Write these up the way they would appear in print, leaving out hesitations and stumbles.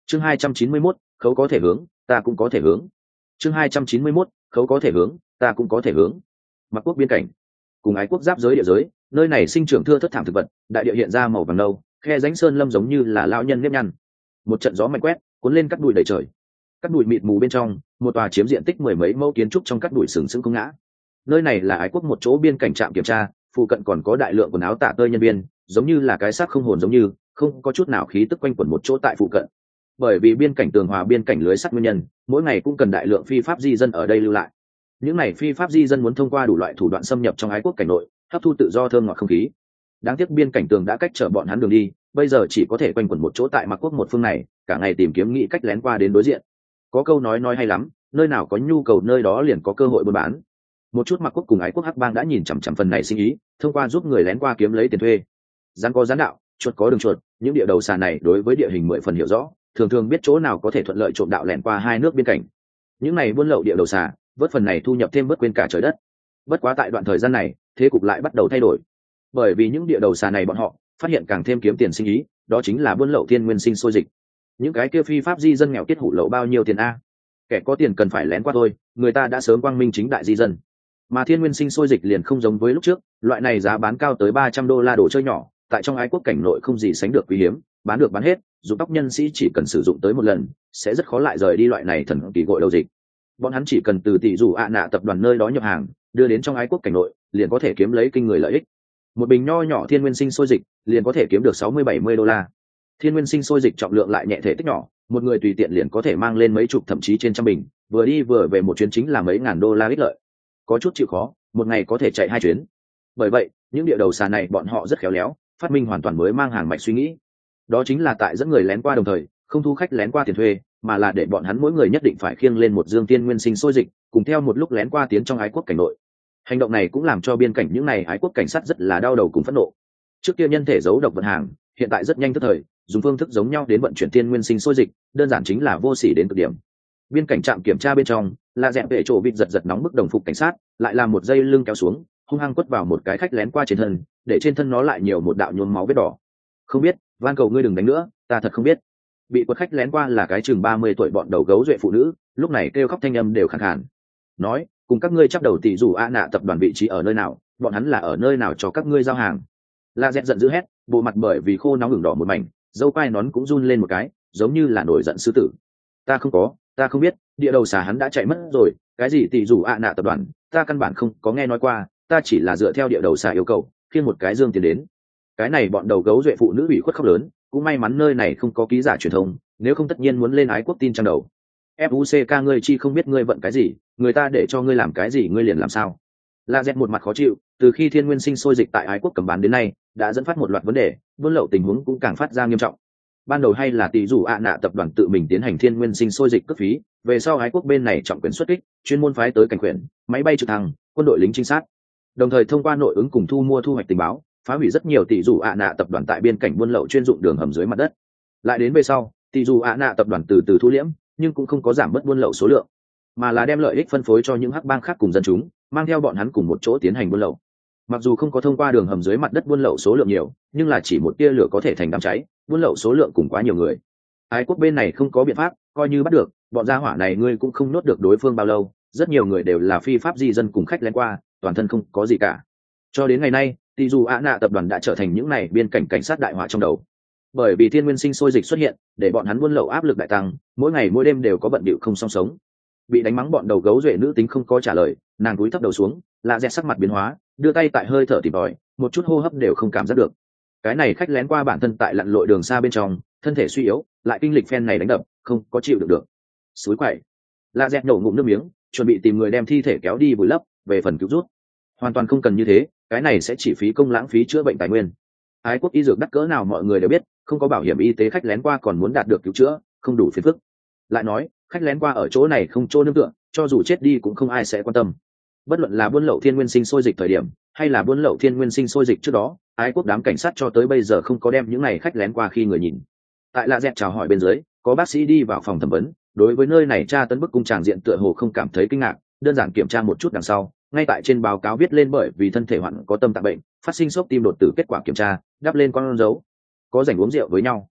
Chương 291, khấu có thể hướng, ta cũng có thể hướng. Chương 291, khấu có thể hướng, ta cũng có thể hướng. Mặc quốc biên cảnh, cùng ái quốc giáp giới địa giới, nơi này sinh trưởng thưa thất thảm thực vật, đại địa hiện ra màu vàng nâu, khe rãnh sơn lâm giống như là lão nhân nếp nhăn. Một trận gió mạnh quét, cuốn lên cát bụi đầy trời. Cát bụi mịt mù bên trong, một tòa chiếm diện tích mười mấy mẫu kiến trúc trong cát bụi sừng sững không ngã. Nơi này là ái quốc một chỗ biên cảnh trạm kiểm tra, phụ cận còn có đại lượng quần áo tả tơi nhân viên, giống như là cái xác không hồn giống như, không có chút nào khí tức quanh quẩn một chỗ tại phụ cận. Bởi vì biên cảnh tường hòa biên cảnh lưới sắt nguyên nhân, mỗi ngày cũng cần đại lượng phi pháp di dân ở đây lưu lại. Những này phi pháp di dân muốn thông qua đủ loại thủ đoạn xâm nhập trong ái quốc cảnh nội, hấp thu tự do thơm ngọt không khí. Đáng tiếc biên cảnh tường đã cách trở bọn hắn đường đi, bây giờ chỉ có thể quanh quẩn một chỗ tại Mạc quốc một phương này, cả ngày tìm kiếm nghĩ cách lén qua đến đối diện. Có câu nói hay lắm, nơi nào có nhu cầu nơi đó liền có cơ hội buôn bán. Một chút Mạc quốc cùng ái quốc hắc bang đã nhìn chằm chằm phần này sinh ý, thông qua giúp người lén qua kiếm lấy tiền thuê. Gián có gián đạo, chuột có đường chuột, những địa đầu xà này đối với địa hình mười phần hiểu rõ, thường thường biết chỗ nào có thể thuận lợi trộm đạo lẻn qua hai nước biên cảnh. Những này buôn lậu địa đầu xà, vớt phần này thu nhập thêm vớt quên cả trời đất. Bất quá tại đoạn thời gian này, thế cục lại bắt đầu thay đổi. Bởi vì những địa đầu xà này bọn họ phát hiện càng thêm kiếm tiền sinh ý, đó chính là buôn lậu thiên nguyên sinh sôi dịch. Những cái kia phi pháp di dân nghèo kết hủ lậu bao nhiêu tiền a? Kẻ có tiền cần phải lén qua thôi, người ta đã sớm quang minh chính đại di dân. Mà thiên nguyên sinh sôi dịch liền không giống với lúc trước, loại này giá bán cao tới $300 đồ chơi nhỏ, tại trong ái quốc cảnh nội không gì sánh được quý hiếm, bán được bán hết, dụng tóc nhân sĩ chỉ cần sử dụng tới một lần, sẽ rất khó lại rời đi loại này thần kỳ gội đầu dịch. Bọn hắn chỉ cần từ tỷ dù ạ nạ tập đoàn nơi đó nhập hàng, đưa đến trong ái quốc cảnh nội, liền có thể kiếm lấy kinh người lợi ích. Một bình nho nhỏ thiên nguyên sinh sôi dịch liền có thể kiếm được $60-70. Thiên nguyên sinh sôi dịch trọng lượng lại nhẹ thể tích nhỏ, một người tùy tiện liền có thể mang lên mấy chục thậm chí trên trăm bình, vừa đi vừa về một chuyến chính là mấy ngàn đô la ích lợi. Có chút chịu khó, một ngày có thể chạy 2 chuyến. Bởi vậy, những địa đầu xà này bọn họ rất khéo léo, phát minh hoàn toàn mới mang hàng mạch suy nghĩ. Đó chính là tại dẫn người lén qua đồng thời, không thu khách lén qua tiền thuê, mà là để bọn hắn mỗi người nhất định phải khiêng lên một dương thiên nguyên sinh sôi dịch, cùng theo một lúc lén qua tiến trong ái quốc cảnh nội. Hành động này cũng làm cho biên cảnh những này ái quốc cảnh sát rất là đau đầu cùng phẫn nộ. Trước kia nhân thể giấu độc vận hàng, hiện tại rất nhanh tức thời, dùng phương thức giống nhau đến vận chuyển thiên nguyên sinh sôi dịch, đơn giản chính là vô sỉ đến cực điểm. Biên cảnh trạm kiểm tra bên trong, là dẹp vệ chỗ vịt giật nóng bức đồng phục cảnh sát, lại làm một dây lưng kéo xuống, hung hăng quất vào một cái khách lén qua trên thân, để trên thân nó lại nhiều một đạo nhuốm máu vết đỏ. Không biết, van cầu ngươi đừng đánh nữa, ta thật không biết. Bị quất khách lén qua là cái chừng 30 tuổi bọn đầu gấu duệ phụ nữ, lúc này kêu khóc thanh âm đều khàn khàn. Nói, cùng các ngươi chấp đầu tỷ dù ạ nạ tập đoàn vị trí ở nơi nào, bọn hắn là ở nơi nào cho các ngươi giao hàng. La dẹt giận dữ hét, bộ mặt bởi vì khô nóng ửng đỏ một mảnh, dâu quai nón cũng run lên một cái, giống như là nổi giận sư tử. Ta không biết, địa đầu xà hắn đã chạy mất rồi, cái gì tỷ dù ạ nạ tập đoàn, ta căn bản không có nghe nói qua, ta chỉ là dựa theo địa đầu xà yêu cầu, khiêng một cái dương tiền đến. Cái này bọn đầu gấu duệ phụ nữ bị khuất khóc lớn, cũng may mắn nơi này không có ký giả truyền thông, nếu không tất nhiên muốn lên ái quốc tin trang đầu. FUCK ngươi chi không biết ngươi vận cái gì, người ta để cho ngươi làm cái gì ngươi liền làm sao. La Z một mặt khó chịu, từ khi thiên nguyên sinh sôi dịch tại ái quốc cầm bán đến nay, đã dẫn phát một loạt vấn đề, buôn lậu tình huống cũng càng phát ra nghiêm trọng. Ban đầu hay là tỷ dù ạ nạ tập đoàn tự mình tiến hành thiên nguyên sinh sôi dịch cướp phí, về sau ái quốc bên này trọng quyền xuất kích, chuyên môn phái tới cảnh quyền, máy bay trực thăng, quân đội lính trinh sát, đồng thời thông qua nội ứng cùng thu mua thu hoạch tình báo, phá hủy rất nhiều tỷ dù ạ nạ tập đoàn tại biên cảnh buôn lậu chuyên dụng đường hầm dưới mặt đất. Lại đến về sau, tỷ dù ạ nạ tập đoàn từ từ thu liễm, nhưng cũng không có giảm bớt buôn lậu số lượng, mà là đem lợi ích phân phối cho những hắc bang khác cùng dân chúng, mang theo bọn hắn cùng một chỗ tiến hành buôn lậu. Mặc dù không có thông qua đường hầm dưới mặt đất buôn lậu số lượng nhiều, nhưng là chỉ một tia lửa có thể thành đám cháy, buôn lậu số lượng cùng quá nhiều người. Ái quốc bên này không có biện pháp, coi như bắt được, bọn gia hỏa này ngươi cũng không nuốt được đối phương bao lâu, rất nhiều người đều là phi pháp di dân cùng khách lén qua, toàn thân không có gì cả. Cho đến ngày nay, tỷ dù ạ nạ tập đoàn đã trở thành những này biên cảnh cảnh sát đại họa trong đầu. Bởi vì thiên nguyên sinh sôi dịch xuất hiện, để bọn hắn buôn lậu áp lực đại tăng, mỗi ngày mỗi đêm đều có bận bịu không song sống. Bị đánh mắng bọn đầu gấu duệ nữ tính không có trả lời, nàng cúi thấp đầu xuống, lạ dẹt sắc mặt biến hóa, đưa tay tại hơi thở tìm tòi, một chút hô hấp đều không cảm giác được. Cái này khách lén qua bản thân tại lặn lội đường xa bên trong, thân thể suy yếu, lại kinh lịch phen này đánh đập, không có chịu được. Suối quậy, lạ dẹt nổ ngụm nước miếng, chuẩn bị tìm người đem thi thể kéo đi vùi lấp, về phần cứu rút. Hoàn toàn không cần như thế, cái này sẽ chỉ phí công lãng phí chữa bệnh tài nguyên. Ái quốc y dược đắt cỡ nào mọi người đều biết, không có bảo hiểm y tế khách lén qua còn muốn đạt được cứu chữa, không đủ phiền phức. Lại nói, khách lén qua ở chỗ này không chỗ nương tựa, cho dù chết đi cũng không ai sẽ quan tâm. Bất luận là buôn lậu thiên nguyên sinh sôi dịch thời điểm, hay là buôn lậu thiên nguyên sinh sôi dịch trước đó, ái quốc đám cảnh sát cho tới bây giờ không có đem những này khách lén qua khi người nhìn. Tại lạ dẹt chào hỏi bên dưới, có bác sĩ đi vào phòng thẩm vấn, đối với nơi này tra tấn bức cung tràng diện tựa hồ không cảm thấy kinh ngạc, đơn giản kiểm tra một chút đằng sau, ngay tại trên báo cáo viết lên bởi vì thân thể hoạn có tâm tạng bệnh, phát sinh sốc tim đột tử kết quả kiểm tra, đắp lên con dấu. Có rảnh uống rượu với nhau.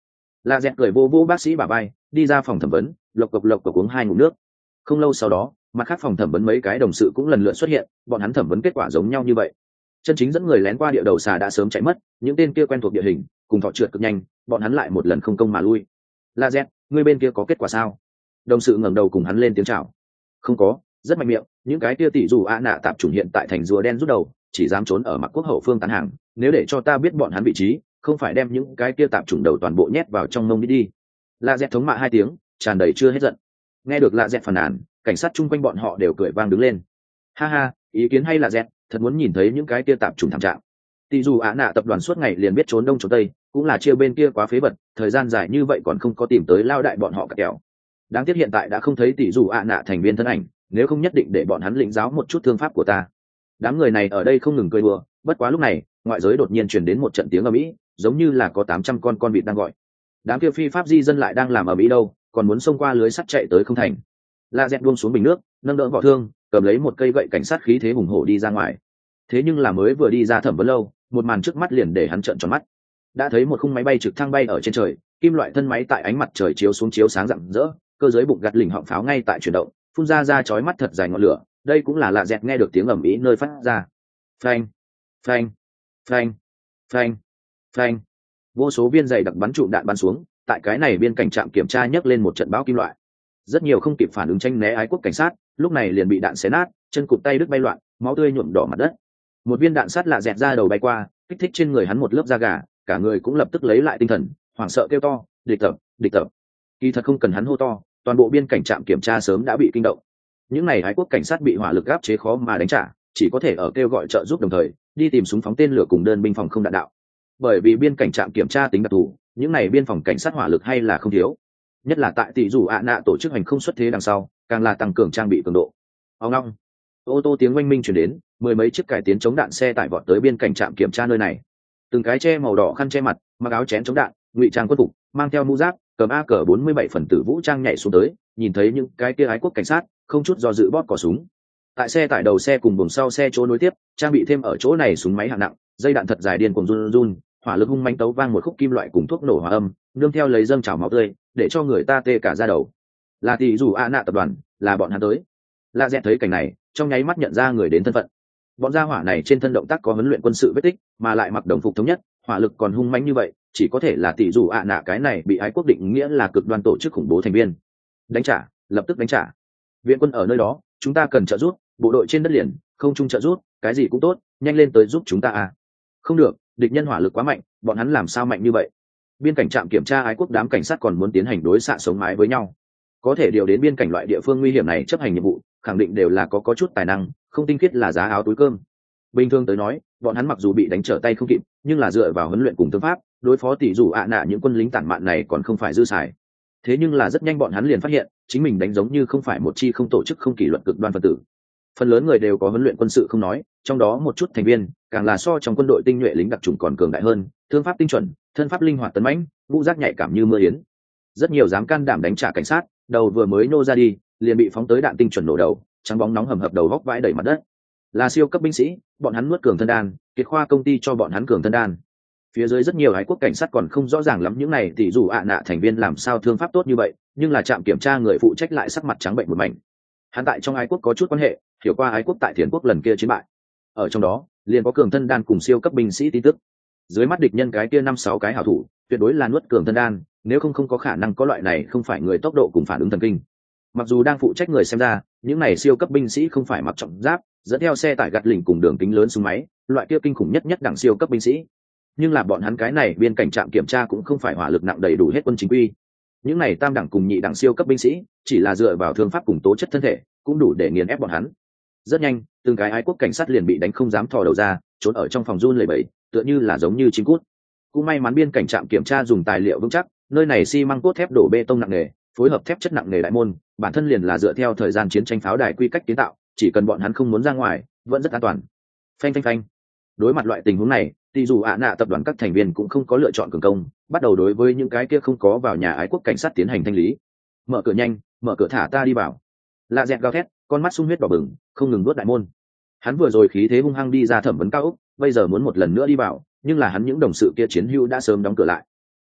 La Dẹt cười vô vô bác sĩ bả vai, đi ra phòng thẩm vấn, lộc cộc uống 2 ngụm nước. Không lâu sau đó, mặt khác phòng thẩm vấn mấy cái đồng sự cũng lần lượt xuất hiện, bọn hắn thẩm vấn kết quả giống nhau như vậy. Chân chính dẫn người lén qua địa đầu xà đã sớm chạy mất, những tên kia quen thuộc địa hình, cùng thọ trượt cực nhanh, bọn hắn lại một lần không công mà lui. La Dẹt, người bên kia có kết quả sao? Đồng sự ngẩng đầu cùng hắn lên tiếng chào. Không có, rất mạnh miệng, những cái kia tỷ dù ạ nạ tạp chủng hiện tại thành rùa đen rút đầu, chỉ dám trốn ở Mặc Quốc hậu phương tán hàng, nếu để cho ta biết bọn hắn vị trí, không phải đem những cái kia tạp chủng đầu toàn bộ nhét vào trong mông đi. La Dẹt thống mạ 2 tiếng, tràn đầy chưa hết giận. Nghe được La Dẹt phàn nàn, cảnh sát chung quanh bọn họ đều cười vang đứng lên. Ha ha, ý kiến hay La Dẹt, thật muốn nhìn thấy những cái kia tạp chủng thảm trạng. Tỷ dù ạ nạ tập đoàn suốt ngày liền biết trốn đông trốn tây, cũng là chia bên kia quá phế vật, thời gian dài như vậy còn không có tìm tới lao đại bọn họ cả kẹo. Đáng tiếc hiện tại đã không thấy tỷ dù ạ nạ thành viên thân ảnh, nếu không nhất định để bọn hắn lĩnh giáo một chút thương pháp của ta. Đám người này ở đây không ngừng cười đùa, bất quá lúc này ngoại giới đột nhiên truyền đến một trận tiếng ầm ĩ, giống như là có 800 con vịt đang gọi. Đám kia phi pháp di dân lại đang làm ầm ĩ đâu, còn muốn xông qua lưới sắt chạy tới không thành. La Dẹt buông xuống bình nước, nâng đỡ vỏ thương, cầm lấy một cây gậy cảnh sát khí thế hùng hổ đi ra ngoài. Thế nhưng là mới vừa đi ra thẩm vấn lâu, một màn trước mắt liền để hắn trợn tròn mắt. Đã thấy một khung máy bay trực thăng bay ở trên trời, kim loại thân máy tại ánh mặt trời chiếu xuống chiếu sáng rạng rỡ, cơ giới bụng gạt lỉnh họng pháo ngay tại chuyển động, phun ra chói mắt thật dài ngọn lửa. Đây cũng là La Dẹt nghe được tiếng ầm ĩ nơi phát ra. Phanh, phanh, phanh, phanh, phanh. Vô số viên dày đặc bắn trụ đạn bắn xuống, tại cái này biên cảnh trạm kiểm tra nhấc lên một trận bão kim loại. Rất nhiều không kịp phản ứng tranh né ái quốc cảnh sát, lúc này liền bị đạn xé nát, chân cụt tay đứt bay loạn, máu tươi nhuộm đỏ mặt đất. Một viên đạn sắt lạ dẹt ra đầu bay qua, kích thích trên người hắn một lớp da gà, cả người cũng lập tức lấy lại tinh thần, hoảng sợ kêu to, địch tập, địch tập. Kỳ thật không cần hắn hô to, toàn bộ biên cảnh trạm kiểm tra sớm đã bị kinh động. Những này ái quốc cảnh sát bị hỏa lực áp chế khó mà đánh trả, chỉ có thể ở kêu gọi trợ giúp đồng thời đi tìm súng phóng tên lửa cùng đơn binh phòng không đạn đạo. Bởi vì biên cảnh trạm kiểm tra tính đặc thù, những này biên phòng cảnh sát hỏa lực hay là không thiếu, nhất là tại tỷ dù ạ nạ tổ chức hành không xuất thế đằng sau, càng là tăng cường trang bị cường độ. Ông long, ô tô tiếng oanh minh chuyển đến, 10 mấy chiếc cải tiến chống đạn xe tải vọt tới biên cảnh trạm kiểm tra nơi này. Từng cái che màu đỏ khăn che mặt, mặc áo chén chống đạn, ngụy trang quân phục, mang theo mũ giáp, cầm AK-47 phần tử vũ trang nhảy xuống tới, nhìn thấy những cái kia ái quốc cảnh sát, không chút do dự bóp cò súng. Tại xe tải đầu xe cùng buồng sau xe chỗ nối tiếp, trang bị thêm ở chỗ này súng máy hạng nặng, dây đạn thật dài điên cuồng run, hỏa lực hung mãnh tấu vang một khúc kim loại cùng thuốc nổ hòa âm, nương theo lấy dâng trào máu tươi, để cho người ta tê cả da đầu. Là tỷ dù ạ nạ tập đoàn, là bọn hắn tới. La Dẹt thấy cảnh này, trong nháy mắt nhận ra người đến thân phận. Bọn gia hỏa này trên thân động tác có huấn luyện quân sự vết tích, mà lại mặc đồng phục thống nhất, hỏa lực còn hung mãnh như vậy, chỉ có thể là tỷ dù ạ nạ cái này bị ái quốc định nghĩa là cực đoan tổ chức khủng bố thành viên. Đánh trả, lập tức đánh trả. Viện quân ở nơi đó, chúng ta cần trợ giúp, bộ đội trên đất liền, không chung trợ giúp, cái gì cũng tốt, nhanh lên tới giúp chúng ta à. Không được, địch nhân hỏa lực quá mạnh, bọn hắn làm sao mạnh như vậy? Biên cảnh trạm kiểm tra ái quốc đám cảnh sát còn muốn tiến hành đối xạ sống mái với nhau. Có thể điều đến biên cảnh loại địa phương nguy hiểm này chấp hành nhiệm vụ, khẳng định đều là có chút tài năng, không tinh khiết là giá áo túi cơm. Bình thường tới nói, bọn hắn mặc dù bị đánh trở tay không kịp, nhưng là dựa vào huấn luyện cùng tư pháp, đối phó tỷ dù ạ nạ những quân lính tản mạn này còn không phải dư xài. Thế nhưng là rất nhanh bọn hắn liền phát hiện, chính mình đánh giống như không phải một chi không tổ chức không kỷ luật cực đoan phân tử. Phần lớn người đều có huấn luyện quân sự không nói, trong đó một chút thành viên càng là so trong quân đội tinh nhuệ lính đặc chủng còn cường đại hơn, thương pháp tinh chuẩn, thân pháp linh hoạt tấn mãnh, ngũ giác nhạy cảm như mưa yến. Rất nhiều dám can đảm đánh trả cảnh sát, đầu vừa mới nô ra đi, liền bị phóng tới đạn tinh chuẩn nổ đầu, trắng bóng nóng hầm hập đầu góc vãi đầy mặt đất. Là siêu cấp binh sĩ, bọn hắn nuốt cường thân đan, Kiệt Khoa công ty cho bọn hắn cường thân đan. Phía dưới rất nhiều ái quốc cảnh sát còn không rõ ràng lắm những này tỷ dù ạ nạ thành viên làm sao thương pháp tốt như vậy, nhưng là trạm kiểm tra người phụ trách lại sắc mặt trắng bệnh một mảnh. Hắn tại trong ái quốc có chút quan hệ, hiểu qua ái quốc tại Thiền quốc lần kia chiến bại, ở trong đó liền có cường thân đan cùng siêu cấp binh sĩ tin tức. Dưới mắt địch nhân cái kia 5-6 cái hảo thủ, tuyệt đối là nuốt cường thân đan, nếu không có khả năng có loại này không phải người tốc độ cùng phản ứng thần kinh. Mặc dù đang phụ trách người xem ra, những này siêu cấp binh sĩ không phải mặc trọng giáp, dẫn theo xe tải gạt lỉnh cùng đường kính lớn súng máy, loại kia kinh khủng nhất đẳng siêu cấp binh sĩ. Nhưng là bọn hắn cái này biên cảnh trạm kiểm tra cũng không phải hỏa lực nặng đầy đủ hết quân chính quy. Những này tam đẳng cùng nhị đẳng siêu cấp binh sĩ, chỉ là dựa vào thương pháp cùng tố chất thân thể, cũng đủ để nghiền ép bọn hắn. Rất nhanh, từng cái ái quốc cảnh sát liền bị đánh không dám thò đầu ra, trốn ở trong phòng run lẩy bẩy, tựa như là giống như chim cút. Cũng may mắn biên cảnh trạm kiểm tra dùng tài liệu vững chắc, nơi này xi măng cốt thép đổ bê tông nặng nề, phối hợp thép chất nặng nề đại môn, bản thân liền là dựa theo thời gian chiến tranh pháo đài quy cách kiến tạo, chỉ cần bọn hắn không muốn ra ngoài, vẫn rất an toàn. Phanh phanh phanh. Đối mặt loại tình huống này, tỷ dù ạ nạ tập đoàn các thành viên cũng không có lựa chọn cường công, bắt đầu đối với những cái kia không có vào nhà ái quốc cảnh sát tiến hành thanh lý. Mở cửa nhanh, mở cửa thả ta đi vào. Lạ dẹt gào thét, con mắt sung huyết đỏ bừng, không ngừng nuốt đại môn. Hắn vừa rồi khí thế hung hăng đi ra thẩm vấn cao ốc, bây giờ muốn một lần nữa đi vào, nhưng là hắn những đồng sự kia chiến hữu đã sớm đóng cửa lại.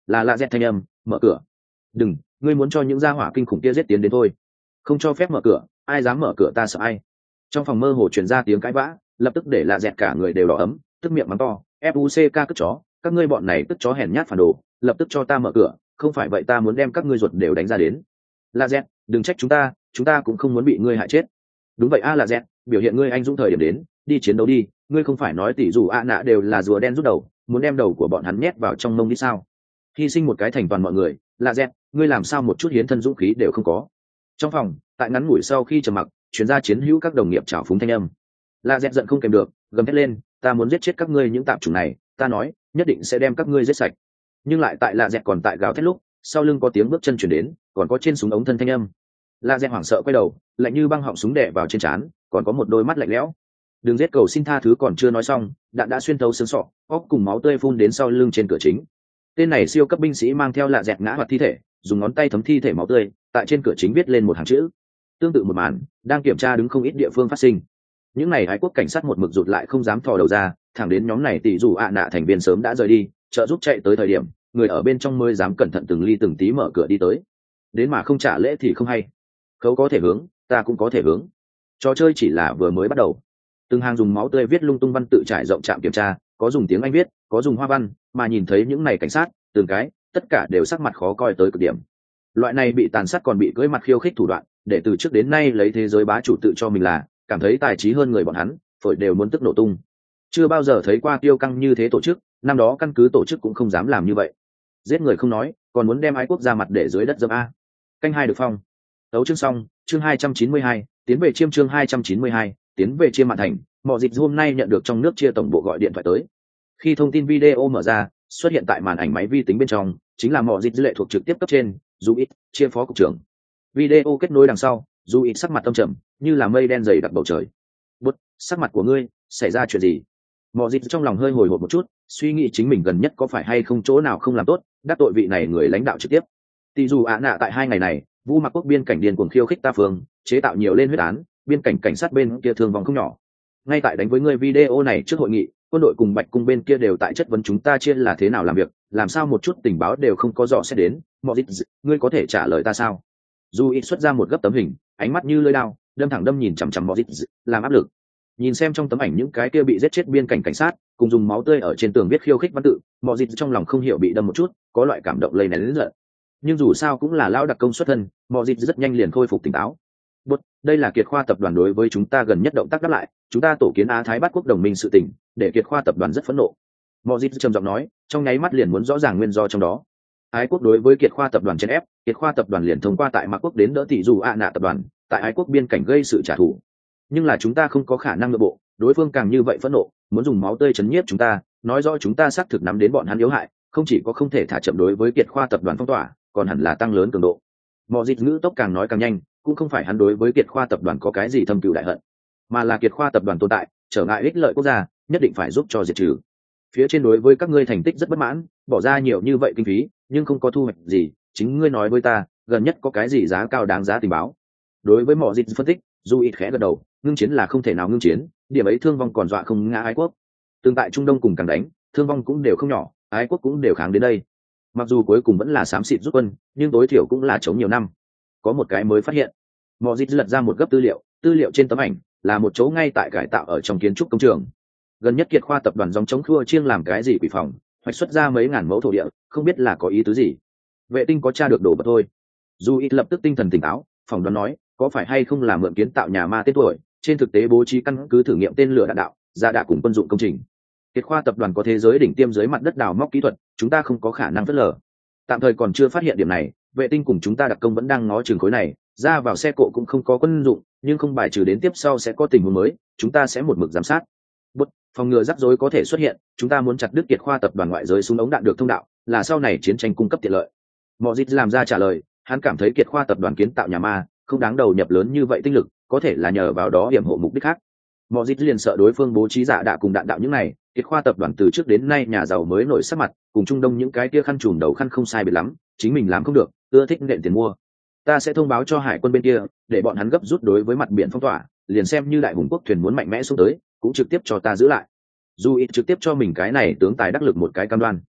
là lạ dẹt thanh âm. Mở cửa. Đừng, ngươi muốn cho những gia hỏa kinh khủng kia giết tiến đến thôi. Không cho phép mở cửa, ai dám mở cửa ta sợ ai. Trong phòng mơ hồ truyền ra tiếng cãi vã, lập tức để lạ dẹt cả người đều đỏ ấm, tức miệng mắng to, fuck cất chó, các ngươi bọn này tức chó hèn nhát phản đồ, lập tức cho ta mở cửa, không phải vậy ta muốn đem các ngươi ruột đều đánh ra đến. Lạ dẹt, đừng trách chúng ta cũng không muốn bị ngươi hại chết. Đúng vậy a lạ dẹt, biểu hiện ngươi anh dũng thời điểm đến, đi chiến đấu đi, ngươi không phải nói tỷ dù nạ đều là rùa đen rút đầu, muốn đem đầu của bọn hắn nhét vào trong mông đi sao? Hy sinh một cái thành toàn mọi người, lạ dẹt, ngươi làm sao một chút hiến thân dũng khí đều không có. Trong phòng, tại ngắn ngủi sau khi trầm mặc, chuyên gia chiến hữu các đồng nghiệp trào phúng thanh âm. Lạ dẹt giận không kèm được, gầm thét lên, ta muốn giết chết các ngươi những tạp chủng này, ta nói nhất định sẽ đem các ngươi giết sạch. Nhưng lại tại lạ dẹt còn tại gào thét lúc, sau lưng có tiếng bước chân chuyển đến, còn có trên súng ống thân thanh âm. Lạ dẹt hoảng sợ quay đầu, lạnh như băng họng súng đè vào trên trán, còn có một đôi mắt lạnh lẽo. Đừng giết, cầu xin tha thứ còn chưa nói xong, đạn đã xuyên thấu xương sọ, óc cùng máu tươi phun đến sau lưng trên cửa chính. Tên này siêu cấp binh sĩ mang theo lạ dẹt ngã hoạt thi thể, dùng ngón tay thấm thi thể máu tươi, tại trên cửa chính viết lên một hàng chữ. Tương tự một màn đang kiểm tra đứng không ít địa phương phát sinh. Những này Ái quốc cảnh sát một mực rụt lại không dám thò đầu ra, thẳng đến nhóm này tỷ dù nạ thành viên sớm đã rời đi, trợ giúp chạy tới thời điểm, người ở bên trong mới dám cẩn thận từng ly từng tí mở cửa đi tới. Đến mà không trả lễ thì không hay. Khấu có thể hướng, ta cũng có thể hướng. Trò chơi chỉ là vừa mới bắt đầu. Từng hàng dùng máu tươi viết lung tung văn tự trải rộng trạm kiểm tra, có dùng tiếng Anh viết, có dùng hoa văn, mà nhìn thấy những này cảnh sát, từng cái, tất cả đều sắc mặt khó coi tới cực điểm. Loại này bị tàn sát còn bị cưỡi mặt khiêu khích thủ đoạn, để từ trước đến nay lấy thế giới bá chủ tự cho mình là, cảm thấy tài trí hơn người bọn hắn, phổi đều muốn tức nổ tung. Chưa bao giờ thấy qua tiêu căng như thế tổ chức, năm đó căn cứ tổ chức cũng không dám làm như vậy. Giết người không nói, còn muốn đem ái quốc ra mặt để dưới đất dâm a. Canh hai được phong. Tấu chương xong, chương 292, tiến về chiêm chương 292, tiến về chiêm mạn thành. Mọ Dịch hôm nay nhận được trong nước chia tổng bộ gọi điện thoại tới. Khi thông tin video mở ra, xuất hiện tại màn ảnh máy vi tính bên trong, chính là Mọ Dịch dữ lệ thuộc trực tiếp cấp trên, Du Ít, chia phó cục trưởng. Video kết nối đằng sau, Du Ít sắc mặt tâm trầm, như là mây đen dày đặc bầu trời. Bút, sắc mặt của ngươi, xảy ra chuyện gì? Mọ Dịch trong lòng hơi hồi hộp một chút, suy nghĩ chính mình gần nhất có phải hay không chỗ nào không làm tốt, đắc tội vị này người lãnh đạo trực tiếp. Tỷ dù nạ tại 2 ngày này, Vu Mặc quốc biên cảnh điên cuồng khiêu khích ta phương, chế tạo nhiều lên huyết án, biên cảnh cảnh sát bên kia thương vong không nhỏ. Ngay tại đánh với ngươi video này trước hội nghị, quân đội cùng Bạch cung bên kia đều tại chất vấn chúng ta chia là thế nào làm việc, làm sao một chút tình báo đều không có rõ xét đến. Mọ Dịch, ngươi có thể trả lời ta sao? Du Ít xuất ra một gấp tấm hình, ánh mắt như lưỡi dao, đâm thẳng đâm nhìn chằm chằm Mọ Dịch, làm áp lực. Nhìn xem trong tấm ảnh những cái kia bị giết chết biên cảnh cảnh sát, cùng dùng máu tươi ở trên tường viết khiêu khích văn tự, Mọ Dịch trong lòng không hiểu bị đâm một chút, có loại cảm động lây nén đến giận. Nhưng dù sao cũng là lão đặc công xuất thân, Mọ Dịch rất nhanh liền khôi phục tỉnh táo. Bút, đây là Kiệt Khoa tập đoàn đối với chúng ta gần nhất động tác đáp lại, chúng ta tổ kiến Á Thái Bát quốc đồng minh sự tình, để Kiệt Khoa tập đoàn rất phẫn nộ. Mọ Dịch trầm giọng nói, trong nháy mắt liền muốn rõ ràng nguyên do trong đó. Ái quốc đối với Kiệt Khoa tập đoàn chèn ép, Kiệt Khoa tập đoàn liền thông qua tại Mạc quốc đến đỡ tỷ dù nạ tập đoàn, tại Ái quốc biên cảnh gây sự trả thù. Nhưng là chúng ta không có khả năng nội bộ, đối phương càng như vậy phẫn nộ, muốn dùng máu tươi chấn nhiếp chúng ta, nói rõ chúng ta xác thực nắm đến bọn hắn yếu hại, không chỉ có không thể thả chậm đối với Kiệt Khoa tập đoàn phong tỏa, còn hẳn là tăng lớn cường độ. Mọ Dịch ngữ tốc càng nói càng nhanh, cũng không phải hắn đối với Kiệt Khoa tập đoàn có cái gì thâm cừu đại hận, mà là Kiệt Khoa tập đoàn tồn tại, trở ngại ích lợi quốc gia, nhất định phải giúp cho diệt trừ. Phía trên đối với các ngươi thành tích rất bất mãn, bỏ ra nhiều như vậy kinh phí, nhưng không có thu hoạch gì, chính ngươi nói với ta, gần nhất có cái gì giá cao đáng giá tình báo. Đối với Mọ Dịch phân tích, Du Ít khẽ gật đầu, ngưng chiến là không thể nào ngưng chiến, điểm ấy thương vong còn dọa không ngã Ái quốc. Tương tại Trung Đông cùng càng đánh, thương vong cũng đều không nhỏ, Ái quốc cũng đều kháng đến đây. Mặc dù cuối cùng vẫn là xám xịt rút quân, nhưng tối thiểu cũng là chống nhiều năm. Có một cái mới phát hiện. Mọ Dịch lật ra một gấp tư liệu trên tấm ảnh là một chỗ ngay tại cải tạo ở trong kiến trúc công trường. Gần nhất Kiệt Khoa tập đoàn dòng chống khua chiêng làm cái gì quỷ phòng, hoạch xuất ra mấy ngàn mẫu thổ địa, không biết là có ý tứ gì. Vệ tinh có tra được đồ vật thôi. Du Ít lập tức tinh thần tỉnh táo, phỏng đoán nói, có phải hay không là mượn kiến tạo nhà ma tên tuổi, trên thực tế bố trí căn cứ thử nghiệm tên lửa đạn đạo, gia đạ cùng quân dụng công trình. Kiệt Khoa tập đoàn có thế giới đỉnh tiêm dưới mặt đất đào móc kỹ thuật, chúng ta không có khả năng phớt lờ. Tạm thời còn chưa phát hiện điểm này, vệ tinh cùng chúng ta đặc công vẫn đang ngó chừng khối này, ra vào xe cộ cũng không có quân dụng, nhưng không bài trừ đến tiếp sau sẽ có tình huống mới, chúng ta sẽ một mực giám sát. Bất, phòng ngừa rắc rối có thể xuất hiện, chúng ta muốn chặt đứt Kiệt Khoa tập đoàn ngoại giới súng ống đạn được thông đạo, là sau này chiến tranh cung cấp tiện lợi. Mọ Dịch làm ra trả lời, hắn cảm thấy Kiệt Khoa tập đoàn kiến tạo nhà ma, không đáng đầu nhập lớn như vậy tinh lực, có thể là nhờ vào đó hiểm hộ mục đích khác. Mọ Dịch liền sợ đối phương bố trí giả đạ cùng đạn đạo những này, Kiệt Khoa tập đoàn từ trước đến nay nhà giàu mới nổi sắc mặt, cùng Trung Đông những cái kia khăn trùm đầu khăn không sai biệt lắm, chính mình làm không được, ưa thích nện tiền mua. Ta sẽ thông báo cho hải quân bên kia, để bọn hắn gấp rút đối với mặt biển phong tỏa, liền xem như đại hùng quốc thuyền muốn mạnh mẽ xuống tới, cũng trực tiếp cho ta giữ lại. Dù ít trực tiếp cho mình cái này tướng tài đắc lực một cái cam đoan.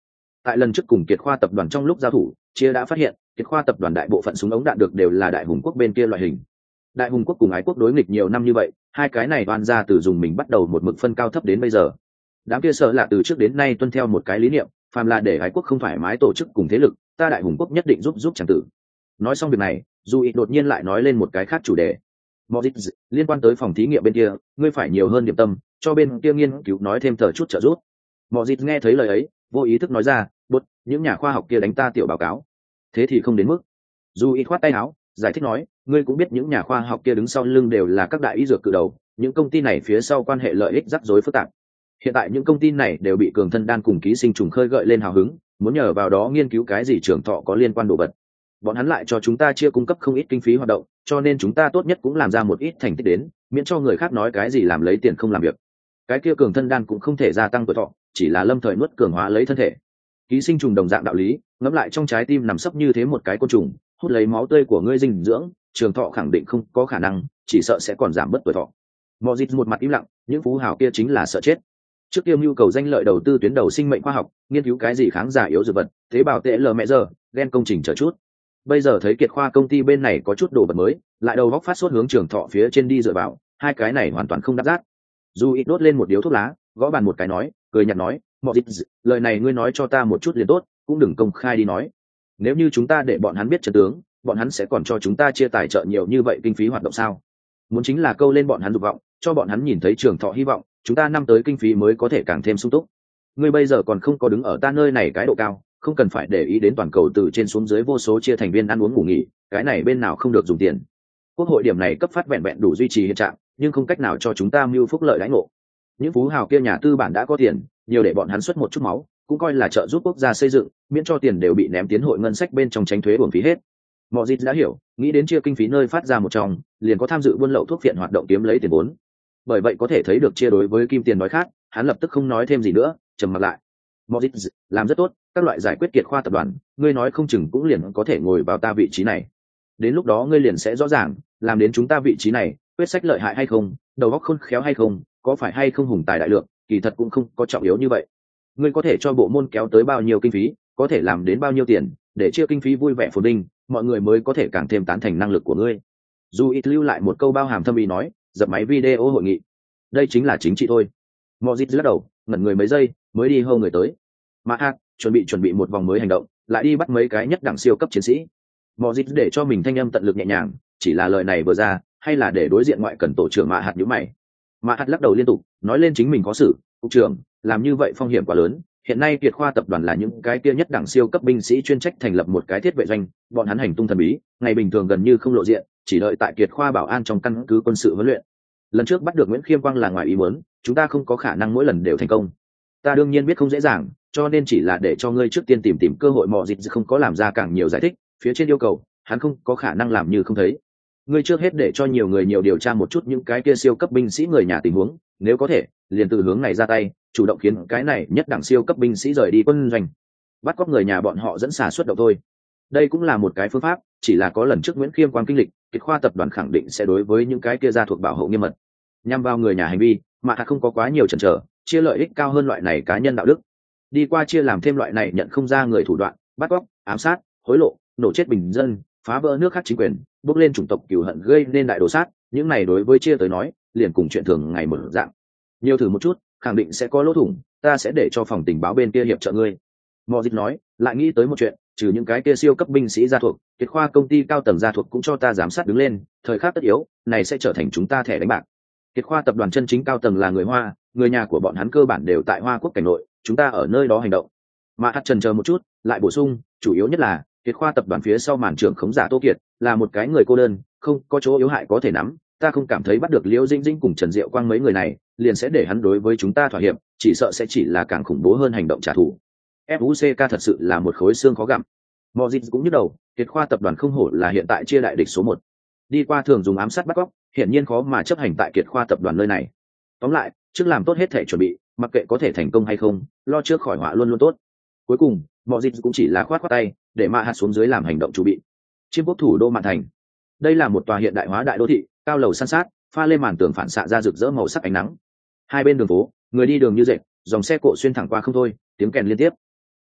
Tại lần trước cùng Kiệt Khoa tập đoàn trong lúc giao thủ, chia đã phát hiện Kiệt Khoa tập đoàn đại bộ phận súng ống đạn được đều là Đại Hùng quốc bên kia loại hình. Đại Hùng quốc cùng Ái quốc đối nghịch nhiều năm như vậy, hai cái này đoan ra từ dùng mình bắt đầu một mực phân cao thấp đến bây giờ. Đám kia sợ là từ trước đến nay tuân theo một cái lý niệm, phàm là để Ái quốc không thoải mái tổ chức cùng thế lực, ta Đại Hùng quốc nhất định giúp chàng tử. Nói xong việc này, Dù Ý đột nhiên lại nói lên một cái khác chủ đề. Mojit, liên quan tới phòng thí nghiệm bên kia, ngươi phải nhiều hơn điểm tâm, cho bên kia nghiên cứu nói thêm tờ chút trợ giúp. Mojit nghe thấy lời ấy, vô ý thức nói ra, bút, những nhà khoa học kia đánh ta tiểu báo cáo. Thế thì không đến mức. Dù Ý khoát tay áo, giải thích nói, ngươi cũng biết những nhà khoa học kia đứng sau lưng đều là các đại y dược cự đầu, những công ty này phía sau quan hệ lợi ích rắc rối phức tạp. Hiện tại những công ty này đều bị cường thân đan cùng ký sinh trùng khơi gợi lên hào hứng, muốn nhờ vào đó nghiên cứu cái gì trường thọ có liên quan đồ vật. Bọn hắn lại cho chúng ta chia cung cấp không ít kinh phí hoạt động, cho nên chúng ta tốt nhất cũng làm ra một ít thành tích đến, miễn cho người khác nói cái gì làm lấy tiền không làm việc. Cái kia cường thân đan cũng không thể gia tăng tuổi thọ, chỉ là lâm thời nuốt cường hóa lấy thân thể. Ký sinh trùng đồng dạng đạo lý, ngẫm lại trong trái tim nằm sấp như thế một cái côn trùng, hút lấy máu tươi của ngươi dinh dưỡng, trường thọ khẳng định không có khả năng, chỉ sợ sẽ còn giảm bớt tuổi thọ. Mojit một mặt im lặng, những phú hào kia chính là sợ chết. Trước kia nhu cầu danh lợi đầu tư tuyến đầu sinh mệnh khoa học, nghiên cứu cái gì kháng giả yếu dược vật, tế bào tệ lờ mẹ giờ, gen công trình chờ chút. Bây giờ thấy Kiệt Khoa công ty bên này có chút đồ vật mới, lại đầu góc phát sốt hướng trường thọ phía trên đi dựa vào, hai cái này hoàn toàn không đáp rát. Dù ít đốt lên một điếu thuốc lá, gõ bàn một cái nói, cười nhạt nói, Mojit, lời này ngươi nói cho ta một chút liền tốt, cũng đừng công khai đi nói. Nếu như chúng ta để bọn hắn biết trận tướng, bọn hắn sẽ còn cho chúng ta chia tài trợ nhiều như vậy kinh phí hoạt động sao? Muốn chính là câu lên bọn hắn dục vọng, cho bọn hắn nhìn thấy trường thọ hy vọng, chúng ta năm tới kinh phí mới có thể càng thêm sung túc. Ngươi bây giờ còn không có đứng ở ta nơi này cái độ cao, không cần phải để ý đến toàn cầu từ trên xuống dưới vô số chia thành viên ăn uống ngủ nghỉ, cái này bên nào không được dùng tiền. Quốc hội điểm này cấp phát vẹn vẹn đủ duy trì hiện trạng, nhưng không cách nào cho chúng ta mưu phúc lợi đãi ngộ. Những phú hào kia nhà tư bản đã có tiền, nhiều để bọn hắn xuất một chút máu, cũng coi là trợ giúp quốc gia xây dựng, miễn cho tiền đều bị ném tiến hội ngân sách bên trong tránh thuế uổng phí hết. Mojit đã hiểu, nghĩ đến chia kinh phí nơi phát ra một trong, liền có tham dự buôn lậu thuốc phiện hoạt động kiếm lấy tiền vốn. Bởi vậy có thể thấy được chia đối với kim tiền nói khác, hắn lập tức không nói thêm gì nữa, trầm mặc lại. Mojit làm rất tốt, các loại giải quyết Kiệt Khoa tập đoàn, ngươi nói không chừng cũng liền có thể ngồi vào ta vị trí này. Đến lúc đó ngươi liền sẽ rõ ràng, làm đến chúng ta vị trí này, quyết sách lợi hại hay không, đầu óc khôn khéo hay không, có phải hay không hùng tài đại lượng, kỳ thật cũng không có trọng yếu như vậy. Ngươi có thể cho bộ môn kéo tới bao nhiêu kinh phí, có thể làm đến bao nhiêu tiền, để chia kinh phí vui vẻ phồn vinh, mọi người mới có thể càng thêm tán thành năng lực của ngươi. Dù ít lưu lại một câu bao hàm thâm ý nói, dập máy video hội nghị. Đây chính là chính trị thôi. Mojit lắc đầu, ngẩn người mấy giây, mới đi hô người tới. Mahat, chuẩn bị một vòng mới hành động, lại đi bắt mấy cái nhất đẳng siêu cấp chiến sĩ. Mojit để cho mình thanh âm tận lực nhẹ nhàng, chỉ là lời này vừa ra, hay là để đối diện ngoại cần tổ trưởng Mahat nhíu mày. Mahat lắc đầu liên tục, nói lên chính mình có sự, cục trưởng, làm như vậy phong hiểm quá lớn. Hiện nay Kiệt Khoa tập đoàn là những cái kia nhất đẳng siêu cấp binh sĩ chuyên trách thành lập một cái thiết vệ doanh, bọn hắn hành tung thần bí, ngày bình thường gần như không lộ diện, chỉ đợi tại Kiệt Khoa bảo an trong căn cứ quân sự huấn luyện. Lần trước bắt được Nguyễn Khiêm Quang là ngoài ý muốn, chúng ta không có khả năng mỗi lần đều thành công. Ta đương nhiên biết không dễ dàng, cho nên chỉ là để cho ngươi trước tiên tìm cơ hội. Mojit không có làm ra càng nhiều giải thích, phía trên yêu cầu, hắn không có khả năng làm như không thấy. Ngươi trước hết để cho nhiều người nhiều điều tra một chút những cái kia siêu cấp binh sĩ người nhà tình huống, nếu có thể, liền từ hướng này ra tay, chủ động khiến cái này nhất đẳng siêu cấp binh sĩ rời đi quân doanh, bắt cóc người nhà bọn họ dẫn xả xuất động thôi. Đây cũng là một cái phương pháp, chỉ là có lần trước Nguyễn Khiêm Quang kinh lịch, Kiệt Khoa tập đoàn khẳng định sẽ đối với những cái kia gia thuộc bảo hộ nghiêm mật, nhằm vào người nhà hành vi, mà thật không có quá nhiều chần chờ, chia lợi ích cao hơn loại này cá nhân đạo đức. Đi qua chia làm thêm loại này nhận không ra người thủ đoạn, bắt cóc, ám sát, hối lộ, nổ chết bình dân, phá vỡ nước khác chính quyền, bước lên chủng tộc cừu hận gây nên đại đồ sát, những này đối với chia tới nói, liền cùng chuyện thường ngày một dạng. Nhiều thử một chút, khẳng định sẽ có lỗ thủng, ta sẽ để cho phòng tình báo bên kia hiệp trợ ngươi. Mojit nói, lại nghĩ tới một chuyện, trừ những cái kia siêu cấp binh sĩ gia thuộc, Kiệt Khoa công ty cao tầng gia thuộc cũng cho ta giám sát đứng lên, thời khắc tất yếu, này sẽ trở thành chúng ta thẻ đánh bạc. Kiệt Khoa tập đoàn chân chính cao tầng là người Hoa, người nhà của bọn hắn cơ bản đều tại Hoa quốc cảnh nội, chúng ta ở nơi đó hành động. Mà hạt chần chờ một chút, lại bổ sung, chủ yếu nhất là Kiệt Khoa tập đoàn phía sau màn trưởng khống giả Tô Kiệt, là một cái người cô đơn, không có chỗ yếu hại có thể nắm, ta không cảm thấy bắt được Liễu Dĩnh Dĩnh cùng Trần Diệu Quang mấy người này, liền sẽ để hắn đối với chúng ta thỏa hiệp, chỉ sợ sẽ chỉ là càng khủng bố hơn hành động trả thù. FUCK thật sự là một khối xương khó gặm. Mojit cũng nhức đầu, Kiệt Khoa tập đoàn không hổ là hiện tại chia đại địch số 1. Đi qua thường dùng ám sát bắt cóc, hiển nhiên khó mà chấp hành tại Kiệt Khoa tập đoàn nơi này. Tóm lại, trước làm tốt hết thể chuẩn bị, mặc kệ có thể thành công hay không, lo trước khỏi họa luôn luôn tốt. Cuối cùng, Mojit cũng chỉ là khoát tay, để Mạ Hạt xuống dưới làm hành động chuẩn bị. Chiêm quốc thủ đô Mạn Thành. Đây là một tòa hiện đại hóa đại đô thị, cao lầu san sát, pha lên màn tường phản xạ ra rực rỡ màu sắc ánh nắng. Hai bên đường phố, người đi đường như dệt, dòng xe cộ xuyên thẳng qua không thôi, tiếng kèn liên tiếp.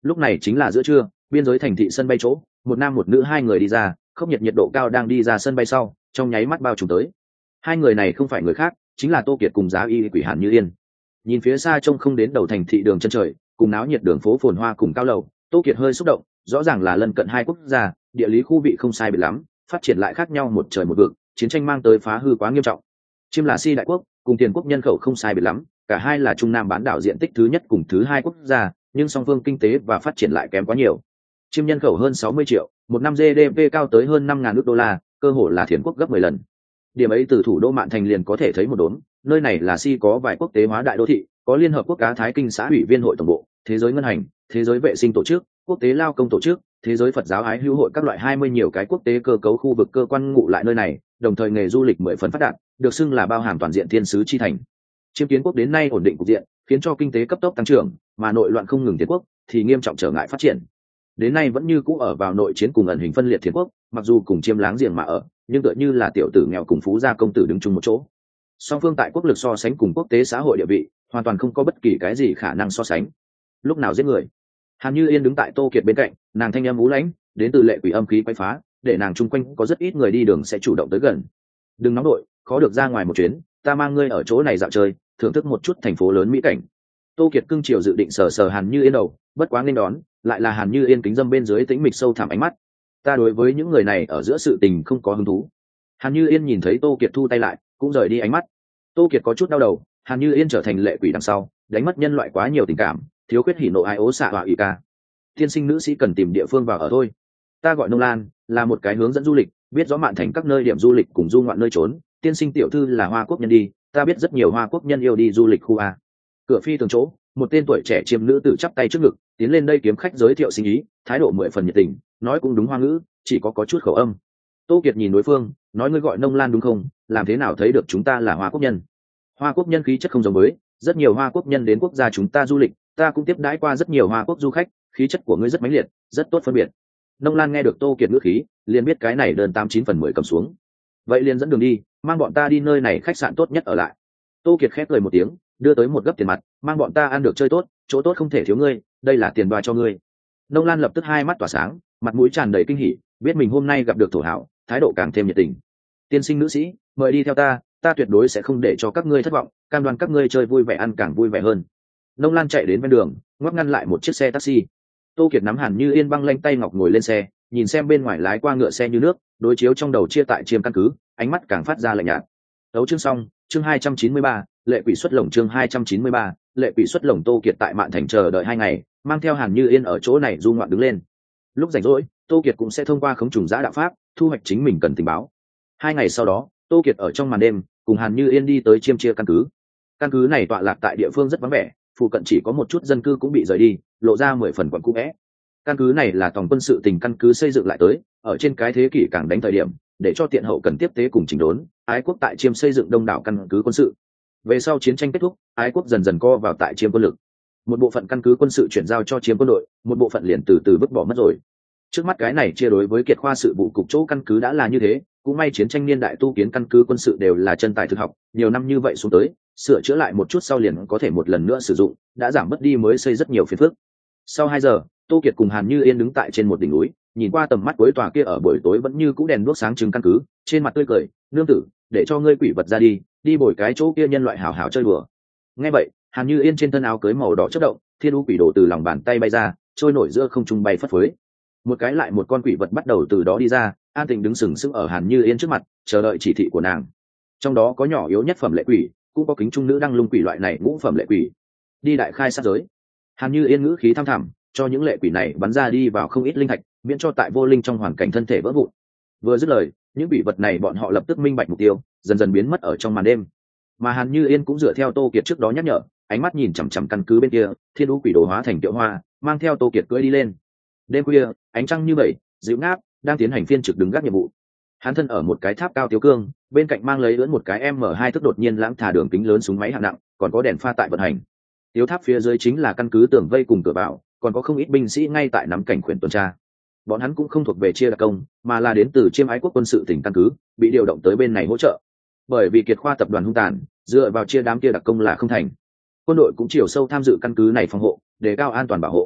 Lúc này chính là giữa trưa, biên giới thành thị sân bay chỗ, một nam một nữ hai người đi ra, không nhiệt độ cao đang đi ra sân bay sau, trong nháy mắt bao trùm tới. Hai người này không phải người khác, chính là Tô Kiệt cùng Giá Y Quỷ Hàn Như Yên. Nhìn phía xa trông không đến đầu thành thị đường chân trời, cùng náo nhiệt đường phố phồn hoa cùng cao lầu, Tô Kiệt hơi xúc động, rõ ràng là lân cận hai quốc gia, địa lý khu vị không sai biệt lắm, phát triển lại khác nhau một trời một vực, chiến tranh mang tới phá hư quá nghiêm trọng. Chiêm là Si đại quốc, cùng Tiền quốc nhân khẩu không sai biệt lắm, cả hai là Trung Nam bán đảo diện tích thứ nhất cùng thứ hai quốc gia, nhưng song phương kinh tế và phát triển lại kém quá nhiều. Chiêm nhân khẩu hơn 60 triệu, một năm GDP cao tới hơn 5.000 ước đô la, cơ hồ là Thiền quốc gấp 10 lần. Điểm ấy từ thủ đô Mạn Thành liền có thể thấy một đốn, nơi này là Si có vài quốc tế hóa đại đô thị, có Liên hợp quốc Á Thái Kinh xã ủy viên hội tổng bộ, thế giới ngân hành, thế giới vệ sinh tổ chức, quốc tế lao công tổ chức, thế giới Phật giáo ái hữu hội các loại 20 nhiều cái quốc tế cơ cấu khu vực cơ quan ngụ lại nơi này, đồng thời nghề du lịch 10 phần phát đạt, được xưng là bao hàm toàn diện thiên sứ chi thành. Chiêm Kiến quốc đến nay ổn định cục diện, khiến cho kinh tế cấp tốc tăng trưởng, mà nội loạn không ngừng Thiền quốc thì nghiêm trọng trở ngại phát triển. Đến nay vẫn như cũ ở vào nội chiến cùng ẩn hình phân liệt Thiền quốc, mặc dù cùng Chiêm láng giềng mà ở, nhưng tựa như là tiểu tử nghèo cùng phú gia công tử đứng chung một chỗ. Song phương tại quốc lực so sánh cùng quốc tế xã hội địa vị, hoàn toàn không có bất kỳ cái gì khả năng so sánh. Lúc nào giết người? Hàn Như Yên đứng tại Tô Kiệt bên cạnh, nàng thanh âm ú lãnh, đến từ lệ quỷ âm khí quấy phá, để nàng chung quanh có rất ít người đi đường sẽ chủ động tới gần. Đừng nóng đội, khó được ra ngoài một chuyến, ta mang ngươi ở chỗ này dạo chơi, thưởng thức một chút thành phố lớn mỹ cảnh. Tô Kiệt cưng chiều dự định sờ sờ Hàn Như Yên đầu, bất quá nên đón, lại là Hàn Như Yên kính dâm bên dưới tĩnh mịch sâu thẳm ánh mắt. Ta đối với những người này ở giữa sự tình không có hứng thú. Hàn Như Yên nhìn thấy Tô Kiệt thu tay lại, cũng rời đi ánh mắt. Tô Kiệt có chút đau đầu, Hàn Như Yên trở thành lệ quỷ đằng sau, đánh mất nhân loại quá nhiều tình cảm, thiếu khuyết hỉ nộ ai ố xạ hòa ủy ca. Tiên sinh nữ sĩ cần tìm địa phương vào ở thôi. Ta gọi Nông Lan, là một cái hướng dẫn du lịch, biết rõ Mạn Thành các nơi điểm du lịch cùng du ngoạn nơi trốn. Tiên sinh tiểu thư là Hoa Quốc nhân đi, ta biết rất nhiều Hoa Quốc nhân yêu đi du lịch khu A. Cửa phi tường chỗ, một tên tuổi trẻ chiêm nữ tử chắp tay trước ngực, tiến lên đây kiếm khách giới thiệu sinh ý, thái độ 10 phần nhiệt tình, nói cũng đúng Hoa ngữ, chỉ có chút khẩu âm. Tô Kiệt nhìn đối phương, nói ngươi gọi Nông Lan đúng không? Làm thế nào thấy được chúng ta là Hoa Quốc nhân? Hoa Quốc nhân khí chất không giống với, rất nhiều Hoa Quốc nhân đến quốc gia chúng ta du lịch, ta cũng tiếp đãi qua rất nhiều Hoa Quốc du khách, khí chất của ngươi rất mãnh liệt, rất tốt phân biệt. Nông Lan nghe được Tô Kiệt ngữ khí, liền biết cái này đơn 89 phần 10 cầm xuống. Vậy liền dẫn đường đi, mang bọn ta đi nơi này khách sạn tốt nhất ở lại. Tô Kiệt khép cười một tiếng, đưa tới một gấp tiền mặt, mang bọn ta ăn được chơi tốt, chỗ tốt không thể thiếu ngươi, đây là tiền đoa cho ngươi. Nông Lan lập tức hai mắt tỏa sáng, mặt mũi tràn đầy kinh hỉ, biết mình hôm nay gặp được thổ hảo, thái độ càng thêm nhiệt tình. Tiên sinh nữ sĩ, mời đi theo ta, ta tuyệt đối sẽ không để cho các ngươi thất vọng, cam đoan các ngươi chơi vui vẻ ăn càng vui vẻ hơn. Nông Lan chạy đến bên đường, ngoắc ngăn lại một chiếc xe taxi. Tô Kiệt nắm Hàn Như Yên băng lanh tay ngọc ngồi lên xe, nhìn xem bên ngoài lái qua ngựa xe như nước, đối chiếu trong đầu chia tại Chiêm căn cứ, ánh mắt càng phát ra lạnh nhạt. Đấu chương xong, chương 293, lệ quỷ xuất lồng chương 293, lệ quỷ xuất lồng. Tô Kiệt tại Mạn Thành chờ đợi 2 ngày, mang theo Hàn Như Yên ở chỗ này du ngoạn đứng lên. Lúc rảnh rỗi, Tô Kiệt cũng sẽ thông qua khống trùng giã đạo pháp, thu hoạch chính mình cần tình báo. 2 ngày sau đó, Tô Kiệt ở trong màn đêm, cùng Hàn Như Yên đi tới Chiêm Chia căn cứ. Căn cứ này tọa lạc tại địa phương rất vắng vẻ, phụ cận chỉ có một chút dân cư cũng bị rời đi, lộ ra 10 phần quẩn cũ vẽ. Căn cứ này là tổng quân sự tình căn cứ xây dựng lại tới, ở trên cái thế kỷ càng đánh thời điểm, để cho tiện hậu cần tiếp tế cùng chỉnh đốn, Ái quốc tại Chiêm xây dựng đông đảo căn cứ quân sự. Về sau chiến tranh kết thúc, Ái quốc dần dần co vào tại Chiêm quân lực. Một bộ phận căn cứ quân sự chuyển giao cho Chiêm quân đội, một bộ phận liền từ từ vứt bỏ mất rồi. Trước mắt cái này chia đối với Kiệt khoa sự vụ cục chỗ căn cứ đã là như thế, cũng may chiến tranh niên đại tu kiến căn cứ quân sự đều là chân tài thực học, nhiều năm như vậy xuống tới, sửa chữa lại một chút sau liền có thể một lần nữa sử dụng, đã giảm bớt đi mới xây rất nhiều phiền phức. Sau 2 giờ, Tô Kiệt cùng Hàn Như Yên đứng tại trên một đỉnh núi, nhìn qua tầm mắt cuối tòa kia ở buổi tối vẫn như cũ đèn đuốc sáng trưng căn cứ, trên mặt tươi cười, nương tử, để cho ngươi quỷ vật ra đi, đi bồi cái chỗ kia nhân loại hảo hảo chơi đùa. Nghe vậy, Hàn Như Yên trên thân áo cưới màu đỏ chớp động, thiên u quỷ đồ từ lòng bàn tay bay ra, trôi nổi giữa không trung bay phất phới. Một cái lại một con quỷ vật bắt đầu từ đó đi ra, an tình đứng sừng sững ở Hàn Như Yên trước mặt, chờ đợi chỉ thị của nàng. Trong đó có nhỏ yếu nhất phẩm lệ quỷ, cũng có kính trung nữ đăng lung quỷ loại này ngũ phẩm lệ quỷ. Đi đại khai sát giới. Hàn Như Yên ngữ khí thăm thẳm, cho những lệ quỷ này bắn ra đi vào không ít linh thạch, miễn cho tại vô linh trong hoàn cảnh thân thể vỡ vụn. Vừa dứt lời, những quỷ vật này bọn họ lập tức minh bạch mục tiêu, dần dần biến mất ở trong màn đêm. Mà Hàn Như Yên cũng dựa theo Tô Kiệt trước đó nhắc nhở, ánh mắt nhìn chằm chằm căn cứ bên kia, thiên u quỷ đồ hóa thành Tiểu Hoa, mang theo Tô Kiệt cưỡi đi lên. Đêm khuya, ánh trăng như vậy, dịu ngáp, đang tiến hành phiên trực đứng gác nhiệm vụ. Hắn thân ở một cái tháp cao tiếu cương, bên cạnh mang lấy lưỡn một cái M2 thức đột nhiên lãng thả đường kính lớn súng máy hạng nặng, còn có đèn pha tại vận hành. Tiếu tháp phía dưới chính là căn cứ tường vây cùng cửa vào, còn có không ít binh sĩ ngay tại nắm cảnh khuyển tuần tra. Bọn hắn cũng không thuộc về chia đặc công, mà là đến từ Chiêm Ái quốc quân sự tỉnh căn cứ, bị điều động tới bên này hỗ trợ. Bởi vì Kiệt khoa tập đoàn hung tàn, dựa vào chia đám kia đặc công là không thành. Quân đội cũng chiều sâu tham dự căn cứ này phòng hộ, đề cao an toàn bảo hộ.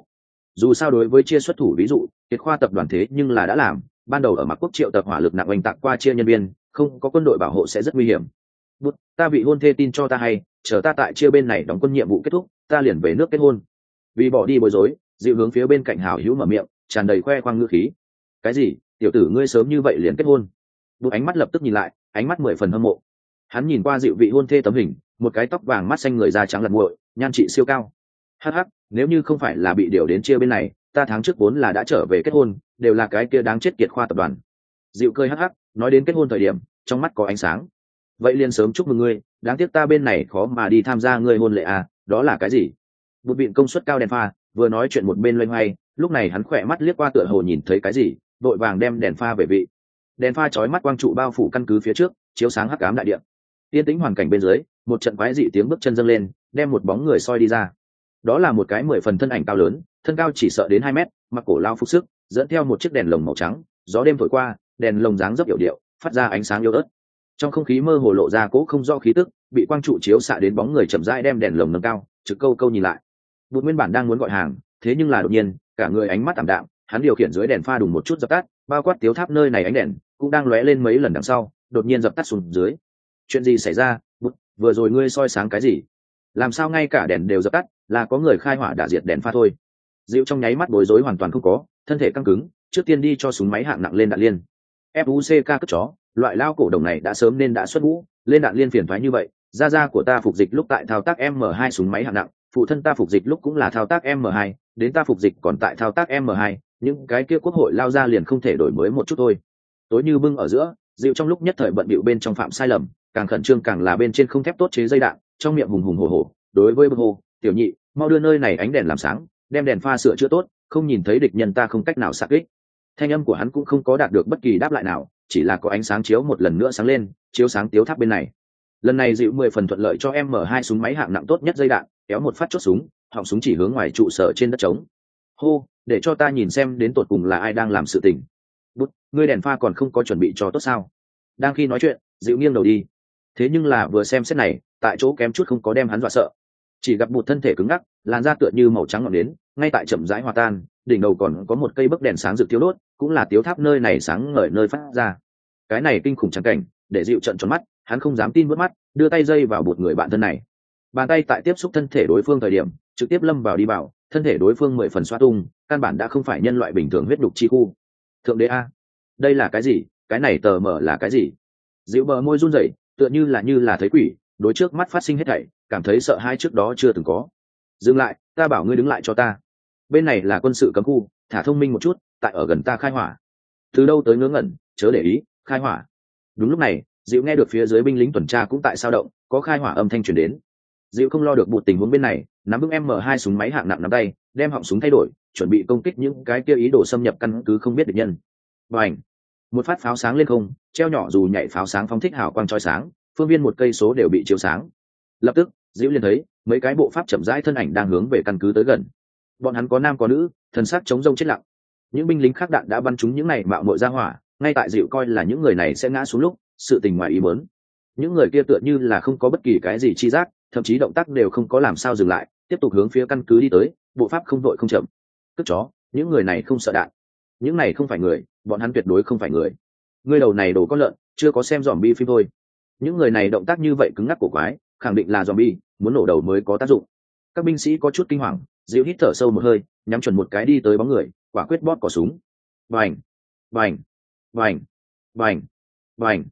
Dù sao đối với chia xuất thủ ví dụ Kiệt Khoa tập đoàn thế nhưng là đã làm, ban đầu ở Mạc Quốc triệu tập hỏa lực nặng oanh tạc qua chia nhân viên, không có quân đội bảo hộ sẽ rất nguy hiểm. Bút, ta vị hôn thê tin cho ta hay, chờ ta tại chia bên này đóng quân nhiệm vụ kết thúc, ta liền về nước kết hôn. Vì bỏ đi bối rối, dịu hướng phía bên cạnh hảo hữu mở miệng, tràn đầy khoe khoang ngữ khí. Cái gì? Tiểu tử ngươi sớm như vậy liền kết hôn? Bút ánh mắt lập tức nhìn lại, ánh mắt 10 phần hâm mộ. Hắn nhìn qua dịu vị hôn thê tấm hình, một cái tóc vàng mắt xanh người da trắng lật nguội, nhan trị siêu cao. Hắc hắc, nếu như không phải là bị điều đến chia bên này, ta tháng trước vốn là đã trở về kết hôn, đều là cái kia đáng chết Kiệt Khoa tập đoàn. Dịu cười hắc hắc, nói đến kết hôn thời điểm, trong mắt có ánh sáng. Vậy liền sớm chúc mừng ngươi, đáng tiếc ta bên này khó mà đi tham gia ngươi hôn lễ à, đó là cái gì? Một vịn công suất cao đèn pha, vừa nói chuyện một bên loay hoay, lúc này hắn khỏe mắt liếc qua tựa hồ nhìn thấy cái gì, đội vàng đem đèn pha về vị. Đèn pha chói mắt quang trụ bao phủ căn cứ phía trước, chiếu sáng hắc ám đại địa. Yên tĩnh hoàn cảnh bên dưới, một trận quái dị tiếng bước chân dâng lên, đem một bóng người soi đi ra. Đó là một cái 10 phần thân ảnh cao lớn, thân cao chỉ sợ đến 2 mét, mặc cổ lao phục sức, dẫn theo một chiếc đèn lồng màu trắng, gió đêm thổi qua, đèn lồng dáng dấp yểu điệu, phát ra ánh sáng yếu ớt. Trong không khí mơ hồ lộ ra cố không do khí tức, bị quang trụ chiếu xạ đến bóng người chậm rãi đem đèn lồng nâng cao, trực câu câu nhìn lại. Bụt nguyên bản đang muốn gọi hàng, thế nhưng là đột nhiên, cả người ánh mắt tạm đạm, hắn điều khiển dưới đèn pha đùng một chút dập tắt, bao quát tiếu tháp nơi này ánh đèn cũng đang lóe lên mấy lần đằng sau, đột nhiên dập tắt xuống dưới. Chuyện gì xảy ra? Bụt, vừa rồi ngươi soi sáng cái gì? Làm sao ngay cả đèn đều dập tắt, là có người khai hỏa đã diệt đèn pha thôi. Dịu trong nháy mắt bối rối hoàn toàn không có, thân thể căng cứng, trước tiên đi cho súng máy hạng nặng lên đạn liên. FUCK cất chó, loại lao cổ đồng này đã sớm nên đã xuất ngũ, lên đạn liên phiền thoái như vậy. Gia của ta phục dịch lúc tại thao tác M2 súng máy hạng nặng, phụ thân ta phục dịch lúc cũng là thao tác M2, đến ta phục dịch còn tại thao tác M2, những cái kia quốc hội lao ra liền không thể đổi mới một chút thôi. Tối như bưng ở giữa, Dịu trong lúc nhất thời bận bịu bên trong phạm sai lầm, càng khẩn trương càng là bên trên không thép tốt chế dây đạn, trong miệng hùng hùng hổ hổ, đối với bơ hồ, tiểu nhị, mau đưa nơi này ánh đèn làm sáng, đem đèn pha sửa chữa tốt, không nhìn thấy địch nhân ta không cách nào xạ kích. Thanh âm của hắn cũng không có đạt được bất kỳ đáp lại nào, chỉ là có ánh sáng chiếu một lần nữa sáng lên, chiếu sáng tiếu tháp bên này. Lần này Dịu 10 phần thuận lợi cho M2 súng máy hạng nặng tốt nhất dây đạn, kéo một phát chốt súng, họng súng chỉ hướng ngoài trụ sở trên đất trống. Hô, để cho ta nhìn xem đến tột cùng là ai đang làm sự tình. Bút, ngươi đèn pha còn không có chuẩn bị cho tốt sao? Đang khi nói chuyện, Dịu nghiêng đầu đi. Thế nhưng là vừa xem xét này, tại chỗ kém chút không có đem hắn dọa sợ. Chỉ gặp Bụt thân thể cứng ngắc, làn da tựa như màu trắng ngọn nến, ngay tại chậm rãi hòa tan, đỉnh đầu còn có một cây bấc đèn sáng rực thiếu đốt, cũng là tiếu tháp nơi này sáng ngời nơi phát ra. Cái này kinh khủng trắng cảnh, để Dịu trợn tròn mắt, hắn không dám tin bước mắt, đưa tay dây vào Bụt người bạn thân này. Bàn tay tại tiếp xúc thân thể đối phương thời điểm, trực tiếp lâm vào đi vào, thân thể đối phương 10 phần xoa tung, căn bản đã không phải nhân loại bình thường huyết đục chi khu. Thượng đế a, đây là cái gì? Cái này tờ mở là cái gì? Dịu bờ môi run rẩy, tựa như là thấy quỷ, đối trước mắt phát sinh hết thảy, cảm thấy sợ hãi trước đó chưa từng có. Dừng lại, ta bảo ngươi đứng lại cho ta. Bên này là quân sự cấm khu, thả thông minh một chút, tại ở gần ta khai hỏa. Từ đâu tới ngớ ngẩn, chớ để ý, khai hỏa. Đúng lúc này, Dịu nghe được phía dưới binh lính tuần tra cũng tại sao động, có khai hỏa âm thanh truyền đến. Dịu không lo được Bụt tình huống bên này, nắm vững M2 súng máy hạng nặng nắm tay, đem họng súng thay đổi, chuẩn bị công kích những cái kia ý đồ xâm nhập căn cứ không biết địch nhân. Bành! Một phát pháo sáng lên không, treo nhỏ dù nhảy pháo sáng phóng thích hào quang chói sáng, phương viên một cây số đều bị chiếu sáng. Lập tức, Dịu liền thấy mấy cái bộ pháp chậm rãi thân ảnh đang hướng về căn cứ tới gần. Bọn hắn có nam có nữ, thần sắc chống rông chết lặng. Những binh lính khác đạn đã bắn trúng những này mạo muội ra hỏa, ngay tại Dịu coi là những người này sẽ ngã xuống lúc, sự tình ngoài ý muốn. Những người kia tựa như là không có bất kỳ cái gì chi giác, thậm chí động tác đều không có làm sao dừng lại, tiếp tục hướng phía căn cứ đi tới, bộ pháp không vội không chậm. Tức chó, những người này không sợ đạn. Những này không phải người, bọn hắn tuyệt đối không phải người. Ngươi đầu này đồ con lợn, chưa có xem zombie phim thôi. Những người này động tác như vậy cứng ngắc cổ quái, khẳng định là zombie, muốn nổ đầu mới có tác dụng. Các binh sĩ có chút kinh hoàng, Dịu hít thở sâu một hơi, nhắm chuẩn một cái đi tới bóng người, quả quyết bóp cò súng. Bành, bành, bành, bành, bành.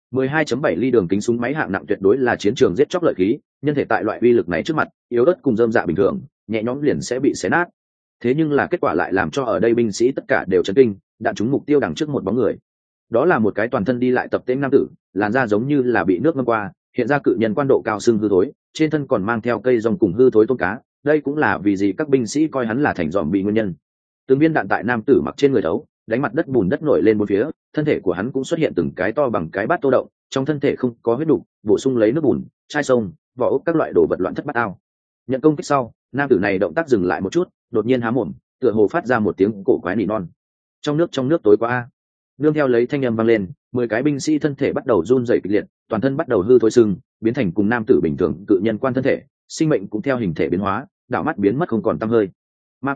12.7 ly đường kính súng máy hạng nặng tuyệt đối là chiến trường giết chóc lợi khí, nhân thể tại loại uy lực này trước mặt, yếu ớt cùng rơm dạ bình thường, nhẹ nhõm liền sẽ bị xé nát. Thế nhưng là kết quả lại làm cho ở đây binh sĩ tất cả đều chấn kinh, đạn trúng mục tiêu đằng trước một bóng người. Đó là một cái toàn thân đi lại tập tễnh nam tử, làn da giống như là bị nước ngâm qua, hiện ra cự nhân quan độ cao sưng hư thối, trên thân còn mang theo cây rong cùng hư thối tôm cá, đây cũng là vì gì các binh sĩ coi hắn là thành zombie nguyên nhân. Từng viên đạn tại nam tử mặc trên người thấu, đánh mặt đất bùn đất nổi lên bốn phía, thân thể của hắn cũng xuất hiện từng cái to bằng cái bát tô động, trong thân thể không có huyết đủ, bổ sung lấy nước bùn, chai sông, vỏ ốc các loại đồ vật loạn thất bát ao. Nhận công kích sau, nam tử này động tác dừng lại một chút, đột nhiên há mồm, tựa hồ phát ra một tiếng cổ quái nỉ non. Trong nước tối quá a. Nương theo lấy thanh âm vang lên, 10 cái binh sĩ thân thể bắt đầu run rẩy kịch liệt, toàn thân bắt đầu hư thối sưng, biến thành cùng nam tử bình thường cự nhân quan thân thể, sinh mệnh cũng theo hình thể biến hóa, đảo mắt biến mất không còn tăm hơi. Ma quỷ,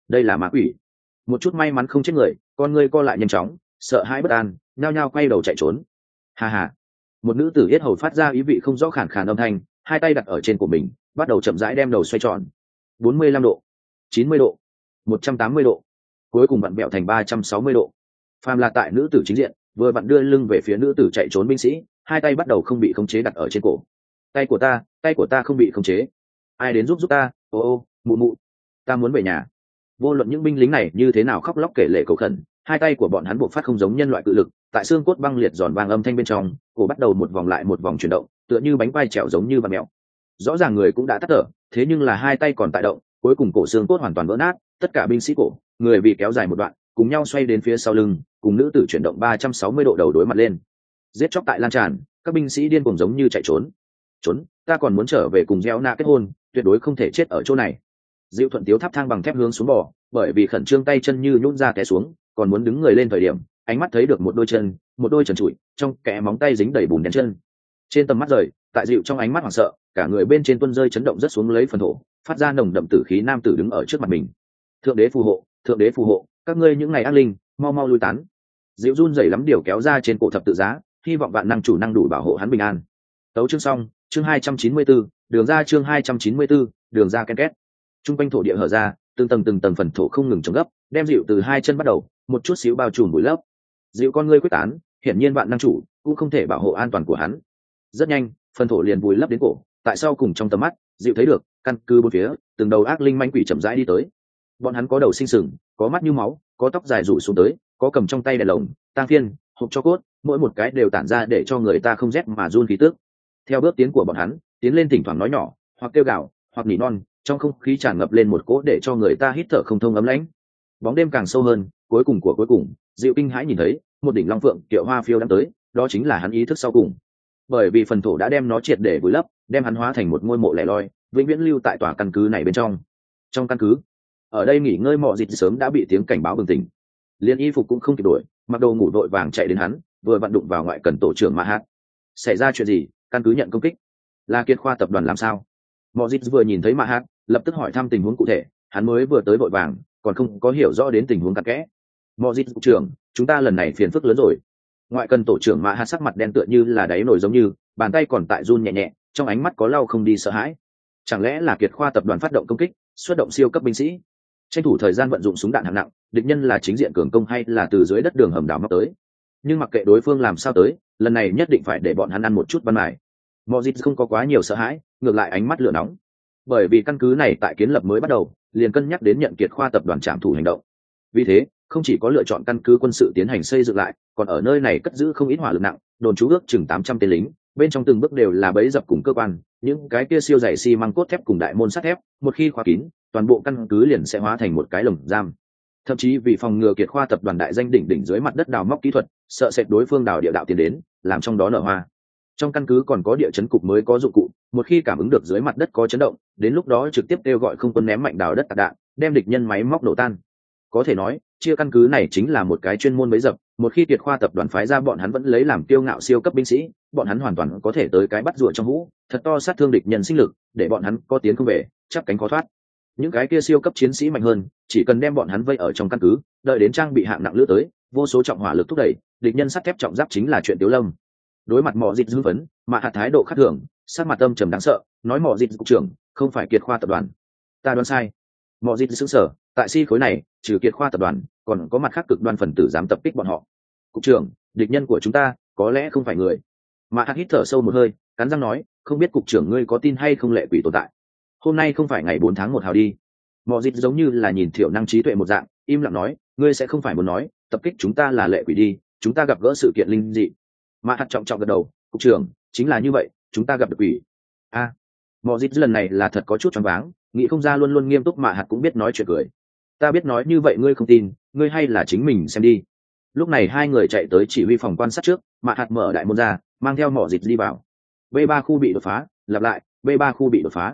đây là ma quỷ. Một chút may mắn không chết người, con ngươi co lại nhanh chóng, sợ hãi bất an, nhao nhao quay đầu chạy trốn. Hà hà. Một nữ tử yết hầu phát ra ý vị không rõ khàn khàn âm thanh, hai tay đặt ở trên của mình, bắt đầu chậm rãi đem đầu xoay tròn. 45 độ, 90 độ, 180 độ, cuối cùng vặn bẹo thành 360 độ. Phàm là tại nữ tử chính diện, vừa vặn đưa lưng về phía nữ tử chạy trốn binh sĩ, hai tay bắt đầu không bị khống chế đặt ở trên cổ. Tay của ta không bị khống chế. Ai đến giúp ta, ô ô, mụ mụ, ta muốn về nhà. Vô luận những binh lính này như thế nào khóc lóc kể lể cầu khẩn, hai tay của bọn hắn buộc phát không giống nhân loại cự lực, tại xương cốt băng liệt giòn vang âm thanh bên trong, cổ bắt đầu một vòng lại một vòng chuyển động, tựa như bánh quai trèo giống như vặn mèo. Rõ ràng người cũng đã tắt thở, thế nhưng là hai tay còn tại động, cuối cùng cổ xương cốt hoàn toàn vỡ nát, tất cả binh sĩ cổ, người bị kéo dài một đoạn, cùng nhau xoay đến phía sau lưng, cùng nữ tử chuyển động 360 độ đầu đối mặt lên. Giết chóc tại lan tràn, các binh sĩ điên cuồng giống như chạy trốn. Trốn, ta còn muốn trở về cùng Gieo Na kết hôn, tuyệt đối không thể chết ở chỗ này. Diệu Thuận Tiếu tháp thang bằng thép hướng xuống bò, bởi vì khẩn trương tay chân như nhũn ra té xuống, còn muốn đứng người lên thời điểm, ánh mắt thấy được một đôi chân, một đôi trần trụi, trong kẽ móng tay dính đầy bùn đen chân. Trên tầm mắt rời, tại Diệu trong ánh mắt hoảng sợ, cả người bên trên tuôn rơi chấn động rất xuống lấy phần thổ, phát ra nồng đậm tử khí nam tử đứng ở trước mặt mình. Thượng đế phù hộ, các ngươi những ngày ác linh, mau mau lui tán. Diệu run rẩy lắm điều kéo ra trên cổ thập tự giá, hy vọng vạn năng chủ năng đủ bảo hộ hắn bình an. Tấu chương xong, chương 294, đường ra chương 294, đường ra ken két. Trung quanh thổ địa hở ra, từng tầng phần thổ không ngừng chống gấp, đem Diệu từ hai chân bắt đầu, một chút xíu bao trùm bụi lấp. Diệu con ngươi quyết tán, hiển nhiên vạn năng chủ cũng không thể bảo hộ an toàn của hắn. Rất nhanh, phần thổ liền vùi lấp đến cổ, tại sao cùng trong tầm mắt, Diệu thấy được, căn cứ bốn phía, từng đầu ác linh manh quỷ chậm rãi đi tới. Bọn hắn có đầu sinh sừng, có mắt như máu, có tóc dài rủ xuống tới, có cầm trong tay đèn lồng, tang phiên, hộp cho cốt, mỗi một cái đều tản ra để cho người ta không rét mà run khí tức. Theo bước tiến của bọn hắn, tiến lên thỉnh thoảng nói nhỏ, hoặc kêu gào, hoặc nỉ non, trong không khí tràn ngập lên một cỗ để cho người ta hít thở không thông ấm lãnh. Bóng đêm càng sâu hơn, cuối cùng, Diệu kinh hãi nhìn thấy một đỉnh long phượng kiệu hoa phiêu đang tới, đó chính là hắn ý thức sau cùng. Bởi vì phần thổ đã đem nó triệt để vùi lấp, đem hắn hóa thành một ngôi mộ lẻ loi, vĩnh viễn lưu tại tòa căn cứ này bên trong. Trong căn cứ, ở đây nghỉ ngơi Mọ Dịch sớm đã bị tiếng cảnh báo bừng tỉnh, liên y phục cũng không kịp đổi, mặc đồ ngủ vội vàng chạy đến hắn, vừa vặn đụng vào ngoại cần tổ trưởng Mã Hát. Xảy ra chuyện gì? Căn cứ nhận công kích, là Kiệt Khoa tập đoàn làm sao? Mọ Dịch vừa nhìn thấy Mã Hát, lập tức hỏi thăm tình huống cụ thể, hắn mới vừa tới vội vàng, còn không có hiểu rõ đến tình huống cặn kẽ. Mọ Dịch cục trưởng, chúng ta lần này phiền phức lớn rồi. Ngoại cần tổ trưởng Mã Hát sắc mặt đen tựa như là đáy nồi giống như, bàn tay còn tại run nhẹ nhẹ, trong ánh mắt có lau không đi sợ hãi. Chẳng lẽ là Kiệt Khoa tập đoàn phát động công kích, xuất động siêu cấp binh sĩ, tranh thủ thời gian vận dụng súng đạn hạng nặng, địch nhân là chính diện cường công hay là từ dưới đất đường hầm đào móc tới. Nhưng mặc kệ đối phương làm sao tới, lần này nhất định phải để bọn hắn ăn một chút ban mài. Mojit không có quá nhiều sợ hãi, ngược lại ánh mắt lửa nóng, bởi vì căn cứ này tại kiến lập mới bắt đầu liền cân nhắc đến nhận Kiệt Khoa tập đoàn trảm thủ hành động. Vì thế, không chỉ có lựa chọn căn cứ quân sự tiến hành xây dựng lại, còn ở nơi này cất giữ không ít hỏa lực nặng, đồn trú ước chừng 800 tên lính, bên trong từng bước đều là bẫy dập cùng cơ quan, những cái kia siêu dày xi măng cốt thép cùng đại môn sắt thép, một khi khóa kín, toàn bộ căn cứ liền sẽ hóa thành một cái lồng giam. Thậm chí vì phòng ngừa Kiệt Khoa tập đoàn đại danh đỉnh đỉnh dưới mặt đất đào móc kỹ thuật, sợ sệt đối phương đào địa đạo tiến đến, làm trong đó nở hoa. Trong căn cứ còn có địa chấn cục mới có dụng cụ, một khi cảm ứng được dưới mặt đất có chấn động, đến lúc đó trực tiếp kêu gọi không quân ném mạnh đào đất tạc đạn, đem địch nhân máy móc nổ tan. Có thể nói, chia căn cứ này chính là một cái chuyên môn bẫy dập, một khi Kiệt Khoa tập đoàn phái ra bọn hắn vẫn lấy làm kiêu ngạo siêu cấp binh sĩ, bọn hắn hoàn toàn có thể tới cái bắt rùa trong hũ, thật to sát thương địch nhân sinh lực, để bọn hắn có tiến không về, chắp cánh khó thoát. Những cái kia siêu cấp chiến sĩ mạnh hơn, chỉ cần đem bọn hắn vây ở trong căn cứ, đợi đến trang bị hạng nặng lữ tới, vô số trọng hỏa lực thúc đẩy, địch nhân sắt thép trọng giáp chính là chuyện tiểu lâm. Đối mặt Mọ Dịch hưng phấn, mà hạt thái độ khác thường, sát mặt âm trầm đáng sợ, nói Mọ Dịch cục trưởng, không phải Kiệt Khoa tập đoàn. Ta đoán sai. Mọ Dịch sững sờ, tại si khối này, trừ Kiệt Khoa tập đoàn, còn có mặt khác cực đoan phần tử dám tập kích bọn họ. Cục trưởng, địch nhân của chúng ta, có lẽ không phải người. Mà hạt hít thở sâu một hơi, cắn răng nói, không biết cục trưởng ngươi có tin hay không lệ quỷ tồn tại. Hôm nay không phải ngày 4 tháng 1 hào đi. Mọ Dịch giống như là nhìn thiểu năng trí tuệ một dạng, im lặng nói, ngươi sẽ không phải muốn nói, tập kích chúng ta là lệ quỷ đi, chúng ta gặp gỡ sự kiện linh dị. Mà hạt trọng trọng gật đầu, cục trưởng, chính là như vậy, chúng ta gặp được quỷ. A, Mọ Dịch lần này là thật có chút choáng váng, nghĩ không ra luôn luôn nghiêm túc mà hạt cũng biết nói chuyện cười. Ta biết nói như vậy ngươi không tin, ngươi hay là chính mình xem đi. Lúc này hai người chạy tới chỉ huy phòng quan sát trước, mà hạt mở đại môn ra, mang theo Mọ Dịch đi vào. B3 khu bị đột phá, lặp lại, B3 khu bị đột phá.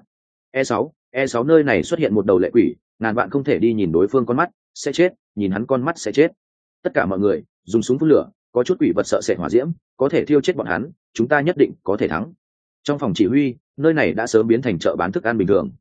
E6 nơi này xuất hiện một đầu lệ quỷ, ngàn vạn không thể đi nhìn đối phương con mắt, sẽ chết, nhìn hắn con mắt sẽ chết. Tất cả mọi người dùng súng phun lửa, có chút quỷ vật sợ sệt hỏa diễm, có thể thiêu chết bọn hắn, chúng ta nhất định có thể thắng. Trong phòng chỉ huy, nơi này đã sớm biến thành chợ bán thức ăn bình thường.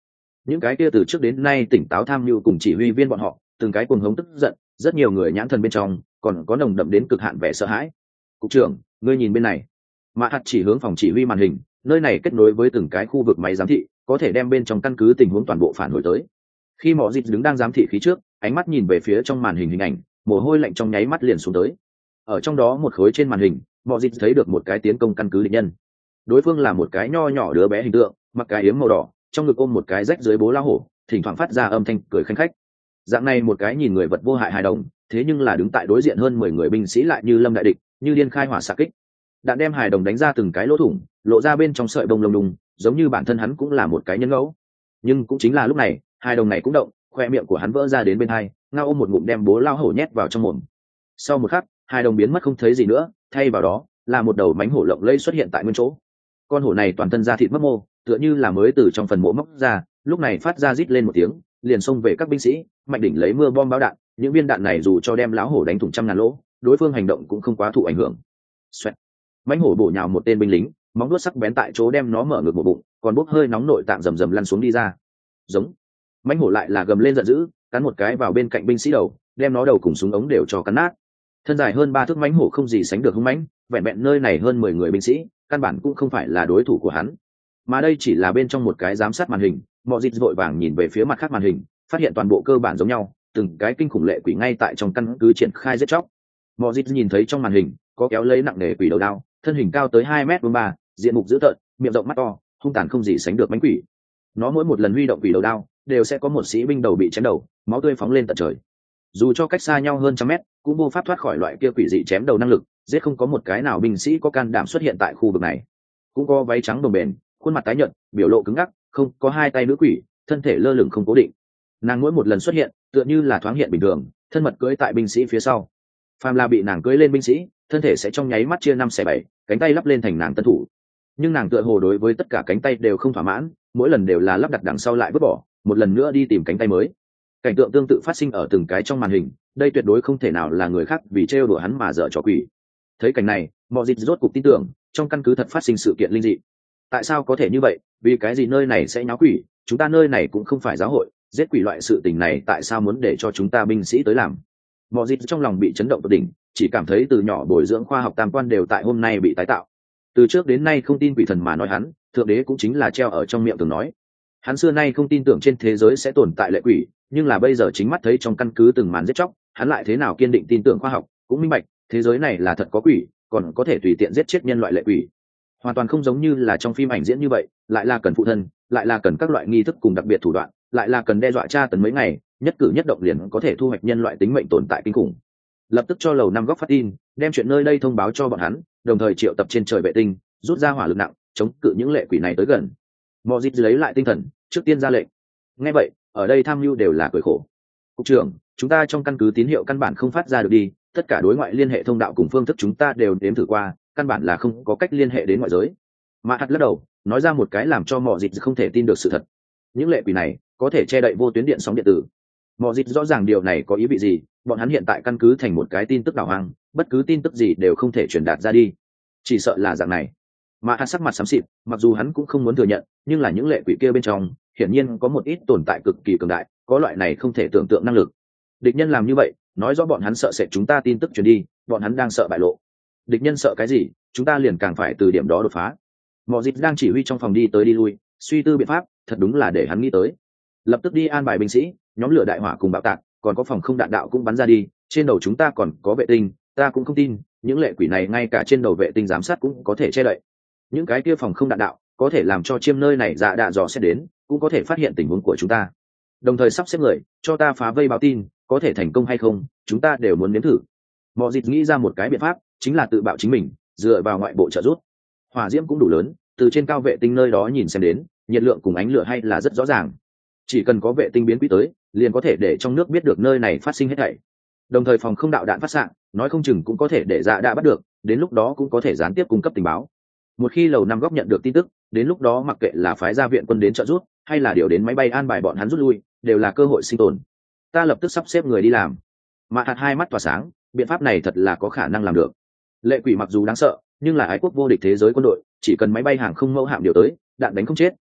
những cái kia từ trước đến nay tỉnh táo tham mưu cùng chỉ huy viên bọn họ từng cái cuồng hống tức giận, rất nhiều người nhãn thần bên trong còn có nồng đậm đến cực hạn vẻ sợ hãi. Cục trưởng, ngươi nhìn bên này. Mã Hạt chỉ hướng phòng chỉ huy màn hình, nơi này kết nối với từng cái khu vực máy giám thị, có thể đem bên trong căn cứ tình huống toàn bộ phản hồi tới. Khi Mộ Dịch đứng đang giám thị khí trước, ánh mắt nhìn về phía trong màn hình hình ảnh, mồ hôi lạnh trong nháy mắt liền xuống tới. Ở trong đó một khối trên màn hình, Mộ Dịch thấy được một cái tiến công căn cứ địch nhân. Đối phương là một cái nho nhỏ đứa bé hình tượng, mặc cái yếm màu đỏ, trong ngực ôm một cái rách dưới bố lao hổ, thỉnh thoảng phát ra âm thanh cười khanh khách. Dạng này một cái nhìn người vật vô hại hài đồng, thế nhưng là đứng tại đối diện hơn 10 người binh sĩ lại như lâm đại địch, như điên khai hỏa xạ kích. Đạn đem hài đồng đánh ra từng cái lỗ thủng, lộ ra bên trong sợi bông lông đùng, giống như bản thân hắn cũng là một cái nhân ngẫu. Nhưng cũng chính là lúc này, hài đồng này cũng động, khoe miệng của hắn vỡ ra đến bên hai, ngao ôm một ngụm đem bố lao hổ nhét vào trong mồm. Sau một khắc, hài đồng biến mất không thấy gì nữa, thay vào đó là một đầu mánh hổ lộng lẫy xuất hiện tại nguyên chỗ. Con hổ này toàn thân da thịt mấp mô, tựa như là mới từ trong phần mộ móc ra, lúc này phát ra rít lên một tiếng, liền xông về các binh sĩ, mạnh đỉnh lấy mưa bom báo đạn. Những viên đạn này dù cho đem láo hổ đánh thủng trăm ngàn lỗ, đối phương hành động cũng không quá thụ ảnh hưởng. Xoẹt. Mãnh hổ bổ nhào một tên binh lính, móng vuốt sắc bén tại chỗ đem nó mở ngược một bụng, còn bốc hơi nóng nội tạng rầm rầm lăn xuống đi ra. Giống. Mãnh hổ lại là gầm lên giận dữ, cắn một cái vào bên cạnh binh sĩ đầu, đem nó đầu cùng súng ống đều cho cắn nát. Thân dài hơn 3 thước mãnh hổ không gì sánh được hung mãnh, vẹn vẹn nơi này hơn 10 người binh sĩ, căn bản cũng không phải là đối thủ của hắn. Mà đây chỉ là bên trong một cái giám sát màn hình, Mộ Dịch vội vàng nhìn về phía mặt khác màn hình, phát hiện toàn bộ cơ bản giống nhau, từng cái kinh khủng lệ quỷ ngay tại trong căn cứ triển khai giết chóc. Mộ Dịch nhìn thấy trong màn hình có kéo lấy nặng nề quỷ đầu đao, thân hình cao tới 2m3, diện mục dữ tợn, miệng rộng mắt to, hung tàn không gì sánh được mãnh quỷ. Nó mỗi một lần huy động quỷ đầu đao, đều sẽ có một sĩ binh đầu bị chém đầu, máu tươi phóng lên tận trời. Dù cho cách xa nhau hơn trăm mét, cũng vô pháp thoát khỏi loại kia quỷ dị chém đầu năng lực, giết không có một cái nào binh sĩ có can đảm xuất hiện tại khu vực này. Cũng có váy trắng đồng bền, khuôn mặt tái nhợt, biểu lộ cứng ngắc, không có hai tay nữ quỷ, thân thể lơ lửng không cố định. Nàng mỗi một lần xuất hiện, tựa như là thoáng hiện bình thường, thân mật cưỡi tại binh sĩ phía sau. Phàm là bị nàng cưỡi lên binh sĩ, thân thể sẽ trong nháy mắt chia 5/7, cánh tay lắp lên thành nàng tân thủ. Nhưng nàng tựa hồ đối với tất cả cánh tay đều không thỏa mãn, mỗi lần đều là lắp đặt đằng sau lại vứt bỏ, một lần nữa đi tìm cánh tay mới. Cảnh tượng tương tự phát sinh ở từng cái trong màn hình, đây tuyệt đối không thể nào là người khác vì trêu đùa hắn mà dở trò quỷ. Thấy cảnh này, Mộ Dịch rốt cục tin tưởng, trong căn cứ thật phát sinh sự kiện linh dị. Tại sao có thể như vậy? Vì cái gì nơi này sẽ nháo quỷ? Chúng ta nơi này cũng không phải giáo hội, giết quỷ loại sự tình này tại sao muốn để cho chúng ta binh sĩ tới làm? Mộ Dịch trong lòng bị chấn động tột đỉnh, chỉ cảm thấy từ nhỏ bồi dưỡng khoa học tam quan đều tại hôm nay bị tái tạo. Từ trước đến nay không tin quỷ thần mà nói hắn, thượng đế cũng chính là treo ở trong miệng từng nói. Hắn xưa nay không tin tưởng trên thế giới sẽ tồn tại lệ quỷ, nhưng là bây giờ chính mắt thấy trong căn cứ từng màn giết chóc, hắn lại thế nào kiên định tin tưởng khoa học, cũng minh bạch, thế giới này là thật có quỷ, còn có thể tùy tiện giết chết nhân loại lệ quỷ. Hoàn toàn không giống như là trong phim ảnh diễn như vậy, lại là cần phụ thân, lại là cần các loại nghi thức cùng đặc biệt thủ đoạn, lại là cần đe dọa tra tấn mấy ngày, nhất cử nhất động liền có thể thu hoạch nhân loại tính mệnh tồn tại kinh khủng. Lập tức cho lầu 5 góc phát tin, đem chuyện nơi đây thông báo cho bọn hắn, đồng thời triệu tập trên trời vệ tinh, rút ra hỏa lực nặng, chống cự những lệ quỷ này tới gần. Mộ Dịch lấy lại tinh thần, trước tiên ra lệnh. Nghe vậy, ở đây tham mưu đều là cười khổ. Cục trưởng, chúng ta trong căn cứ tín hiệu căn bản không phát ra được đi, tất cả đối ngoại liên hệ thông đạo cùng phương thức chúng ta đều đếm thử qua, căn bản là không có cách liên hệ đến ngoại giới. Mã Hạt lắc đầu, nói ra một cái làm cho Mộ Dịch không thể tin được sự thật. Những lệ quỷ này có thể che đậy vô tuyến điện sóng điện tử. Mộ Dịch rõ ràng điều này có ý vị gì, bọn hắn hiện tại căn cứ thành một cái tin tức đảo hoang, bất cứ tin tức gì đều không thể truyền đạt ra đi. Chỉ sợ là dạng này. Mã Hạt sắc mặt xám xịt, mặc dù hắn cũng không muốn thừa nhận, nhưng là những lệ quỷ kia bên trong, hiển nhiên có một ít tồn tại cực kỳ cường đại, có loại này không thể tưởng tượng năng lực. Địch nhân làm như vậy, nói rõ bọn hắn sợ sệt chúng ta tin tức truyền đi, bọn hắn đang sợ bại lộ. Địch nhân sợ cái gì, chúng ta liền càng phải từ điểm đó đột phá. Mộ Dịch đang chỉ huy trong phòng đi tới đi lui, suy tư biện pháp, thật đúng là để hắn nghĩ tới. Lập tức đi an bài binh sĩ, nhóm lửa đại hỏa cùng bạo tạc, còn có phòng không đạn đạo cũng bắn ra đi, trên đầu chúng ta còn có vệ tinh, ta cũng không tin, những lệ quỷ này ngay cả trên đầu vệ tinh giám sát cũng có thể che đậy. Những cái kia phòng không đạn đạo có thể làm cho chiêm nơi này dạ đạ dò xét đến, cũng có thể phát hiện tình huống của chúng ta. Đồng thời sắp xếp người cho ta phá vây báo tin, có thể thành công hay không, chúng ta đều muốn nếm thử. Mộ Dịch nghĩ ra một cái biện pháp, chính là tự bạo chính mình, dựa vào ngoại bộ trợ giúp. Hỏa diễm cũng đủ lớn, từ trên cao vệ tinh nơi đó nhìn xem đến, nhiệt lượng cùng ánh lửa hay là rất rõ ràng. Chỉ cần có vệ tinh biến quỹ tới, liền có thể để trong nước biết được nơi này phát sinh hết thảy. Đồng thời phòng không đạo đạn phát xạ, nói không chừng cũng có thể để dạ đã bắt được, đến lúc đó cũng có thể gián tiếp cung cấp tình báo. Một khi lầu 5 góc nhận được tin tức, đến lúc đó mặc kệ là phái ra viện quân đến trợ giúp, hay là điều đến máy bay an bài bọn hắn rút lui, đều là cơ hội sinh tồn. Ta lập tức sắp xếp người đi làm. Mã Hạt hai mắt tỏa sáng, biện pháp này thật là có khả năng làm được. Lệ quỷ mặc dù đáng sợ, nhưng là ái quốc vô địch thế giới quân đội, chỉ cần máy bay hàng không mẫu hạm điều tới, đạn đánh không chết,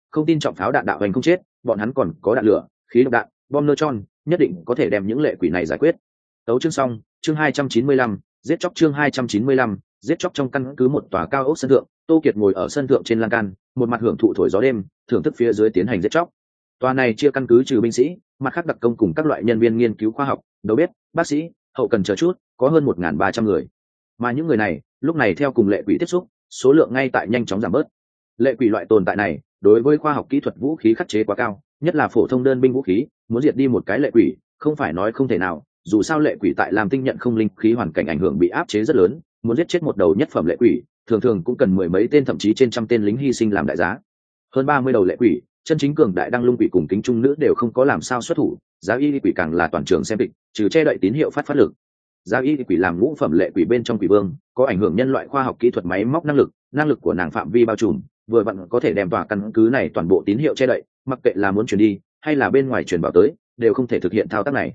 không tin trọng pháo đạn đạo hành không chết, bọn hắn còn có đạn lửa, khí độc đạn, bom neutron, nhất định có thể đem những lệ quỷ này giải quyết. Tấu chương xong, chương 295, giết chóc chương 295, giết chóc trong căn cứ một tòa cao ốc sân thượng, Tô Kiệt ngồi ở sân thượng trên lan can, một mặt hưởng thụ thổi gió đêm, thưởng thức phía dưới tiến hành giết chóc. Tòa này chia căn cứ trừ binh sĩ, mặt khác đặc công cùng các loại nhân viên nghiên cứu khoa học, đầu bếp, bác sĩ, hậu cần chờ chút, có hơn 1.300 người. Mà những người này, lúc này theo cùng lệ quỷ tiếp xúc, số lượng ngay tại nhanh chóng giảm bớt. Lệ quỷ loại tồn tại này, đối với khoa học kỹ thuật vũ khí khắc chế quá cao, nhất là phổ thông đơn binh vũ khí, muốn diệt đi một cái lệ quỷ, không phải nói không thể nào, dù sao lệ quỷ tại Lam Tinh nhận không linh khí hoàn cảnh ảnh hưởng bị áp chế rất lớn, muốn giết chết một đầu nhất phẩm lệ quỷ, thường thường cũng cần mười mấy tên thậm chí trên trăm tên lính hy sinh làm đại giá. Hơn 30 đầu lệ quỷ, chân chính cường đại đăng lung quỷ cùng kính trung nữ đều không có làm sao xuất thủ, giá y quỷ càng là toàn trường xem kịch, trừ che đậy tín hiệu phát lực. Giá y quỷ làm ngũ phẩm lệ quỷ bên trong quỷ vương, có ảnh hưởng nhân loại khoa học kỹ thuật máy móc năng lực của nàng phạm vi bao trùm, vừa vặn có thể đem tòa căn cứ này toàn bộ tín hiệu che đậy, mặc kệ là muốn truyền đi hay là bên ngoài truyền bảo tới, đều không thể thực hiện thao tác này.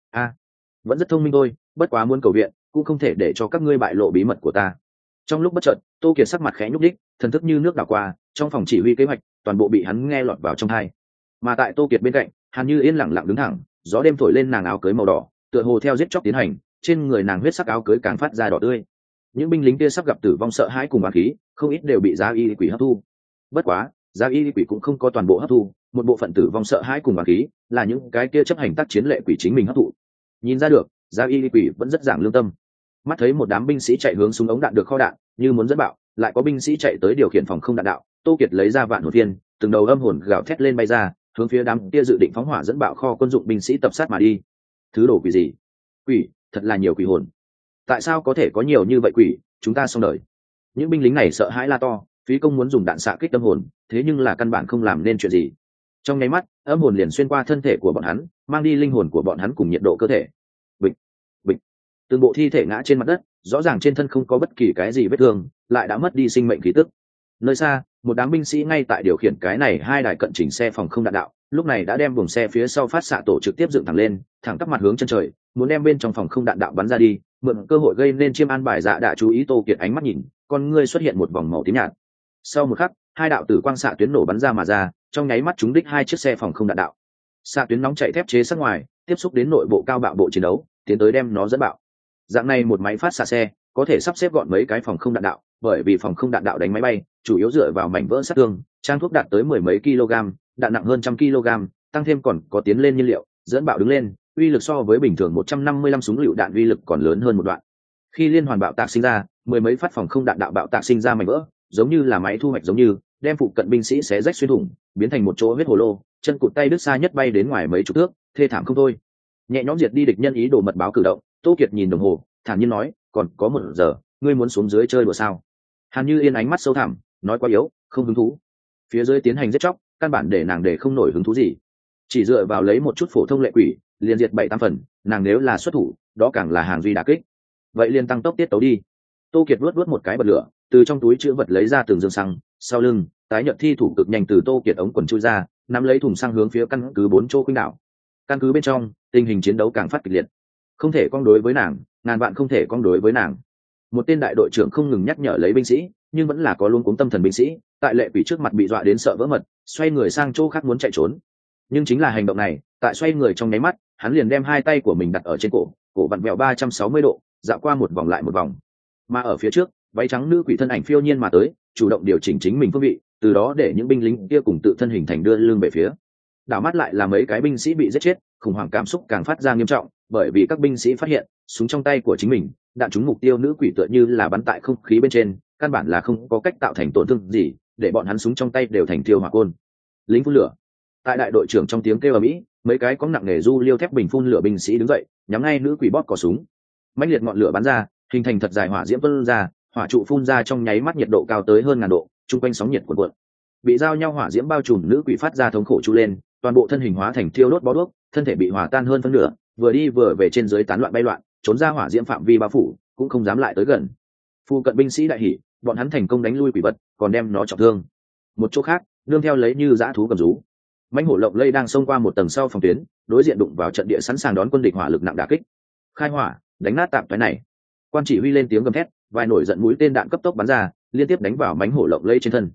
Vẫn rất thông minh thôi, bất quá muốn cầu viện, cũng không thể để cho các ngươi bại lộ bí mật của ta. Trong lúc bất chợt, Tô Kiệt sắc mặt khẽ nhúc đích, thần thức như nước đảo qua, trong phòng chỉ huy kế hoạch, toàn bộ bị hắn nghe lọt vào trong tai. Mà tại Tô Kiệt bên cạnh, Hàn Như Yên lặng lặng đứng thẳng, gió đêm thổi lên nàng áo cưới màu đỏ, tựa hồ theo giết chóc tiến hành, trên người nàng huyết sắc áo cưới càng phát ra đỏ tươi. Những binh lính kia sắp gặp tử vong sợ hãi cùng oán khí, không ít đều bị Giá Y quỷ hấp thu. Bất quá, Giá Y quỷ cũng không có toàn bộ hấp thu, một bộ phận tử vong sợ hãi cùng oán khí, là những cái kia chấp hành tác chiến lệ quỷ chính mình hấp thụ. Nhìn ra được, Giá Y quỷ vẫn rất giảng lương tâm. Mắt thấy một đám binh sĩ chạy hướng súng ống đạn được kho đạn, như muốn dẫn bạo, lại có binh sĩ chạy tới điều khiển phòng không đạn đạo, Tô Kiệt lấy ra vạn hồn viên, từng đầu âm hồn gào thét lên bay ra, hướng phía đám kia dự định phóng hỏa dẫn bạo kho quân dụng binh sĩ tập sát mà đi. Thứ đồ quỷ gì? Quỷ, thật là nhiều quỷ hồn. Tại sao có thể có nhiều như vậy quỷ, chúng ta xong đời. Những binh lính này sợ hãi la to, phí công muốn dùng đạn xạ kích âm hồn, thế nhưng là căn bản không làm nên chuyện gì. Trong nháy mắt, âm hồn liền xuyên qua thân thể của bọn hắn, mang đi linh hồn của bọn hắn cùng nhiệt độ cơ thể. Bịch, bịch. Từng bộ thi thể ngã trên mặt đất, rõ ràng trên thân không có bất kỳ cái gì vết thương, lại đã mất đi sinh mệnh khí tức. Nơi xa, một đám binh sĩ ngay tại điều khiển cái này hai đài cận chỉnh xe phòng không đạn đạo, lúc này đã đem buồng xe phía sau phát xạ tổ trực tiếp dựng thẳng lên, thẳng tắp mặt hướng chân trời, muốn đem bên trong phòng không đạn đạo bắn ra đi, mượn cơ hội gây nên chiêm an bài dạ đã chú ý. Tô Kiệt ánh mắt nhìn, con ngươi xuất hiện một vòng màu tím nhạt. Sau một khắc, hai đạo tử quang xạ tuyến nổ bắn ra mà ra, trong nháy mắt trúng đích hai chiếc xe phòng không đạn đạo. Xạ tuyến nóng chạy thép chế sắc ngoài, tiếp xúc đến nội bộ cao bạo bộ chiến đấu, tiến tới đem nó dẫn bạo. Dạng này một máy phát xạ xe có thể sắp xếp gọn mấy cái phòng không đạn đạo, bởi vì phòng không đạn đạo đánh máy bay chủ yếu dựa vào mảnh vỡ sát thương, trang thuốc đạt tới mười mấy kg, đạn nặng hơn trăm kg, tăng thêm còn có tiến lên nhiên liệu, dẫn bạo đứng lên, uy lực so với bình thường 155 súng lựu đạn uy lực còn lớn hơn một đoạn. Khi liên hoàn bạo tạc sinh ra, mười mấy phát phòng không đạn đạo bạo tạc sinh ra mảnh vỡ, giống như là máy thu hoạch giống như, đem phụ cận binh sĩ xé rách xuyên thủng, biến thành một chỗ huyết hồ lô, chân cụt tay đứt xa nhất bay đến ngoài mấy chục thước, thê thảm không thôi. Nhẹ nhõm diệt đi địch nhân ý đồ mật báo cử động, Tô Kiệt nhìn đồng hồ, thản nhiên nói, còn có 1 giờ, ngươi muốn xuống dưới chơi đùa sao? Hàn Như Yên ánh mắt sâu thẳm, nói quá yếu, không hứng thú. Phía dưới tiến hành giết chóc, căn bản để nàng để không nổi hứng thú gì. Chỉ dựa vào lấy một chút phổ thông lệ quỷ, liền diệt 7-8 phần, nàng nếu là xuất thủ, đó càng là hàng duy đả kích. Vậy liền tăng tốc tiết tấu đi. Tô Kiệt vuốt một cái bật lửa, từ trong túi chứa vật lấy ra từng dương xăng, sau lưng, tái nhợt thi thủ cực nhanh từ Tô Kiệt ống quần chui ra, nắm lấy thùng xăng hướng phía căn cứ 4 chỗ khuynh đảo. Căn cứ bên trong, tình hình chiến đấu càng phát kịch liệt. Không thể cong đối với nàng, ngàn vạn không thể cong đối với nàng. Một tên đại đội trưởng không ngừng nhắc nhở lấy binh sĩ, nhưng vẫn là có luôn cuống tâm thần binh sĩ, tại lệ quỷ trước mặt bị dọa đến sợ vỡ mật, xoay người sang chỗ khác muốn chạy trốn. Nhưng chính là hành động này, tại xoay người trong nháy mắt, hắn liền đem hai tay của mình đặt ở trên cổ vặn vẹo 360 độ, dạo qua một vòng lại một vòng. Mà ở phía trước, váy trắng nữ quỷ thân ảnh phiêu nhiên mà tới, chủ động điều chỉnh chính mình phương vị, từ đó để những binh lính kia cùng tự thân hình thành đưa lưng về phía. Đảo mắt lại là mấy cái binh sĩ bị giết chết, khủng hoảng cảm xúc càng phát ra nghiêm trọng, bởi vì các binh sĩ phát hiện, súng trong tay của chính mình, đạn trúng mục tiêu nữ quỷ tựa như là bắn tại không khí bên trên, căn bản là không có cách tạo thành tổn thương gì, để bọn hắn súng trong tay đều thành tiêu hỏa côn. Lính phun lửa. Tại đại đội trưởng trong tiếng kêu ầm ĩ, mấy cái có nặng nghề du liêu thép bình phun lửa binh sĩ đứng dậy, nhắm ngay nữ quỷ bóp cò súng. Mãnh liệt ngọn lửa bắn ra, hình thành thật dài hỏa diễm tuôn ra, hỏa trụ phun ra trong nháy mắt nhiệt độ cao tới hơn 1000 độ, trung quanh sóng nhiệt cuộn cuộn. Bị giao nhau hỏa diễm bao trùm nữ quỷ phát ra thống khổ chu lên, toàn bộ thân hình hóa thành thiêu đốt bó đuốc, thân thể bị hòa tan hơn phân nửa, vừa đi vừa về trên dưới tán loạn bay loạn, trốn ra hỏa diễm phạm vi bao phủ, cũng không dám lại tới gần. Phu cận binh sĩ đại hỉ, bọn hắn thành công đánh lui quỷ vật, còn đem nó trọng thương. Một chỗ khác, nương theo lấy như dã thú cầm rú, mãnh hổ lộng lây đang xông qua một tầng sau phòng tuyến, đối diện đụng vào trận địa sẵn sàng đón quân địch hỏa lực nặng đả kích. Khai hỏa, đánh nát tạm toái này. Quan chỉ huy lên tiếng gầm thét, vài nổi giận mũi tên đạn cấp tốc bắn ra, liên tiếp đánh vào mãnh hổ lộng lây trên thân.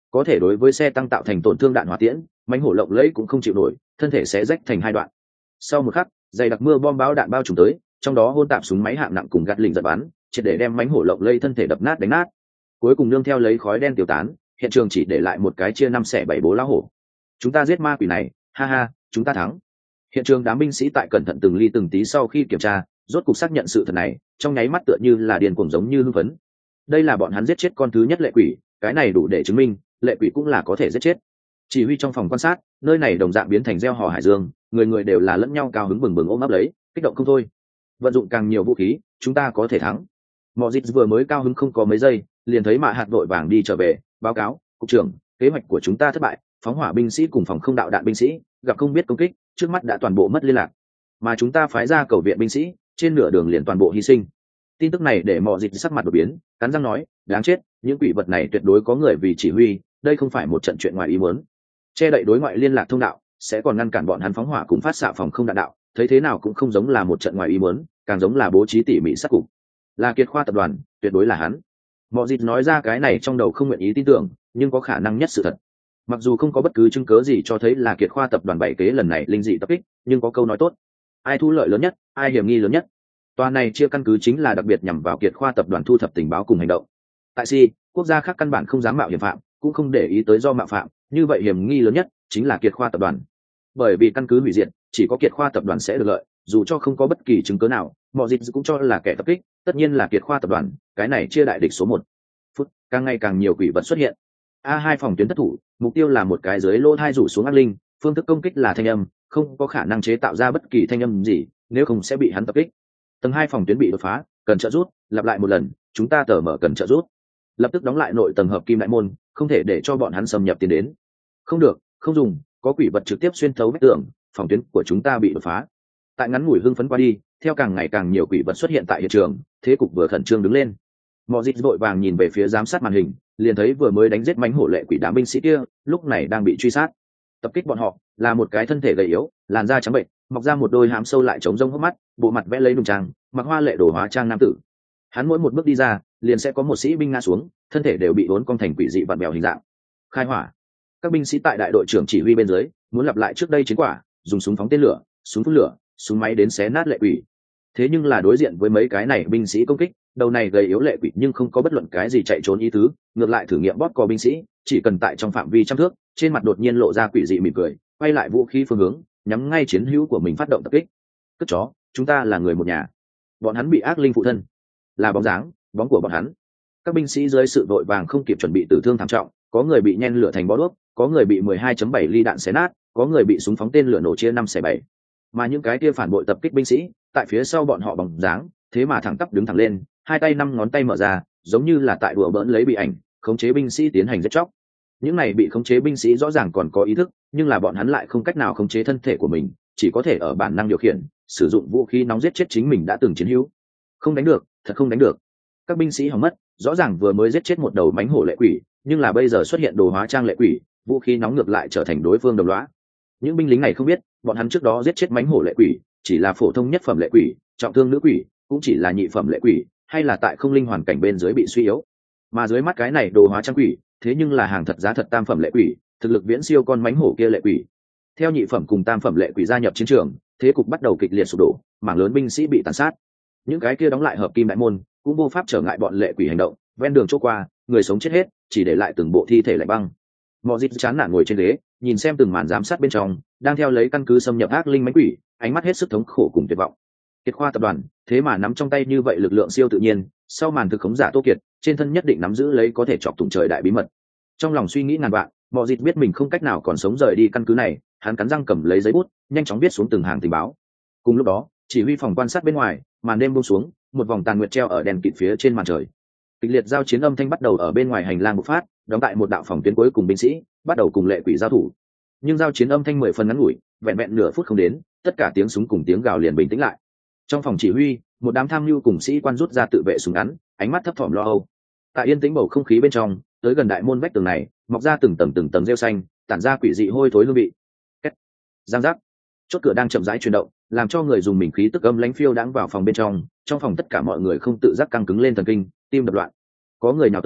có thể đối với xe tăng tạo thành tổn thương đạn hỏa tiễn, mãnh hổ lộng lẫy cũng không chịu nổi, thân thể sẽ rách thành hai đoạn. Sau một khắc, dày đặc mưa bom bão đạn bao trùm tới, trong đó hôn tạp súng máy hạng nặng cùng gạt lỉnh giật bắn, triệt để đem mãnh hổ lộng lẫy thân thể đập nát đánh nát. Cuối cùng nương theo lấy khói đen tiêu tán, hiện trường chỉ để lại một cái chia 5/7 bố lá hổ. Chúng ta giết ma quỷ này, ha ha, chúng ta thắng. Hiện trường đám binh sĩ tại cẩn thận từng ly từng tí sau khi kiểm tra, rốt cục xác nhận sự thật này, trong nháy mắt tựa như là điên cuồng giống như hưng phấn. Đây là bọn hắn giết chết con thứ nhất lệ quỷ, cái này đủ để chứng minh lệ quỷ cũng là có thể giết chết. Chỉ huy trong phòng quan sát, nơi này đồng dạng biến thành gieo hò hải dương, người người đều là lẫn nhau cao hứng bừng bừng ôm ấp lấy, kích động không thôi. Vận dụng càng nhiều vũ khí, chúng ta có thể thắng. Mọ Dịch vừa mới cao hứng không có mấy giây, liền thấy Mạ Hạt vội vàng đi trở về, báo cáo, cục trưởng, kế hoạch của chúng ta thất bại, phóng hỏa binh sĩ cùng phòng không đạo đạn binh sĩ gặp không biết công kích, trước mắt đã toàn bộ mất liên lạc, mà chúng ta phái ra cầu viện binh sĩ, trên nửa đường liền toàn bộ hy sinh. Tin tức này để Mọ Dịch sắc mặt đột biến, cắn răng nói, đáng chết, những quỷ vật này tuyệt đối có người vì chỉ huy, đây không phải một trận chuyện ngoài ý muốn. Che đậy đối ngoại liên lạc thông đạo, sẽ còn ngăn cản bọn hắn phóng hỏa cùng phát xạ phòng không đạn đạo, thấy thế nào cũng không giống là một trận ngoài ý muốn, càng giống là bố trí tỉ mỉ sát cục. Là Kiệt Khoa tập đoàn, tuyệt đối là hắn. Mọ Dịch nói ra cái này trong đầu không nguyện ý tin tưởng, nhưng có khả năng nhất sự thật. Mặc dù không có bất cứ chứng cớ gì cho thấy là Kiệt Khoa tập đoàn bày kế lần này linh dị tập kích, nhưng có câu nói tốt: ai thu lợi lớn nhất, ai hiểm nghi lớn nhất. Tòa này chia căn cứ chính là đặc biệt nhằm vào Kiệt Khoa tập đoàn thu thập tình báo cùng hành động. Tại Si, quốc gia khác căn bản không dám mạo hiểm phạm, cũng không để ý tới do mạo phạm, như vậy hiểm nghi lớn nhất chính là Kiệt Khoa tập đoàn. Bởi vì căn cứ hủy diệt, chỉ có Kiệt Khoa tập đoàn sẽ được lợi, dù cho không có bất kỳ chứng cớ nào, Mọ Dịch cũng cho là kẻ tập kích, tất nhiên là Kiệt Khoa tập đoàn, cái này chia đại địch số 1. Càng ngày càng nhiều quỷ vật xuất hiện. A2 phòng tuyến thất thủ, mục tiêu là một cái dưới lỗ thai rủ xuống ác linh, phương thức công kích là thanh âm, không có khả năng chế tạo ra bất kỳ thanh âm gì, nếu không sẽ bị hắn tập kích. Tầng 2 phòng tuyến bị đột phá, cần trợ rút, lặp lại một lần, chúng ta tờ mở cần trợ rút. Lập tức đóng lại nội tầng hợp kim đại môn, không thể để cho bọn hắn xâm nhập tiến đến. Không được, không dùng, có quỷ vật trực tiếp xuyên thấu vách tường, phòng tuyến của chúng ta bị đột phá. Tại ngắn ngủi hưng phấn qua đi, theo càng ngày càng nhiều quỷ vật xuất hiện tại hiện trường, thế cục vừa khẩn trương đứng lên. Mọ Dịch vội vàng nhìn về phía giám sát màn hình, liền thấy vừa mới đánh giết mãnh hổ lệ quỷ đám binh sĩ kia, lúc này đang bị truy sát. Tập kích bọn họ là một cái thân thể gầy yếu, làn da trắng bệnh, mọc ra một đôi hàm sâu lại trống rông hốc mắt, bộ mặt vẽ lấy đùng trang, mặc hoa lệ đồ hóa trang nam tử. Hắn mỗi một bước đi ra, liền sẽ có một sĩ binh ngã xuống, thân thể đều bị uốn cong thành quỷ dị vặn vẹo hình dạng. Khai hỏa. Các binh sĩ tại đại đội trưởng chỉ huy bên dưới, muốn lặp lại trước đây chiến quả, dùng súng phóng tên lửa, súng phun lửa, súng máy đến xé nát lệ quỷ. Thế nhưng là đối diện với mấy cái này binh sĩ công kích, đầu này gầy yếu lệ quỷ nhưng không có bất luận cái gì chạy trốn ý tứ, ngược lại thử nghiệm bóp cò binh sĩ, chỉ cần tại trong phạm vi trăm thước, trên mặt đột nhiên lộ ra quỷ dị mỉm cười, quay lại vũ khí phương hướng, nhắm ngay chiến hữu của mình phát động tập kích. Cất chó, chúng ta là người một nhà. Bọn hắn bị ác linh phụ thân, là bóng dáng, bóng của bọn hắn. Các binh sĩ dưới sự vội vàng không kịp chuẩn bị tử thương thảm trọng, có người bị nhen lửa thành bó đuốc, có người bị 12.7 ly đạn xé nát, có người bị súng phóng tên lửa nổ chia 5/7. Mà những cái kia phản bội tập kích binh sĩ, tại phía sau bọn họ bóng dáng, thế mà thẳng tắp đứng thẳng lên, hai tay 5 ngón tay mở ra, giống như là tại đùa bỡn lấy bị ảnh, khống chế binh sĩ tiến hành giết chóc. Những này bị khống chế binh sĩ rõ ràng còn có ý thức, nhưng là bọn hắn lại không cách nào khống chế thân thể của mình, chỉ có thể ở bản năng điều khiển, sử dụng vũ khí nóng giết chết chính mình đã từng chiến hữu. Không đánh được, thật không đánh được. Các binh sĩ hỏng mất, rõ ràng vừa mới giết chết một đầu mãnh hổ lệ quỷ, nhưng là bây giờ xuất hiện đồ hóa trang lệ quỷ, vũ khí nóng ngược lại trở thành đối phương đồng lõa. Những binh lính này không biết, bọn hắn trước đó giết chết mãnh hổ lệ quỷ, chỉ là phổ thông nhất phẩm lệ quỷ, trọng thương nữ quỷ, cũng chỉ là nhị phẩm lệ quỷ, hay là tại không linh hoàn cảnh bên dưới bị suy yếu. Mà dưới mắt cái này đồ hóa trang quỷ, thế nhưng là hàng thật giá thật tam phẩm lệ quỷ, thực lực viễn siêu con mãnh hổ kia lệ quỷ. Theo nhị phẩm cùng tam phẩm lệ quỷ gia nhập chiến trường, thế cục bắt đầu kịch liệt sụp đổ, mảng lớn binh sĩ bị tàn sát. Những cái kia đóng lại hợp kim đại môn, cũng vô pháp trở ngại bọn lệ quỷ hành động, ven đường chỗ qua, người sống chết hết, chỉ để lại từng bộ thi thể lạnh băng. Mọ Dịch chán nản ngồi trên ghế, nhìn xem từng màn giám sát bên trong, đang theo lấy căn cứ xâm nhập ác linh mãnh quỷ, ánh mắt hết sức thống khổ cùng tuyệt vọng. Kiệt Khoa tập đoàn, thế mà nắm trong tay như vậy lực lượng siêu tự nhiên, sau màn thực khống giả Tô Kiệt, trên thân nhất định nắm giữ lấy có thể chọc thủng trời đại bí mật. Trong lòng suy nghĩ ngàn vạn, Mọ Dịch biết mình không cách nào còn sống rời đi căn cứ này, hắn cắn răng cầm lấy giấy bút, nhanh chóng viết xuống từng hàng tình báo. Cùng lúc đó, chỉ huy phòng quan sát bên ngoài, màn đêm buông xuống, một vòng tàn nguyệt treo ở đèn kịt phía trên màn trời. Kịch liệt giao chiến âm thanh bắt đầu ở bên ngoài hành lang bộc phát, đóng tại một đạo phòng tuyến cuối cùng binh sĩ bắt đầu cùng lệ quỷ giao thủ. Nhưng giao chiến âm thanh 10 phần ngắn ngủi, vẹn vẹn nửa phút không đến, tất cả tiếng súng cùng tiếng gào liền bình tĩnh lại. Trong phòng chỉ huy, một đám tham mưu cùng sĩ quan rút ra tự vệ súng ngắn, ánh mắt thấp thỏm lo âu. Tại yên tĩnh bầu không khí bên trong, tới gần đại môn vách tường này, mọc ra từng tầng rêu xanh, tản ra quỷ dị hôi thối hương vị. Giang giác, chốt cửa đang chậm rãi chuyển động, làm cho người dùng mình khí tức âm lãnh phiêu đãng vào phòng bên trong. Trong phòng tất cả mọi người không tự giác căng cứng lên thần kinh, tim đập loạn. Có người nào tới,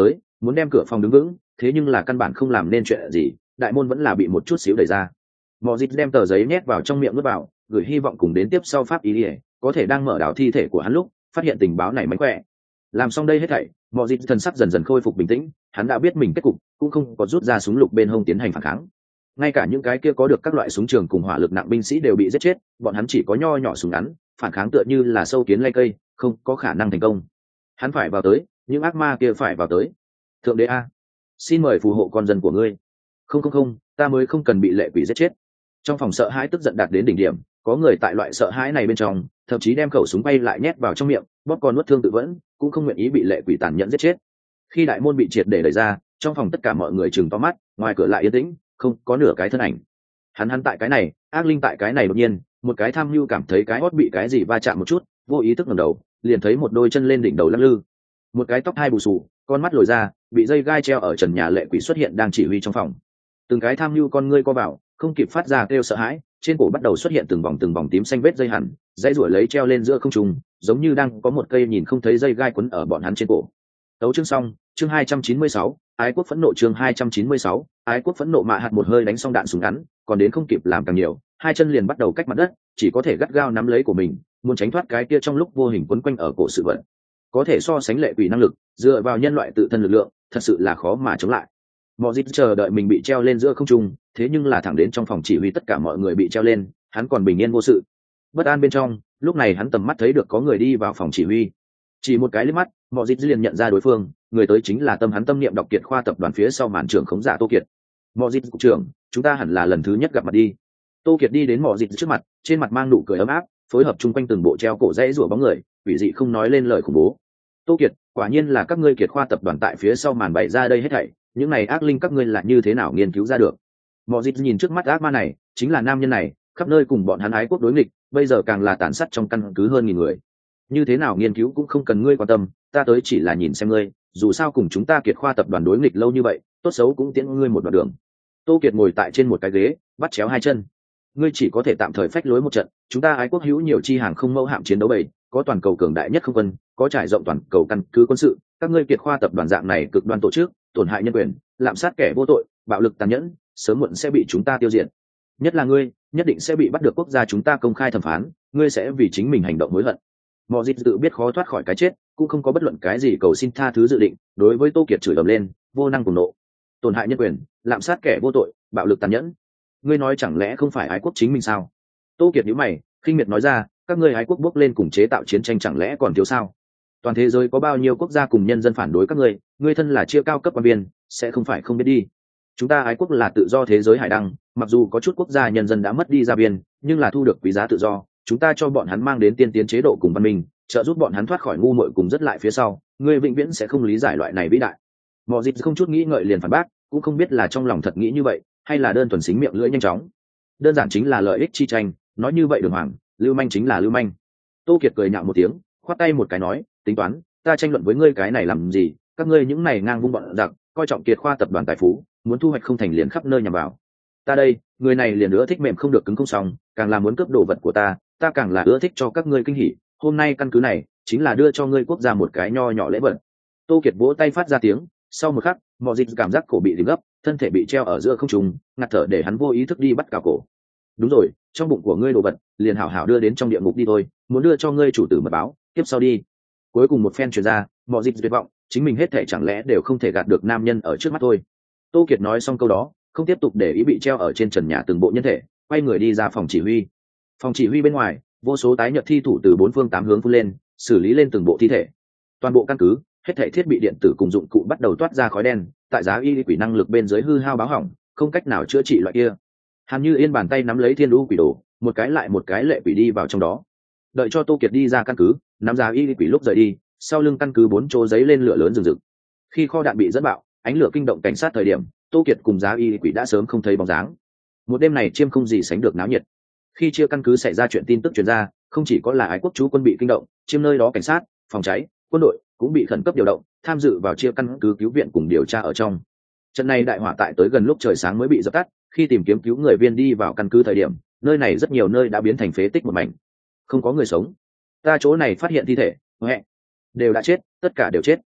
muốn đem cửa phòng đứng vững, thế nhưng là căn bản không làm nên chuyện gì, đại môn vẫn là bị một chút xíu đẩy ra. Mọ Dịch đem tờ giấy nhét vào trong miệng nuốt vào, gửi hy vọng cùng đến tiếp sau pháp ý ỉa có thể đang mở đảo thi thể của hắn lúc phát hiện tình báo này mánh khỏe. Làm xong đây hết thảy, Mọ Dịch thần sắc dần dần khôi phục bình tĩnh, hắn đã biết mình kết cục, cũng không có rút ra súng lục bên hông tiến hành phản kháng. Ngay cả những cái kia có được các loại súng trường cùng hỏa lực nặng binh sĩ đều bị giết chết, bọn hắn chỉ có nho nhỏ súng ngắn, phản kháng tựa như là sâu kiến lay cây, không có khả năng thành công. Hắn phải vào tới, những ác ma kia phải vào tới. Thượng đế a, xin mời phù hộ con dân của ngươi. Không, ta mới không cần bị lệ quỷ giết chết. Trong phòng sợ hãi tức giận đạt đến đỉnh điểm, có người tại loại sợ hãi này bên trong, thậm chí đem khẩu súng bay lại nhét vào trong miệng, bóp con nuốt thương tự vẫn, cũng không nguyện ý bị lệ quỷ tàn nhẫn giết chết. Khi đại môn bị triệt để đẩy ra, trong phòng tất cả mọi người trừng to mắt, ngoài cửa lại yên tĩnh, không có nửa cái thân ảnh. Hắn tại cái này, ác linh tại cái này, đột nhiên một cái tham mưu cảm thấy cái hót bị cái gì va chạm một chút, vô ý thức ngẩng đầu, liền thấy một đôi chân lên đỉnh đầu lắc lư, một cái tóc hai bù xù, con mắt lồi ra, bị dây gai treo ở trần nhà lệ quỷ xuất hiện đang chỉ huy trong phòng. Từng cái tham mưu con ngươi co vào, không kịp phát ra kêu sợ hãi, trên cổ bắt đầu xuất hiện từng vòng tím xanh vết dây hằn, dây ruổi lấy treo lên giữa không trung, giống như đang có một cây nhìn không thấy dây gai quấn ở bọn hắn trên cổ. Tấu chương xong, chương 296, ái quốc phẫn nộ, chương 296, ái quốc phẫn nộ. Mạ hạt một hơi đánh xong đạn súng ngắn, còn đến không kịp làm càng nhiều, hai chân liền bắt đầu cách mặt đất, chỉ có thể gắt gao nắm lấy của mình, muốn tránh thoát cái kia trong lúc vô hình quấn quanh ở cổ sự vật. Có thể so sánh lệ quỷ năng lực, dựa vào nhân loại tự thân lực lượng, thật sự là khó mà chống lại. Mọ Dịch chờ đợi mình bị treo lên giữa không trung, thế nhưng là thẳng đến trong phòng chỉ huy tất cả mọi người bị treo lên, hắn còn bình yên vô sự. Bất an bên trong, lúc này hắn tầm mắt thấy được có người đi vào phòng chỉ huy. Chỉ một cái liếc mắt, Mọ Dịch liền nhận ra đối phương, người tới chính là tâm niệm đọc kiệt khoa tập đoàn phía sau màn trưởng khống giả Tô Kiệt. Mọ Dịch cục trưởng, chúng ta hẳn là lần thứ nhất gặp mặt đi. Tô Kiệt đi đến Mọ Dịch trước mặt, trên mặt mang nụ cười ấm áp, phối hợp chung quanh từng bộ treo cổ dãy rủa bóng người, quỷ dị không nói lên lời khủng bố. Tô Kiệt, quả nhiên là các ngươi Kiệt khoa tập đoàn tại phía sau màn bày ra đây hết thảy, những này ác linh các ngươi là như thế nào nghiên cứu ra được? Mọ Dịch nhìn trước mắt ác ma này, chính là nam nhân này, khắp nơi cùng bọn hắn ái quốc đối nghịch, bây giờ càng là tàn sát trong căn cứ hơn 1000 người. Như thế nào nghiên cứu cũng không cần ngươi quan tâm, ta tới chỉ là nhìn xem ngươi, dù sao cùng chúng ta Kiệt khoa tập đoàn đối nghịch lâu như vậy, tốt xấu cũng tiễn ngươi một đoạn đường. Tô Kiệt ngồi tại trên một cái ghế, bắt chéo hai chân. Ngươi chỉ có thể tạm thời phách lối một trận, chúng ta ái quốc hữu nhiều chi hàng không mẫu hạm chiến đấu bầy, có toàn cầu cường đại nhất không quân, có trải rộng toàn cầu căn cứ quân sự, các ngươi Kiệt khoa tập đoàn dạng này cực đoan tổ chức, tổn hại nhân quyền, lạm sát kẻ vô tội, bạo lực tàn nhẫn, sớm muộn sẽ bị chúng ta tiêu diệt. Nhất là ngươi, nhất định sẽ bị bắt được quốc gia chúng ta công khai thẩm phán, ngươi sẽ vì chính mình hành động hối hận. Mọ Dịch tự biết khó thoát khỏi cái chết, cũng không có bất luận cái gì cầu xin tha thứ dự định, đối với Tô Kiệt chửi ầm lên, vô năng cùng nộ. Tổn hại nhân quyền, lạm sát kẻ vô tội, bạo lực tàn nhẫn. Ngươi nói chẳng lẽ không phải ái quốc chính mình sao? Tô Kiệt nhíu mày, khinh miệt nói ra, các ngươi ái quốc bước lên cùng chế tạo chiến tranh chẳng lẽ còn thiếu sao? Toàn thế giới có bao nhiêu quốc gia cùng nhân dân phản đối các ngươi thân là chia cao cấp quan viên, sẽ không phải không biết đi. Chúng ta ái quốc là tự do thế giới hải đăng, mặc dù có chút quốc gia nhân dân đã mất đi gia biên, nhưng là thu được quý giá tự do, chúng ta cho bọn hắn mang đến tiên tiến chế độ cùng văn minh, trợ giúp bọn hắn thoát khỏi ngu muội cùng rất lại phía sau, ngươi vĩnh viễn sẽ không lý giải loại này vĩ đại. Mọ Dịch không chút nghĩ ngợi liền phản bác, cũng không biết là trong lòng thật nghĩ như vậy, hay là đơn thuần xính miệng lưỡi nhanh chóng. Đơn giản chính là lợi ích chi tranh, nói như vậy đường hoàng, lưu manh chính là lưu manh. Tô Kiệt cười nhạo một tiếng, khoát tay một cái nói, tính toán, ta tranh luận với ngươi cái này làm gì, các ngươi những này ngang vung bọn giặc, coi trọng Kiệt khoa tập đoàn tài phú, muốn thu hoạch không thành liền khắp nơi nhằm vào. Ta đây, người này liền nữa thích mềm không được cứng không xong, càng là muốn cướp đồ vật của ta càng là ưa thích cho các ngươi kinh hỉ, hôm nay căn cứ này chính là đưa cho ngươi quốc gia một cái nho nhỏ lễ vật. Tô Kiệt vỗ tay phát ra tiếng, sau một khắc, Mọ Dịch cảm giác cổ bị dìm gấp, thân thể bị treo ở giữa không trung, ngạt thở để hắn vô ý thức đi bắt cào cổ. Đúng rồi, trong bụng của ngươi đồ vật, liền hảo hảo đưa đến trong địa ngục đi thôi, muốn đưa cho ngươi chủ tử mật báo, tiếp sau đi. Cuối cùng một phen truyền ra, Mọ Dịch tuyệt vọng, chính mình hết thể chẳng lẽ đều không thể gạt được nam nhân ở trước mắt thôi. Tô Kiệt nói xong câu đó, không tiếp tục để ý bị treo ở trên trần nhà từng bộ nhân thể, quay người đi ra phòng chỉ huy. Phòng chỉ huy bên ngoài, vô số tái nhợt thi thủ từ bốn phương tám hướng phun lên, xử lý lên từng bộ thi thể. Toàn bộ căn cứ, hết thảy thiết bị điện tử cùng dụng cụ bắt đầu toát ra khói đen, tại giá y quỷ năng lực bên dưới hư hao báo hỏng, không cách nào chữa trị loại kia. Hàn Như Yên bàn tay nắm lấy thiên lũ quỷ đồ, một cái lại một cái lệ quỷ đi vào trong đó. Đợi cho Tô Kiệt đi ra căn cứ, nắm giá y quỷ lúc rời đi, sau lưng căn cứ bốn chỗ giấy lên lửa lớn rừng rực. Khi kho đạn bị dẫn bạo, ánh lửa kinh động cảnh sát thời điểm, Tô Kiệt cùng giá y quỷ đã sớm không thấy bóng dáng. Một đêm này chiêm không gì sánh được náo nhiệt. Khi chia căn cứ xảy ra chuyện tin tức truyền ra, không chỉ có là ái quốc chú quân bị kinh động, chiêm nơi đó cảnh sát, phòng cháy, quân đội cũng bị khẩn cấp điều động, tham dự vào chia căn cứ cứu viện cùng điều tra ở trong. Trận này đại hỏa tại tới gần lúc trời sáng mới bị dập tắt, khi tìm kiếm cứu người viên đi vào căn cứ thời điểm, nơi này rất nhiều nơi đã biến thành phế tích một mảnh, không có người sống. Ta chỗ này phát hiện thi thể, đều đã chết, tất cả đều chết.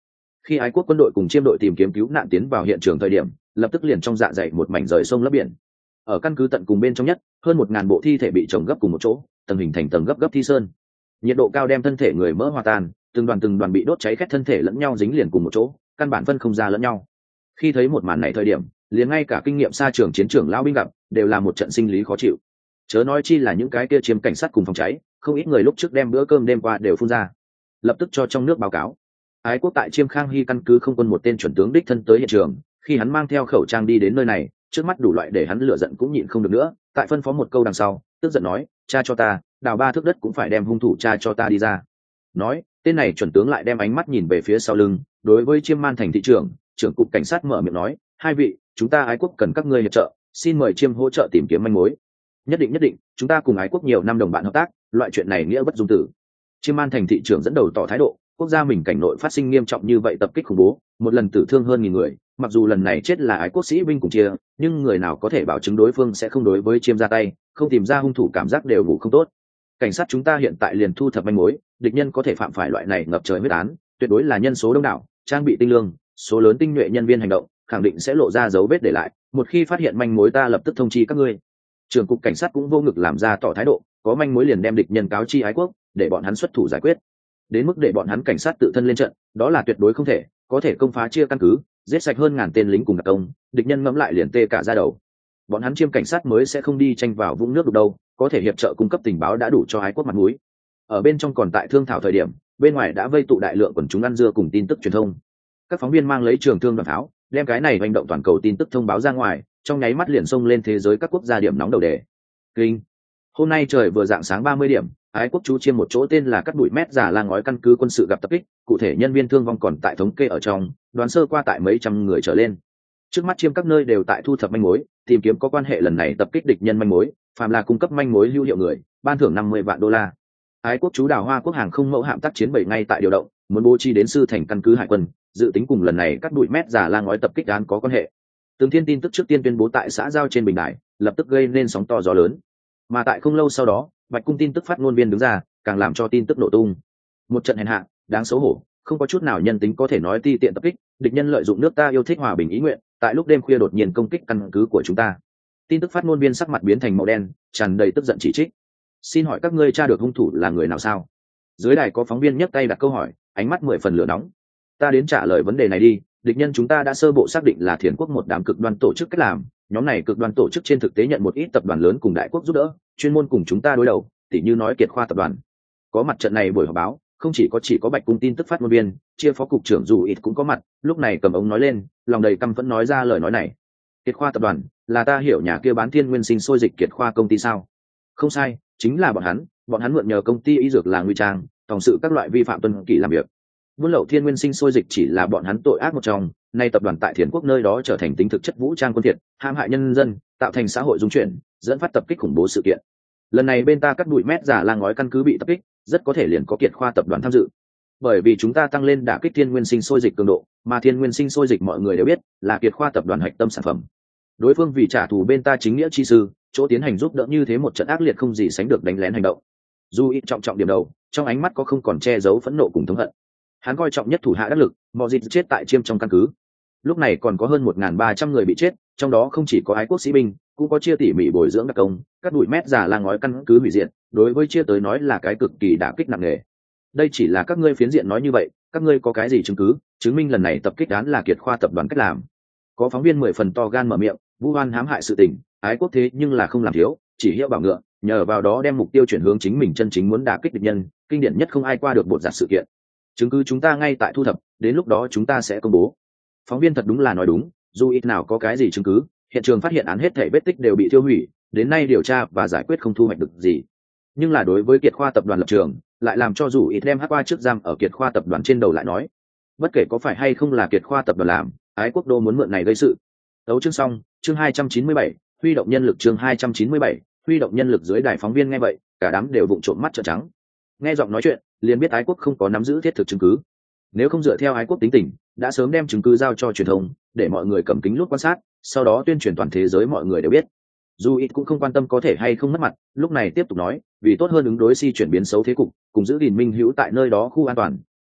Khi ái quốc quân đội cùng chiêm đội tìm kiếm cứu nạn tiến vào hiện trường thời điểm, lập tức liền trong dạ dày một mảnh rời sông lấp biển. Ở căn cứ tận cùng bên trong nhất, hơn 1000 bộ thi thể bị chồng gấp cùng một chỗ, tầng hình thành tầng gấp gấp thi sơn. Nhiệt độ cao đem thân thể người mỡ hòa tan, từng đoàn bị đốt cháy khét thân thể lẫn nhau dính liền cùng một chỗ, căn bản phân không ra lẫn nhau. Khi thấy một màn này thời điểm, liền ngay cả kinh nghiệm xa trường chiến trường lão binh gặp, đều là một trận sinh lý khó chịu. Chớ nói chi là những cái kia chiếm cảnh sát cùng phòng cháy, không ít người lúc trước đem bữa cơm đêm qua đều phun ra. Lập tức cho trong nước báo cáo. Ái quốc tại Chiêm Khang Hy căn cứ không quân một tên chuẩn tướng đích thân tới hiện trường, khi hắn mang theo khẩu trang đi đến nơi này, trước mắt đủ loại để hắn lửa giận cũng nhịn không được nữa, tại phân phó một câu đằng sau, tức giận nói, cha cho ta, đào 3 thước đất cũng phải đem hung thủ cha cho ta đi ra. Nói, tên này chuẩn tướng lại đem ánh mắt nhìn về phía sau lưng, đối với Chiêm Man thành thị trưởng cục cảnh sát mở miệng nói, hai vị, chúng ta ái quốc cần các ngươi hiệp trợ, xin mời Chiêm hỗ trợ tìm kiếm manh mối. Nhất định, chúng ta cùng ái quốc nhiều năm đồng bạn hợp tác, loại chuyện này nghĩa bất dung tử. Chiêm Man thành thị trưởng dẫn đầu tỏ thái độ, quốc gia mình cảnh nội phát sinh nghiêm trọng như vậy tập kích khủng bố, một lần tử thương hơn 1000 người, mặc dù lần này chết là ái quốc sĩ binh cùng chia, nhưng người nào có thể bảo chứng đối phương sẽ không đối với Chiêm ra tay, không tìm ra hung thủ cảm giác đều ngủ không tốt. Cảnh sát chúng ta hiện tại liền thu thập manh mối, địch nhân có thể phạm phải loại này ngập trời huyết án, tuyệt đối là nhân số đông đảo, trang bị tinh lương, số lớn tinh nhuệ nhân viên hành động, khẳng định sẽ lộ ra dấu vết để lại, một khi phát hiện manh mối ta lập tức thông chi các ngươi. Trưởng cục cảnh sát cũng vô ngực làm ra tỏ thái độ, có manh mối liền đem địch nhân cáo chi ái quốc, để bọn hắn xuất thủ giải quyết. Đến mức để bọn hắn cảnh sát tự thân lên trận, đó là tuyệt đối không thể, có thể công phá chia căn cứ, giết sạch hơn 1000 tên lính cùng đặc công, địch nhân ngẫm lại liền tê cả da đầu. Bọn hắn Chiêm cảnh sát mới sẽ không đi tranh vào vũng nước đục đâu, có thể hiệp trợ cung cấp tình báo đã đủ cho ái quốc mặt mũi. Ở bên trong còn tại thương thảo thời điểm, bên ngoài đã vây tụ đại lượng quần chúng ăn dưa cùng tin tức truyền thông. Các phóng viên mang lấy trường thương đoàn tháo, đem cái này hành động toàn cầu tin tức thông báo ra ngoài, trong nháy mắt liền xông lên thế giới các quốc gia điểm nóng đầu đề. Kinh. Hôm nay trời vừa rạng sáng 30 điểm, ái quốc chú Chiêm một chỗ tên là Cắt Bụi Mét Giả La Ngói căn cứ quân sự gặp tập kích, cụ thể nhân viên thương vong còn tại thống kê ở trong, đoán sơ qua tại mấy trăm người trở lên. Trước mắt Chiêm các nơi đều tại thu thập manh mối, tìm kiếm có quan hệ lần này tập kích địch nhân manh mối, phàm là cung cấp manh mối hữu hiệu người, ban thưởng 50 vạn đô la. Ái quốc chú Đào Hoa quốc hàng không mẫu hạm tác chiến 7 ngay tại điều động, muốn bố trí đến sư thành căn cứ hải quân, dự tính cùng lần này Cắt Bụi Mét Giả La Ngói tập kích án có quan hệ. Từng thiên tin tức trước tiên tuyên bố tại xã giao trên bình đài, lập tức gây nên sóng to gió lớn. Mà tại không lâu sau đó, Bạch cung tin tức phát ngôn viên đứng ra, càng làm cho tin tức nổ tung. Một trận hèn hạ, đáng xấu hổ, không có chút nào nhân tính có thể nói ti tiện tập kích, địch nhân lợi dụng nước ta yêu thích hòa bình ý nguyện, tại lúc đêm khuya đột nhiên công kích căn cứ của chúng ta. Tin tức phát ngôn viên sắc mặt biến thành màu đen, tràn đầy tức giận chỉ trích. Xin hỏi các ngươi tra được hung thủ là người nào sao? Dưới đài có phóng viên nhấc tay đặt câu hỏi, ánh mắt 10 phần lửa nóng. Ta đến trả lời vấn đề này đi. Địch nhân chúng ta đã sơ bộ xác định là Thiền quốc một đám cực đoan tổ chức cách làm, nhóm này cực đoan tổ chức trên thực tế nhận một ít tập đoàn lớn cùng đại quốc giúp đỡ, chuyên môn cùng chúng ta đối đầu, tỉ như nói Kiệt Khoa tập đoàn. Có mặt trận này buổi họp báo, không chỉ có Bạch cung tin tức phát ngôn viên, chia phó cục trưởng dù ít cũng có mặt, lúc này cầm ống nói lên, lòng đầy căm phẫn nói ra lời nói này. Kiệt Khoa tập đoàn, là ta hiểu nhà kia bán thiên nguyên sinh sôi dịch Kiệt Khoa công ty sao? Không sai, chính là bọn hắn mượn nhờ công ty y dược là nguy trang, tổng sự các loại vi phạm tuân kỷ làm việc. Buôn lậu thiên nguyên sinh sôi dịch chỉ là bọn hắn tội ác một trong, nay tập đoàn tại Thiền quốc nơi đó trở thành tính thực chất vũ trang quân thiệt, hãm hại nhân dân, tạo thành xã hội dung chuyển, dẫn phát tập kích khủng bố sự kiện. Lần này bên ta Cắt Bụi Mét Giả La Ngói căn cứ bị tập kích, rất có thể liền có Kiệt Khoa tập đoàn tham dự. Bởi vì chúng ta tăng lên đả kích thiên nguyên sinh sôi dịch cường độ, mà thiên nguyên sinh sôi dịch mọi người đều biết là Kiệt Khoa tập đoàn hạch tâm sản phẩm. Đối phương vì trả thù bên ta chính nghĩa chi sư, chỗ tiến hành giúp đỡ như thế một trận ác liệt không gì sánh được đánh lén hành động. Dù ít trọng điểm đầu, trong ánh mắt có không còn che giấu phẫn nộ cùng thống hận. Hắn coi trọng nhất thủ hạ đắc lực, mọi dịp chết tại Chiêm trong căn cứ. Lúc này còn có hơn 1300 người bị chết, trong đó không chỉ có ái quốc sĩ binh, cũng có chia tỉ mỉ bồi dưỡng đặc công, Cắt Bụi Mét Giả La Ngói căn cứ hủy diệt, đối với chia tới nói là cái cực kỳ đả kích nặng nề. Đây chỉ là các ngươi phiến diện nói như vậy, các ngươi có cái gì chứng cứ chứng minh lần này tập kích án là Kiệt Khoa tập đoàn cách làm? Có phóng viên 10 phần to gan mở miệng, vu oan hãm hại sự tình, ái quốc thế nhưng là không làm thiếu, chỉ hiệu bảo ngựa, nhờ vào đó đem mục tiêu chuyển hướng chính mình chân chính muốn đả kích địch nhân, kinh điển nhất không ai qua được bột giặt sự kiện. Chứng cứ chúng ta ngay tại thu thập, đến lúc đó chúng ta sẽ công bố. Phóng viên thật đúng là nói đúng, dù ít nào có cái gì chứng cứ, hiện trường phát hiện án hết thảy vết tích đều bị tiêu hủy, đến nay điều tra và giải quyết không thu hoạch được gì. Nhưng là đối với Kiệt Khoa tập đoàn lập trường, lại làm cho dù ít đem hắc qua trước giam ở Kiệt Khoa tập đoàn trên đầu lại nói, bất kể có phải hay không là Kiệt Khoa tập đoàn làm, ái quốc đô muốn mượn này gây sự. Đấu chương xong, chương 297, huy động nhân lực chương 297, huy động nhân lực. Dưới đài phóng viên nghe vậy, cả đám đều vụng trộm mắt trợn trắng. Nghe giọng nói chuyện, liền biết ái quốc không có nắm giữ thiết thực chứng cứ. Nếu không dựa theo ái quốc tính tình, đã sớm đem chứng cứ giao cho truyền thông, để mọi người cầm kính lút quan sát, sau đó tuyên truyền toàn thế giới mọi người đều biết. Dù ít cũng không quan tâm có thể hay không mất mặt, lúc này tiếp tục nói, vì tốt hơn ứng đối chuyển biến xấu thế cục, cùng giữ gìn minh hữu tại nơi đó khu an toàn,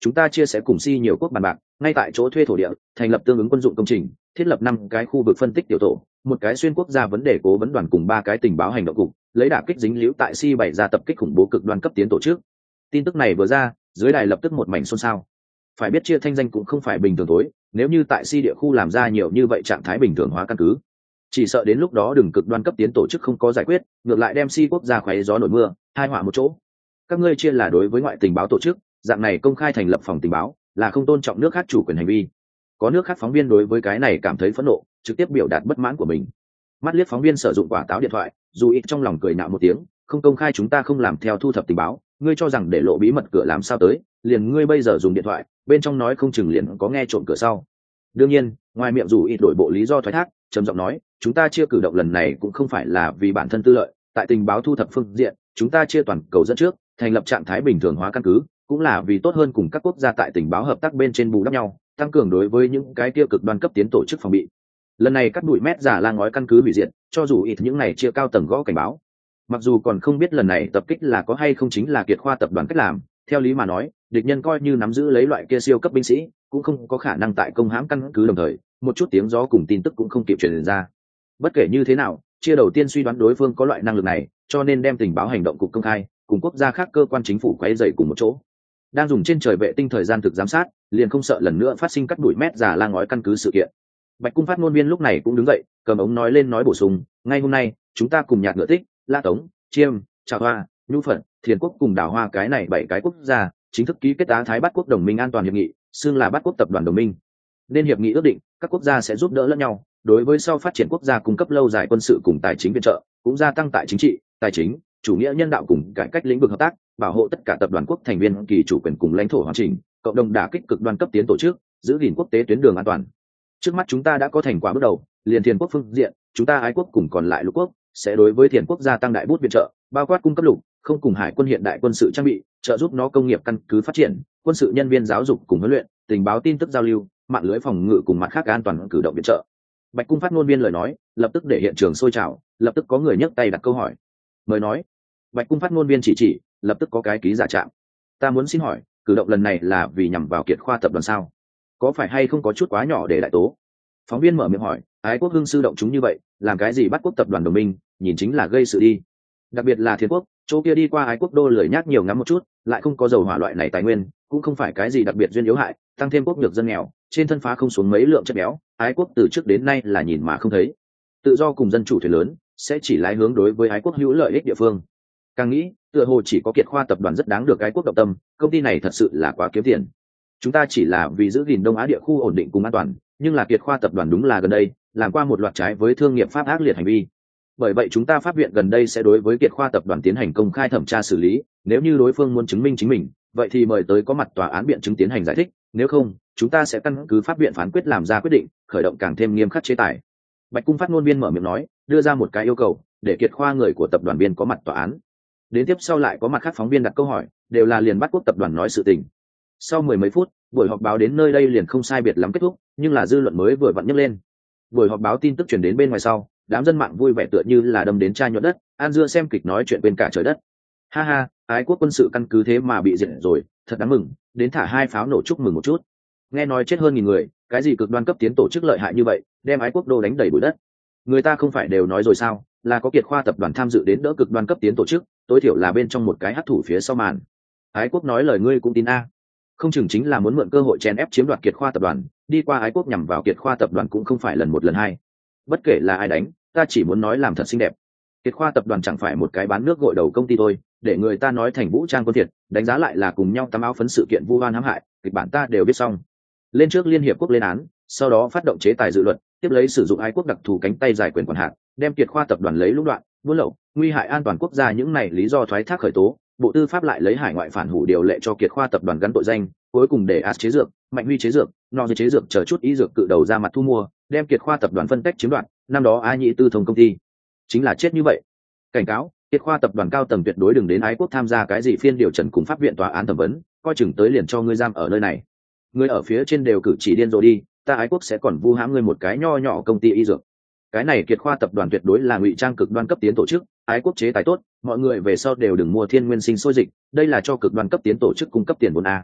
chúng ta chia sẻ cùng si nhiều quốc bàn bạc, ngay tại chỗ thuê thổ địa, thành lập tương ứng quân dụng công trình, thiết lập 5 cái khu vực phân tích tiểu tổ, 1 cái xuyên quốc gia vấn đề cố vấn đoàn cùng 3 cái tình báo hành động cục, lấy đả kích dính líu tại si bày ra tập kích khủng bố cực đoan cấp tiến tổ chức. Tin tức này vừa ra, dưới đài lập tức một mảnh xôn xao. Phải biết chia thanh danh cũng không phải bình thường tối, nếu như tại si địa khu làm ra nhiều như vậy trạng thái bình thường hóa căn cứ, chỉ sợ đến lúc đó đừng cực đoan cấp tiến tổ chức không có giải quyết, ngược lại đem si quốc gia khoé gió nổi mưa, hai họa một chỗ. Các ngươi chia là đối với ngoại tình báo tổ chức, dạng này công khai thành lập phòng tình báo là không tôn trọng nước khác chủ quyền hành vi. Có nước khác phóng viên đối với cái này cảm thấy phẫn nộ, trực tiếp biểu đạt bất mãn của mình. Mắt liếc phóng viên sử dụng quả táo điện thoại, dù ít trong lòng cười nạo một tiếng, không công khai chúng ta không làm theo thu thập tình báo, ngươi cho rằng để lộ bí mật cửa làm sao tới, liền ngươi bây giờ dùng điện thoại, bên trong nói không chừng liền có nghe trộm cửa sau. Đương nhiên, ngoài miệng dù ít đổi bộ lý do thoái thác, trầm giọng nói, chúng ta chia cử động lần này cũng không phải là vì bản thân tư lợi, tại tình báo thu thập phương diện, chúng ta chia toàn cầu dẫn trước, thành lập trạng thái bình thường hóa căn cứ, cũng là vì tốt hơn cùng các quốc gia tại tình báo hợp tác bên trên bù đắp nhau, tăng cường đối với những cái tiêu cực đoan cấp tiến tổ chức phòng bị. Lần này cắt đuổi mét giả la ngói căn cứ hủy diệt, cho dù ít những này chia cao tầng gõ cảnh báo. Mặc dù còn không biết lần này tập kích là có hay không chính là kiệt khoa tập đoàn cách làm, theo lý mà nói, địch nhân coi như nắm giữ lấy loại kia siêu cấp binh sĩ, cũng không có khả năng tại công hãm căn cứ đồng thời, một chút tiếng gió cùng tin tức cũng không kịp truyền ra. Bất kể như thế nào, chia đầu tiên suy đoán đối phương có loại năng lực này, cho nên đem tình báo hành động cục công khai, cùng quốc gia khác cơ quan chính phủ quay dày cùng một chỗ. Đang dùng trên trời vệ tinh thời gian thực giám sát, liền không sợ lần nữa phát sinh cắt đuổi mét giả la ngói căn cứ sự kiện. Bạch cung phát ngôn viên lúc này cũng đứng dậy, cầm ống nói lên nói bổ sung, ngay hôm nay chúng ta cùng nhạc ngựa tích, la tống, chiêm, trà hoa, nhu phận, thiền quốc cùng đào hoa cái này 7 cái quốc gia chính thức ký kết Á Thái Bát Quốc đồng minh an toàn hiệp nghị, xưng là Bát Quốc tập đoàn đồng minh. Nên hiệp nghị ước định các quốc gia sẽ giúp đỡ lẫn nhau, đối với sau phát triển quốc gia cung cấp lâu dài quân sự cùng tài chính viện trợ, cũng gia tăng tại chính trị, tài chính, chủ nghĩa nhân đạo cùng cải cách lĩnh vực hợp tác, bảo hộ tất cả tập đoàn quốc thành viên kỳ chủ quyền cùng lãnh thổ hoàn chỉnh, cộng đồng đả kích cực đoan cấp tiến tổ chức, giữ gìn quốc tế tuyến đường an toàn. Trước mắt chúng ta đã có thành quả bước đầu, liền thiền quốc phương diện, chúng ta ái quốc cùng còn lại lục quốc sẽ đối với thiền quốc gia tăng đại bút viện trợ, bao quát cung cấp lục, không cùng hải quân hiện đại quân sự trang bị, trợ giúp nó công nghiệp căn cứ phát triển, quân sự nhân viên giáo dục cùng huấn luyện, tình báo tin tức giao lưu, mạng lưới phòng ngự cùng mặt khác an toàn cử động viện trợ. Bạch cung phát ngôn viên lời nói, lập tức để hiện trường sôi trào, lập tức có người nhấc tay đặt câu hỏi. Mời nói. Bạch cung phát ngôn viên chỉ, lập tức có cái ký giả chạm. Ta muốn xin hỏi, cử động lần này là vì nhằm vào kiệt khoa tập đoàn sao? Có phải hay không có chút quá nhỏ để đại tố? Phóng viên mở miệng hỏi, ái quốc hưng sư động chúng như vậy, làm cái gì bắt quốc tập đoàn đồng minh, nhìn chính là gây sự đi. Đặc biệt là thiên quốc, chỗ kia đi qua ái quốc đô lười nhác nhiều ngắm một chút, lại không có dầu hỏa loại này tài nguyên, cũng không phải cái gì đặc biệt duyên yếu hại, tăng thêm quốc nhược dân nghèo, trên thân phá không xuống mấy lượng chất béo, ái quốc từ trước đến nay là nhìn mà không thấy. Tự do cùng dân chủ thuyền lớn, sẽ chỉ lái hướng đối với ái quốc hữu lợi ích địa phương. Càng nghĩ, tựa hồ chỉ có kiệt khoa tập đoàn rất đáng được ái quốc động tâm, công ty này thật sự là quá kiếm tiền. Chúng ta chỉ là vì giữ gìn Đông Á địa khu ổn định cùng an toàn, nhưng là kiệt khoa tập đoàn đúng là gần đây làm qua một loạt trái với thương nghiệp pháp ác liệt hành vi. Bởi vậy chúng ta pháp viện gần đây sẽ đối với kiệt khoa tập đoàn tiến hành công khai thẩm tra xử lý, nếu như đối phương muốn chứng minh chính mình, vậy thì mời tới có mặt tòa án biện chứng tiến hành giải thích, nếu không, chúng ta sẽ căn cứ pháp viện phán quyết làm ra quyết định, khởi động càng thêm nghiêm khắc chế tài. Bạch cung phát ngôn viên mở miệng nói, đưa ra một cái yêu cầu, để kiệt khoa người của tập đoàn biên có mặt tòa án. Đến tiếp sau lại có mặt khác phóng viên đặt câu hỏi, đều là liền bắt quốc tập đoàn nói sự tình. Sau 10 mấy phút, buổi họp báo đến nơi đây liền không sai biệt lắm kết thúc, nhưng là dư luận mới vừa vặn nhấc lên. Buổi họp báo tin tức truyền đến bên ngoài sau, đám dân mạng vui vẻ tựa như là đâm đến chai nhuận đất, ăn dưa xem kịch nói chuyện bên cả trời đất. Ha ha, ái quốc quân sự căn cứ thế mà bị diệt rồi, thật đáng mừng, đến thả 2 pháo nổ chúc mừng một chút. Nghe nói chết hơn 1000 người, cái gì cực đoan cấp tiến tổ chức lợi hại như vậy, đem ái quốc đô đánh đầy bụi đất. Người ta không phải đều nói rồi sao, là có kiệt khoa tập đoàn tham dự đến đỡ cực đoan cấp tiến tổ chức, tối thiểu là bên trong một cái hắc thủ phía sau màn. Ái quốc nói lời ngươi cũng tin a? Không chừng chính là muốn mượn cơ hội chèn ép chiếm đoạt kiệt khoa tập đoàn, đi qua ái quốc nhằm vào kiệt khoa tập đoàn cũng không phải lần một lần hai. Bất kể là ai đánh, ta chỉ muốn nói làm thật xinh đẹp. Kiệt khoa tập đoàn chẳng phải một cái bán nước gội đầu công ty thôi, để người ta nói thành vũ trang quân thiệt, đánh giá lại là cùng nhau tắm áo phấn sự kiện vu oan hãm hại, kịch bản ta đều biết xong. Lên trước liên hiệp quốc lên án, sau đó phát động chế tài dự luật, tiếp lấy sử dụng ái quốc đặc thù cánh tay giải quyền quản hạt, đem kiệt khoa tập đoàn lấy lũng đoạn, buôn lậu, nguy hại an toàn quốc gia những này lý do thoái thác khởi tố. Bộ tư pháp lại lấy hải ngoại phản hủ điều lệ cho kiệt khoa tập đoàn gắn tội danh, cuối cùng để as chế dược, mạnh huy chế dược, no chế dược chờ chút ý dược cự đầu ra mặt thu mua, đem kiệt khoa tập đoàn phân tách chiếm đoạt. Năm đó a nhị tư thông công ty chính là chết như vậy. Cảnh cáo, kiệt khoa tập đoàn cao tầng tuyệt đối đừng đến ái quốc tham gia cái gì phiên điều trần cùng pháp viện tòa án thẩm vấn, coi chừng tới liền cho ngươi giam ở nơi này. Ngươi ở phía trên đều cử chỉ điên rồi đi, ta ái quốc sẽ còn vu hãm ngươi một cái nho nhỏ công ty y dược. Cái này kiệt khoa tập đoàn tuyệt đối là ngụy trang cực đoan cấp tiến tổ chức, ái quốc chế tài tốt, mọi người về sau đều đừng mua thiên nguyên sinh sôi dịch, đây là cho cực đoan cấp tiến tổ chức cung cấp tiền vốn a.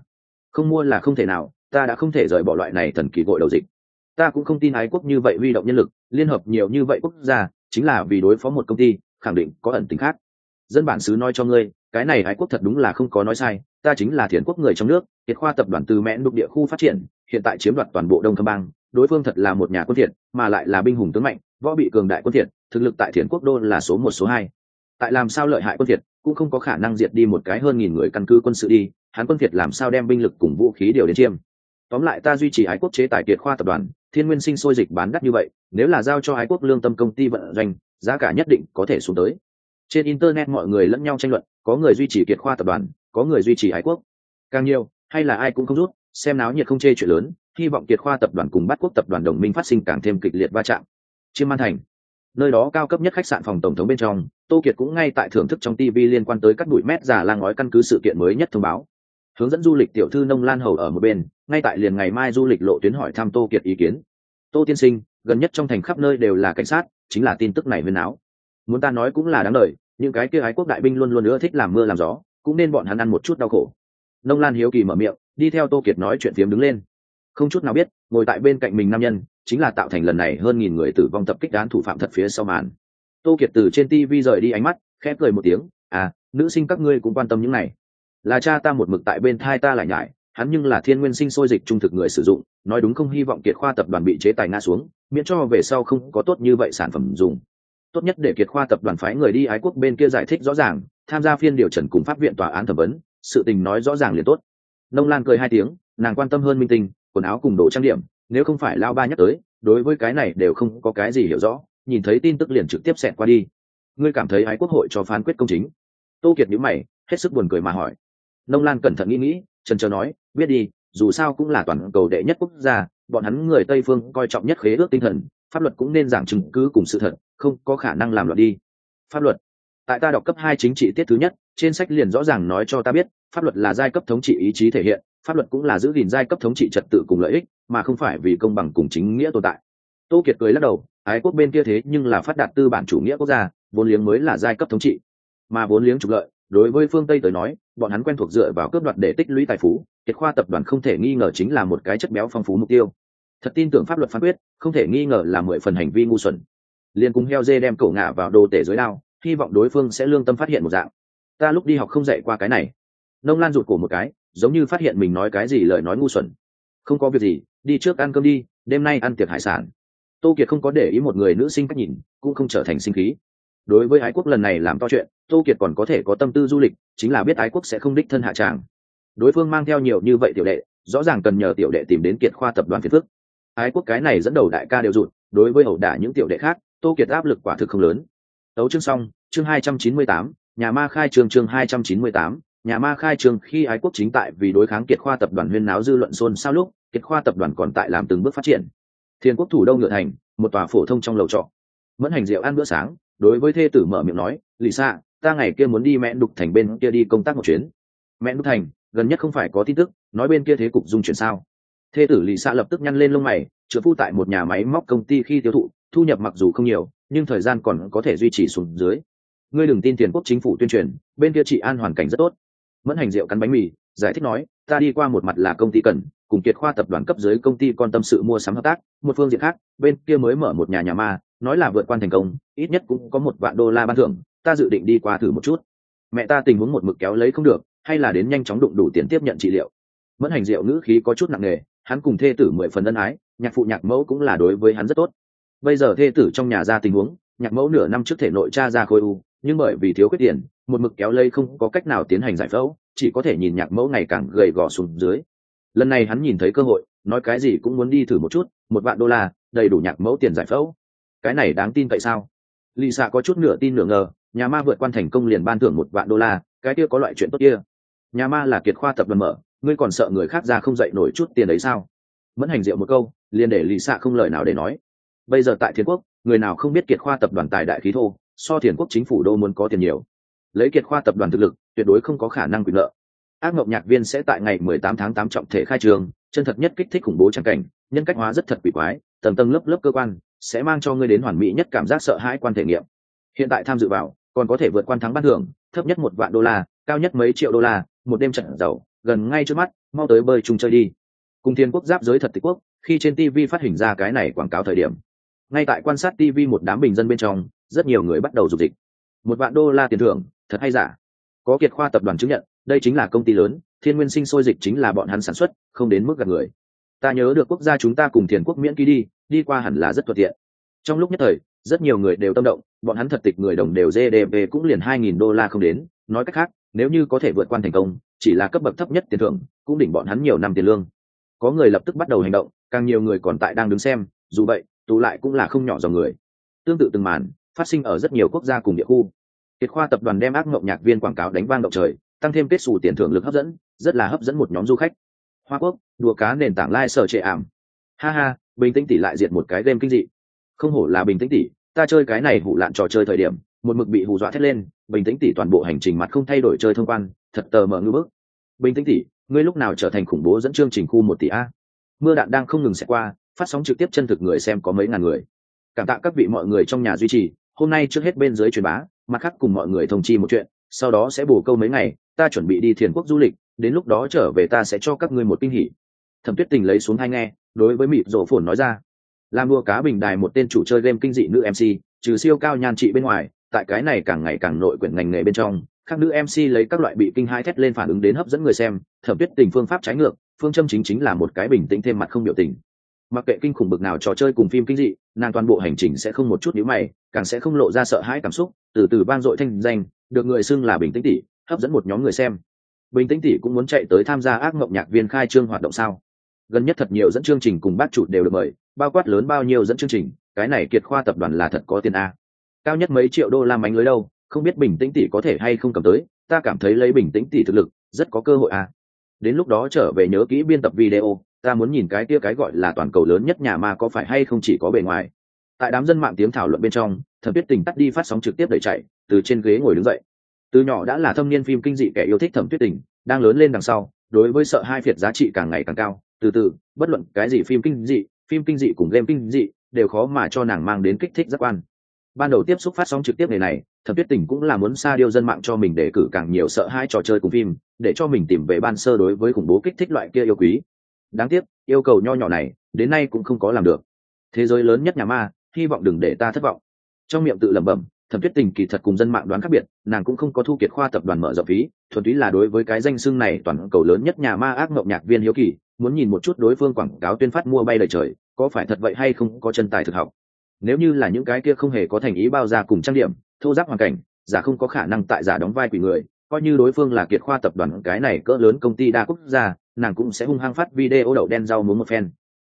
Không mua là không thể nào, ta đã không thể rời bỏ loại này thần kỳ gội đầu dịch. Ta cũng không tin ái quốc như vậy huy động nhân lực, liên hợp nhiều như vậy quốc gia, chính là vì đối phó một công ty, khẳng định có ẩn tính khác. Dân bản xứ nói cho ngươi, cái này ái quốc thật đúng là không có nói sai, ta chính là Thiền quốc người trong nước, Kiệt Khoa tập đoàn từ mẽn đục địa khu phát triển, hiện tại chiếm đoạt toàn bộ Đông Thâm bang, đối phương thật là một nhà quân thiện, mà lại là binh hùng tướng mạnh, võ bị cường đại quân thiện, thực lực tại Thiền quốc đô là số một số hai. Tại làm sao lợi hại quân thiện, cũng không có khả năng diệt đi một cái hơn nghìn người căn cứ quân sự đi, hắn quân thiện làm sao đem binh lực cùng vũ khí điều đến chiêm. Tóm lại ta duy trì ái quốc chế tài Kiệt Khoa tập đoàn, Thiên Nguyên Sinh sôi dịch bán đắt như vậy, nếu là giao cho ái quốc lương tâm công ty vận doanh, giá cả nhất định có thể xuống tới. Trên internet mọi người lẫn nhau tranh luận, có người duy trì Kiệt Khoa tập đoàn, có người duy trì ái quốc. Càng nhiều, hay là ai cũng không rút, xem náo nhiệt không chê chuyện lớn, hy vọng Kiệt Khoa tập đoàn cùng Bát Quốc tập đoàn đồng minh phát sinh càng thêm kịch liệt va chạm. Chiêm Man Thành, nơi đó cao cấp nhất khách sạn phòng tổng thống bên trong, Tô Kiệt cũng ngay tại thưởng thức trong TV liên quan tới cắt bụi mét giả lang ngói căn cứ sự kiện mới nhất thông báo. Hướng dẫn du lịch tiểu thư Nông Lan Hầu ở một bên, ngay tại liền ngày mai du lịch lộ tuyến hỏi thăm Tô Kiệt ý kiến. Tô tiên sinh, gần nhất trong thành khắp nơi đều là cảnh sát, chính là tin tức này huyên áo. Muốn ta nói cũng là đáng đời, những cái kia ái quốc đại binh luôn luôn ưa thích làm mưa làm gió, cũng nên bọn hắn ăn một chút đau khổ. Nông Lan hiếu kỳ mở miệng, đi theo Tô Kiệt nói chuyện phiếm đứng lên. Không chút nào biết, ngồi tại bên cạnh mình nam nhân, chính là tạo thành lần này hơn nghìn người tử vong tập kích án thủ phạm thật phía sau màn. Tô Kiệt từ trên TV rời đi ánh mắt, khẽ cười một tiếng, à, nữ sinh các ngươi cũng quan tâm những này. Là cha ta một mực tại bên thai ta lại nhải, hắn nhưng là Thiên Nguyên Sinh sôi dịch trung thực người sử dụng, nói đúng không hy vọng Kiệt Khoa tập đoàn bị chế tài ngã xuống, miễn cho về sau không có tốt như vậy sản phẩm dùng. Tốt nhất để Kiệt Khoa tập đoàn phái người đi ái quốc bên kia giải thích rõ ràng, tham gia phiên điều trần cùng pháp viện tòa án thẩm vấn, sự tình nói rõ ràng liền tốt. Nông Lan cười hai tiếng, nàng quan tâm hơn minh tinh, quần áo cùng đồ trang điểm, nếu không phải lao ba nhắc tới, đối với cái này đều không có cái gì hiểu rõ, nhìn thấy tin tức liền trực tiếp xẹt qua đi. Ngươi cảm thấy ái quốc hội cho phán quyết công chính? Tô Kiệt nhíu mày, hết sức buồn cười mà hỏi. Nông Lan cẩn thận nghĩ, chần chờ nói, biết đi, dù sao cũng là toàn cầu đệ nhất quốc gia, bọn hắn người Tây phương coi trọng nhất khế ước tinh thần, pháp luật cũng nên giảng chứng cứ cùng sự thật, không có khả năng làm loạn đi. Pháp luật? Tại ta đọc cấp 2 chính trị tiết thứ nhất, trên sách liền rõ ràng nói cho ta biết, pháp luật là giai cấp thống trị ý chí thể hiện, pháp luật cũng là giữ gìn giai cấp thống trị trật tự cùng lợi ích, mà không phải vì công bằng cùng chính nghĩa tồn tại. Tô Kiệt cười lắc đầu, ái quốc bên kia thế nhưng là phát đạt tư bản chủ nghĩa quốc gia, vốn liếng mới là giai cấp thống trị, mà vốn liếng trục lợi, đối với phương Tây tới nói, bọn hắn quen thuộc dựa vào cướp đoạt để tích lũy tài phú, Kiệt Khoa tập đoàn không thể nghi ngờ chính là một cái chất béo phong phú mục tiêu. Thật tin tưởng pháp luật phán quyết, không thể nghi ngờ là 10 phần hành vi ngu xuẩn. Liên cùng heo dê đem cổ ngã vào đồ tể dưới đao, hy vọng đối phương sẽ lương tâm phát hiện một dạng. Ta lúc đi học không dạy qua cái này. Nông Lan rụt cổ một cái, giống như phát hiện mình nói cái gì lời nói ngu xuẩn. Không có việc gì, đi trước ăn cơm đi, đêm nay ăn tiệc hải sản. Tô Kiệt không có để ý một người nữ sinh cách nhìn, cũng không trở thành sinh khí. Đối với ái quốc lần này làm to chuyện, Tô Kiệt còn có thể có tâm tư du lịch, chính là biết ái quốc sẽ không đích thân hạ tràng. Đối phương mang theo nhiều như vậy tiểu đệ, rõ ràng cần nhờ tiểu đệ tìm đến Kiệt Khoa tập đoàn phiền phức. Ái quốc cái này dẫn đầu đại ca đều rụt, đối với ẩu đả những tiểu đệ khác, Tô Kiệt áp lực quả thực không lớn. Tấu chương xong, chương 298, nhà ma khai chương 298, nhà ma khai trường. Khi ái quốc chính tại vì đối kháng Kiệt Khoa tập đoàn huyên náo dư luận xôn xao lúc, Kiệt Khoa tập đoàn còn tại làm từng bước phát triển. Thiên quốc thủ đô Ngựa Thành, một tòa phổ thông trong lầu trọ. Mẫn Hành Diệu ăn bữa sáng, đối với thê tử mở miệng nói, lì xạ, ta ngày kia muốn đi Mẹn Đục Thành bên kia đi công tác một chuyến. Mẹn Đục Thành, gần nhất không phải có tin tức nói bên kia thế cục dung chuyển sao? Thê tử lì xạ lập tức nhăn lên lông mày, trợ phu tại một nhà máy móc công ty khi tiêu thụ, thu nhập mặc dù không nhiều, nhưng thời gian còn có thể duy trì xuống dưới. Ngươi đừng tin Tiền quốc chính phủ tuyên truyền, bên kia trị an hoàn cảnh rất tốt. Mẫn Hành Diệu cắn bánh mì, giải thích nói, ta đi qua một mặt là công ty cần, cùng Kiệt Khoa tập đoàn cấp dưới công ty con tâm sự mua sắm hợp tác, một phương diện khác, bên kia mới mở một nhà ma, nói là vượt quan thành công, ít nhất cũng có $1,000,000 ban thưởng, ta dự định đi qua thử một chút. Mẹ ta tình huống một mực kéo lấy không được, hay là đến nhanh chóng đụng đủ tiền tiếp nhận trị liệu. Mẫn Hành Diệu ngữ khí có chút nặng nề, hắn cùng thê tử 10 phần ân ái, nhạc phụ nhạc mẫu cũng là đối với hắn rất tốt. Bây giờ thê tử trong nhà ra tình huống, nhạc mẫu nửa năm trước thể nội cha ra khối u, nhưng bởi vì thiếu khuyết tiền, một mực kéo lây không có cách nào tiến hành giải phẫu, chỉ có thể nhìn nhạc mẫu ngày càng gầy gò xuống dưới. Lần này hắn nhìn thấy cơ hội, nói cái gì cũng muốn đi thử một chút, $1,000,000 đầy đủ nhạc mẫu tiền giải phẫu. Cái này đáng tin vậy sao? Lisa có chút nửa tin nửa ngờ, nhà ma vượt quan thành công liền ban thưởng $1,000,000, cái kia có loại chuyện tốt kia. Nhà ma là Kiệt Khoa tập đoàn mở, ngươi còn sợ người khác ra không dậy nổi chút tiền đấy sao? Mẫn Hành Diệu một câu, liền để Lisa không lời nào để nói. Bây giờ tại Thiên Quốc, người nào không biết Kiệt Khoa tập đoàn tài đại khí thô, so Thiên Quốc chính phủ đô muốn có tiền nhiều. Lấy Kiệt Khoa tập đoàn thực lực, tuyệt đối không có khả năng quyền nợ. Ác Mộng Nhạc Viên sẽ tại ngày 18 tháng 8 trọng thể khai trường, chân thật nhất kích thích khủng bố tràng cảnh, nhân cách hóa rất thật quỷ quái, tầng tầng lớp lớp cơ quan, sẽ mang cho ngươi đến hoàn mỹ nhất cảm giác sợ hãi quan thể nghiệm. Hiện tại tham dự vào, còn có thể vượt quan thắng ban thưởng, thấp nhất $1,000,000, cao nhất mấy triệu đô la, một đêm trận giàu, gần ngay trước mắt, mau tới bơi chung chơi đi. Cùng Thiên Quốc giáp giới thật tịch quốc, khi trên TV phát hình ra cái này quảng cáo thời điểm, ngay tại quan sát TV một đám bình dân bên trong, rất nhiều người bắt đầu dục dịch. $1,000,000 tiền thưởng, thật hay giả? Có Kiệt Khoa tập đoàn chứng nhận, đây chính là công ty lớn, Thiên Nguyên Sinh sôi dịch chính là bọn hắn sản xuất, không đến mức gạt người. Ta nhớ được quốc gia chúng ta cùng Thiên Quốc miễn ký đi qua hẳn là rất thuận tiện. Trong lúc nhất thời, rất nhiều người đều tâm động, bọn hắn thật tịch người đồng đều GDP cũng liền $2,000 không đến, nói cách khác, nếu như có thể vượt qua thành công, chỉ là cấp bậc thấp nhất tiền thưởng, cũng đỉnh bọn hắn nhiều năm tiền lương. Có người lập tức bắt đầu hành động, càng nhiều người còn tại đang đứng xem, dù vậy, tụ lại cũng là không nhỏ dòng người. Tương tự từng màn phát sinh ở rất nhiều quốc gia cùng địa khu. Kiệt Khoa tập đoàn đem ác mộng nhạc viên quảng cáo đánh vang động trời, tăng thêm kết xù tiền thưởng lực hấp dẫn, rất là hấp dẫn một nhóm du khách. Hoa Quốc, đùa cá nền tảng lai sở trệ ảm. Ha ha, bình tĩnh tỷ lại diệt một cái game kinh dị. Không hổ là bình tĩnh tỷ, ta chơi cái này hụ lạn trò chơi thời điểm, một mực bị hù dọa thét lên, bình tĩnh tỷ toàn bộ hành trình mặt không thay đổi chơi thông quan, thật tờ mờ ngư bức. Bình tĩnh tỷ, ngươi lúc nào trở thành khủng bố dẫn chương trình khu 1 tỷ a? Mưa đạn đang không ngừng xẹt qua, phát sóng trực tiếp chân thực người xem có mấy ngàn người. Cảm tạ các vị mọi người trong nhà duy trì, hôm nay trước hết bên dưới truyền bá, mặt khác cùng mọi người thông chi một chuyện, sau đó sẽ bổ câu mấy ngày, ta chuẩn bị đi Thiền Quốc du lịch, đến lúc đó trở về ta sẽ cho các ngươi một kinh hỉ. Thẩm Tuyết Tình lấy xuống tai nghe, đối với mịt rộ phồn nói ra. Làm đua cá bình đài một tên chủ chơi game kinh dị nữ MC, trừ siêu cao nhan trị bên ngoài, tại cái này càng ngày càng nội quyển ngành nghề bên trong, các nữ MC lấy các loại bị kinh hãi thét lên phản ứng đến hấp dẫn người xem. Thẩm Tuyết Tình phương pháp trái ngược, phương châm chính là một cái bình tĩnh thêm mặt không biểu tình. Mặc kệ kinh khủng bực nào trò chơi cùng phim kinh dị, nàng toàn bộ hành trình sẽ không một chút nhíu mày, càng sẽ không lộ ra sợ hãi cảm xúc, từ từ vang dội thanh danh, được người xưng là bình tĩnh tỷ, hấp dẫn một nhóm người xem. Bình tĩnh tỷ cũng muốn chạy tới tham gia ác mộng nhạc viên khai trương hoạt động sao? Gần nhất thật nhiều dẫn chương trình cùng bác chủ đều được mời, bao quát lớn bao nhiêu dẫn chương trình, cái này Kiệt Khoa tập đoàn là thật có tiền a. Cao nhất mấy triệu đô la mánh lưới đâu, không biết bình tĩnh tỷ có thể hay không cầm tới, ta cảm thấy lấy bình tĩnh tỷ thực lực, rất có cơ hội a. Đến lúc đó trở về nhớ kỹ biên tập video, ta muốn nhìn cái kia cái gọi là toàn cầu lớn nhất nhà ma có phải hay không chỉ có bề ngoài. Tại đám dân mạng tiếng thảo luận bên trong, Thẩm Tuyết Tình tắt đi phát sóng trực tiếp đẩy chạy, từ trên ghế ngồi đứng dậy. Từ nhỏ đã là thâm niên phim kinh dị kẻ yêu thích Thẩm Tuyết Tình, đang lớn lên đằng sau, đối với sợ hai phiệt giá trị càng ngày càng cao, từ từ, bất luận cái gì phim kinh dị cùng game kinh dị đều khó mà cho nàng mang đến kích thích giác quan. Ban đầu tiếp xúc phát sóng trực tiếp ngày này, Thẩm Tuyết Tình cũng là muốn xa điêu dân mạng cho mình để cử càng nhiều sợ hai trò chơi cùng phim, để cho mình tìm về ban sơ đối với khủng bố kích thích loại kia yêu quý. Đáng tiếc, yêu cầu nho nhỏ này, đến nay cũng không có làm được. Thế giới lớn nhất nhà ma, hy vọng đừng để ta thất vọng. Trong miệng tự lẩm bẩm, Thẩm Tuyết Tình kỳ thật cùng dân mạng đoán khác biệt, nàng cũng không có thu Kiệt Khoa tập đoàn mở rộng phí, thuần túy là đối với cái danh xưng này toàn cầu lớn nhất nhà ma ác mộng nhạc viên hiếu kỳ, muốn nhìn một chút đối phương quảng cáo tuyên phát mua bay lời trời, có phải thật vậy hay không có chân tài thực học. Nếu như là những cái kia không hề có thành ý bao ra cùng trang điểm, thô giáp hoàn cảnh, giả không có khả năng tại giả đóng vai quỷ người, coi như đối phương là Kiệt Khoa tập đoàn cái này cỡ lớn công ty đa quốc gia, nàng cũng sẽ hung hăng phát video đậu đen rau muống một phen.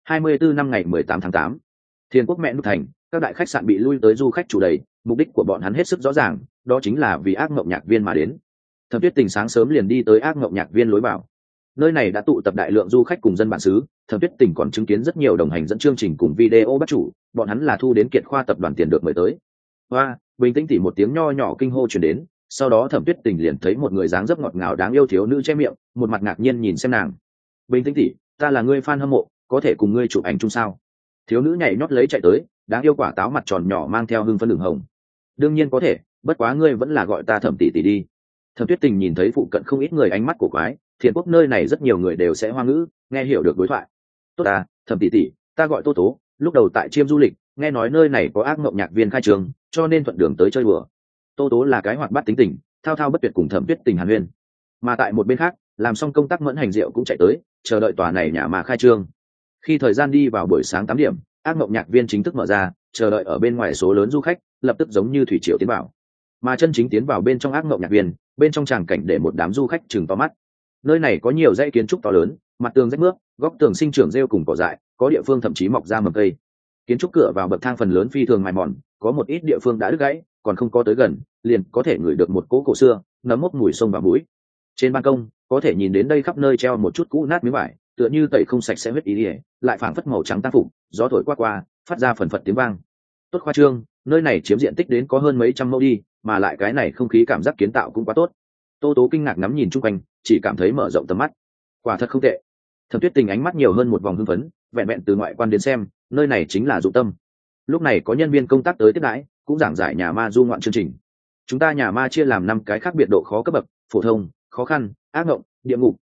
24 năm ngày 18 tháng 8, Thiên Quốc mẹ nút thành, các đại khách sạn bị lui tới du khách chủ đầy, mục đích của bọn hắn hết sức rõ ràng, đó chính là vì ác mộng nhạc viên mà đến. Thẩm Tuyết Tình sáng sớm liền đi tới ác mộng nhạc viên lối vào. Nơi này đã tụ tập đại lượng du khách cùng dân bản xứ, Thẩm Tuyết Tình còn chứng kiến rất nhiều đồng hành dẫn chương trình cùng video bắt chủ, bọn hắn là thu đến Kiệt Khoa tập đoàn tiền được mời tới. Hoa, bình tĩnh tỉ một tiếng nho nhỏ kinh hô truyền đến, sau đó Thẩm Tuyết Tình liền thấy một người dáng dấp ngọt ngào đáng yêu thiếu nữ che miệng, một mặt ngạc nhiên nhìn xem nàng. Bình tĩnh tỉ, ta là người fan hâm mộ, có thể cùng ngươi chụp ảnh chung sao? Thiếu nữ nhảy nhót lấy chạy tới, đáng yêu quả táo mặt tròn nhỏ mang theo hương phấn đường hồng. Đương nhiên có thể, bất quá ngươi vẫn là gọi ta Thẩm tỷ tỷ đi. Thẩm Tuyết Tình nhìn thấy phụ cận không ít người ánh mắt cổ quái, Thiền Quốc nơi này rất nhiều người đều sẽ hoa ngữ, nghe hiểu được đối thoại. Tốt à, Thẩm tỷ tỷ, ta gọi Tô Tố, lúc đầu tại Chiêm du lịch, nghe nói nơi này có ác mộng nhạc viên khai trường, cho nên thuận đường tới chơi đùa. Tô Tố là cái hoạt bát tính tình, thao thao bất tuyệt cùng Thẩm Tuyết Tình hàn huyên. Mà tại một bên khác, làm xong công tác Mẫn Hành Diệu cũng chạy tới, chờ đợi tòa này nhà mà khai trương. Khi thời gian đi vào buổi sáng 8 điểm, ác mộng nhạc viên chính thức mở ra, chờ đợi ở bên ngoài số lớn du khách, lập tức giống như thủy triều tiến vào. Mà chân chính tiến vào bên trong ác mộng nhạc viên, bên trong tràng cảnh để một đám du khách chừng to mắt. Nơi này có nhiều dãy kiến trúc to lớn, mặt tường rách mướp, góc tường sinh trưởng rêu cùng cỏ dại, có địa phương thậm chí mọc ra mầm cây. Kiến trúc cửa vào bậc thang phần lớn phi thường mài mòn, có một ít địa phương đã đứt gãy, còn không có tới gần, liền có thể ngửi được một cỗ cổ xưa, nấm mốc mùi sông và mũi. Trên ban công, có thể nhìn đến đây khắp nơi treo một chút cũ nát miếng vải, tựa như tẩy không sạch sẽ huyết ý ỉa, lại phảng phất màu trắng tác phục, gió thổi qua, phát ra phần phật tiếng vang. Tốt khoa trương, nơi này chiếm diện tích đến có hơn mấy trăm mẫu đi, mà lại cái này không khí cảm giác kiến tạo cũng quá tốt. Tô Tố kinh ngạc ngắm nhìn chung quanh, chỉ cảm thấy mở rộng tầm mắt. Quả thật không tệ. Thẩm Tuyết Tình ánh mắt nhiều hơn một vòng hưng phấn, vẹn vẹn từ ngoại quan đến xem, nơi này chính là dụng tâm. Lúc này có nhân viên công tác tới tiếp đãi, cũng giảng giải nhà ma du ngoạn chương trình. Chúng ta nhà ma chia làm 5 cái khác biệt độ khó cấp bậc: phổ thông, khó khăn, ác ngộng, địa ngục,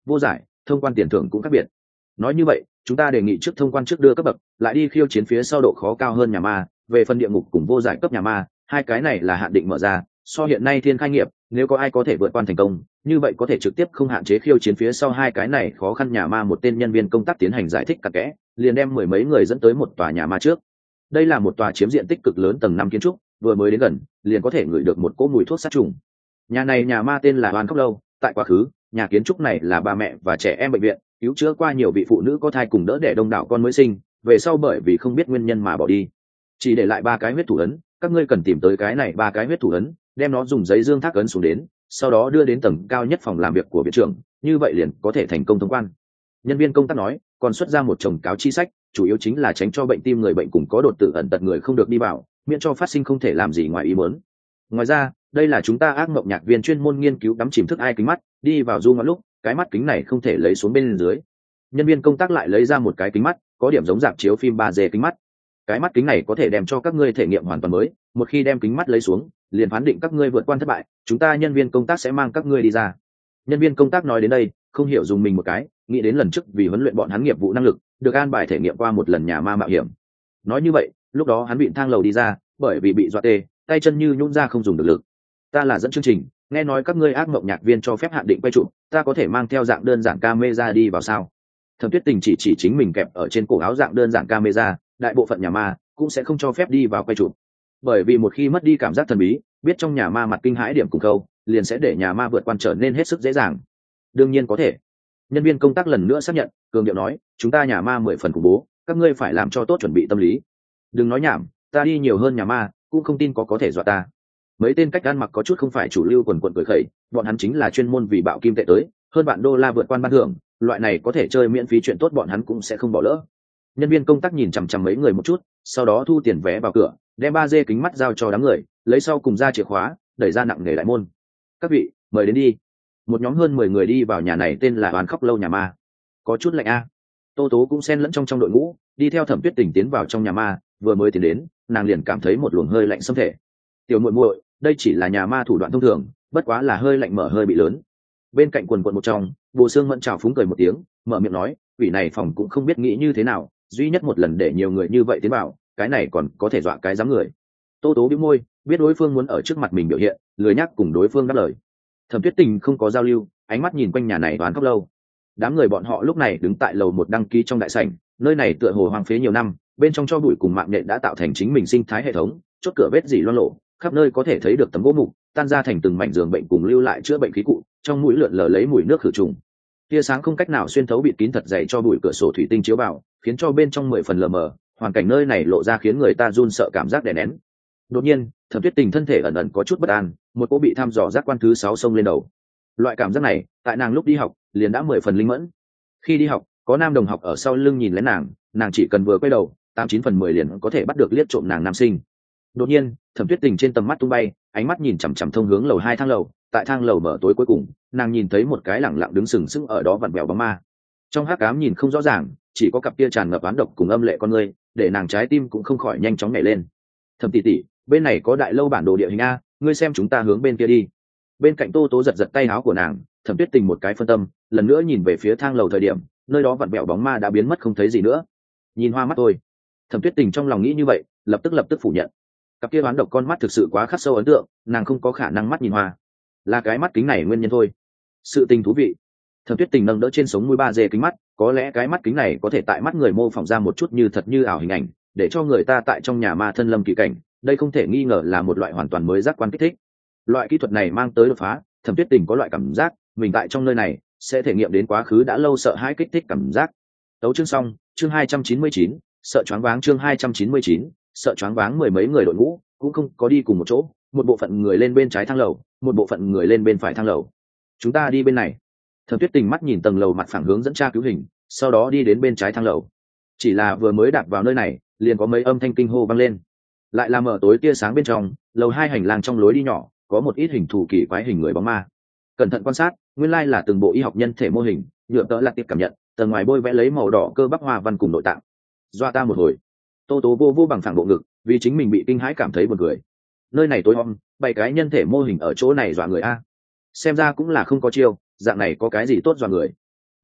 vô giải, thông quan tiền thưởng cũng khác biệt. Nói như vậy, chúng ta đề nghị trước thông quan trước đưa cấp bậc, lại đi khiêu chiến phía sau độ khó cao hơn nhà ma. Về phần địa ngục cùng vô giải cấp nhà ma, hai cái này là hạn định mở ra, so hiện nay thiên khai nghiệp, nếu có ai có thể vượt qua thành công, như vậy có thể trực tiếp không hạn chế khiêu chiến phía sau hai cái này khó khăn nhà ma. Một tên nhân viên công tác tiến hành giải thích cặn kẽ, liền đem mười mấy người dẫn tới một tòa nhà ma trước. Đây là một tòa chiếm diện tích cực lớn tầng 5 kiến trúc, vừa mới đến gần, liền có thể ngửi được một cỗ mùi thuốc sát trùng. Nhà này nhà ma tên là Oan Khóc Lâu, tại quá khứ, nhà kiến trúc này là bà mẹ và trẻ em bệnh viện, cứu chữa qua nhiều vị phụ nữ có thai cùng đỡ đẻ đông đảo con mới sinh, về sau bởi vì không biết nguyên nhân mà bỏ đi. Chỉ để lại 3 cái huyết thủ ấn, các ngươi cần tìm tới cái này 3 cái huyết thủ ấn, đem nó dùng giấy dương thác ấn xuống đến, sau đó đưa đến tầng cao nhất phòng làm việc của viện trưởng, như vậy liền có thể thành công thông quan. Nhân viên công tác nói, còn xuất ra một chồng cáo chi sách, chủ yếu chính là tránh cho bệnh tim người bệnh cùng có đột tử ẩn tật người không được đi vào, miễn cho phát sinh không thể làm gì ngoài ý muốn. Ngoài ra, đây là chúng ta ác mộng nhạc viên chuyên môn nghiên cứu đắm chìm thức ai kính mắt, đi vào du ngọn lúc, cái mắt kính này không thể lấy xuống bên dưới. Nhân viên công tác lại lấy ra một cái kính mắt, có điểm giống rạp chiếu phim 3D kính mắt. Cái mắt kính này có thể đem cho các ngươi thể nghiệm hoàn toàn mới, một khi đem kính mắt lấy xuống, liền phán định các ngươi vượt qua thất bại, chúng ta nhân viên công tác sẽ mang các ngươi đi ra. Nhân viên công tác nói đến đây, không hiểu dùng mình một cái, nghĩ đến lần trước vì huấn luyện bọn hắn nghiệp vụ năng lực, được an bài thể nghiệm qua một lần nhà ma mạo hiểm. Nói như vậy, lúc đó hắn bị thang lầu đi ra, bởi vì bị dọa tê, tay chân như nhũn ra không dùng được lực. Ta là dẫn chương trình, nghe nói các ngươi ác mộng nhạc viên cho phép hạn định quay chụp, ta có thể mang theo dạng đơn giản camera đi vào sao? Thẩm Tuyết Tình chỉ chính mình kẹp ở trên cổ áo dạng đơn giản camera, đại bộ phận nhà ma cũng sẽ không cho phép đi vào quay chụp, bởi vì một khi mất đi cảm giác thần bí, biết trong nhà ma mặt kinh hãi điểm cùng câu, liền sẽ để nhà ma vượt quan trở nên hết sức dễ dàng. Đương nhiên có thể. Nhân viên công tác lần nữa xác nhận, cường điệu nói, chúng ta nhà ma 10 phần khủng bố, các ngươi phải làm cho tốt chuẩn bị tâm lý. Đừng nói nhảm, ta đi nhiều hơn nhà ma, cũng không tin có thể dọa ta. Mấy tên cách ăn mặc có chút không phải chủ lưu quần quần cười khẩy, bọn hắn chính là chuyên môn vì bạo kim tệ tới, hơn bạn đô la vượt quan ban thưởng, loại này có thể chơi miễn phí chuyện tốt bọn hắn cũng sẽ không bỏ lỡ. Nhân viên công tác nhìn chằm chằm mấy người một chút, sau đó thu tiền vé vào cửa, đem 3D kính mắt giao cho đám người, lấy sau cùng ra chìa khóa, đẩy ra nặng nề đại môn. Các vị, mời đến đi. Một nhóm hơn 10 người đi vào nhà này tên là Oan Khóc Lâu nhà ma. Có chút lạnh a. Tô Tố cũng xen lẫn trong đội ngũ, đi theo Thẩm Tuyết Tình tiến vào trong nhà ma, vừa mới tiến đến, nàng liền cảm thấy một luồng hơi lạnh xâm thể. Tiểu muội muội, đây chỉ là nhà ma thủ đoạn thông thường, bất quá là hơi lạnh mở hơi bị lớn. Bên cạnh quần quần một trong, Bồ Sương Mẫn chào phúng cười một tiếng, mở miệng nói, vị này phòng cũng không biết nghĩ như thế nào, duy nhất một lần để nhiều người như vậy tiến vào, cái này còn có thể dọa cái dám người. Tô Tố bĩu môi, biết đối phương muốn ở trước mặt mình biểu hiện, lười nhắc cùng đối phương đáp lời. Thẩm Tuyết Tình không có giao lưu, ánh mắt nhìn quanh nhà này Oan Khóc Lâu. Đám người bọn họ lúc này đứng tại lầu 1 đăng ký trong đại sảnh, nơi này tựa hồ hoang phế nhiều năm, bên trong cho bụi cùng mạng nhện đã tạo thành chính mình sinh thái hệ thống, chốt cửa vết dỉ loang lổ, khắp nơi có thể thấy được tấm gỗ mục tan ra thành từng mảnh giường bệnh cùng lưu lại chữa bệnh khí cụ, trong mũi lượn lờ lấy mùi nước khử trùng. Tia sáng không cách nào xuyên thấu bịt kín thật dày cho bụi cửa sổ thủy tinh chiếu vào, khiến cho bên trong 10 phần lờ mờ, hoàn cảnh nơi này lộ ra khiến người ta run sợ cảm giác đè nén. Đột nhiên, Thẩm Tuyết Tình thân thể ẩn ẩn có chút bất an, một cỗ bị thăm dò giác quan thứ 6 xông lên đầu. Loại cảm giác này, tại nàng lúc đi học, liền đã 10 phần linh mẫn. Khi đi học, có nam đồng học ở sau lưng nhìn lén nàng chỉ cần vừa quay đầu, 89 phần 10 liền có thể bắt được liếc trộm nàng nam sinh. Đột nhiên, Thẩm Tuyết Tình trên tầm mắt tung bay, ánh mắt nhìn chằm chằm thông hướng lầu 2 thang lầu, tại thang lầu mở tối cuối cùng, nàng nhìn thấy một cái lẳng lặng đứng sừng sững ở đó vặn vẹo bóng ma. Trong hắc ám nhìn không rõ ràng, chỉ có cặp kia tràn ngập oán độc cùng âm lệ con người, để nàng trái tim cũng không khỏi nhanh chóng nhảy lên. Thẩm tỷ tỷ, bên này có đại lâu bản đồ địa hình a, ngươi xem chúng ta hướng bên kia đi. Bên cạnh Tô Tố giật giật tay áo của nàng, Thẩm Tuyết Tình một cái phân tâm, lần nữa nhìn về phía thang lầu thời điểm, nơi đó vặn vẹo bóng ma đã biến mất không thấy gì nữa. Nhìn hoa mắt thôi. Thẩm Tuyết Tình trong lòng nghĩ như vậy, lập tức phủ nhận. Cặp kia oán độc con mắt thực sự quá khắc sâu ấn tượng, nàng không có khả năng mắt nhìn hoa. Là cái mắt kính này nguyên nhân thôi. Sự tình thú vị. Thẩm Tuyết Tình nâng đỡ trên sống mũi 3D kính mắt, có lẽ cái mắt kính này có thể tại mắt người mô phỏng ra một chút như thật như ảo hình ảnh, để cho người ta tại trong nhà ma thân lâm kỳ cảnh, đây không thể nghi ngờ là một loại hoàn toàn mới giác quan kích thích. Loại kỹ thuật này mang tới đột phá, Thẩm Tuyết Tình có loại cảm giác mình tại trong nơi này sẽ thể nghiệm đến quá khứ đã lâu sợ hãi kích thích cảm giác. Tấu chương xong, chương 299, sợ choáng váng chương 299, sợ choáng váng. Mười mấy người đội ngũ cũng không có đi cùng một chỗ, một bộ phận người lên bên trái thang lầu, một bộ phận người lên bên phải thang lầu. Chúng ta đi bên này. Thẩm Tuyết Tình mắt nhìn tầng lầu mặt phẳng hướng dẫn tra cứu hình, sau đó đi đến bên trái thang lầu. Chỉ là vừa mới đạp vào nơi này, liền có mấy âm thanh kinh hô vang lên. Lại là mở tối tia sáng bên trong, lầu 2 hành lang trong lối đi nhỏ, có một ít hình thù kỳ quái hình người bóng ma. Cẩn thận quan sát, nguyên lai là từng bộ y học nhân thể mô hình, nhựa tợ lạc tiệp cảm nhận, tầng ngoài bôi vẽ lấy màu đỏ cơ bắp hoa văn cùng nội tạng. Doa ta một hồi. Tô Tố vô bằng phẳng bộ ngực, vì chính mình bị kinh hãi cảm thấy buồn cười. Nơi này tối om, 7 cái nhân thể mô hình ở chỗ này dọa người a. Xem ra cũng là không có chiêu, dạng này có cái gì tốt dọa người.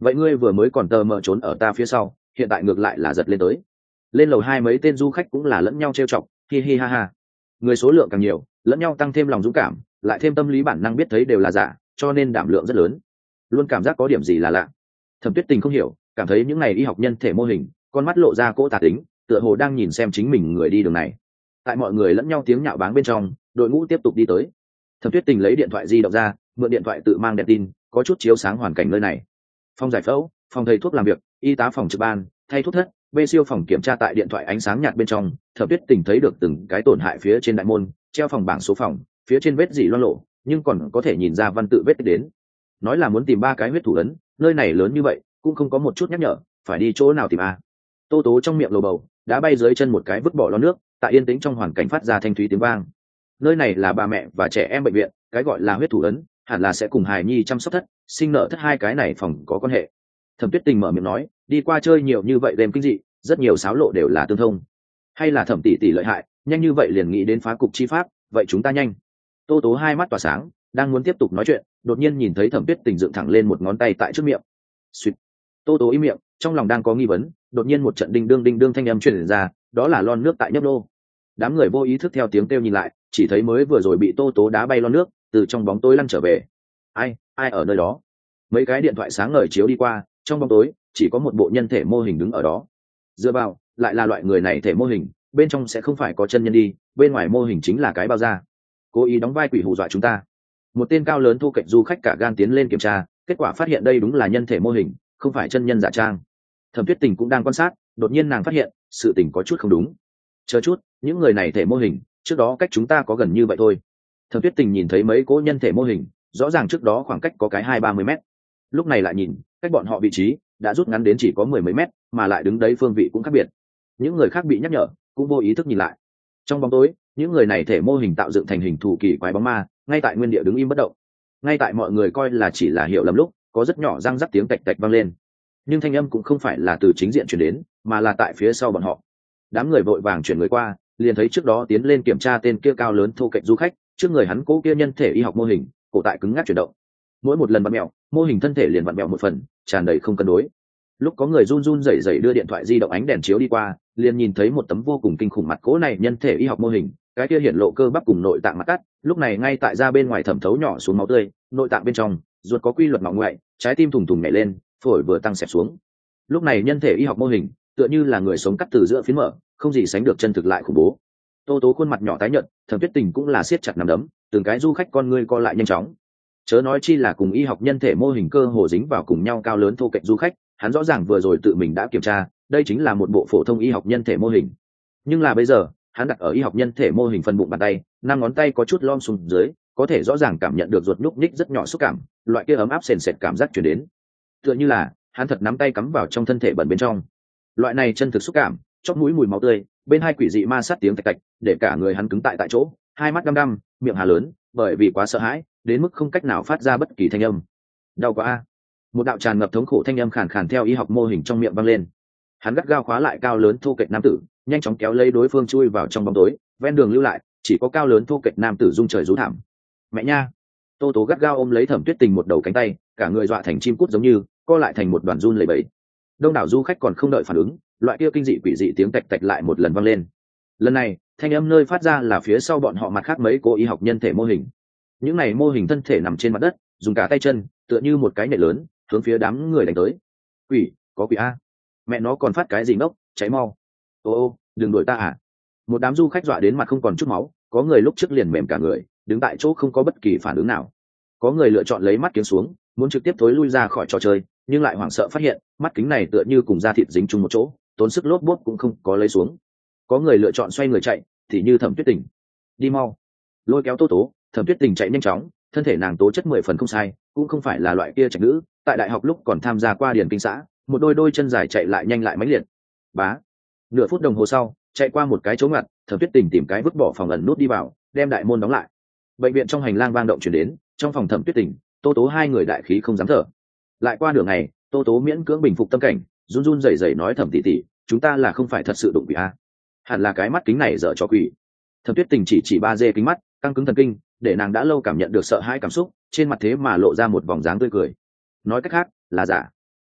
vậy ngươi vừa mới còn tờ mờ trốn ở ta phía sau, hiện tại ngược lại là giật lên tới. Lên lầu 2 mấy tên du khách cũng là lẫn nhau trêu chọc, hi hi ha ha. Người số lượng càng nhiều, lẫn nhau tăng thêm lòng dũng cảm, lại thêm tâm lý bản năng biết thấy đều là giả, cho nên đảm lượng rất lớn. Luôn cảm giác có điểm gì là lạ. Thẩm Tuyết Tình không hiểu, cảm thấy những này y học nhân thể mô hình, con mắt lộ ra cỗ tà tính, tựa hồ đang nhìn xem chính mình người đi đường này. Tại mọi người lẫn nhau tiếng nhạo báng bên trong, đội ngũ tiếp tục đi tới. Thẩm Tuyết Tình lấy điện thoại di động ra, mượn điện thoại tự mang đèn tin, có chút chiếu sáng hoàn cảnh nơi này. Phòng giải phẫu, phòng thầy thuốc làm việc, y tá phòng trực ban, thay thuốc thất, bê siêu phòng kiểm tra. Tại điện thoại ánh sáng nhạt bên trong, Thẩm Tuyết Tình thấy được từng cái tổn hại phía trên đại môn, treo phòng bảng số phòng, phía trên vết dỉ loang lộ, nhưng còn có thể nhìn ra văn tự vết tích đến. Nói là muốn tìm 3 cái huyết thủ ấn, nơi này lớn như vậy, cũng không có một chút nhắc nhở, phải đi chỗ nào tìm a? Tô Tố trong miệng lồ bầu, đã bay dưới chân một cái vứt bỏ lon nước, tại yên tĩnh trong hoàn cảnh phát ra thanh thúy tiếng vang. Nơi này là bà mẹ và trẻ em bệnh viện, cái gọi là huyết thủ ấn, hẳn là sẽ cùng hài nhi chăm sóc thất, sinh nở thất hai cái này phòng có quan hệ. Thẩm Tuyết Tình mở miệng nói, đi qua chơi nhiều như vậy đêm kinh dị, rất nhiều xáo lộ đều là tương thông. Hay là Thẩm tỷ tỷ lợi hại, nhanh như vậy liền nghĩ đến phá cục chi pháp, vậy chúng ta nhanh. Tô Tố hai mắt tỏa sáng, đang muốn tiếp tục nói chuyện, đột nhiên nhìn thấy Thẩm Tuyết Tình dựng thẳng lên một ngón tay tại trước miệng. Xuyệt. Tô Tố im miệng, trong lòng đang có nghi vấn, đột nhiên một trận đinh đương thanh âm truyền ra, đó là lon nước tại nhấp nô. Đám người vô ý thức theo tiếng kêu nhìn lại, chỉ thấy mới vừa rồi bị Tô Tố đá bay lon nước, từ trong bóng tối lăn trở về. Ai ở nơi đó? Mấy cái điện thoại sáng ngời chiếu đi qua, trong bóng tối chỉ có một bộ nhân thể mô hình đứng ở đó. Dựa vào, lại là loại người này thể mô hình, bên trong sẽ không phải có chân nhân đi, bên ngoài mô hình chính là cái bao da. Cố ý đóng vai quỷ hù dọa chúng ta. Một tên cao lớn thu cạnh du khách cả gan tiến lên kiểm tra, kết quả phát hiện đây đúng là nhân thể mô hình, không phải chân nhân giả trang. Thẩm Tuyết Tình cũng đang quan sát, đột nhiên nàng phát hiện sự tình có chút không đúng. Chờ chút, những người này thể mô hình trước đó cách chúng ta có gần như vậy thôi. Thẩm Tuyết Tình nhìn thấy mấy cỗ nhân thể mô hình, rõ ràng trước đó khoảng cách có cái 20-30 mét, lúc này lại nhìn cách bọn họ vị trí đã rút ngắn đến chỉ có 10 mấy mét, mà lại đứng đấy phương vị cũng khác biệt. Những người khác bị nhắc nhở cũng vô ý thức nhìn lại. Trong bóng tối, những người này thể mô hình tạo dựng thành hình thù kỳ quái bóng ma, ngay tại nguyên địa đứng im bất động. Ngay tại mọi người coi là chỉ là hiểu lầm lúc, có rất nhỏ răng rắc tiếng tạch tạch vang lên, nhưng thanh âm cũng không phải là từ chính diện truyền đến, mà là tại phía sau bọn họ. Đám người vội vàng chuyển người qua, liền thấy trước đó tiến lên kiểm tra tên kia cao lớn thô kệch du khách, trước người hắn cố kia nhân thể y học mô hình, cổ tại cứng ngắc chuyển động. Mỗi một lần vặn mèo, mô hình thân thể liền vặn mèo một phần, tràn đầy không cân đối. Lúc có người run run rẩy rẩy đưa điện thoại di động ánh đèn chiếu đi qua, liền nhìn thấy một tấm vô cùng kinh khủng mặt cố này nhân thể y học mô hình, cái kia hiện lộ cơ bắp cùng nội tạng mặt cắt, lúc này ngay tại da bên ngoài thẩm thấu nhỏ xuống máu tươi, nội tạng bên trong, ruột có quy luật ngọ ngoại, trái tim thùng thùng nhảy lên, phổi vừa tăng xẹp xuống. Lúc này nhân thể y học mô hình, tựa như là người sống cắt từ giữa phiến mở, không gì sánh được chân thực lại khủng bố. Tô Tố khuôn mặt nhỏ tái nhợt, Thẩm Tuyết Tình cũng là siết chặt nắm đấm, từng cái du khách con ngươi co lại nhanh chóng. Chớ nói chi là cùng y học nhân thể mô hình cơ hồ dính vào cùng nhau cao lớn thô kệch du khách, hắn rõ ràng vừa rồi tự mình đã kiểm tra, đây chính là một bộ phổ thông y học nhân thể mô hình. Nhưng là bây giờ, hắn đặt ở y học nhân thể mô hình phần bụng bàn tay, 5 ngón tay có chút lom xuống dưới, có thể rõ ràng cảm nhận được ruột nhúc nhích rất nhỏ xúc cảm, loại kia ấm áp sền sệt cảm giác truyền đến. Tựa như là hắn thật nắm tay cắm vào trong thân thể bẩn bên trong. Loại này chân thực xúc cảm, chóp mũi mùi máu tươi, bên hai quỷ dị ma sát tiếng tạch tạch, để cả người hắn cứng tại chỗ, hai mắt đăm đăm, miệng hà lớn, bởi vì quá sợ hãi, đến mức không cách nào phát ra bất kỳ thanh âm. Đau quá a! Một đạo tràn ngập thống khổ thanh âm khàn khàn theo y học mô hình trong miệng vang lên. Hắn gắt gao khóa lại cao lớn thô kệch nam tử, nhanh chóng kéo lấy đối phương chui vào trong bóng tối, ven đường lưu lại, chỉ có cao lớn thô kệch nam tử rung trời rú thảm. Mẹ nha! Tô Tố gắt gao ôm lấy Thẩm Tuyết Tình một đầu cánh tay, cả người dọa thành chim cút giống như, co lại thành một đoàn run lẩy bẩy. Đông đảo du khách còn không đợi phản ứng, loại kia kinh dị quỷ dị tiếng tạch tạch lại một lần vang lên. Lần này, thanh âm nơi phát ra là phía sau bọn họ mặt khác mấy cô y học nhân thể mô hình. Những này mô hình thân thể nằm trên mặt đất, dùng cả tay chân, tựa như một cái nệ lớn, hướng phía đám người đánh tới. Quỷ, có quỷ a! Mẹ nó còn phát cái gì ngốc, cháy mau! Ô, đừng đuổi ta à! Một đám du khách dọa đến mặt không còn chút máu, có người lúc trước liền mềm cả người, đứng tại chỗ không có bất kỳ phản ứng nào. Có người lựa chọn lấy mắt kiếm xuống, muốn trực tiếp thối lui ra khỏi trò chơi, nhưng lại hoảng sợ phát hiện mắt kính này tựa như cùng da thịt dính chung một chỗ, tốn sức lốp bốt cũng không có lấy xuống. Có người lựa chọn xoay người chạy, thì như Thẩm Tuyết Tình. Đi mau! Lôi kéo Tô Tố, Thẩm Tuyết Tình chạy nhanh chóng, thân thể nàng tố chất 10 phần không sai, cũng không phải là loại kia trạch nữ, tại đại học lúc còn tham gia qua điển kinh xã, một đôi chân dài chạy lại nhanh lại mãnh liệt. Bá! Nửa phút đồng hồ sau, chạy qua một cái chỗ ngặt, Thẩm Tuyết Tình tìm cái vứt bỏ phòng ẩn nút đi vào, đem đại môn đóng lại. Bệnh viện trong hành lang vang động chuyển đến, trong phòng Thẩm Tuyết Tình, Tô Tố hai người đại khí không dám thở. Lại qua nửa ngày, Tô Tố miễn cưỡng bình phục tâm cảnh, run run rẩy rẩy nói Thẩm tỷ tỷ, chúng ta là không phải thật sự đụng quỷ a? Hẳn là cái mắt kính này dở cho quỷ. Thẩm Tuyết Tình chỉ 3D kính mắt, căng cứng thần kinh, để nàng đã lâu cảm nhận được sợ hãi cảm xúc, trên mặt thế mà lộ ra một vòng dáng tươi cười. Nói cách khác, là giả.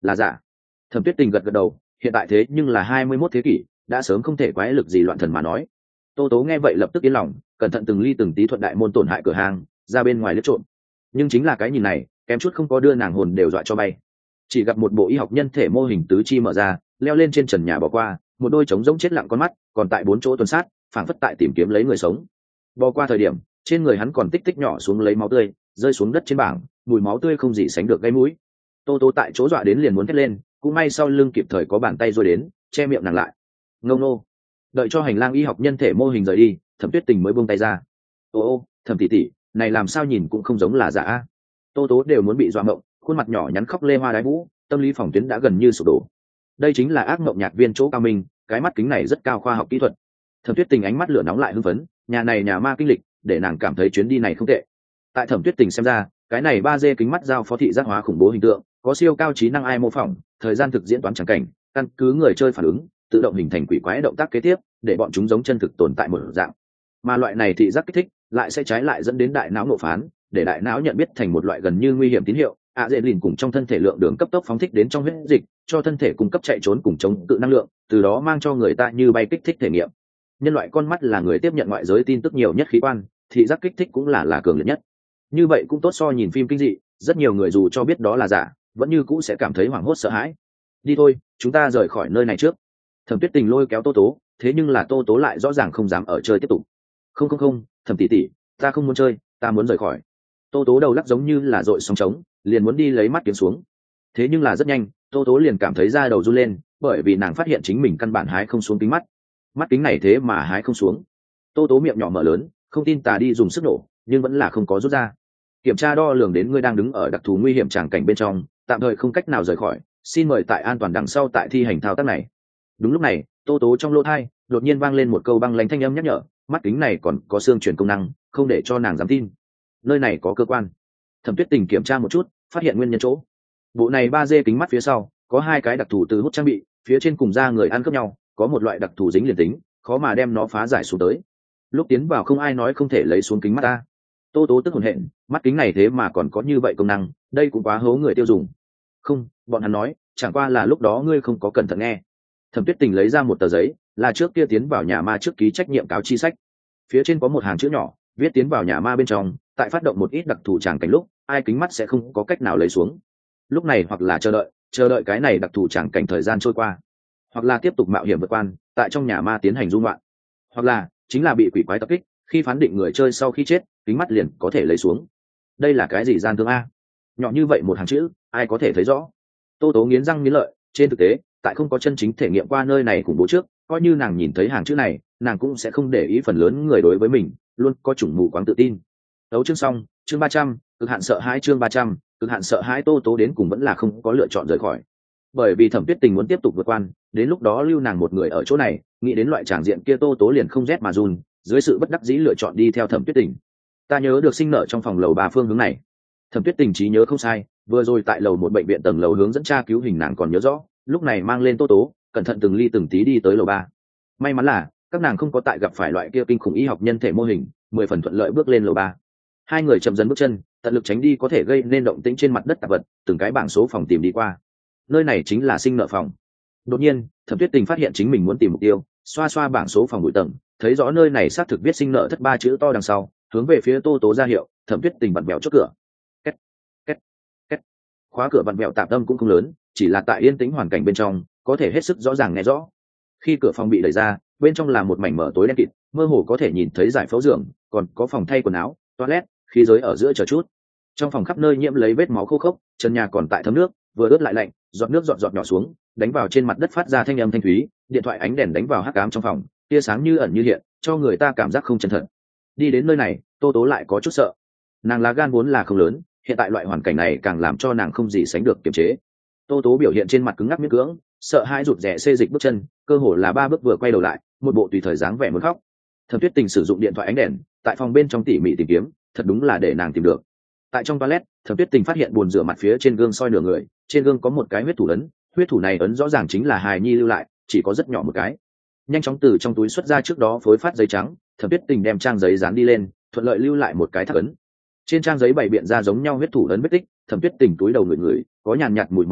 là giả. Thẩm Tuyết Tình gật gật đầu, hiện tại thế nhưng là 21 thế kỷ, đã sớm không thể quái lực gì loạn thần mà nói. Tô tố nghe vậy lập tức yên lòng, cẩn thận từng ly từng tí thuận đại môn tổn hại cửa hàng ra bên ngoài liếc trộm. Nhưng chính là cái nhìn này kém chút không có đưa nàng hồn đều dọa cho bay. Chỉ gặp một bộ y học nhân thể mô hình tứ chi mở ra, leo lên trên trần nhà bỏ qua, một đôi trống rỗng chết lặng con mắt còn tại 4 chỗ tuần sát, phảng phất tại tìm kiếm lấy người sống. Bỏ qua thời điểm trên người hắn còn tích tích nhỏ xuống lấy máu tươi rơi xuống đất trên bảng, mùi máu tươi không gì sánh được gây mũi. Tô tố tại chỗ dọa đến liền muốn thét lên, cũng may sau lưng kịp thời có bàn tay rồi đến che miệng nàng lại. Ngông nô. Đợi cho hành lang y học nhân thể mô hình rời đi, Thẩm Tuyết Tình mới buông tay ra. Ô Thẩm tỷ tỷ, này làm sao nhìn cũng không giống là giả. Tô tố đều muốn bị dọa mộng, khuôn mặt nhỏ nhắn khóc lê hoa đái vũ, tâm lý phòng tuyến đã gần như sụp đổ. Đây chính là ác mộng nhạc viên chỗ cao minh, cái mắt kính này rất cao khoa học kỹ thuật. Thẩm Tuyết Tình ánh mắt lửa nóng lại hưng phấn, nhà này nhà ma kinh lịch để nàng cảm thấy chuyến đi này không tệ. Tại Thẩm Tuyết Tình xem ra, cái này 3D kính mắt giao phó thị giác hóa khủng bố hình tượng, có siêu cao trí năng ai mô phỏng, thời gian thực diễn toán chẳng cảnh, căn cứ người chơi phản ứng tự động hình thành quỷ quái động tác kế tiếp, để bọn chúng giống chân thực tồn tại một dạng. Mà loại này thị giác kích thích lại sẽ trái lại dẫn đến đại não nộ phán, để đại não nhận biết thành một loại gần như nguy hiểm tín hiệu. Dễ lìn cùng trong thân thể lượng đường cấp tốc phóng thích đến trong huyết dịch, cho thân thể cung cấp chạy trốn cùng chống cự năng lượng, từ đó mang cho người ta như bay kích thích thể nghiệm. Nhân loại con mắt là người tiếp nhận ngoại giới tin tức nhiều nhất khí quan, thị giác kích thích cũng là cường liệt nhất. Như vậy cũng tốt so nhìn phim kinh dị, rất nhiều người dù cho biết đó là giả, vẫn như cũ sẽ cảm thấy hoảng hốt sợ hãi. Đi thôi, chúng ta rời khỏi nơi này trước. Thẩm Tuyết Tình lôi kéo Tô tố, thế nhưng là Tô tố lại rõ ràng không dám ở chơi tiếp tục. Không, Thẩm tỷ tỷ, ta không muốn chơi, ta muốn rời khỏi. Tô tố đầu lắc giống như là dội sóng trống, liền muốn đi lấy mắt kiếm xuống. Thế nhưng là rất nhanh, Tô tố liền cảm thấy da đầu run lên, bởi vì nàng phát hiện chính mình căn bản hái không xuống kính mắt. Mắt kính này thế mà hái không xuống. Tô tố miệng nhỏ mở lớn, không tin tà đi dùng sức nổ, nhưng vẫn là không có rút ra. Kiểm tra đo lường đến ngươi đang đứng ở đặc thù nguy hiểm tràng cảnh bên trong, tạm thời không cách nào rời khỏi, xin mời tại an toàn đằng sau tại thi hành thao tác này. Đúng lúc này, Tô tố trong lỗ tai đột nhiên vang lên một câu băng lãnh thanh âm nhắc nhở, mắt kính này còn có xương truyền công năng, không để cho nàng dám tin. Nơi này có cơ quan. Thẩm Tuyết Tình kiểm tra một chút, phát hiện nguyên nhân chỗ. Bộ này 3D kính mắt phía sau có 2 cái đặc thù từ hút trang bị, phía trên cùng da người ăn khớp nhau, có một loại đặc thù dính liền tính, khó mà đem nó phá giải xuống tới. Lúc tiến vào không ai nói không thể lấy xuống kính mắt ta. Tô tố tức hồn hện, mắt kính này thế mà còn có như vậy công năng, đây cũng quá hố người tiêu dùng. Không, bọn hắn nói chẳng qua là lúc đó ngươi không có cẩn thận nghe. Thẩm Tuyết Tình lấy ra một tờ giấy, là trước kia tiến vào nhà ma trước ký trách nhiệm cáo chi sách. Phía trên có một hàng chữ nhỏ viết tiến vào nhà ma bên trong, tại phát động một ít đặc thù tràng cảnh lúc ai kính mắt sẽ không có cách nào lấy xuống. Lúc này hoặc là chờ đợi cái này đặc thù tràng cảnh thời gian trôi qua, hoặc là tiếp tục mạo hiểm vượt quan tại trong nhà ma tiến hành dung loạn, hoặc là chính là bị quỷ quái tập kích, khi phán định người chơi sau khi chết kính mắt liền có thể lấy xuống. Đây là cái gì gian thương a? Nhỏ như vậy một hàng chữ ai có thể thấy rõ? Tô tố nghiến răng nghiến lợi, trên thực tế tại không có chân chính thể nghiệm qua nơi này khủng bố trước, coi như nàng nhìn thấy hàng chữ này nàng cũng sẽ không để ý. Phần lớn người đối với mình luôn có chủng mù quáng tự tin. Đấu chương xong, chương 300, cực hạn sợ hãi. Chương 300, cực hạn sợ hãi. Tô tố đến cùng vẫn là không có lựa chọn rời khỏi, bởi vì Thẩm Tuyết Tình muốn tiếp tục vượt quan, đến lúc đó lưu nàng một người ở chỗ này, nghĩ đến loại tràng diện kia Tô tố liền không rét mà run, dưới sự bất đắc dĩ lựa chọn đi theo Thẩm Tuyết Tình. Ta nhớ được sinh nợ trong phòng lầu 3 phương hướng này. Thẩm Tuyết Tình trí nhớ không sai, vừa rồi tại lầu 1 bệnh viện tầng lầu hướng dẫn tra cứu hình nàng còn nhớ rõ, lúc này mang lên Tô tố, cẩn thận từng ly từng tí đi tới lầu 3. May mắn là các nàng không có tại gặp phải loại kia kinh khủng y học nhân thể mô hình, 10 phần thuận lợi bước lên lầu 3. Hai người chậm dần bước chân, tận lực tránh đi có thể gây nên động tĩnh trên mặt đất tạp vật, từng cái bảng số phòng tìm đi qua. Nơi này chính là sinh nợ phòng. Đột nhiên Thẩm Tuyết Tình phát hiện chính mình muốn tìm mục tiêu, xoa xoa bảng số phòng bụi tầng, thấy rõ nơi này xác thực viết sinh nợ thất 3 chữ to đằng sau, hướng về phía Tô tố ra hiệu. Thẩm Tuyết Tình vặn vẹo chốt cửa. Két, két, két. Khóa cửa vặn vẹo tạm tâm cũng không lớn, chỉ là tại yên tĩnh hoàn cảnh bên trong có thể hết sức rõ ràng nghe rõ. Khi cửa phòng bị đẩy ra, bên trong là một mảnh mở tối đen kịt, mơ hồ có thể nhìn thấy giải phẫu giường, còn có phòng thay quần áo, toilet, khí giới ở giữa chờ chút. Trong phòng khắp nơi nhiễm lấy vết máu khô khốc, trần nhà còn tại thấm nước, vừa ướt lại lạnh, giọt nước giọt nhỏ xuống, đánh vào trên mặt đất phát ra thanh âm thanh thúy. Điện thoại ánh đèn đánh vào hắc ám trong phòng, tia sáng như ẩn như hiện, cho người ta cảm giác không chân thật. Đi đến nơi này, Tô tố lại có chút sợ. Nàng lá gan vốn là không lớn, hiện tại loại hoàn cảnh này càng làm cho nàng không gì sánh được kiềm chế. Tô tố biểu hiện trên mặt cứng ngắc miễn cưỡng, sợ hãi rụt rè xê dịch bước chân, cơ hồ là 3 bước vừa quay đầu lại, một bộ tùy thời dáng vẻ muốn khóc. Thẩm Tuyết Tình sử dụng điện thoại ánh đèn, tại phòng bên trong tỉ mỉ tìm kiếm, thật đúng là để nàng tìm được. Tại trong toilet, Thẩm Tuyết Tình phát hiện bồn rửa mặt phía trên gương soi nửa người, trên gương có một cái huyết thủ ấn, huyết thủ này ấn rõ ràng chính là hài nhi lưu lại, chỉ có rất nhỏ một cái. Nhanh chóng từ trong túi xuất ra trước đó phối phát giấy trắng, Thẩm Tuyết Tình đem trang giấy dán đi lên, thuận lợi lưu lại một cái thắc ấn. Trên trang giấy bày biện ra giống nhau huyết thủ ấn vết tích. Thẩm Tuyết Tình túi đầu ngửi ngửi, có nhàn nhạt mùi máu tươi,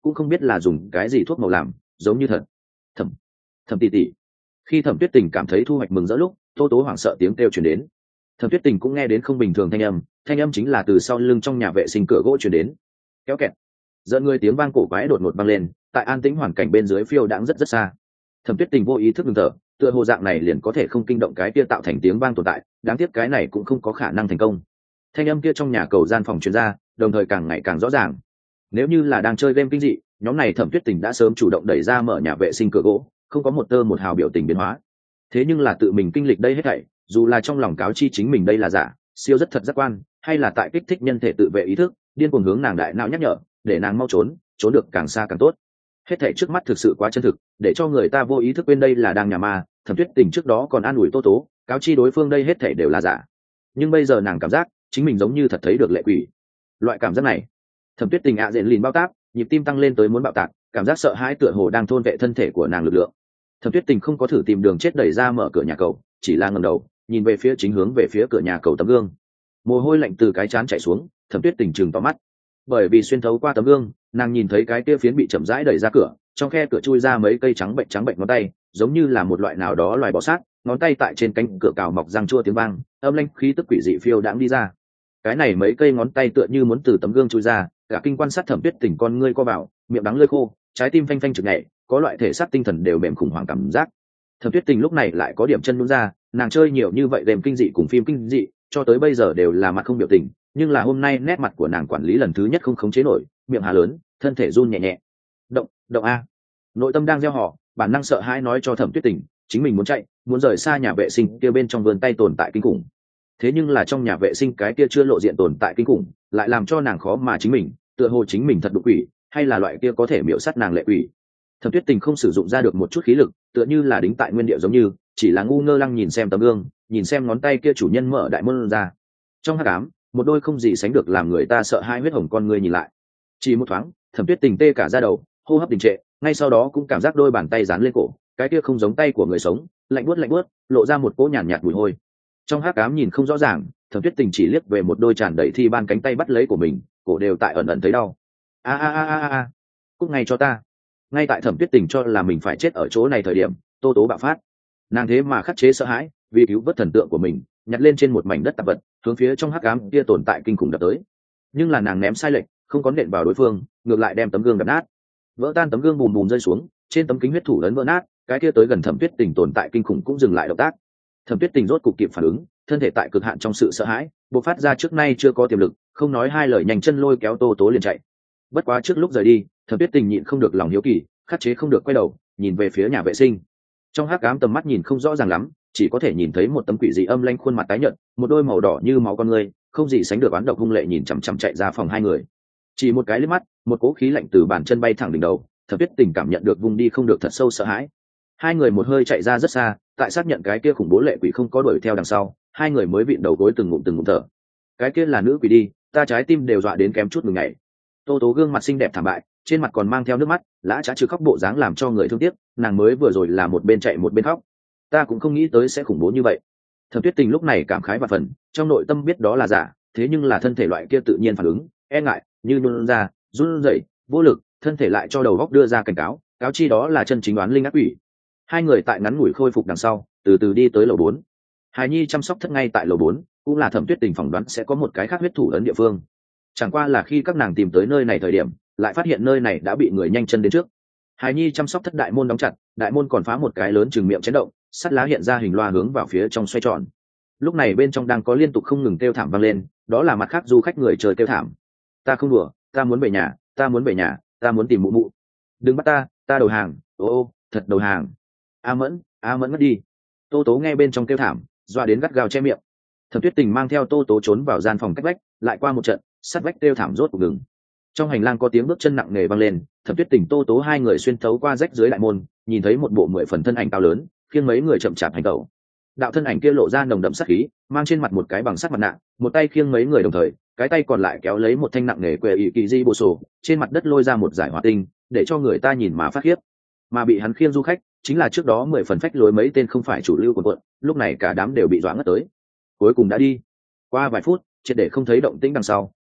cũng không biết là dùng cái gì thuốc màu làm, giống như thật. Thẩm, Thẩm tỷ tỷ. Khi Thẩm Tuyết Tình cảm thấy thu hoạch mừng rỡ lúc, Tô Tố hoảng sợ tiếng kêu truyền đến. Thẩm Tuyết Tình cũng nghe đến không bình thường thanh âm chính là từ sau lưng trong nhà vệ sinh cửa gỗ truyền đến. Kéo kẹt. Giận người tiếng vang cổ quái đột ngột vang lên, tại an tĩnh hoàn cảnh bên dưới phiêu đãng rất rất xa. Thẩm Tuyết Tình vô ý thức ngừng thở, tựa hồ dạng này liền có thể không kinh động cái kia tạo thành tiếng vang tồn tại, đáng tiếc cái này cũng không có khả năng thành công. Thanh âm kia trong nhà cầu gian phòng truyền ra, đồng thời càng ngày càng rõ ràng. Nếu như là đang chơi game kinh dị, nhóm này Thẩm Tuyết Tình đã sớm chủ động đẩy ra mở nhà vệ sinh cửa gỗ, không có một tơ một hào biểu tình biến hóa. Thế nhưng là tự mình kinh lịch đây hết thảy, dù là trong lòng cáo chi chính mình đây là giả, siêu rất thật giác quan, hay là tại kích thích nhân thể tự vệ ý thức, điên cuồng hướng nàng đại não nhắc nhở, để nàng mau trốn, trốn được càng xa càng tốt. Hết thảy trước mắt thực sự quá chân thực, để cho người ta vô ý thức quên đây là đang nhà ma. Thẩm Tuyết Tình trước đó còn an ủi Tô Tố, cáo chi đối phương đây hết thảy đều là giả, nhưng bây giờ nàng cảm giác chính mình giống như thật thấy được lệ quỷ. Loại cảm giác này, Thẩm Tuyết Tình dện lìn bao táp, nhịp tim tăng lên tới muốn bạo tạc, cảm giác sợ hãi tựa hồ đang thôn vệ thân thể của nàng lực lượng. Thẩm Tuyết Tình không có thử tìm đường chết đẩy ra mở cửa nhà cầu, chỉ là ngẩng đầu nhìn về phía chính hướng về phía cửa nhà cầu tấm gương. Mồ hôi lạnh từ cái trán chảy xuống, Thẩm Tuyết Tình trừng to mắt, bởi vì xuyên thấu qua tấm gương, nàng nhìn thấy cái kia phiến bị chậm rãi đẩy ra cửa, trong khe cửa chui ra mấy cây trắng bệnh ngón tay, giống như là một loại nào đó loài bò sát, ngón tay tại trên cánh cửa cào mọc răng chua tiếng vang, âm lãnh khí tức quỷ dị phiêu đãng đi ra. Cái này mấy cây ngón tay tựa như muốn từ tấm gương chui ra, cả kinh quan sát Thẩm Tuyết Tình con ngươi co vào, miệng đắng lưỡi khô, trái tim phanh phanh chực nhảy, có loại thể xác tinh thần đều mềm khủng hoảng cảm giác. Thẩm Tuyết Tình lúc này lại có điểm chân nhún ra, nàng chơi nhiều như vậy đêm kinh dị cùng phim kinh dị, cho tới bây giờ đều là mặt không biểu tình, nhưng là hôm nay nét mặt của nàng quản lý lần thứ nhất không khống chế nổi, miệng hà lớn, thân thể run nhẹ nhẹ. Động a! Nội tâm đang gieo họ, bản năng sợ hãi nói cho Thẩm Tuyết Tình, chính mình muốn chạy, muốn rời xa nhà vệ sinh kia bên trong vườn tay tồn tại kinh khủng. Thế nhưng là trong nhà vệ sinh cái kia chưa lộ diện tồn tại kinh khủng, lại làm cho nàng khó mà chính mình, tựa hồ chính mình thật đục quỷ, hay là loại kia có thể miểu sát nàng lệ quỷ. Thẩm Tuyết Tình không sử dụng ra được một chút khí lực, tựa như là đính tại nguyên địa giống như, chỉ là ngu ngơ lăng nhìn xem tấm gương, nhìn xem ngón tay kia chủ nhân mở đại môn ra. Trong hắc ám, một đôi không gì sánh được làm người ta sợ hai huyết hồng con ngươi nhìn lại. Chỉ một thoáng, Thẩm Tuyết Tình tê cả da đầu, hô hấp đình trệ, ngay sau đó cũng cảm giác đôi bàn tay dán lên cổ, cái kia không giống tay của người sống, lạnh buốt, lộ ra một cỗ nhàn nhạt mùi hôi. Trong hắc ám nhìn không rõ ràng, Thẩm Tuyết Tình chỉ liếc về một đôi tràn đầy thi ban cánh tay bắt lấy của mình, cổ đều tại ẩn ẩn thấy đau. A, cút ngay cho ta. Ngay tại Thẩm Tuyết Tình cho là mình phải chết ở chỗ này thời điểm, Tô Tố bạo phát. Nàng thế mà khắc chế sợ hãi, vì cứu vớt thần tượng của mình, nhặt lên trên một mảnh đất tạp vật, hướng phía trong hắc ám kia tồn tại kinh khủng đập tới. Nhưng là nàng ném sai lệch, không có nện vào đối phương, ngược lại đem tấm gương đập nát. Vỡ tan tấm gương bùm bùm rơi xuống, trên tấm kính huyết thủ lớn vỡ nát, cái kia tới gần Thẩm Tuyết Tình tồn tại kinh khủng cũng dừng lại động tác. Thẩm Tuyết Tình rốt cục kịp phản ứng, thân thể tại cực hạn trong sự sợ hãi, bộc phát ra trước nay chưa có tiềm lực, không nói hai lời nhanh chân lôi kéo Tô Tố liền chạy. Bất quá trước lúc rời đi, Thẩm Tuyết Tình nhịn không được lòng hiếu kỳ, khắc chế không được quay đầu, nhìn về phía nhà vệ sinh. Trong hắc ám tầm mắt nhìn không rõ ràng lắm, chỉ có thể nhìn thấy một tấm quỷ dị âm lanh khuôn mặt tái nhợt, một đôi màu đỏ như máu con người, không gì sánh được oán độc hung lệ nhìn chằm chằm chạy ra phòng hai người. Chỉ một cái liếc mắt, một cỗ khí lạnh từ bàn chân bay thẳng đỉnh đầu, Thẩm Tuyết Tình cảm nhận được vùng đi không được thật sâu sợ hãi. Hai người một hơi chạy ra rất xa, tại xác nhận cái kia khủng bố lệ quỷ không có đuổi theo đằng sau, hai người mới vịn đầu gối từng ngụm thở. Cái kia là nữ quỷ đi, ta trái tim đều dọa đến kém chút ngừng ngày. Tô Tố gương mặt xinh đẹp thảm bại, trên mặt còn mang theo nước mắt, lã chã trừ khóc bộ dáng làm cho người thương tiếc, nàng mới vừa rồi là một bên chạy một bên khóc. Ta cũng không nghĩ tới sẽ khủng bố như vậy. Thẩm Tuyết Tình lúc này cảm khái và phần, trong nội tâm biết đó là giả, thế nhưng là thân thể loại kia tự nhiên phản ứng, e ngại, như nôn ra, run rẩy, vô lực, thân thể lại cho đầu góc đưa ra cảnh cáo, cáo chi đó là chân chính đoán linh ác quỷ. Hai người tại ngắn ngủi khôi phục đằng sau, từ từ đi tới lầu 4. Hài Nhi chăm sóc thất ngay tại lầu 4, cũng là Thẩm Tuyết Tình phỏng đoán sẽ có một cái khác huyết thủ ấn địa phương. Chẳng qua là khi các nàng tìm tới nơi này thời điểm, lại phát hiện nơi này đã bị người nhanh chân đến trước. Hài Nhi chăm sóc thất đại môn đóng chặt, đại môn còn phá một cái lớn chừng miệng chấn động, sắt lá hiện ra hình loa hướng vào phía trong xoay tròn. Lúc này bên trong đang có liên tục không ngừng kêu thảm vang lên, đó là mặt khác du khách người trời kêu thảm. Ta không đùa, ta muốn về nhà, ta muốn về nhà, ta muốn tìm mụ mụ. Đừng bắt ta đầu hàng, ô, thật đầu hàng. A Mẫn mất đi. Tô Tố nghe bên trong kêu thảm, doa đến gắt gao che miệng. Thẩm Tuyết Tình mang theo Tô Tố trốn vào gian phòng cách vách, lại qua một trận, sắt vách kêu thảm rốt cuộc ngừng. Trong hành lang có tiếng bước chân nặng nề vang lên, Thẩm Tuyết Tình Tô Tố hai người xuyên thấu qua rách dưới đại môn, nhìn thấy một bộ 10 phần thân ảnh cao lớn, khiêng mấy người chậm chạp hành tẩu. Đạo thân ảnh kia lộ ra nồng đậm sát khí, mang trên mặt một cái bằng sắt mặt nạ, một tay khiêng mấy người đồng thời, cái tay còn lại kéo lấy một thanh nặng nề quệ ỷ kỳ di bồ sổ, trên mặt đất lôi ra một giải hỏa tinh, để cho người ta nhìn mà phát khiếp. Mà bị hắn khiêng du khách, chính là trước đó 10 phần phách lối mấy tên không phải chủ lưu của quận, lúc này cả đám đều bị dọa ngất tới. Cuối cùng đã đi. Qua vài phút, triệt để không thấy động tĩnh đằng sau,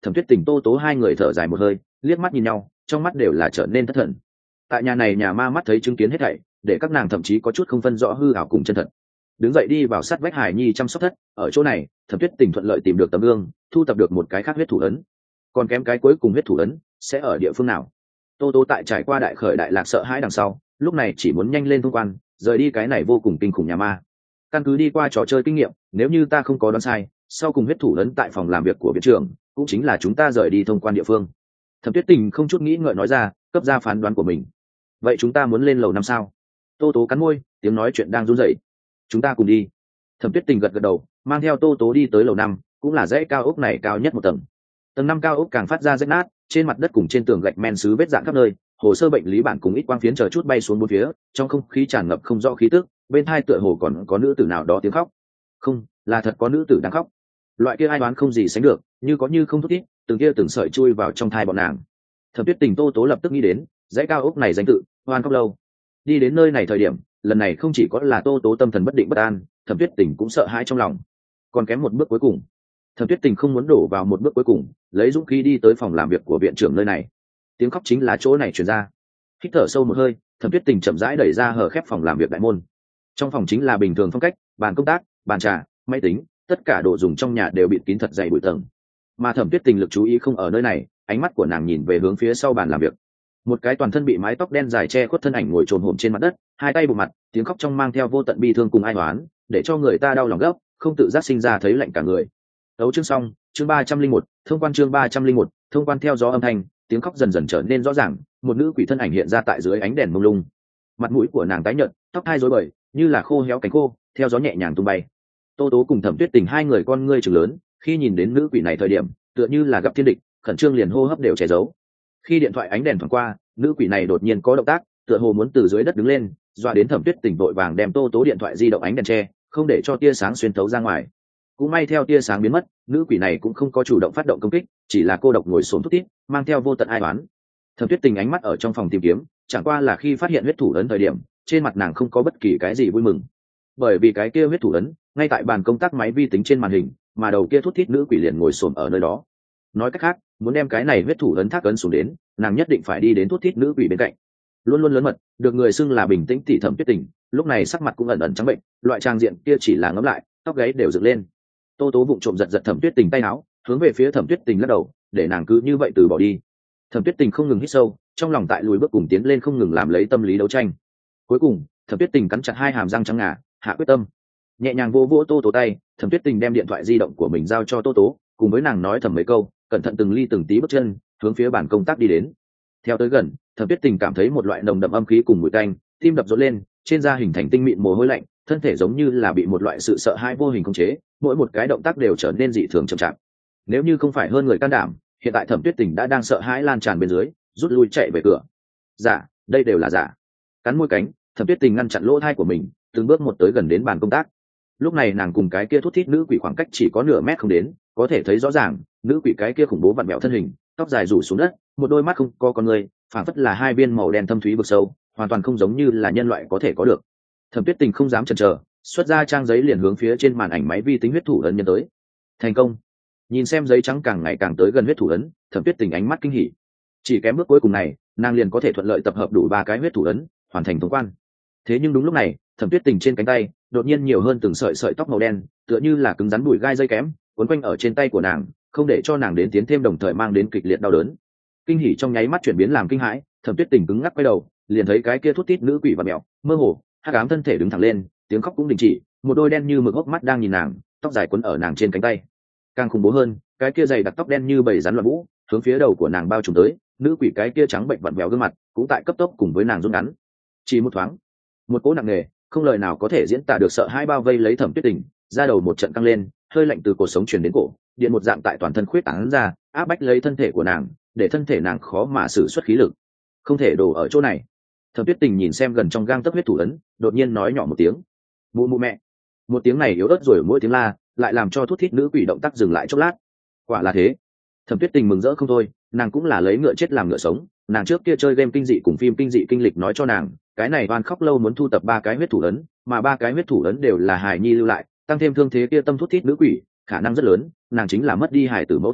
Thẩm Tuyết Tình, Tô Tố hai người thở dài một hơi, liếc mắt nhìn nhau, trong mắt đều là trở nên thất thần. Tại nhà này nhà ma mắt thấy chứng kiến hết thảy, để các nàng thậm chí có chút không phân rõ hư ảo cùng chân thật. Đứng dậy đi vào sát vách Hải Nhi chăm sóc thất, ở chỗ này Thẩm Tuyết Tình thuận lợi tìm được tấm gương, thu tập được một cái khác huyết thủ ấn. Còn kém cái cuối cùng huyết thủ ấn sẽ ở địa phương nào? Tô Tô tại trải qua đại khởi đại lạc sợ hãi đằng sau, lúc này chỉ muốn nhanh lên thông quan, rời đi cái này vô cùng kinh khủng nhà ma. Căn cứ đi qua trò chơi kinh nghiệm, nếu như ta không có đoán sai, sau cùng huyết thủ ấn tại phòng làm việc của viện trưởng, cũng chính là chúng ta rời đi thông quan địa phương. Thẩm Tuyết Tình không chút nghĩ ngợi nói ra, cấp ra phán đoán của mình. Vậy chúng ta muốn lên lầu 5 sao? Tô Tố cắn môi, tiếng nói chuyện đang run rẩy. Chúng ta cùng đi. Thẩm Tuyết Tình gật gật đầu, mang theo Tô Tố đi tới lầu 5, cũng là dãy cao ốc này cao nhất một tầng. Tầng 5 cao ốc càng phát ra rách nát, trên mặt đất cùng trên tường gạch men sứ vết rạn khắp nơi, hồ sơ bệnh lý bản cùng ít quang phiến chờ chút bay xuống bốn phía, trong không khí tràn ngập không rõ khí tức, bên tai tựa hồ còn có nữ tử nào đó tiếng khóc. Không, là thật có nữ tử đang khóc. Loại kia ai đoán không gì sánh được, như có như không thút thít, từng sợi chui vào trong thai bọn nàng. Thẩm Tuyết Tình, Tô Tố lập tức nghĩ đến dãy cao ốc này danh tự Hoan Khóc Lâu. Đi đến nơi này thời điểm, lần này không chỉ có là Tô Tố tâm thần bất định bất an, Thẩm Tuyết Tình cũng sợ hãi trong lòng. Còn kém một bước cuối cùng. Thẩm Tuyết Tình không muốn đổ vào một bước cuối cùng, lấy dũng khí đi tới phòng làm việc của viện trưởng nơi này. Tiếng khóc chính là chỗ này truyền ra. Hít thở sâu một hơi, Thẩm Tuyết Tình chậm rãi đẩy ra hở khép phòng làm việc đại môn. Trong phòng chính là bình thường phong cách, bàn công tác, bàn trà, máy tính, tất cả đồ dùng trong nhà đều bịt kín thật dày bụi tầng. Mà Thẩm Tuyết Tình lực chú ý không ở nơi này, ánh mắt của nàng nhìn về hướng phía sau bàn làm việc. Một cái toàn thân bị mái tóc đen dài che khuất thân ảnh ngồi trồm hổm trên mặt đất, hai tay bụng mặt, tiếng khóc trong mang theo vô tận bi thương cùng ai oán, để cho người ta đau lòng gấp, không tự giác sinh ra thấy lạnh cả người. Đấu chương xong, chương 301, thông quan chương 301, thông quan theo gió âm thanh, tiếng khóc dần dần trở nên rõ ràng, một nữ quỷ thân ảnh hiện ra tại dưới ánh đèn mông lung. Mặt mũi của nàng tái nhợt, tóc hai rối bời, như là khô héo cánh khô, theo gió nhẹ nhàng tung bay. Tô Tố cùng Thẩm Tuyết Tình hai người con ngươi trừng lớn, khi nhìn đến nữ quỷ này thời điểm, tựa như là gặp thiên địch, khẩn trương liền hô hấp đều che giấu. Khi điện thoại ánh đèn thoáng qua, nữ quỷ này đột nhiên có động tác, tựa hồ muốn từ dưới đất đứng lên, dọa đến Thẩm Tuyết Tình vội vàng đem Tô Tố điện thoại di động ánh đèn che, không để cho tia sáng xuyên thấu ra ngoài. Cũng may theo tia sáng biến mất, nữ quỷ này cũng không có chủ động phát động công kích, chỉ là cô độc ngồi xổm thút thít, mang theo vô tận ai oán. Thẩm Tuyết Tình ánh mắt ở trong phòng tìm kiếm, chẳng qua là khi phát hiện huyết thủ ấn thời điểm, trên mặt nàng không có bất kỳ cái gì vui mừng, bởi vì cái kia huyết thủ ấn ngay tại bàn công tác máy vi tính trên màn hình, mà đầu kia thút thít nữ quỷ liền ngồi xổm ở nơi đó. Nói cách khác, muốn đem cái này huyết thủ ấn thác ấn xuống đến, nàng nhất định phải đi đến thút thít nữ quỷ bên cạnh. Luôn luôn lớn mật, được người xưng là bình tĩnh tỷ Thẩm Tuyết Tình, lúc này sắc mặt cũng ẩn ẩn trắng bệnh, loại trang diện kia chỉ là ngẫm lại, tóc gáy đều dựng lên. Tô Tố vụng trộm giật giật Thẩm Tuyết Tình tay áo, hướng về phía Thẩm Tuyết Tình lắc đầu, để nàng cứ như vậy từ bỏ đi. Thẩm Tuyết Tình không ngừng hít sâu, trong lòng tại lùi bước cùng tiến lên không ngừng làm lấy tâm lý đấu tranh. Cuối cùng, Thẩm Tuyết Tình cắn chặt hai hàm răng trắng ngà, hạ quyết tâm. Nhẹ nhàng vỗ vỗ Tô Tố tay, Thẩm Tuyết Tình đem điện thoại di động của mình giao cho Tô Tố, cùng với nàng nói thầm mấy câu, cẩn thận từng ly từng tí bước chân, hướng phía bàn công tác đi đến. Theo tới gần, Thẩm Tuyết Tình cảm thấy một loại nồng đậm âm khí cùng mùi tanh, tim đập rộn lên, trên da hình thành tinh mịn mồ hôi lạnh, thân thể giống như là bị một loại sự sợ hãi vô hình khống chế, mỗi một cái động tác đều trở nên dị thường chậm chạp. Nếu như không phải hơn người can đảm, hiện tại Thẩm Tuyết Tình đã đang sợ hãi lan tràn bên dưới, rút lui chạy về cửa. Giả, đây đều là giả. Cắn môi cánh, Thẩm Tuyết Tình ngăn chặn lỗ tai của mình, từng bước một tới gần đến bàn công tác. Lúc này nàng cùng cái kia thút thít nữ quỷ khoảng cách chỉ có nửa mét không đến, có thể thấy rõ ràng, nữ quỷ cái kia khủng bố vặn vẹo thân hình, tóc dài rủ xuống đất, một đôi mắt không có con người, phảng phất là hai viên màu đen thâm thúy vực sâu, hoàn toàn không giống như là nhân loại có thể có được. Thẩm Tuyết Tình không dám chần chờ, xuất ra trang giấy liền hướng phía trên màn ảnh máy vi tính huyết thủ ấn nhân tới. Thành công. Nhìn xem giấy trắng càng ngày càng tới gần huyết thủ ấn, Thẩm Tuyết Tình ánh mắt kinh hỉ. Chỉ kém bước cuối cùng này, nàng liền có thể thuận lợi tập hợp đủ 3 cái huyết thủ ấn, hoàn thành thông quan. Thế nhưng đúng lúc này, Thẩm Tuyết Tình trên cánh tay đột nhiên nhiều hơn từng sợi sợi tóc màu đen, tựa như là cứng rắn bụi gai dây kém, quấn quanh ở trên tay của nàng, không để cho nàng đến tiến thêm, đồng thời mang đến kịch liệt đau đớn. Kinh hỉ trong nháy mắt chuyển biến làm kinh hãi, Thẩm Tuyết Tình cứng ngắc quay đầu, liền thấy cái kia thút thít nữ quỷ và mèo, mơ hồ, hắc ám thân thể đứng thẳng lên, tiếng khóc cũng đình chỉ, một đôi đen như mực hốc mắt đang nhìn nàng, tóc dài quấn ở nàng trên cánh tay. Càng khủng bố hơn, cái kia dày đặc tóc đen như bầy rắn loạn vũ, hướng phía đầu của nàng bao trùm tới, nữ quỷ cái kia trắng bệnh vặn vẹo gương mặt, cũng tại cấp tốc cùng với nàng rút ngắn. Chỉ một thoáng, một cỗ nặng nề, không lời nào có thể diễn tả được sợ hãi bao vây lấy Thẩm Tuyết Tình, da đầu một trận căng lên, hơi lạnh từ cổ sống truyền đến cổ, điện một dạng tại toàn thân khuyết tán ra, áp bách lấy thân thể của nàng, để thân thể nàng khó mà sử xuất khí lực. Không thể đổ ở chỗ này. Thẩm Tuyết Tình nhìn xem gần trong gang tấc huyết thủ ấn, đột nhiên nói nhỏ một tiếng. Mụ mụ mẹ. Một tiếng này yếu ớt rồi mỗi tiếng la, lại làm cho thút thít nữ quỷ động tác dừng lại chốc lát. Quả là thế. Thẩm Tuyết Tình mừng rỡ không thôi, nàng cũng là lấy ngựa chết làm ngựa sống, nàng trước kia chơi game kinh dị cùng phim kinh dị kinh lịch nói cho nàng, cái này Oan Khóc Lâu muốn thu tập 3 cái huyết thủ ấn, mà 3 cái huyết thủ ấn đều là hài nhi lưu lại, tăng thêm thương thế kia tâm thút thít nữ quỷ, khả năng rất lớn, nàng chính là mất đi hài tử mẫu thân,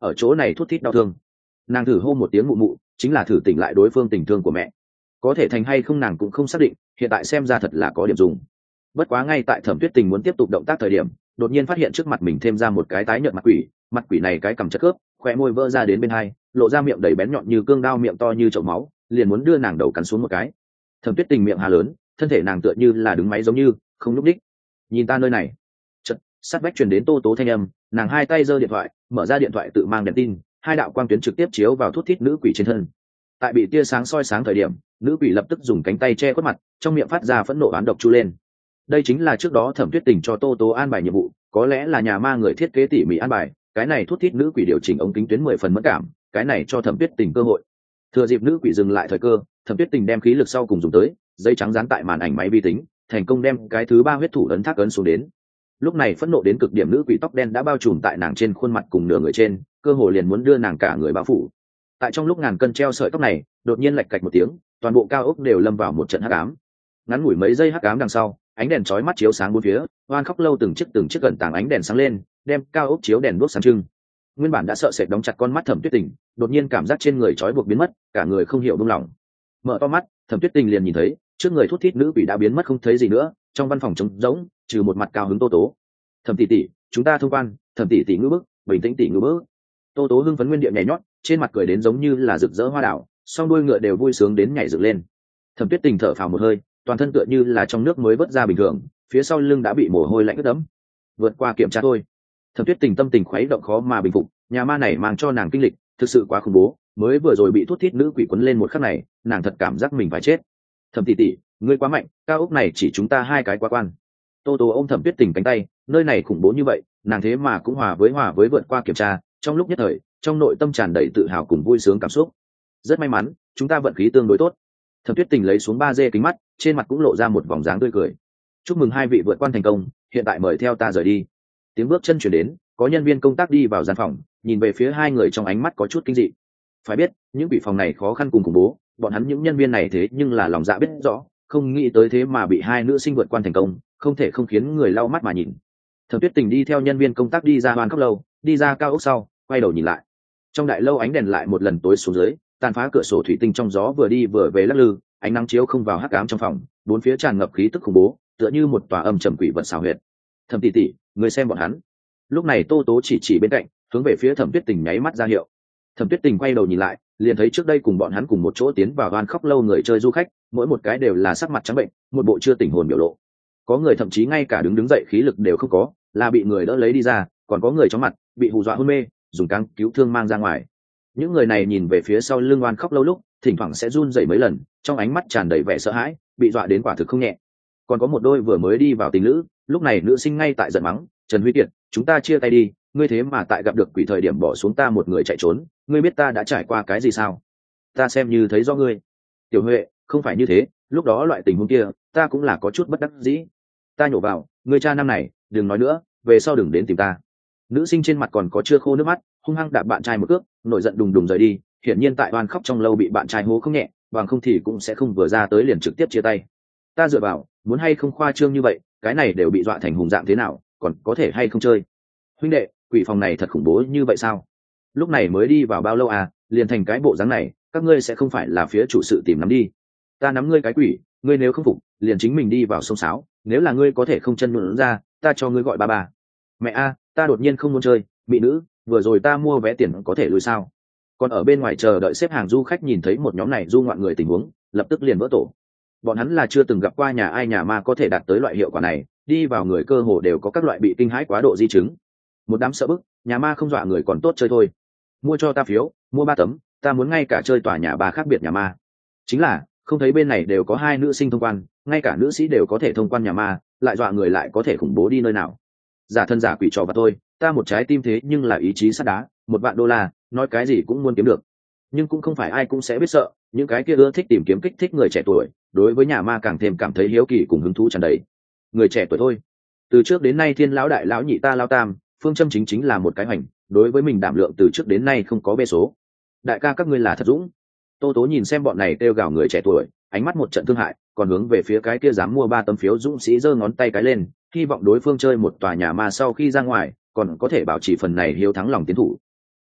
ở chỗ này thút thít đau thương. Nàng thử hô một tiếng mụ mụ, chính là thử tỉnh lại đối phương tình thương của mẹ. Có thể thành hay không nàng cũng không xác định, hiện tại xem ra thật là có điểm dùng. Bất quá ngay tại Thẩm Tuyết Tình muốn tiếp tục động tác thời điểm, đột nhiên phát hiện trước mặt mình thêm ra một cái tái nhợt mặt quỷ này cái cằm chất khớp, khóe môi vỡ ra đến bên hai, lộ ra miệng đầy bén nhọn như cương đao, miệng to như chậu máu, liền muốn đưa nàng đầu cắn xuống một cái. Thẩm Tuyết Tình miệng hà lớn, thân thể nàng tựa như là đứng máy giống như không nhúc đích. Nhìn ta nơi này. Chợt, sát vách truyền đến Tô Tố thanh âm, nàng hai tay giơ điện thoại, mở ra điện thoại tự mang đèn tin, hai đạo quang tuyến trực tiếp chiếu vào thút thít nữ quỷ trên thân. Tại bị tia sáng soi sáng thời điểm, nữ quỷ lập tức dùng cánh tay che khuất mặt, trong miệng phát ra phẫn nộ oán độc chu lên. Đây chính là trước đó Thẩm Tuyết Tình cho Tô Tố an bài nhiệm vụ, có lẽ là nhà ma người thiết kế tỉ mỉ an bài, cái này thút thít nữ quỷ điều chỉnh ống kính tuyến 10 phần mẫn cảm, cái này cho Thẩm Tuyết Tình cơ hội. Thừa dịp nữ quỷ dừng lại thời cơ, Thẩm Tuyết Tình đem khí lực sau cùng dùng tới, dây trắng dán tại màn ảnh máy vi tính, thành công đem cái thứ ba huyết thủ ấn thác ấn xuống đến. Lúc này phẫn nộ đến cực điểm nữ quỷ tóc đen đã bao trùm tại nàng trên khuôn mặt cùng nửa người trên, cơ hồ liền muốn đưa nàng cả người bao phủ. Tại trong lúc ngàn cân treo sợi tóc này, đột nhiên lạch cạch một tiếng, toàn bộ cao ốc đều lâm vào một trận hắc ám. Ngắn ngủi mấy giây hắc ám đằng sau, ánh đèn chói mắt chiếu sáng bốn phía, oan khóc lâu từng chiếc gần tàng ánh đèn sáng lên, đem cao ốc chiếu đèn đuốc sáng trưng. Nguyên bản đã sợ sệt đóng chặt con mắt Thẩm Tuyết Tình, đột nhiên cảm giác trên người trói buộc biến mất, cả người không hiểu buông lỏng. Mở to mắt, Thẩm Tuyết Tình liền nhìn thấy, trước người thút thít nữ quỷ đã biến mất không thấy gì nữa, trong văn phòng trống rỗng, trừ một mặt cao hứng Tô Tố. Thẩm tỷ tỷ, chúng ta thông quan. Thẩm tỷ tỷ ngư bức, bình tĩnh tỷ ngư bức. Tô Tố hưng phấn nguyên địa nhảy nhót, trên mặt cười đến giống như là rực rỡ hoa đảo, song đuôi ngựa đều vui sướng đến nhảy dựng lên. Thẩm Tuyết Tình thở phào một hơi, toàn thân tựa như là trong nước mới vớt ra bình thường, phía sau lưng đã bị mồ hôi lạnh ướt đẫm. Vượt qua kiểm tra thôi. Thẩm Tuyết Tình tâm tình khuấy động khó mà bình phục, nhà ma này mang cho nàng kinh lịch thực sự quá khủng bố, mới vừa rồi bị thút thít nữ quỷ quấn lên một khắc này, nàng thật cảm giác mình phải chết. Thẩm tỷ tỷ, ngươi quá mạnh, cao ốc này chỉ chúng ta hai cái quá quan. Tô Tố ôm Thẩm Tuyết Tình cánh tay, nơi này khủng bố như vậy, nàng thế mà cũng hòa với vượt qua kiểm tra, trong lúc nhất thời, trong nội tâm tràn đầy tự hào cùng vui sướng cảm xúc. Rất may mắn, chúng ta vận khí tương đối tốt. Thẩm Tuyết Tình lấy xuống 3D kính mắt, trên mặt cũng lộ ra một vòng dáng tươi cười. Chúc mừng hai vị vượt qua thành công, hiện tại mời theo ta rời đi. Tiếng bước chân chuyển đến, có nhân viên công tác đi vào gian phòng, nhìn về phía hai người trong ánh mắt có chút kinh dị. Phải biết, những quỷ phòng này khó khăn cùng khủng bố, bọn hắn những nhân viên này thế nhưng là lòng dạ biết rõ, không nghĩ tới thế mà bị hai nữ sinh vượt qua thành công, không thể không khiến người lau mắt mà nhìn. Thẩm Tuyết Tình đi theo nhân viên công tác đi ra Hoan Khóc lâu, đi ra cao ốc sau, quay đầu nhìn lại. Trong đại lâu ánh đèn lại một lần tối xuống dưới, tàn phá cửa sổ thủy tinh trong gió vừa đi vừa về lắc lư, ánh nắng chiếu không vào hắc ám trong phòng, bốn phía tràn ngập khí tức khủng bố, tựa như một tòa âm trầm quỷ vật xào huyệt. Thẩm tỷ tỷ, người xem bọn hắn. Lúc này Tô Tố chỉ bên cạnh, hướng về phía Thẩm Tuyết Tình nháy mắt ra hiệu. Thẩm Tuyết Tình quay đầu nhìn lại, liền thấy trước đây cùng bọn hắn cùng một chỗ tiến vào Hoan Khóc lâu người chơi du khách, mỗi một cái đều là sắc mặt trắng bệnh, một bộ chưa tỉnh hồn biểu lộ. Có người thậm chí ngay cả đứng dậy khí lực đều không có, là bị người đỡ lấy đi ra, còn có người chóng mặt, bị hù dọa hôn mê, dùng cáng cứu thương mang ra ngoài. Những người này nhìn về phía sau lưng Hoan Khóc lâu lúc, thỉnh thoảng sẽ run rẩy mấy lần, trong ánh mắt tràn đầy vẻ sợ hãi, bị dọa đến quả thực không nhẹ. Còn có một đôi vừa mới đi vào tình lữ, lúc này nữ sinh ngay tại giận mắng, Trần Huy Kiệt, chúng ta chia tay đi, ngươi thế mà tại gặp được quỷ thời điểm bỏ xuống ta một người chạy trốn, ngươi biết ta đã trải qua cái gì sao? Ta xem như thấy do ngươi. Tiểu Huệ, không phải như thế, lúc đó loại tình huống kia, ta cũng là có chút bất đắc dĩ. Ta nhổ vào, ngươi cha năm này, đừng nói nữa, về sau đừng đến tìm ta. Nữ sinh trên mặt còn có chưa khô nước mắt, hung hăng đạp bạn trai một cước, nổi giận đùng đùng rời đi, hiển nhiên tại Hoan Khóc trong lâu bị bạn trai hố không nhẹ, bằng không thì cũng sẽ không vừa ra tới liền trực tiếp chia tay. Ta dựa vào, muốn hay không khoa trương như vậy, cái này đều bị dọa thành hùng dạng thế nào, còn có thể hay không chơi? Huynh đệ, quỷ phòng này thật khủng bố như vậy sao? Lúc này mới đi vào bao lâu à, liền thành cái bộ dáng này, các ngươi sẽ không phải là phía chủ sự tìm nắm đi? Ta nắm ngươi cái quỷ, ngươi nếu không phục, liền chính mình đi vào sông sáo, nếu là ngươi có thể không chân luận ra, ta cho ngươi gọi ba ba. Mẹ a, ta đột nhiên không muốn chơi, mỹ nữ, vừa rồi ta mua vé tiền có thể lùi sao? Còn ở bên ngoài chờ đợi xếp hàng du khách nhìn thấy một nhóm này du ngoạn người tình huống, lập tức liền vỡ tổ. Bọn hắn là chưa từng gặp qua nhà ai nhà ma có thể đạt tới loại hiệu quả này, đi vào người cơ hồ đều có các loại bị kinh hãi quá độ di chứng. Một đám sợ bức, nhà ma không dọa người còn tốt chơi thôi. Mua cho ta phiếu, mua 3 tấm, ta muốn ngay cả chơi tòa nhà 3 khác biệt nhà ma. Chính là, không thấy bên này đều có 2 nữ sinh thông quan, ngay cả nữ sĩ đều có thể thông quan nhà ma, lại dọa người lại có thể khủng bố đi nơi nào. Giả thân giả quỷ trò và tôi, ta một trái tim thế nhưng là ý chí sắt đá, $1,000,000, nói cái gì cũng muốn kiếm được. Nhưng cũng không phải ai cũng sẽ biết sợ, những cái kia ưa thích tìm kiếm kích thích người trẻ tuổi, đối với nhà ma càng thêm cảm thấy hiếu kỳ cùng hứng thú tràn đầy. Người trẻ tuổi thôi. Từ trước đến nay thiên lão đại lão nhị ta lao tam, phương châm chính là một cái hành, đối với mình đảm lượng từ trước đến nay không có bê số. Đại ca các ngươi là thật dũng. Tô Tố nhìn xem bọn này kêu gào người trẻ tuổi, ánh mắt một trận thương hại, còn hướng về phía cái kia dám mua 3 tấm phiếu dũng sĩ giơ ngón tay cái lên, hy vọng đối phương chơi một tòa nhà ma sau khi ra ngoài, còn có thể bảo trì phần này hiếu thắng lòng tiến thủ.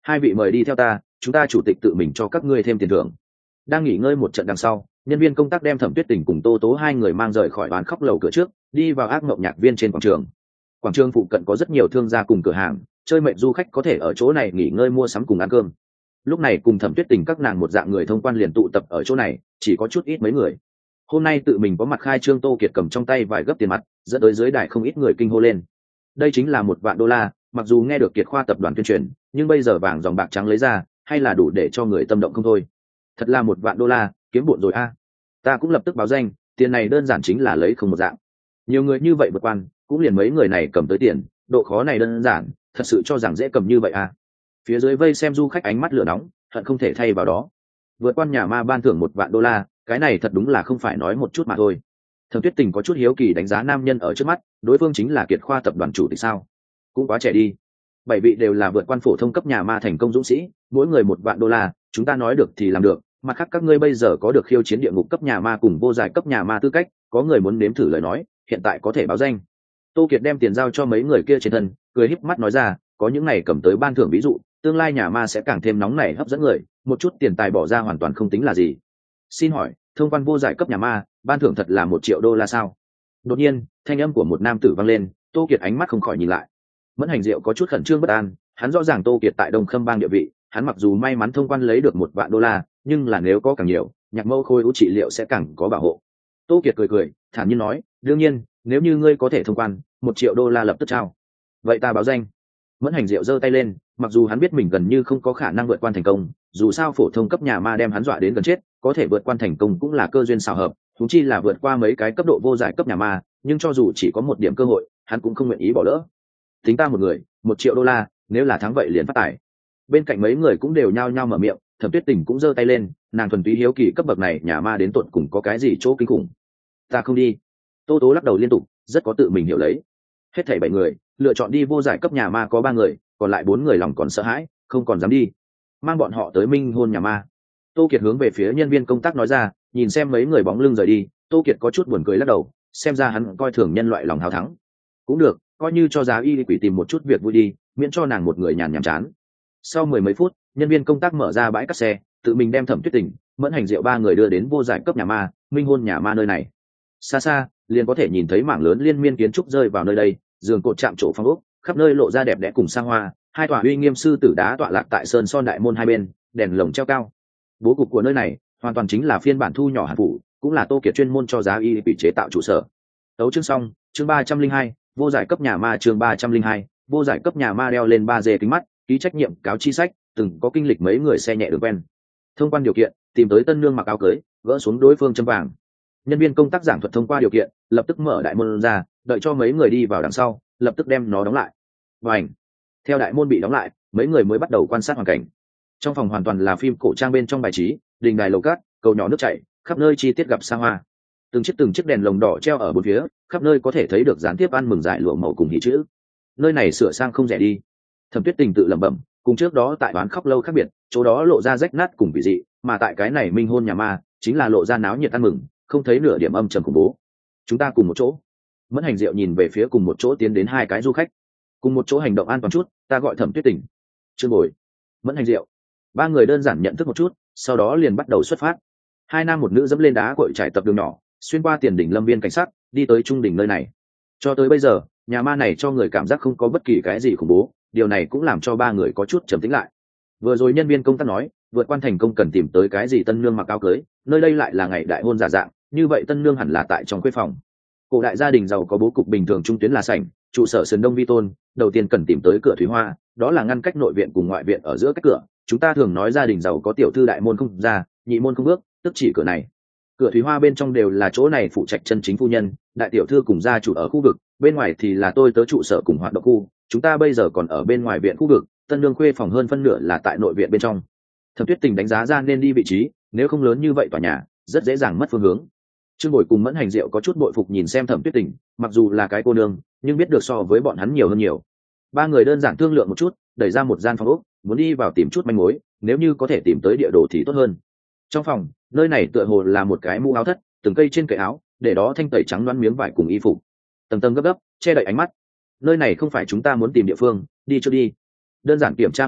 Hai vị mời đi theo ta, chúng ta chủ tịch tự mình cho các ngươi thêm tiền thưởng. Đang nghỉ ngơi một trận đằng sau, nhân viên công tác đem Thẩm Tuyết Tình cùng Tô Tố hai người mang rời khỏi bán khóc lầu cửa trước, đi vào ác mộng nhạc viên trên quảng trường. Quảng trường phụ cận có rất nhiều thương gia cùng cửa hàng, chơi mệt du khách có thể ở chỗ này nghỉ ngơi mua sắm cùng ăn cơm. Lúc này cùng Thẩm Tuyết Tình các nàng một dạng người thông quan liền tụ tập ở chỗ này, chỉ có chút ít mấy người. Hôm nay tự mình có mặt khai trương Tô Kiệt cầm trong tay vài gấp tiền mặt, dẫn tới dưới đài không ít người kinh hô lên. Đây chính là $1,000,000, mặc dù nghe được Kiệt Khoa tập đoàn tuyên truyền, nhưng bây giờ vàng dòng bạc trắng lấy ra, hay là đủ để cho người tâm động không thôi. Thật là $1,000,000, kiếm bộn rồi a. Ta cũng lập tức báo danh, tiền này đơn giản chính là lấy không một dạng. Nhiều người như vậy vượt quan, cũng liền mấy người này cầm tới tiền, độ khó này đơn giản, thật sự cho rằng dễ cầm như vậy à. Phía dưới vây xem du khách ánh mắt lửa nóng, hận không thể thay vào đó. Vượt quan nhà ma ban thưởng $1,000,000, cái này thật đúng là không phải nói một chút mà thôi. Thẩm Tuyết Tình có chút hiếu kỳ đánh giá nam nhân ở trước mắt, đối phương chính là Kiệt Khoa tập đoàn chủ tịch sao? Cũng quá trẻ đi. 7 vị đều là vượt quan phổ thông cấp nhà ma thành công dũng sĩ, mỗi người $1,000,000, chúng ta nói được thì làm được, mặt khác các ngươi bây giờ có được khiêu chiến địa ngục cấp nhà ma cùng vô giải cấp nhà ma tư cách, có người muốn nếm thử lời nói, hiện tại có thể báo danh. Tô Kiệt đem tiền giao cho mấy người kia trên thân, cười híp mắt nói ra, có những này cầm tới ban thưởng ví dụ, tương lai nhà ma sẽ càng thêm nóng nảy hấp dẫn người, một chút tiền tài bỏ ra hoàn toàn không tính là gì. Xin hỏi, thông quan vô giải cấp nhà ma, ban thưởng thật là $1,000,000 sao? Đột nhiên, thanh âm của một nam tử vang lên, Tô Kiệt ánh mắt không khỏi nhìn lại. Mẫn Hành Diệu có chút khẩn trương bất an, hắn rõ ràng Tô Kiệt tại Đông Khâm bang địa vị, hắn mặc dù may mắn thông quan lấy được $1,000,000, nhưng là nếu có càng nhiều, Nhạc Mâu Khôi ưu trị liệu sẽ càng có bảo hộ. Tô Kiệt cười cười, thản nhiên nói, đương nhiên, nếu như ngươi có thể thông quan, $1,000,000 lập tức trao. Vậy ta báo danh. Mẫn Hành Diệu giơ tay lên, mặc dù hắn biết mình gần như không có khả năng vượt quan thành công, dù sao phổ thông cấp nhà ma đem hắn dọa đến gần chết, có thể vượt quan thành công cũng là cơ duyên xảo hợp, thúng chi là vượt qua mấy cái cấp độ vô giải cấp nhà ma, nhưng cho dù chỉ có một điểm cơ hội, hắn cũng không nguyện ý bỏ lỡ. Tính ta một người, $1,000,000, nếu là thắng vậy liền phát tài. Bên cạnh mấy người cũng đều nhao nhao mở miệng, Thẩm Tuyết Tình cũng giơ tay lên, nàng thuần túy hiếu kỳ cấp bậc này nhà ma đến tột cùng có cái gì chỗ kinh khủng. Ta không đi. Tô Tố lắc đầu liên tục, rất có tự mình hiểu lấy. Hết thảy 7 người, lựa chọn đi vô giải cấp nhà ma có 3 người, còn lại 4 người lòng còn sợ hãi, không còn dám đi. Mang bọn họ tới minh hôn nhà ma. Tô Kiệt hướng về phía nhân viên công tác nói ra, nhìn xem mấy người bóng lưng rời đi, Tô Kiệt có chút buồn cười lắc đầu, xem ra hắn coi thường nhân loại lòng hào thắng. Cũng được, coi như cho giá y quỷ tìm một chút việc vui đi, miễn cho nàng một người nhàn chán. Sau 10 mấy phút, nhân viên công tác mở ra bãi cát xe, tự mình đem Thẩm Tuyết Tình, Mẫn Hành Diệu 3 người đưa đến vô giải cấp nhà ma, minh hôn nhà ma nơi này. Xa xa, liền có thể nhìn thấy mảng lớn liên miên kiến trúc rơi vào nơi đây, giường cột chạm trổ phong ốc, khắp nơi lộ ra đẹp đẽ cùng xa hoa, hai tòa uy nghiêm sư tử đá tọa lạc tại sơn son đại môn hai bên, đèn lồng treo cao. Bố cục của nơi này hoàn toàn chính là phiên bản thu nhỏ hạt phủ, cũng là Tô Kiệt chuyên môn cho giá y bị chế tạo trụ sở. Tấu chương xong, chương 302, vô giải cấp nhà ma chương 302, vô giải cấp nhà ma đeo lên 3D kính mắt, ký trách nhiệm cáo chi sách, từng có kinh lịch mấy người xe nhẹ đường quen. Thông quan điều kiện, tìm tới tân nương mặc áo cưới, gỡ xuống đối phương châm vàng. Nhân viên công tác giảng thuật thông qua điều kiện, lập tức mở đại môn ra, đợi cho mấy người đi vào đằng sau, lập tức đem nó đóng lại. Bành! Theo đại môn bị đóng lại, mấy người mới bắt đầu quan sát hoàn cảnh. Trong phòng hoàn toàn là phim cổ trang bên trong bài trí, đình đài lầu cát, cầu nhỏ nước chảy, khắp nơi chi tiết gặp xa hoa. Từng chiếc đèn lồng đỏ treo ở bốn phía, khắp nơi có thể thấy được gián tiếp ăn mừng dại lụa màu cùng hỉ chữ. Nơi này sửa sang không rẻ đi. Thẩm Tuyết Tình tự lẩm bẩm, cùng trước đó tại đoán khóc lâu khác biệt, chỗ đó lộ ra rách nát cùng vị dị, mà tại cái này minh hôn nhà ma, chính là lộ ra náo nhiệt ăn mừng, không thấy nửa điểm âm trầm khủng bố. Chúng ta cùng một chỗ. Mẫn Hành Diệu nhìn về phía cùng một chỗ tiến đến hai cái du khách, cùng một chỗ hành động an toàn chút, ta gọi Thẩm Tuyết Tình. Trương Bồi, Mẫn Hành Diệu. Ba người đơn giản nhận thức một chút, sau đó liền bắt đầu xuất phát. Hai nam một nữ dẫm lên đá cội trải tập đường nhỏ, xuyên qua tiền đỉnh lâm viên cảnh sát, đi tới trung đỉnh nơi này. Cho tới bây giờ, nhà ma này cho người cảm giác không có bất kỳ cái gì khủng bố, điều này cũng làm cho ba người có chút trầm tĩnh lại. Vừa rồi nhân viên công tác nói, vượt quan thành công cần tìm tới cái gì tân nương mặc áo cưới, nơi đây lại là ngày đại hôn giả dạng, như vậy tân nương hẳn là tại trong khuê phòng. Cổ đại gia đình giàu có bố cục bình thường trung tuyến là sảnh, trụ sở sườn đông vi tôn, đầu tiên cần tìm tới cửa thủy hoa, đó là ngăn cách nội viện cùng ngoại viện ở giữa cách cửa. Chúng ta thường nói gia đình giàu có tiểu thư đại môn không ra, nhị môn không bước, tức chỉ cửa này. Cửa thủy hoa bên trong đều là chỗ này phụ trách chân chính phu nhân, đại tiểu thư cùng gia chủ ở khu vực, bên ngoài thì là tôi tớ trụ sở cùng hoạt động khu. Chúng ta bây giờ còn ở bên ngoài viện khu vực, tân nương khuê phòng hơn phân nửa là tại nội viện bên trong. Thẩm Tuyết Tình đánh giá ra nên đi vị trí, nếu không lớn như vậy tòa nhà rất dễ dàng mất phương hướng. Trương Bồi cùng Mẫn Hành Diệu có chút bội phục nhìn xem Thẩm Tuyết Tình, mặc dù là cái cô nương, nhưng biết được so với bọn hắn nhiều hơn nhiều. Ba người đơn giản thương lượng một chút, đẩy ra một gian phòng ốc, muốn đi vào tìm chút manh mối, nếu như có thể tìm tới địa đồ thì tốt hơn. Trong phòng, nơi này tựa hồ là một cái mũ áo thất, từng cây trên cậy áo, để đó thanh tẩy trắng loáng miếng vải cùng y phục, tầng tầng gấp gấp, che đậy ánh mắt. Nơi này không phải chúng ta muốn tìm địa phương, đi cho đi. Đơn giản kiểm tra một hồi,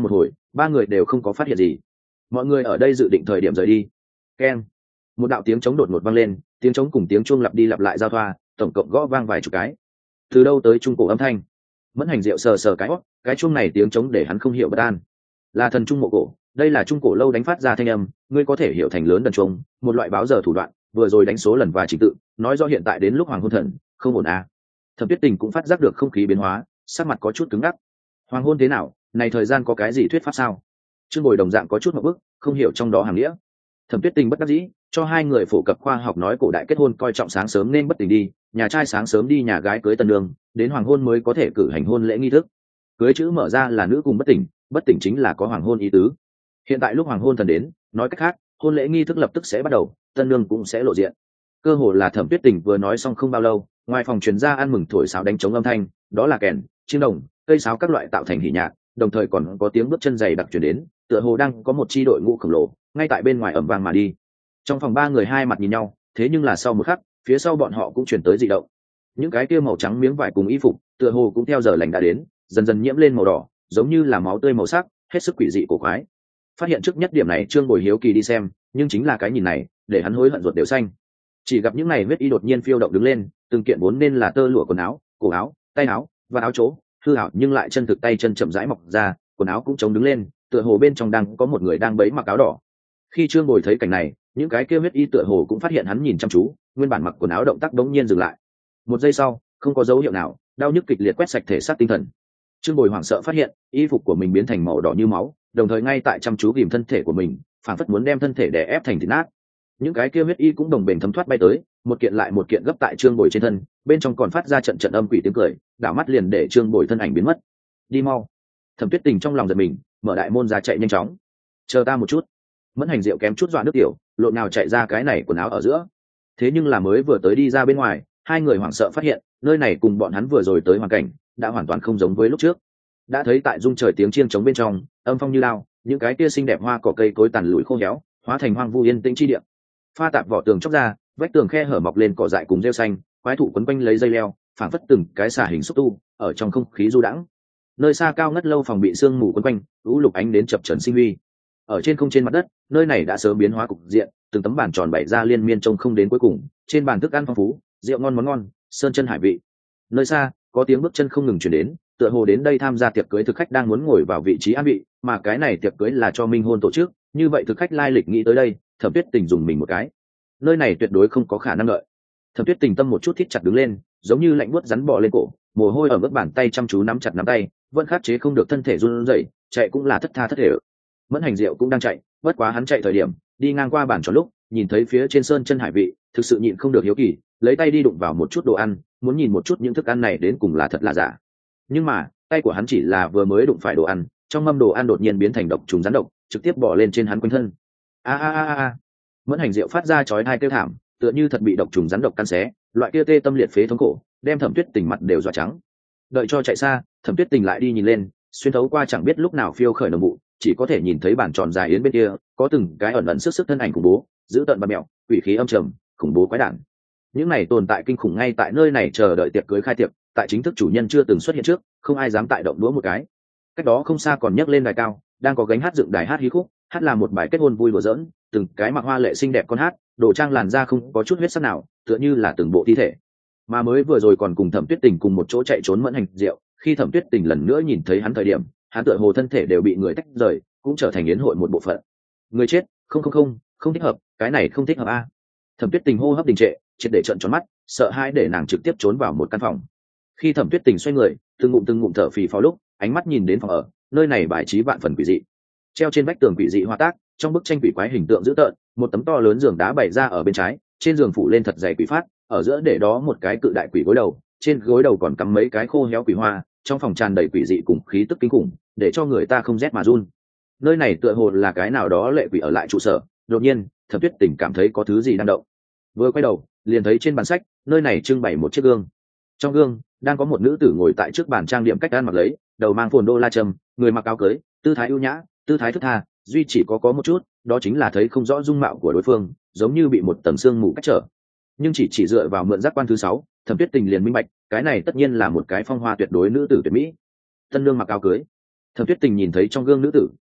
ba người đều không có phát hiện gì. Mọi người ở đây dự định thời điểm rời đi. Keng, một đạo tiếng trống đột ngột vang lên, tiếng trống cùng tiếng chuông lặp đi lặp lại giao thoa, tổng cộng gõ vang vài chục cái. Từ đâu tới trung cổ âm thanh? Mẫn Hành Diệu sờ sờ cái chuông này tiếng trống để hắn không hiểu bất an. Là thần trung mộ cổ, đây là trung cổ lâu đánh phát ra thanh âm, ngươi có thể hiểu thành lớn đần chuông, một loại báo giờ thủ đoạn, vừa rồi đánh số lần và trình tự, nói rõ hiện tại đến lúc hoàng hôn thần, không ổn à. Thẩm Tuyết Tình cũng phát giác được không khí biến hóa, sắc mặt có chút cứng ngắc. Hoàng hôn thế nào, này thời gian có cái gì thuyết pháp sao? Trương Bồi đồng dạng có chút ngượng bức, không hiểu trong đó hàm nghĩa. Thẩm Tuyết Tình bất đắc dĩ, cho hai người phổ cập khoa học nói cổ đại kết hôn coi trọng sáng sớm nên bất tỉnh đi, nhà trai sáng sớm đi nhà gái cưới tân nương, đến hoàng hôn mới có thể cử hành hôn lễ nghi thức. Cưới chữ mở ra là nữ cùng bất tỉnh chính là có hoàng hôn ý tứ. Hiện tại lúc hoàng hôn thần đến, nói cách khác, hôn lễ nghi thức lập tức sẽ bắt đầu, tân nương cũng sẽ lộ diện. Cơ hồ là Thẩm Tuyết Tình vừa nói xong không bao lâu, ngoài phòng truyền ra ăn mừng thổi sáo đánh trống âm thanh, đó là kèn, chiêng đồng, cây sáo các loại tạo thành hỉ nhạc, đồng thời còn có tiếng bước chân dày đặc truyền đến, tựa hồ đang có một chi đội ngũ khổng lồ ngay tại bên ngoài ầm vang mà đi. Trong phòng ba người hai mặt nhìn nhau, thế nhưng là sau một khắc, phía sau bọn họ cũng truyền tới dị động. Những cái kia màu trắng miếng vải cùng y phục, tựa hồ cũng theo giờ lành đã đến, dần dần nhiễm lên màu đỏ, giống như là máu tươi màu sắc, hết sức quỷ dị cổ quái. Phát hiện trước nhất điểm này, Trương Bồi hiếu kỳ đi xem, nhưng chính là cái nhìn này, để hắn hối hận ruột đều xanh. Chỉ gặp những này huyết y đột nhiên phiêu động đứng lên, từng kiện vốn nên là tơ lụa quần áo, cổ áo, tay áo và áo chỗ, hư hảo nhưng lại chân thực tay chân chậm rãi mọc ra, quần áo cũng chống đứng lên, tựa hồ bên trong đang có một người đang bấy mặc áo đỏ. Khi Trương Bồi thấy cảnh này, những cái kia huyết y tựa hồ cũng phát hiện hắn nhìn chăm chú, nguyên bản mặc quần áo động tác đống nhiên dừng lại. Một giây sau, không có dấu hiệu nào, đau nhức kịch liệt quét sạch thể xác tinh thần. Trương Bồi hoảng sợ phát hiện, y phục của mình biến thành màu đỏ như máu, đồng thời ngay tại chăm chú ghìm thân thể của mình, phản phất muốn đem thân thể đè ép thành thịt nát. Những cái kia huyết y cũng đồng bền thấm thoát bay tới, một kiện lại một kiện gấp tại Trương Bồi trên thân, bên trong còn phát ra trận trận âm quỷ tiếng cười, đảo mắt liền để Trương Bồi thân ảnh biến mất. Đi mau! Thẩm Tuyết Tình trong lòng giật mình, mở đại môn ra chạy nhanh chóng. Chờ ta một chút! Mẫn Hành Diệu kém chút dọa nước tiểu, lộn nào chạy ra cái này quần áo ở giữa. Thế nhưng là mới vừa tới đi ra bên ngoài, hai người hoảng sợ phát hiện, nơi này cùng bọn hắn vừa rồi tới hoàn cảnh đã hoàn toàn không giống với lúc trước. Đã thấy tại rung trời tiếng chiêng trống bên trong, âm phong như lao, những cái kia xinh đẹp hoa cỏ cây cối tàn lụi khô héo, hóa thành hoang vu yên tĩnh chi địa. Pha tạp vỏ tường chóc ra, vách tường khe hở mọc lên cỏ dại cùng rêu xanh, quái thụ quấn quanh lấy dây leo, phảng phất từng cái xả hình xúc tu ở trong không khí du đãng. Nơi xa cao ngất lâu phòng bị sương mù quấn quanh, u lục ánh đến chập chờn sinh huy. Ở trên không trên mặt đất, nơi này đã sớm biến hóa cục diện, từng tấm bàn tròn bày ra liên miên trông không đến cuối cùng, trên bàn thức ăn phong phú, rượu ngon món ngon, sơn chân hải vị. Nơi xa có tiếng bước chân không ngừng chuyển đến, tựa hồ đến đây tham gia tiệc cưới thực khách đang muốn ngồi vào vị trí an vị, mà cái này tiệc cưới là cho minh hôn tổ chức, như vậy thực khách lai lịch nghĩ tới đây, Thẩm Tuyết Tình dùng mình một cái. Nơi này tuyệt đối không có khả năng đợi. Thẩm Tuyết Tình tâm một chút thít chặt đứng lên, giống như lạnh buốt rắn bò lên cổ, mồ hôi ở mức bàn tay chăm chú nắm chặt nắm tay, vẫn khắc chế không được thân thể run rẩy, chạy cũng là thất tha thất thể. Mẫn Hành Diệu cũng đang chạy, bất quá hắn chạy thời điểm đi ngang qua bàn tròn lúc nhìn thấy phía trên sơn chân hải vị, thực sự nhịn không được hiếu kỳ, lấy tay đi đụng vào một chút đồ ăn, muốn nhìn một chút những thức ăn này đến cùng là thật là giả. Nhưng mà tay của hắn chỉ là vừa mới đụng phải đồ ăn, trong mâm đồ ăn đột nhiên biến thành độc trùng rắn độc, trực tiếp bỏ lên trên hắn quanh thân. A a a a! Mẫn Hành Diệu phát ra chói tai kêu thảm, tựa như thật bị độc trùng rắn độc cắn xé, loại kia tê tâm liệt phế thống khổ, đem Thẩm Tuyết Tình mặt đều dọa trắng. Đợi cho chạy xa, Thẩm Tuyết Tình lại đi nhìn lên, xuyên thấu qua chẳng biết lúc nào phiêu khởi nồng vụ, chỉ có thể nhìn thấy bàn tròn dài yến bên kia có từng cái ẩn ẩn sức sức thân ảnh khủng bố, giữ tận bạt mẹo, quỷ khí âm trầm, khủng bố quái đản. Những này tồn tại kinh khủng ngay tại nơi này chờ đợi tiệc cưới khai tiệc, tại chính thức chủ nhân chưa từng xuất hiện trước, không ai dám tại động đũa một cái. Cách đó không xa còn nhấc lên đài cao, đang có gánh hát dựng đài hát hí khúc, hát là một bài kết hôn vui đùa giỡn, từng cái mặc hoa lệ xinh đẹp con hát, đồ trang làn da không có chút huyết sắc nào, tựa như là từng bộ thi thể. Mà mới vừa rồi còn cùng Thẩm Tuyết Tình cùng một chỗ chạy trốn Mẫn Hành Diệu, khi Thẩm Tuyết Tình lần nữa nhìn thấy hắn thời điểm, hắn tựa hồ thân thể đều bị người tách rời, cũng trở thành yến hội một bộ phận. Người chết, không thích hợp, cái này không thích hợp a. Thẩm Tuyết Tình hô hấp đình trệ, triệt để trợn tròn mắt, sợ hãi để nàng trực tiếp trốn vào một căn phòng. Khi Thẩm Tuyết Tình xoay người, từng ngụm thở phì phò lúc, ánh mắt nhìn đến phòng ở, nơi này bài trí vạn phần quỷ dị. Treo trên vách tường quỷ dị hoa tác, trong bức tranh quỷ quái hình tượng dữ tợn, một tấm to lớn giường đá bày ra ở bên trái, trên giường phủ lên thật dày quỷ phát, ở giữa để đó một cái cự đại quỷ gối đầu, trên gối đầu còn cắm mấy cái khô héo quỷ hoa, trong phòng tràn đầy quỷ dị cùng khí tức kinh khủng, để cho người ta không rét mà run. Nơi này tựa hồ là cái nào đó lệ quỷ ở lại trụ sở. Đột nhiên, Thẩm Tuyết Tình cảm thấy có thứ gì đang động. Vừa quay đầu, liền thấy trên bàn sách, nơi này trưng bày một chiếc gương. Trong gương, đang có một nữ tử ngồi tại trước bàn trang điểm cách ăn mặc lấy, đầu mang phồn đô la trâm, người mặc áo cưới, tư thái ưu nhã, tư thái thức tha, duy chỉ có một chút, đó chính là thấy không rõ dung mạo của đối phương, giống như bị một tầng sương mù cách trở. Nhưng chỉ dựa vào mượn giác quan thứ 6, Thẩm Tuyết Tình liền minh bạch, cái này tất nhiên là một cái phong hoa tuyệt đối nữ tử tuyệt mỹ. Tân nương mặc áo cưới. Thẩm Tuyết Tình nhìn thấy trong gương nữ tử,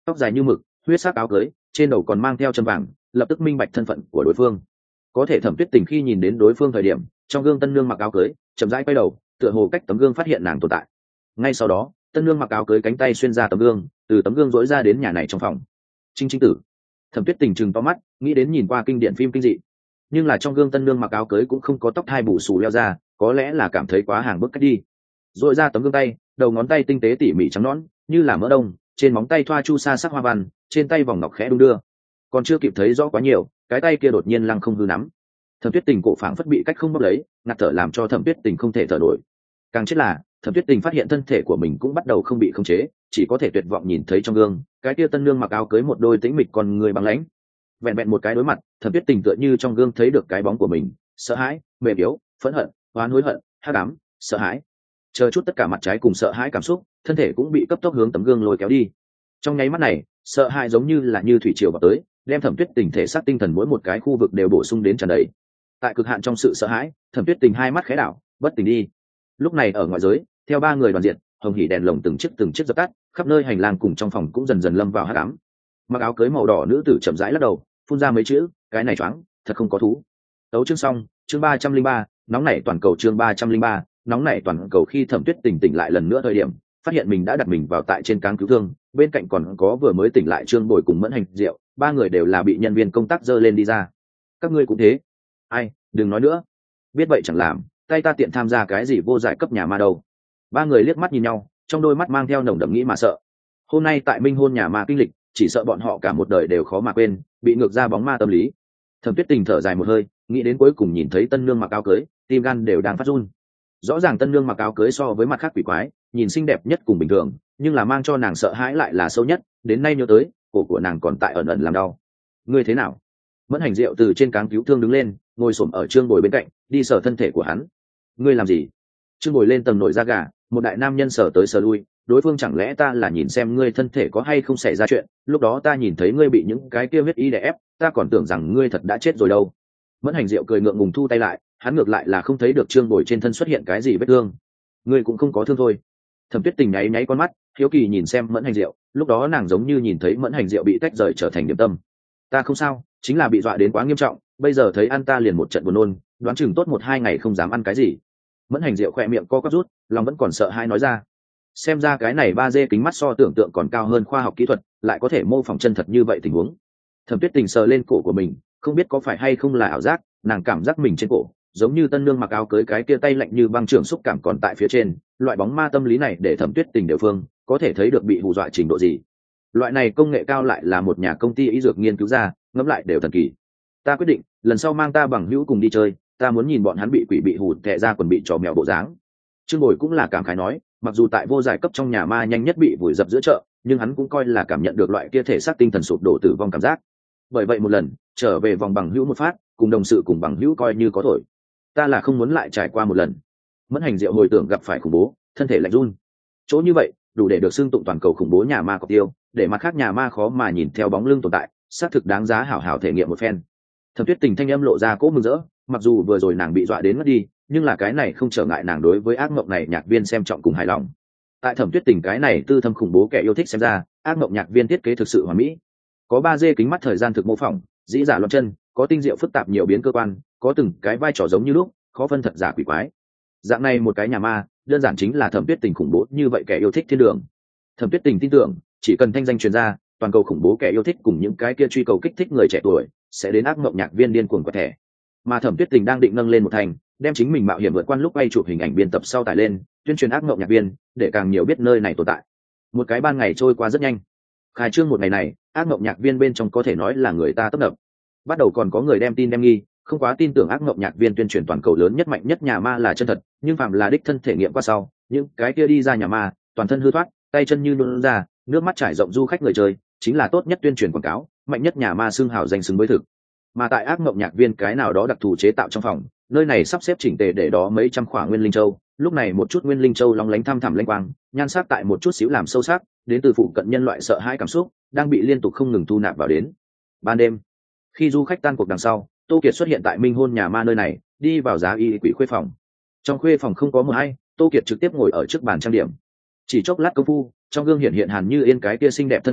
tóc dài như mực, huyết sắc áo cưới, trên đầu còn mang theo châm vàng, lập tức minh bạch thân phận của đối phương. Có thể Thẩm Tuyết Tình khi nhìn đến đối phương thời điểm, trong gương tân nương mặc áo cưới chậm rãi quay đầu, tựa hồ cách tấm gương phát hiện nàng tồn tại. Ngay sau đó, tân nương mặc áo cưới cánh tay xuyên ra tấm gương, từ tấm gương dỗi ra đến nhà này trong phòng. Trinh Trinh tử. Thẩm Tuyết Tình trừng to mắt, nghĩ đến nhìn qua kinh điển phim kinh dị, nhưng là trong gương tân nương mặc áo cưới cũng không có tóc hai bù xù leo ra, có lẽ là cảm thấy quá hàng bước cách đi. Dội ra tấm gương tay, đầu ngón tay tinh tế tỉ mỉ trắng nõn, như là mỡ đông, trên móng tay thoa chu sa sắc hoa văn, trên tay vòng ngọc khẽ đung đưa. Còn chưa kịp thấy rõ quá nhiều, cái tay kia đột nhiên lăng không hư nắm. Thẩm Tuyết Tình cổ phảng phất bị cách không bóp lấy, ngạt thở làm cho Thẩm Tuyết Tình không thể thở nổi. Càng chết là Thẩm Tuyết Tình phát hiện thân thể của mình cũng bắt đầu không bị khống chế, chỉ có thể tuyệt vọng nhìn thấy trong gương cái kia tân nương mặc áo cưới một đôi tĩnh mịch con người băng lãnh. Vẹn vẹn một cái đối mặt, Thẩm Tuyết Tình tựa như trong gương thấy được cái bóng của mình, sợ hãi, mềm yếu, phẫn hận, oán hối hận, hắc ám, sợ hãi. Chờ chút tất cả mặt trái cùng sợ hãi cảm xúc, thân thể cũng bị cấp tốc hướng tấm gương lôi kéo đi. Trong nháy mắt này, sợ hãi giống như là như thủy triều vào tới, đem Thẩm Tuyết Tình thể xác tinh thần mỗi một cái khu vực đều bổ sung đến tràn đầy. Tại cực hạn trong sự sợ hãi, Thẩm Tuyết Tình hai mắt khẽ đảo, bất tỉnh đi. Lúc này ở ngoại giới, theo ba người đoàn diện, hồng hỉ đèn lồng từng chiếc dập tắt, khắp nơi hành lang cùng trong phòng cũng dần dần lâm vào hắc ám. Mặc áo cưới màu đỏ nữ tử chậm rãi lắc đầu, phun ra mấy chữ, cái này choáng, thật không có thú. Tấu chương xong, chương 303, nóng nảy toàn cầu chương 303, nóng nảy toàn cầu. Khi Thẩm Tuyết Tình tỉnh lại lần nữa thời điểm, phát hiện mình đã đặt mình vào tại trên cáng cứu thương, bên cạnh còn có vừa mới tỉnh lại Trương Bồi cùng Mẫn Hành Diệu, ba người đều là bị nhân viên công tác dơ lên đi ra. Các ngươi cũng thế. Ai, đừng nói nữa. Biết vậy chẳng làm, tay ta tiện tham gia cái gì vô giải cấp nhà ma đâu. Ba người liếc mắt nhìn nhau, trong đôi mắt mang theo nồng đậm nghĩ mà sợ. Hôm nay tại Minh Hôn nhà ma kinh lịch, chỉ sợ bọn họ cả một đời đều khó mà quên, bị ngược ra bóng ma tâm lý. Thẩm Tuyết Tình thở dài một hơi, nghĩ đến cuối cùng nhìn thấy tân nương mặc áo cưới, tim gan đều đang phát run. Rõ ràng tân nương mặc áo cưới so với mặt khác quỷ quái, nhìn xinh đẹp nhất cùng bình thường, nhưng là mang cho nàng sợ hãi lại là sâu nhất, đến nay nhớ tới, cổ của nàng còn tại ẩn ẩn làm đau. Ngươi thế nào? Mẫn Hành Diệu từ trên cáng cứu thương đứng lên, ngồi xổm ở Trương Bồi bên cạnh, đi sờ thân thể của hắn. Ngươi làm gì? Trương Bồi lên tầng nổi da gà, một đại nam nhân sờ tới sờ lui, đối phương chẳng lẽ ta là nhìn xem ngươi thân thể có hay không xảy ra chuyện, lúc đó ta nhìn thấy ngươi bị những cái kia huyết y đè ép, ta còn tưởng rằng ngươi thật đã chết rồi đâu. Mẫn Hành Diệu cười ngượng ngùng thu tay lại, hắn ngược lại là không thấy được Trương Bồi trên thân xuất hiện cái gì vết thương. Ngươi cũng không có thương thôi. Thẩm Tuyết Tình nháy nháy con mắt, hiếu kỳ nhìn xem Mẫn Hành Diệu, lúc đó nàng giống như nhìn thấy Mẫn Hành Diệu bị tách rời trở thành điểm tâm. Ta không sao, chính là bị dọa đến quá nghiêm trọng, bây giờ thấy ăn ta liền một trận buồn nôn, đoán chừng tốt 1-2 ngày không dám ăn cái gì. Mẫn Hành Diệu khỏe miệng co quắp rút, lòng vẫn còn sợ hãi nói ra. Xem ra cái này 3D kính mắt so tưởng tượng còn cao hơn khoa học kỹ thuật, lại có thể mô phỏng chân thật như vậy tình huống. Thẩm Tuyết Tình sờ lên cổ của mình, không biết có phải hay không là ảo giác, nàng cảm giác mình trên cổ giống như tân nương mặc áo cưới cái kia tay lạnh như băng trưởng xúc cảm còn tại phía trên. Loại bóng ma tâm lý này để Thẩm Tuyết Tình địa phương có thể thấy được bị hù dọa trình độ gì. Loại này công nghệ cao lại là một nhà công ty y dược nghiên cứu ra, ngẫm lại đều thần kỳ. Ta quyết định lần sau mang ta bằng hữu cùng đi chơi, ta muốn nhìn bọn hắn bị quỷ bị hù tệ ra quần bị trò mèo bộ dáng. Trương Bồi cũng là cảm khái nói, mặc dù tại vô giải cấp trong nhà ma nhanh nhất bị vùi dập giữa chợ, nhưng hắn cũng coi là cảm nhận được loại kia thể xác tinh thần sụp đổ tử vong cảm giác. Bởi vậy một lần trở về vòng bằng hữu một phát, cùng đồng sự cùng bằng hữu coi như có thổi. Ta là không muốn lại trải qua một lần. Mẫn Hành Diệu hồi tưởng gặp phải khủng bố, thân thể lạnh run. Chỗ như vậy đủ để được xưng tụng toàn cầu khủng bố nhà ma cọc tiêu, để mặt khác nhà ma khó mà nhìn theo bóng lưng tồn tại, xác thực đáng giá hảo hảo thể nghiệm một phen. Thẩm Tuyết Tình thanh âm lộ ra cỗ mừng rỡ, mặc dù vừa rồi nàng bị dọa đến mất đi, nhưng là cái này không trở ngại nàng đối với ác mộng này nhạc viên xem trọng cùng hài lòng. Tại Thẩm Tuyết Tình cái này tư thâm khủng bố kẻ yêu thích xem ra, ác mộng nhạc viên thiết kế thực sự hoàn mỹ. Có 3D kính mắt thời gian thực mô phỏng, dĩ giả loạn chân, có tinh diệu phức tạp nhiều biến cơ quan, có từng cái vai trò giống như lúc, khó phân thật giả quỷ quái. Dạng này một cái nhà ma, đơn giản chính là Thẩm Tuyết Tình khủng bố như vậy kẻ yêu thích thiên đường. Thẩm Tuyết Tình tin tưởng, chỉ cần thanh danh truyền ra, toàn cầu khủng bố kẻ yêu thích cùng những cái kia truy cầu kích thích người trẻ tuổi sẽ đến ác mộng nhạc viên điên cuồng quẹt thẻ. Mà Thẩm Tuyết Tình đang định nâng lên một thành, đem chính mình mạo hiểm vượt qua lúc quay chụp hình ảnh biên tập sau tải lên, tuyên truyền ác mộng nhạc viên, để càng nhiều biết nơi này tồn tại. Một cái ban ngày trôi qua rất nhanh. Khai trương một ngày này, ác mộng nhạc viên bên trong có thể nói là người ta tấp nập. Bắt đầu còn có người đem tin đem nghi, không quá tin tưởng ác mộng nhạc viên tuyên truyền toàn cầu lớn nhất mạnh nhất nhà ma là chân thật, nhưng phạm là đích thân thể nghiệm qua sau, những cái kia đi ra nhà ma, toàn thân hư thoát, tay chân như nôn ra, nước mắt trải rộng du khách người chơi, chính là tốt nhất tuyên truyền quảng cáo, mạnh nhất nhà ma xưng hào danh xứng với thực. Mà tại ác mộng nhạc viên cái nào đó đặc thù chế tạo trong phòng, nơi này sắp xếp chỉnh tề để đó mấy trăm khỏa nguyên linh châu, lúc này một chút nguyên linh châu long lánh thăm thẳm lanh quang, nhan sắc tại một chút xíu làm sâu sắc, đến từ phụ cận nhân loại sợ hãi cảm xúc, đang bị liên tục không ngừng thu nạp vào đến. Ban đêm, khi du khách tan cuộc đằng sau, Tô Kiệt xuất hiện tại Minh Hôn nhà ma nơi này, đi vào giá y quỷ khuê phòng. Trong khuê phòng không có một ai, Tô Kiệt trực tiếp ngồi ở trước bàn trang điểm. Chỉ chốc lát công phu, trong gương hiện hiện Hàn Như Yên cái kia xinh đẹp thân ảnh,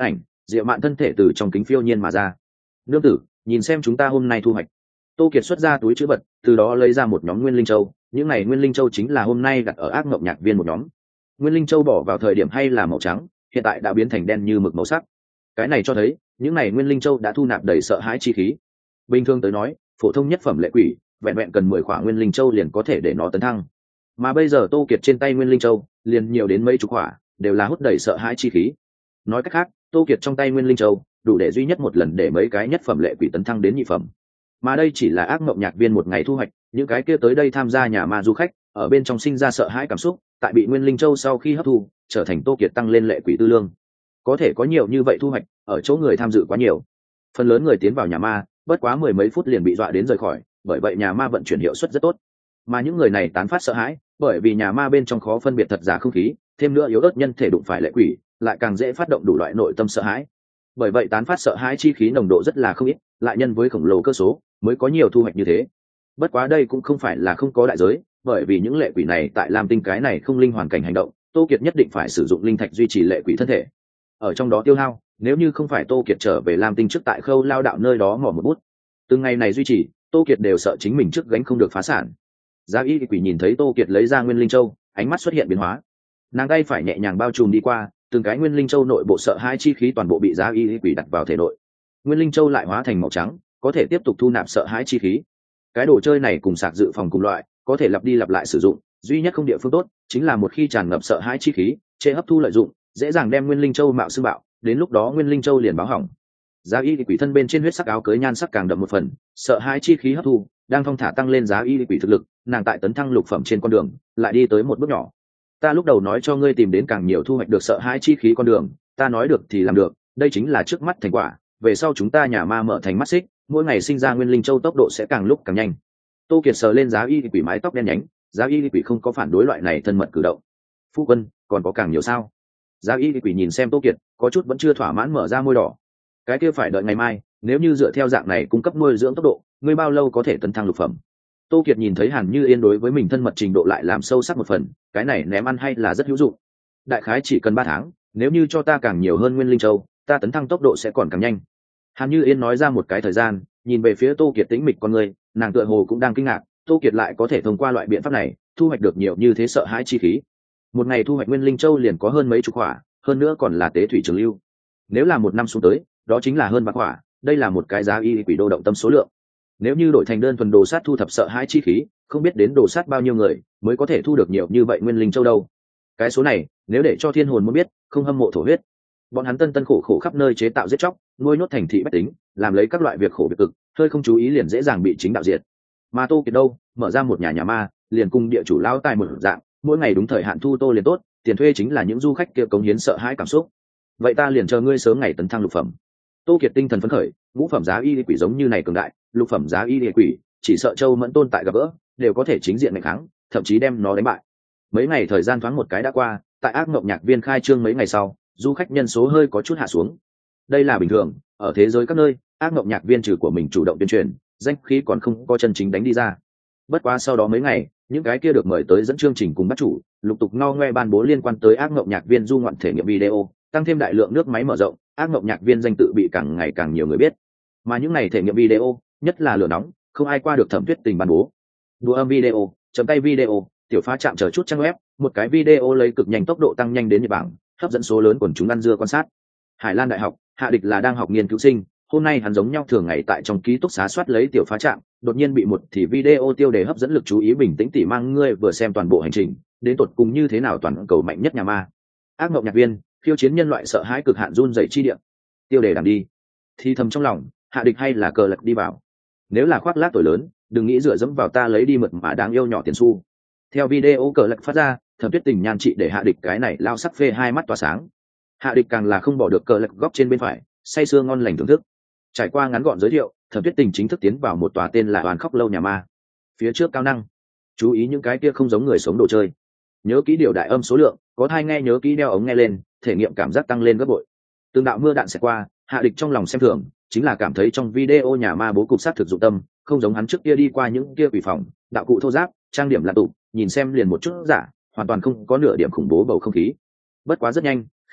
Diệu Mạn thân thể từ trong kính phiêu nhiên mà ra. Nương tử, nhìn xem chúng ta hôm nay thu hoạch. Tô Kiệt xuất ra túi trữ vật, từ đó lấy ra một nhóm nguyên linh châu. Những này nguyên linh châu chính là hôm nay đặt ở ác mộng nhạc viên một nhóm. Nguyên linh châu bỏ vào thời điểm hay là màu trắng, hiện tại đã biến thành đen như mực màu sắc. Cái này cho thấy những này nguyên linh châu đã thu nạp đầy sợ hãi chi khí. Bình thường tới nói, phổ thông nhất phẩm lệ quỷ vẹn vẹn cần 10 khỏa nguyên linh châu liền có thể để nó tấn thăng, mà bây giờ Tô Kiệt trên tay nguyên linh châu liền nhiều đến mấy chục khỏa, đều là hút đầy sợ hãi chi khí. Nói cách khác, Tô Kiệt trong tay nguyên linh châu đủ để duy nhất một lần để mấy cái nhất phẩm lệ quỷ tấn thăng đến nhị phẩm. Mà đây chỉ là ác mộng nhạc viên một ngày thu hoạch, những cái kia tới đây tham gia nhà ma du khách ở bên trong sinh ra sợ hãi cảm xúc, tại bị nguyên linh châu sau khi hấp thu trở thành Tô Kiệt tăng lên lệ quỷ tư lương. Có thể có nhiều như vậy thu hoạch, ở chỗ người tham dự quá nhiều. Phần lớn người tiến vào nhà ma bất quá 10 mấy phút liền bị dọa đến rời khỏi, bởi vậy nhà ma vận chuyển hiệu suất rất tốt. Mà những người này tán phát sợ hãi, bởi vì nhà ma bên trong khó phân biệt thật giả không khí, thêm nữa yếu ớt nhân thể đụng phải lệ quỷ lại càng dễ phát động đủ loại nội tâm sợ hãi. Bởi vậy tán phát sợ hãi chi khí nồng độ rất là không ít, lại nhân với khổng lồ cơ số mới có nhiều thu hoạch như thế. Bất quá đây cũng không phải là không có đại giới, bởi vì những lệ quỷ này tại Lam Tinh cái này không linh hoàn cảnh hành động, Tô Kiệt nhất định phải sử dụng linh thạch duy trì lệ quỷ thân thể. Ở trong đó tiêu hao, nếu như không phải Tô Kiệt trở về Lam Tinh trước tại Khâu Lao đạo nơi đó mỏ một bút, từng ngày này duy trì, Tô Kiệt đều sợ chính mình trước gánh không được phá sản. Giá Y quỷ nhìn thấy Tô Kiệt lấy ra nguyên linh châu, ánh mắt xuất hiện biến hóa. Nàng tay phải nhẹ nhàng bao trùm đi qua, từng cái nguyên linh châu nội bộ sợ hai chi khí toàn bộ bị Giá Y quỷ đặt vào thể nội. Nguyên linh châu lại hóa thành màu trắng, có thể tiếp tục thu nạp sợ hãi chi khí. Cái đồ chơi này cùng sạc dự phòng cùng loại, có thể lặp đi lặp lại sử dụng, duy nhất không địa phương tốt chính là một khi tràn ngập sợ hãi chi khí, chế hấp thu lợi dụng, dễ dàng đem nguyên linh châu mạo xương bạo, đến lúc đó nguyên linh châu liền báo hỏng. Giá Y quỷ thân bên trên huyết sắc áo cưới nhan sắc càng đậm một phần, sợ hãi chi khí hấp thu đang thong thả tăng lên Giá Y quỷ thực lực, nàng tại tấn thăng lục phẩm trên con đường lại đi tới một bước nhỏ. Ta lúc đầu nói cho ngươi tìm đến càng nhiều thu hoạch được sợ hãi chi khí con đường, ta nói được thì làm được, đây chính là trước mắt thành quả. Về sau chúng ta nhà ma mở thành mắt xích, mỗi ngày sinh ra nguyên linh châu tốc độ sẽ càng lúc càng nhanh. Tô Kiệt sờ lên Giá Y quỷ mái tóc đen nhánh, Giá Y quỷ không có phản đối loại này thân mật cử động. Phu quân, còn có càng nhiều sao? Giá Y quỷ nhìn xem Tô Kiệt, có chút vẫn chưa thỏa mãn mở ra môi đỏ. Cái kia phải đợi ngày mai, nếu như dựa theo dạng này cung cấp nuôi dưỡng tốc độ, ngươi bao lâu có thể tấn thăng lục phẩm? Tô Kiệt nhìn thấy Hàn Như Yên đối với mình thân mật trình độ lại làm sâu sắc một phần, cái này ném ăn hay là rất hữu dụng. Đại khái chỉ cần 3 tháng, nếu như cho ta càng nhiều hơn nguyên linh châu, ta tấn thăng tốc độ sẽ còn càng nhanh. Hàn Như Yên nói ra một cái thời gian, nhìn về phía Tô Kiệt tĩnh mịch con người, nàng tựa hồ cũng đang kinh ngạc, Tô Kiệt lại có thể thông qua loại biện pháp này, thu hoạch được nhiều như thế sợ hãi chi khí. Một ngày thu hoạch nguyên linh châu liền có hơn mấy chục quả, hơn nữa còn là tế thủy trường lưu. Nếu là một năm xuống tới, đó chính là hơn 3 quả, đây là một cái Giá Y quỷ đô động tâm số lượng. Nếu như đổi thành đơn thuần đồ sát thu thập sợ hãi chi khí, không biết đến đồ sát bao nhiêu người mới có thể thu được nhiều như vậy nguyên linh châu đâu. Cái số này, nếu để cho thiên hồn muốn biết, không hâm mộ thổ huyết. Bọn hắn tân tân khổ khổ khắp nơi chế tạo giết chóc, nuôi nhốt thành thị bách tính, làm lấy các loại việc khổ việc cực, hơi không chú ý liền dễ dàng bị chính đạo diệt. Mà Tô Kiệt đâu, mở ra một nhà ma, liền cùng địa chủ lao tài một dạng, mỗi ngày đúng thời hạn thu tô liền tốt, tiền thuê chính là những du khách kia cống hiến sợ hãi cảm xúc. Vậy ta liền chờ ngươi sớm ngày tấn thăng lục phẩm. Tô Kiệt tinh thần phấn khởi, ngũ phẩm Giá Y quỷ giống như này cường đại, lục phẩm Giá Y quỷ chỉ sợ Châu Mẫn Tôn tại gặp gỡ đều có thể chính diện ngày kháng, thậm chí đem nó đánh bại. Mấy ngày thời gian thoáng một cái đã qua, tại ác mộng nhạc viên khai trương mấy ngày sau, du khách nhân số hơi có chút hạ xuống. Đây là bình thường, ở thế giới các nơi, ác mộng nhạc viên trừ của mình chủ động tuyên truyền, danh khí còn không có chân chính đánh đi ra. Bất quá sau đó mấy ngày, những cái kia được mời tới dẫn chương trình cùng bắt chủ, lục tục no ngoe ban bố liên quan tới ác mộng nhạc viên du ngoạn thể nghiệm video, tăng thêm đại lượng nước máy mở rộng, ác mộng nhạc viên danh tự bị càng ngày càng nhiều người biết. Mà những này thể nghiệm video, nhất là lửa nóng, không ai qua được Thẩm Tuyết Tình ban bố. Đùa âm video, chấm tay video, tiểu phá chạm chờ chút trang web, một cái video lấy cực nhanh tốc độ tăng nhanh đến nhật bảng, hấp dẫn số lớn quần chúng ăn dưa quan sát. Hải Lan Đại học, Hạ Địch là đang học nghiên cứu sinh, hôm nay hắn giống nhau thường ngày tại trong ký túc xá soát lấy tiểu phá trạm, đột nhiên bị một thì video tiêu đề hấp dẫn lực chú ý, bình tĩnh tỉ mang ngươi vừa xem toàn bộ hành trình, đến tột cùng như thế nào toàn cầu mạnh nhất nhà ma. Ác mộng nhạc viên, khiêu chiến nhân loại sợ hãi cực hạn run rẩy chi địa. Tiêu đề đằng đi. Thì thầm trong lòng, Hạ Địch hay là cờ lật đi vào. Nếu là khoác lác tuổi lớn, đừng nghĩ dựa dẫm vào ta lấy đi mượt mà đáng yêu nhỏ tiền xu. Theo video cờ lật phát ra, Thẩm Tuyết Tình nhan trị để Hạ Địch cái này lao sắc phê hai mắt tỏa sáng. Hạ Địch càng là không bỏ được cờ lật góc trên bên phải, say sưa ngon lành thưởng thức. Trải qua ngắn gọn giới thiệu, Thẩm Tuyết Tình chính thức tiến vào một tòa tên là Oan Khóc Lâu nhà ma. Phía trước cao năng, chú ý những cái kia không giống người sống đồ chơi. Nhớ kỹ điều đại âm số lượng, có thai nghe nhớ kỹ đeo ống nghe lên, thể nghiệm cảm giác tăng lên gấp bội. Từng đạo mưa đạn sẽ qua, Hạ Địch trong lòng xem thường, chính là cảm thấy trong video nhà ma bố cục sát thực dụng tâm, không giống hắn trước kia đi qua những kia quỷ phòng, đạo cụ thô ráp, trang điểm là tụ, nhìn xem liền một chút giả, hoàn toàn không có nửa điểm khủng bố bầu không khí. Bất quá rất nhanh,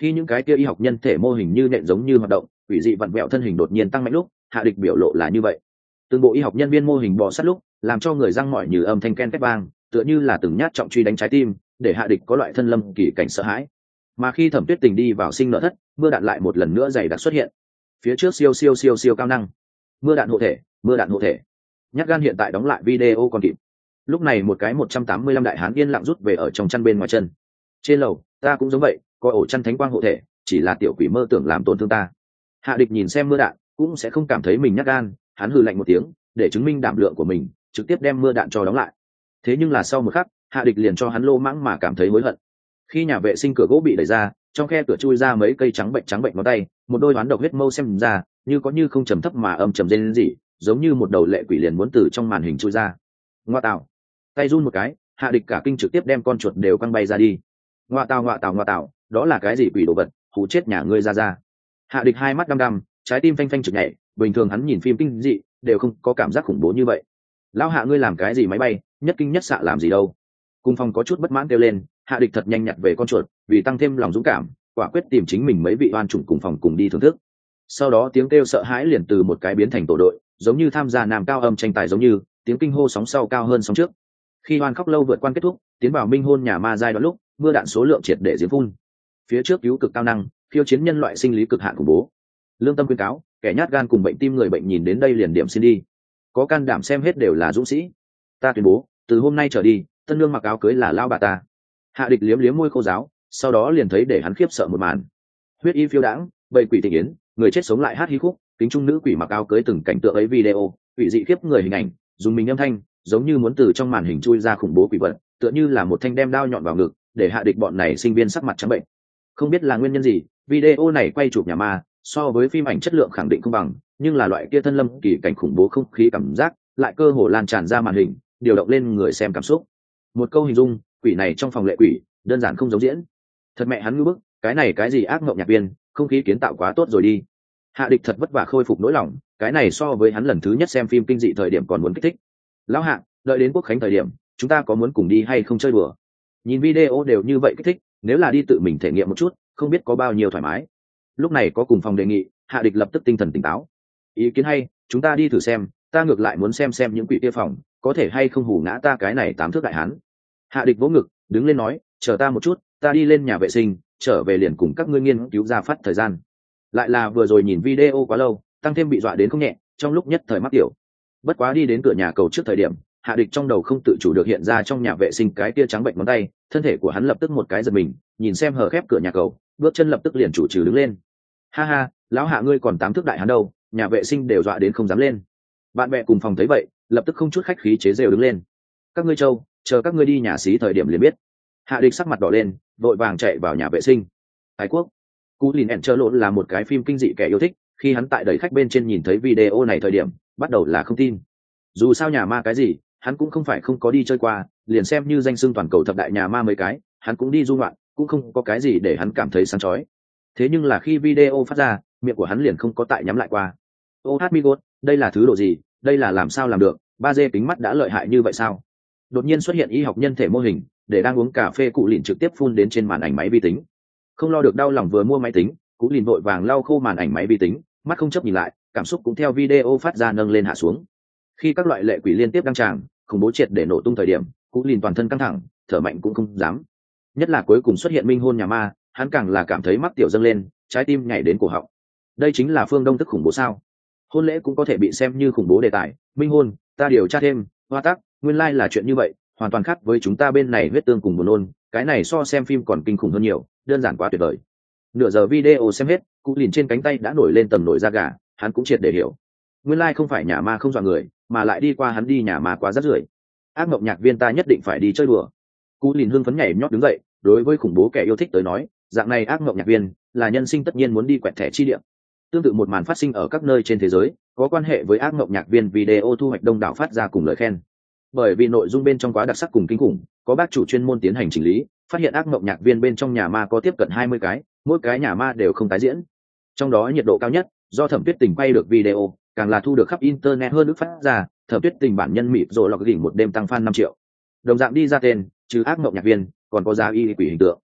Khi những cái kia y học nhân thể mô hình như nện giống như hoạt động, quỷ dị vặn vẹo thân hình đột nhiên tăng mạnh lúc, Hạ Địch biểu lộ là như vậy. Từng bộ y học nhân viên mô hình bò sát lúc, làm cho người răng mỏi như âm thanh ken két vang, tựa như là từng nhát trọng truy đánh trái tim, để Hạ Địch có loại thân lâm kỳ cảnh sợ hãi. Mà khi Thẩm Tuyết Tình đi vào sinh nợ thất, mưa đạn lại một lần nữa dày đặc xuất hiện. Phía trước siêu cao năng, mưa đạn hộ thể, mưa đạn hộ thể. Nhát gan hiện tại đóng lại video còn kịp. Lúc này một cái 185 đại hán yên lặng rút về ở trong chăn bên ngoài chân. Trên lầu, ta cũng giống vậy, có ổ chăn thánh quang hộ thể, chỉ là tiểu quỷ mơ tưởng làm tổn thương ta. Hạ Địch nhìn xem mưa đạn, cũng sẽ không cảm thấy mình nhát gan, hắn hừ lạnh một tiếng, để chứng minh đảm lượng của mình, trực tiếp đem mưa đạn cho đóng lại. Thế nhưng là sau một khắc, Hạ Địch liền cho hắn lô mãng mà cảm thấy hối hận. Khi nhà vệ sinh cửa gỗ bị đẩy ra, trong khe cửa chui ra mấy cây trắng bệnh ngón tay, một đôi hoán độc huyết mâu xem ra, như có như không trầm thấp mà âm trầm lên gì, giống như một đầu lệ quỷ liền muốn từ trong màn hình chui ra. Ngoa tạo! Tay run một cái, Hạ Địch cả kinh trực tiếp đem con chuột đều quăng bay ra đi. Ngoa tạo, đó là cái gì quỷ đồ vật, hù chết nhà ngươi ra. Hạ Địch hai mắt đăm đăm, trái tim phanh phanh trực nhảy, bình thường hắn nhìn phim kinh dị đều không có cảm giác khủng bố như vậy. Lão Hạ ngươi làm cái gì máy bay, nhất kinh nhất xạ làm gì đâu? Cung Phong có chút bất mãn kêu lên. Hạ Địch thật nhanh nhặt về con chuột, vì tăng thêm lòng dũng cảm, quả quyết tìm chính mình mấy vị oan chủng cùng phòng cùng đi thưởng thức. Sau đó tiếng kêu sợ hãi liền từ một cái biến thành tổ đội, giống như tham gia nam cao âm tranh tài giống như, tiếng kinh hô sóng sau cao hơn sóng trước. Khi oan khóc lâu vượt quan kết thúc, tiến vào minh hôn nhà ma giai đoạn lúc, mưa đạn số lượng triệt để giếng phun. Phía trước cứu cực cao năng, khiêu chiến nhân loại sinh lý cực hạn khủng bố. Lương tâm khuyên cáo, kẻ nhát gan cùng bệnh tim người bệnh nhìn đến đây liền điểm xin đi. Có can đảm xem hết đều là dũng sĩ. Ta tuyên bố, từ hôm nay trở đi, tân nương mặc áo cưới là lao bà ta. Hạ Địch liếm liếm môi khô giáo, sau đó liền thấy để hắn khiếp sợ một màn. Huyết y phiêu đãng, bầy quỷ tình yến, người chết sống lại hát hí khúc, kính trung nữ quỷ mặc áo cưới từng cảnh tượng ấy video, quỷ dị khiếp người hình ảnh, dùng mình âm thanh, giống như muốn từ trong màn hình chui ra khủng bố quỷ vật, tựa như là một thanh đem đao nhọn vào ngực, để Hạ Địch bọn này sinh viên sắc mặt trắng bệnh. Không biết là nguyên nhân gì, video này quay chụp nhà ma, so với phim ảnh chất lượng khẳng định không bằng, nhưng là loại kia thân lâm kỳ cảnh khủng bố không khí cảm giác, lại cơ hồ lan tràn ra màn hình, điều động lên người xem cảm xúc. Một câu hình dung, quỷ này trong phòng lệ quỷ, đơn giản không giống diễn. Thật mẹ hắn ngư bức, cái này cái gì ác mộng nhạc viên, không khí kiến tạo quá tốt rồi đi. Hạ Địch thật vất vả khôi phục nỗi lòng, cái này so với hắn lần thứ nhất xem phim kinh dị thời điểm còn muốn kích thích. Lão Hạ, đợi đến quốc khánh thời điểm, chúng ta có muốn cùng đi hay không chơi đùa? Nhìn video đều như vậy kích thích, nếu là đi tự mình thể nghiệm một chút, không biết có bao nhiêu thoải mái. Lúc này có cùng phòng đề nghị, Hạ Địch lập tức tinh thần tỉnh táo. Ý kiến hay, chúng ta đi thử xem, ta ngược lại muốn xem những quỷ kia phòng có thể hay không hù ngã ta cái này 8 thước đại hán. Hạ Địch vỗ ngực, đứng lên nói, chờ ta một chút, ta đi lên nhà vệ sinh, trở về liền cùng các ngươi nghiên cứu ra phát thời gian. Lại là vừa rồi nhìn video quá lâu, tăng thêm bị dọa đến không nhẹ, trong lúc nhất thời mắc tiểu. Bất quá đi đến cửa nhà cầu trước thời điểm, Hạ Địch trong đầu không tự chủ được hiện ra trong nhà vệ sinh cái tia trắng bệnh ngón tay, thân thể của hắn lập tức một cái giật mình, nhìn xem hở khép cửa nhà cầu, bước chân lập tức liền chủ trừ đứng lên. Ha ha, lão Hạ ngươi còn 8 thước đại hán đâu, nhà vệ sinh đều dọa đến không dám lên. Bạn bè cùng phòng thấy vậy, lập tức không chút khách khí chế rêu đứng lên. Các ngươi châu, chờ các ngươi đi nhà xí thời điểm liền biết. Hạ Địch sắc mặt đỏ lên, vội vàng chạy vào nhà vệ sinh. Thái Quốc, Cú Lìn ẻn Chơ Lộn là một cái phim kinh dị kẻ yêu thích, khi hắn tại đẩy khách bên trên nhìn thấy video này thời điểm, bắt đầu là không tin. Dù sao nhà ma cái gì, hắn cũng không phải không có đi chơi qua, liền xem như danh xưng toàn cầu thập đại nhà ma mấy cái, hắn cũng đi du ngoạn, cũng không có cái gì để hắn cảm thấy sáng chói. Thế nhưng là khi video phát ra, miệng của hắn liền không có tại nhắm lại qua. Ô hát mi gốt, đây là thứ độ gì, đây là làm sao làm được, 3D kính mắt đã lợi hại như vậy sao? Đột nhiên xuất hiện y học nhân thể mô hình, để đang uống cà phê Cụ Lìn trực tiếp phun đến trên màn ảnh máy vi tính. Không lo được đau lòng vừa mua máy tính, Cụ Lìn vội vàng lau khô màn ảnh máy vi tính, mắt không chấp nhìn lại, cảm xúc cũng theo video phát ra nâng lên hạ xuống. Khi các loại lệ quỷ liên tiếp đăng tràng, khủng bố triệt để nổ tung thời điểm, Cụ Lìn toàn thân căng thẳng, thở mạnh cũng không dám. Nhất là cuối cùng xuất hiện minh hôn nhà ma, hắn càng là cảm thấy mắc tiểu dâng lên, trái tim nhảy đến cổ họng. Đây chính là phương Đông thức khủng bố sao? Hôn lễ cũng có thể bị xem như khủng bố đề tài, minh hôn, ta điều tra thêm, hoa tắc, nguyên lai là chuyện như vậy, hoàn toàn khác với chúng ta bên này huyết tương cùng buồn nôn, cái này so xem phim còn kinh khủng hơn nhiều, đơn giản quá tuyệt vời. Nửa giờ video xem hết, Cụ Lìn trên cánh tay đã nổi lên tầng nổi da gà, hắn cũng triệt để hiểu. Nguyên lai không phải nhà ma không dọa người, mà lại đi qua hắn đi nhà ma quá rất rưởi. Ác mộng nhạc viên ta nhất định phải đi chơi đùa. Cụ Lìn hưng phấn nhảy nhót đứng dậy, đối với khủng bố kẻ yêu thích tới nói, dạng này ác mộng nhạc viên là nhân sinh tất nhiên muốn đi quẹt thẻ chi địa. Tương tự một màn phát sinh ở các nơi trên thế giới, có quan hệ với ác mộng nhạc viên video thu hoạch đông đảo phát ra cùng lời khen. Bởi vì nội dung bên trong quá đặc sắc cùng kinh khủng, có bác chủ chuyên môn tiến hành chỉnh lý, phát hiện ác mộng nhạc viên bên trong nhà ma có tiếp cận 20 cái, mỗi cái nhà ma đều không tái diễn. Trong đó nhiệt độ cao nhất, do Thẩm Tuyết Tình quay được video, càng là thu được khắp internet hơn nước phát ra, Thẩm Tuyết Tình bản nhân mịt rồi lọc đỉnh một đêm tăng fan 5 triệu. Đồng dạng đi ra tên, trừ ác mộng nhạc viên, còn có giá y quỷ hình tượng.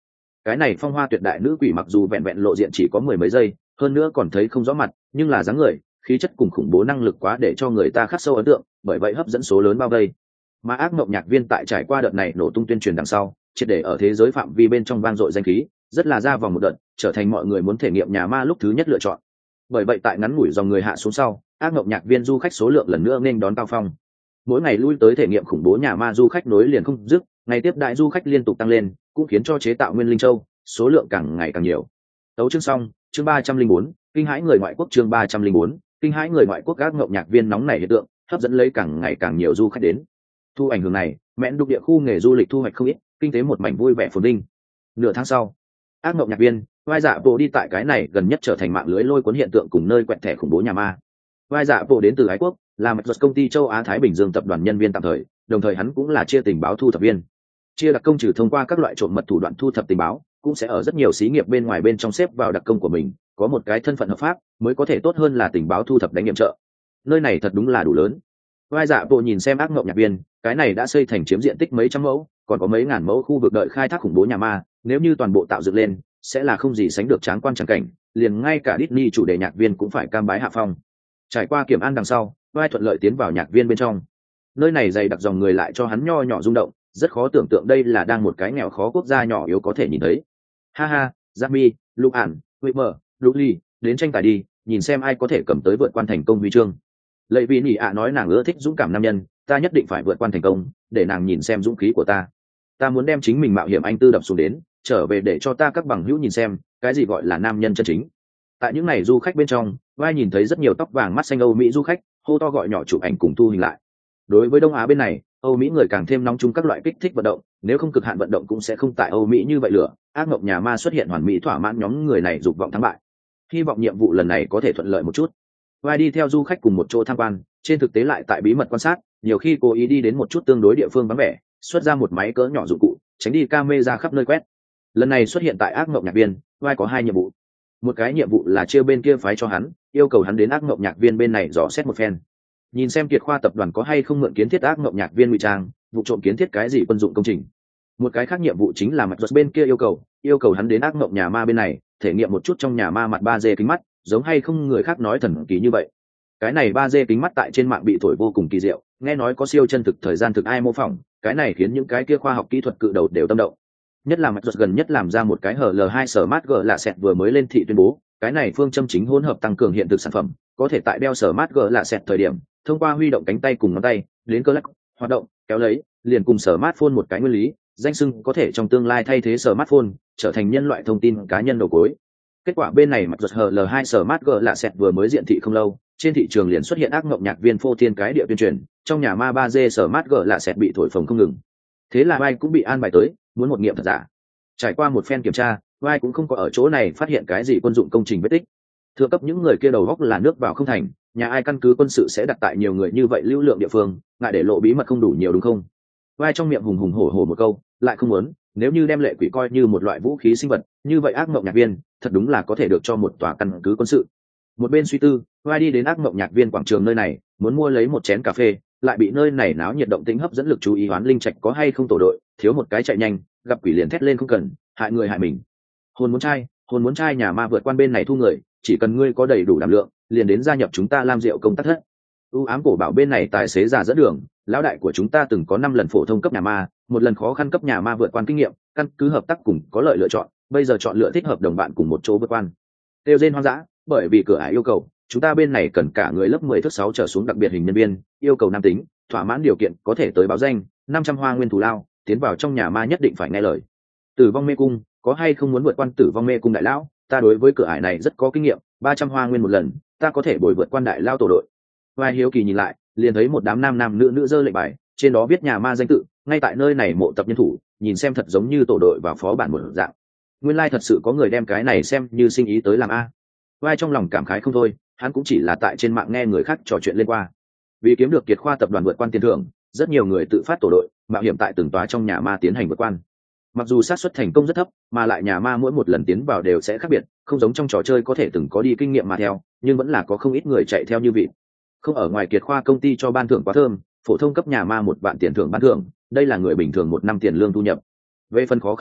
cái này phong hoa tuyệt đại nữ quỷ mặc dù vẹn vẹn lộ diện chỉ có mười mấy giây, hơn nữa còn thấy không rõ mặt, nhưng là dáng người, khí chất cùng khủng bố năng lực quá để cho người ta khắc sâu ấn tượng, bởi vậy hấp dẫn số lớn bao vây. Mà ác mộng nhạc viên tại trải qua đợt này nổ tung tuyên truyền đằng sau, triệt để ở thế giới phạm vi bên trong vang dội danh khí, rất là ra vòng một đợt, trở thành mọi người muốn thể nghiệm nhà ma lúc thứ nhất lựa chọn. Bởi vậy tại ngắn ngủi dòng người hạ xuống sau, ác mộng nhạc viên du khách số lượng lần nữa nên đón cao phong. Mỗi ngày lui tới thể nghiệm khủng bố nhà ma du khách nối liền không dứt, ngày tiếp đại du khách liên tục tăng lên, cũng khiến cho chế tạo nguyên linh châu số lượng càng ngày càng nhiều. Tấu chương xong, chương 304, kinh hãi người ngoại quốc, chương 304, kinh hãi người ngoại quốc. Ác mộng nhạc viên nóng nảy hiện tượng, hấp dẫn lấy càng ngày càng nhiều du khách đến. Thu ảnh hưởng này, mẹn đục địa khu nghề du lịch thu hoạch không ít, kinh tế một mảnh vui vẻ phồn vinh. Nửa tháng sau, ác mộng nhạc viên, vai dạ bộ đi tại cái này gần nhất trở thành mạng lưới lôi cuốn hiện tượng cùng nơi quẹt thẻ khủng bố nhà ma. Vai dạ bộ đến từ Ái Quốc, là một công ty châu Á Thái Bình Dương tập đoàn nhân viên tạm thời, đồng thời hắn cũng là chia tình báo thu thập viên. Chia đặc công trừ thông qua các loại trộm mật thủ đoạn thu thập tình báo, cũng sẽ ở rất nhiều xí nghiệp bên ngoài bên trong xếp vào đặc công của mình, có một cái thân phận hợp pháp mới có thể tốt hơn là tình báo thu thập đánh nghiệm trợ. Nơi này thật đúng là đủ lớn. Vai dạ bộ nhìn xem ác mộng nhạc viên, cái này đã xây thành chiếm diện tích mấy trăm mẫu, còn có mấy ngàn mẫu khu vực đợi khai thác khủng bố nhà ma, nếu như toàn bộ tạo dựng lên, sẽ là không gì sánh được tráng quan tràng cảnh, liền ngay cả Disney chủ đề nhạc viên cũng phải cam bái hạ phong. Trải qua kiểm an đằng sau, vai thuận lợi tiến vào nhạc viên bên trong. Nơi này dày đặc dòng người lại cho hắn nho nhỏ rung động, rất khó tưởng tượng đây là đang một cái nghèo khó quốc gia nhỏ yếu có thể nhìn thấy. Ha ha, Jamie, Lục Ản, Whitmer, Luli, đến tranh tài đi, nhìn xem ai có thể cầm tới vượt quan thành công huy chương. Lệ vị nỉ ạ nói nàng ưa thích dũng cảm nam nhân, ta nhất định phải vượt quan thành công, để nàng nhìn xem dũng khí của ta. Ta muốn đem chính mình mạo hiểm anh tư đập xuống đến, trở về để cho ta các bằng hữu nhìn xem, cái gì gọi là nam nhân chân chính. Tại những ngày du khách bên trong, vai nhìn thấy rất nhiều tóc vàng mắt xanh Âu Mỹ du khách, hô to gọi nhỏ chụp ảnh cùng thu hình lại. Đối với Đông Á bên này, Âu Mỹ người càng thêm nóng chung các loại kích thích vận động, nếu không cực hạn vận động cũng sẽ không tại Âu Mỹ như vậy lửa. Ác mộng nhà ma xuất hiện hoàn mỹ thỏa mãn nhóm người này dục vọng thắng bại. Hy vọng nhiệm vụ lần này có thể thuận lợi một chút. Vai đi theo du khách cùng một chỗ tham quan, trên thực tế lại tại bí mật quan sát, nhiều khi cố ý đi đến một chút tương đối địa phương vắng vẻ, xuất ra một máy cỡ nhỏ dụng cụ, tránh đi camera khắp nơi quét. Lần này xuất hiện tại ác mộng nhạc viên, vai có hai nhiệm vụ. Một cái nhiệm vụ là chia bên kia phái cho hắn, yêu cầu hắn đến ác mộng nhạc viên bên này dò xét một phen, nhìn xem Kiệt Khoa tập đoàn có hay không mượn kiến thiết ác mộng nhạc viên ngụy trang, vụ trộm kiến thiết cái gì quân dụng công trình. Một cái khác nhiệm vụ chính là mặt bên kia yêu cầu hắn đến ác mộng nhà ma bên này thể nghiệm một chút trong nhà ma mặt 3D kính mắt, giống hay không người khác nói thần kỳ như vậy. Cái này 3D kính mắt tại trên mạng bị thổi vô cùng kỳ diệu, nghe nói có siêu chân thực thời gian thực ai mô phỏng, cái này khiến những cái kia khoa học kỹ thuật cự đầu đều tâm động. Nhất là mặt gần nhất làm ra một cái HL2 Smart Glasses vừa mới lên thị tuyên bố, cái này phương châm chính hỗn hợp tăng cường hiện thực sản phẩm, có thể tại đeo Smart Glasses thời điểm, thông qua huy động cánh tay cùng ngón tay đến cơ lắc hoạt động kéo lấy liền cùng smartphone một cái nguyên lý, danh sưng có thể trong tương lai thay thế smartphone trở thành nhân loại thông tin cá nhân đầu cuối. Kết quả bên này mặt HL2 Smart Glasses vừa mới diện thị không lâu, trên thị trường liền xuất hiện ác mộng nhạc viên phô thiên cái địa tuyên truyền, trong nhà ma 3D Smart Glasses bị thổi phồng không ngừng. Thế là vai cũng bị an bài tới, muốn một nghiệm thật giả. Trải qua một phen kiểm tra, vai cũng không có ở chỗ này phát hiện cái gì quân dụng công trình vết tích. Thưa cấp những người kia đầu góc là nước vào không thành, nhà ai căn cứ quân sự sẽ đặt tại nhiều người như vậy lưu lượng địa phương, ngại để lộ bí mật không đủ nhiều đúng không? Vai trong miệng hùng hùng hổ hổ một câu, lại không muốn, nếu như đem lệ quỷ coi như một loại vũ khí sinh vật, như vậy ác mộng nhạc viên thật đúng là có thể được cho một tòa căn cứ quân sự. Một bên suy tư, vai đi đến ác mộng nhạc viên quảng trường nơi này, muốn mua lấy một chén cà phê, lại bị nơi này náo nhiệt động tĩnh hấp dẫn lực chú ý. Hoán linh trạch có hay không tổ đội, thiếu một cái chạy nhanh, gặp quỷ liền thét lên không cần, hại người hại mình. Hồn muốn trai nhà ma vượt quan bên này thu người, chỉ cần ngươi có đầy đủ đảm lượng, liền đến gia nhập chúng ta làm rượu công tác thất. ưu ám cổ bảo bên này tài xế già dẫn đường, lão đại của chúng ta từng có 5 lần phổ thông cấp nhà ma, một lần khó khăn cấp nhà ma vượt quan kinh nghiệm, căn cứ hợp tác cùng có lợi lựa chọn, bây giờ chọn lựa thích hợp đồng bạn cùng một chỗ vượt quan. Tiêu Diên hoang dã, bởi vì cửa ải yêu cầu, chúng ta bên này cần cả người lớp 10 thước 6 trở xuống đặc biệt hình nhân viên, yêu cầu nam tính, thỏa mãn điều kiện có thể tới báo danh, 500 hoa nguyên thù lao, tiến vào trong nhà ma nhất định phải nghe lời. Tử vong mê cung, có hay không muốn vượt quan tử vong mê cung đại lão, ta đối với cửa ải này rất có kinh nghiệm, 300 hoa nguyên một lần, ta có thể bồi vượt quan đại lao tổ đội. Vai hiếu kỳ nhìn lại, liền thấy một đám nam nữ giơ lệnh bài, trên đó viết nhà ma danh tự, ngay tại nơi này mộ tập nhân thủ, nhìn xem thật giống như tổ đội vào phó bản một dạng. Nguyên lai thật sự có người đem cái này xem như sinh ý tới làm a. Vai trong lòng cảm khái không thôi, hắn cũng chỉ là tại trên mạng nghe người khác trò chuyện lên qua. Vì kiếm được Kiệt Khoa tập đoàn vượt quan tiền thưởng, rất nhiều người tự phát tổ đội, mạo hiểm tại từng tòa trong nhà ma tiến hành vượt quan. Mặc dù xác suất thành công rất thấp, mà lại nhà ma mỗi một lần tiến vào đều sẽ khác biệt, không giống trong trò chơi có thể từng có đi kinh nghiệm mà theo, nhưng vẫn là có không ít người chạy theo như vị. Không ở ngoài Kiệt Khoa công ty cho ban thưởng quá thơm, phổ thông cấp nhà ma 1 vạn tiền thưởng ban thưởng, đây là người bình thường 1 năm tiền lương thu nhập. Về phần khó khăn cấp,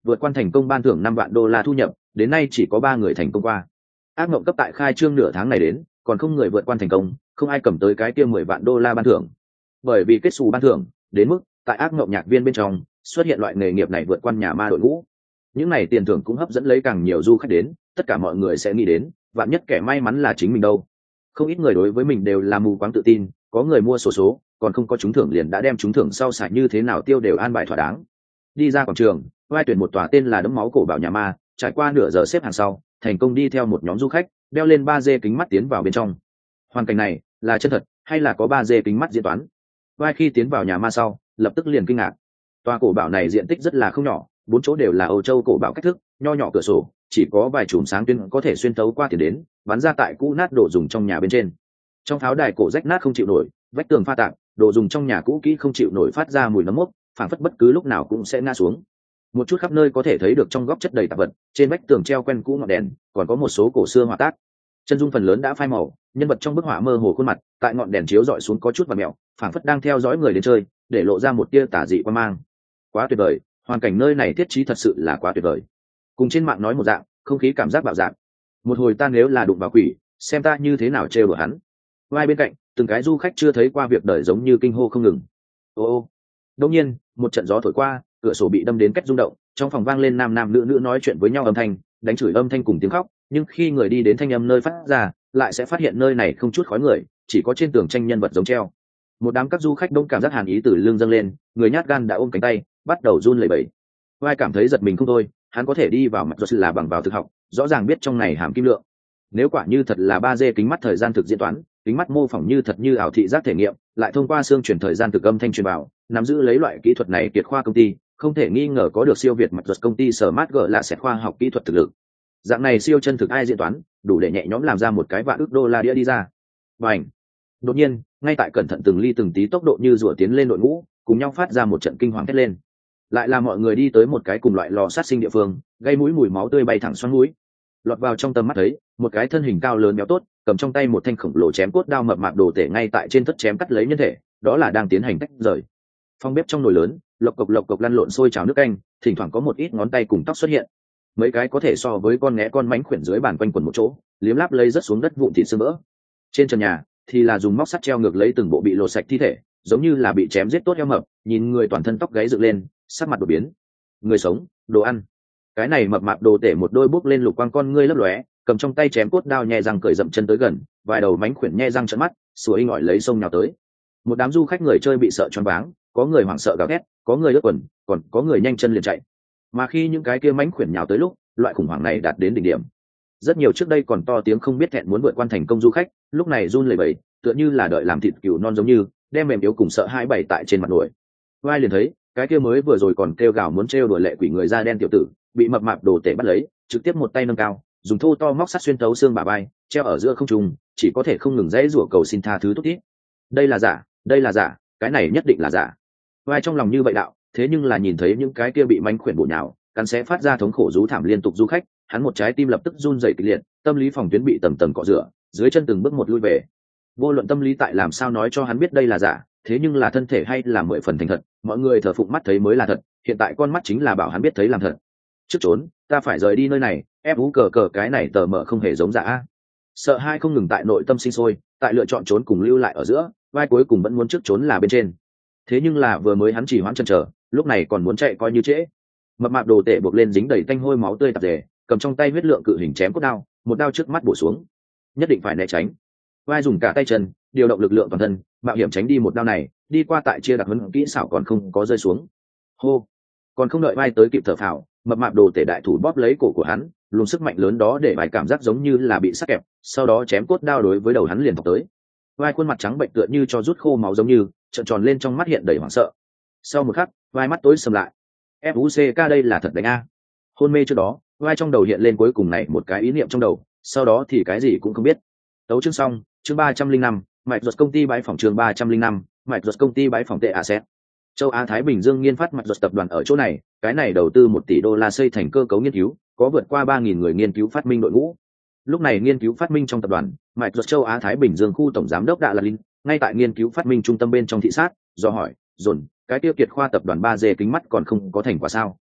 vượt quan thành công ban thưởng $5 vạn thu nhập, đến nay chỉ có 3 người thành công qua. Ác mộng cấp tại khai trương nửa tháng này đến, còn không người vượt quan thành công, không ai cầm tới cái kia $10 vạn ban thưởng. Bởi vì kết xù ban thưởng, đến mức tại ác mộng nhạc viên bên trong xuất hiện loại nghề nghiệp này vượt quan nhà ma đội ngũ. Những này tiền thưởng cũng hấp dẫn lấy càng nhiều du khách đến, tất cả mọi người sẽ nghĩ đến, vạn nhất kẻ may mắn là chính mình đâu. Không ít người đối với mình đều là mù quáng tự tin, có người mua số, còn không có trúng thưởng liền đã đem trúng thưởng sau xài như thế nào tiêu đều an bài thỏa đáng. Đi ra quảng trường, vai tuyển một tòa tên là Đẫm Máu Cổ Bảo Nhà Ma, trải qua nửa giờ xếp hàng sau, thành công đi theo một nhóm du khách, đeo lên 3D kính mắt tiến vào bên trong. Hoàn cảnh này là chân thật hay là có 3D kính mắt diễn toán? Vai khi tiến vào nhà ma sau, lập tức liền kinh ngạc. Tòa cổ bảo này diện tích rất là không nhỏ, 4 chỗ đều là Âu Châu cổ bảo cách thức, nho nhỏ cửa sổ, chỉ có vài chùm sáng tuyến có thể xuyên thấu qua tiền đến, bắn ra tại cũ nát đồ dùng trong nhà bên trên. Trong pháo đài cổ rách nát không chịu nổi, vách tường pha tạp, đồ dùng trong nhà cũ kỹ không chịu nổi phát ra mùi nấm mốc, phảng phất bất cứ lúc nào cũng sẽ ngã xuống. Một chút khắp nơi có thể thấy được trong góc chất đầy tạp vật, trên vách tường treo quen cũ ngọn đèn, còn có một số cổ xưa họa tác. Chân dung phần lớn đã phai màu, nhân vật trong bức họa mơ hồ khuôn mặt, tại ngọn đèn chiếu dọi xuống có chút vặn mèo, phảng phất đang theo dõi người đến chơi, để lộ ra một tia tà dị quan mang. Quá tuyệt vời, hoàn cảnh nơi này thiết trí thật sự là quá tuyệt vời. Cùng trên mạng nói một dạng, không khí cảm giác bạo dạng. Một hồi ta nếu là đụng vào quỷ, xem ta như thế nào trêu đùa hắn. Vai bên cạnh, từng cái du khách chưa thấy qua việc đời giống như kinh hô không ngừng. Ô, đột nhiên, một trận gió thổi qua, cửa sổ bị đâm đến cách rung động, trong phòng vang lên nam nam nữ nữ nói chuyện với nhau âm thanh, đánh chửi âm thanh cùng tiếng khóc, nhưng khi người đi đến thanh âm nơi phát ra, lại sẽ phát hiện nơi này không chút khói người, chỉ có trên tường tranh nhân vật giống treo. Một đám các du khách đông cảm giác hàn ý từ lưng dâng lên, người nhát gan đã ôm cánh tay, bắt đầu run lẩy bẩy. Vai cảm thấy giật mình không thôi, hắn có thể đi vào mặt là bằng vào thực học, rõ ràng biết trong này hàm kim lượng. Nếu quả như thật là 3D kính mắt thời gian thực diễn toán, kính mắt mô phỏng như thật như ảo thị giác thể nghiệm, lại thông qua xương truyền thời gian thực âm thanh truyền vào, nắm giữ lấy loại kỹ thuật này kiệt khoa công ty, không thể nghi ngờ có được siêu việt mặt thuật công ty Smart G là sẽ khoa học kỹ thuật thực lực. Dạng này siêu chân thực ai diễn toán, đủ để nhẹ nhõm làm ra một cái vạn ức đô la đĩa đi ra. Bành! Đột nhiên, ngay tại cẩn thận từng ly từng tí tốc độ như rùa tiến lên đội ngũ, cùng nhau phát ra một trận kinh hoàng thét lên. Lại là mọi người đi tới một cái cùng loại lò sát sinh địa phương, gây mũi mùi máu tươi bay thẳng xoắn mũi. Lọt vào trong tầm mắt thấy, một cái thân hình cao lớn béo tốt, cầm trong tay một thanh khổng lồ chém cốt đao mập mạp đồ tể ngay tại trên thất chém cắt lấy nhân thể, đó là đang tiến hành tách rời. Phòng bếp trong nồi lớn, lộc cộc lăn lộn sôi trào nước canh, thỉnh thoảng có một ít ngón tay cùng tóc xuất hiện. Mấy cái có thể so với con nghé con mánh khuyển dưới bàn quanh quần một chỗ, liếm láp lấy rất xuống đất vụn thịt sương mỡ. Trên trần nhà thì là dùng móc sắt treo ngược lấy từng bộ bị lột sạch thi thể, giống như là bị chém giết tốt heo mập, nhìn người toàn thân tóc gáy dựng lên, sắc mặt đột biến. Người sống, đồ ăn. Cái này mập mạp đồ tể một đôi bước lên lục quang con ngươi lấp lóe, cầm trong tay chém cốt đao nhẹ răng cởi dậm chân tới gần, vài đầu mánh khuyển nhẹ răng trợn mắt, sủa inh ỏi lấy sông nhào tới. Một đám du khách người chơi bị sợ choáng váng, có người hoảng sợ gào thét, có người ướt quần, còn có người nhanh chân liền chạy. Mà khi những cái kia mánh khuyển nhào tới lúc, loại khủng hoảng này đạt đến đỉnh điểm. Rất nhiều trước đây còn to tiếng không biết thẹn muốn vượt quan thành công du khách, lúc này run lẩy bẩy, tựa như là đợi làm thịt cừu non giống như, đem mềm yếu cùng sợ hãi bày tại trên mặt nổi. Vai liền thấy, cái kia mới vừa rồi còn kêu gào muốn trêu đùa lệ quỷ người da đen tiểu tử, bị mập mạp đồ tể bắt lấy, trực tiếp một tay nâng cao, dùng thô to móc sắt xuyên thấu xương bả vai, treo ở giữa không trung, chỉ có thể không ngừng dãy rủa cầu xin tha thứ thút thít. Đây là giả, cái này nhất định là giả. Vai trong lòng như vậy đạo, thế nhưng là nhìn thấy những cái kia bị mánh khuyển bổ nhào, cắn xé phát ra thống khổ rú thảm liên tục du khách, hắn một trái tim lập tức run rẩy kịch liệt, tâm lý phòng tuyến bị tầng tầng cọ rửa, dưới chân từng bước một lui về. Vô luận tâm lý tại làm sao nói cho hắn biết đây là giả, thế nhưng là thân thể hay là 10 phần thành thật, mọi người thờ phụng mắt thấy mới là thật, hiện tại con mắt chính là bảo hắn biết thấy làm thật. Trước trốn, ta phải rời đi nơi này, ép ú cờ cờ cái này tờ mờ không hề giống giả. Sợ hai không ngừng tại nội tâm sinh sôi, tại lựa chọn trốn cùng lưu lại ở giữa, vai cuối cùng vẫn muốn trước trốn là bên trên. Thế nhưng là vừa mới hắn chỉ hoãn chân chờ, lúc này còn muốn chạy coi như trễ. Mập mạp đồ tể buộc lên dính đầy tanh hôi máu tươi tạp dề, cầm trong tay huyết lượng cự hình chém cốt đao, một đao trước mắt bổ xuống. Nhất định phải né tránh. Vai dùng cả tay chân, điều động lực lượng toàn thân, mạo hiểm tránh đi một đao này, đi qua tại chia đặc huấn kỹ xảo còn không có rơi xuống. Hô, còn không đợi vai tới kịp thở phào, mập mạp đồ tể đại thủ bóp lấy cổ của hắn, luồng sức mạnh lớn đó để vai cảm giác giống như là bị sắc kẹp, sau đó chém cốt đao đối với đầu hắn liền thọc tới. Vai khuôn mặt trắng bệnh tựa như cho rút khô máu giống như, trợn tròn lên trong mắt hiện đầy hoảng sợ. Sau một khắc, vai mắt tối sầm lại. FUCK đây là thật đánh a. Hôn mê trước đó, vai trong đầu hiện lên cuối cùng này một cái ý niệm trong đầu, sau đó thì cái gì cũng không biết. Tấu chương xong, chương 305, Mạch Ruột công ty bãi phòng chương 305, Mạch Ruột công ty bãi phòng tệ asset. Châu Á Thái Bình Dương nghiên phát Mạch Ruột tập đoàn ở chỗ này, cái này đầu tư 1 tỷ đô la xây thành cơ cấu nghiên cứu, có vượt qua 3.000 người nghiên cứu phát minh đội ngũ. Lúc này nghiên cứu phát minh trong tập đoàn, Mạch Ruột Châu Á Thái Bình Dương khu tổng giám đốc Đạ Là Linh, ngay tại nghiên cứu phát minh trung tâm bên trong thị sát, do hỏi, dồn, cái tiêu kiệt khoa tập đoàn 3D kính mắt còn không có thành quả sao?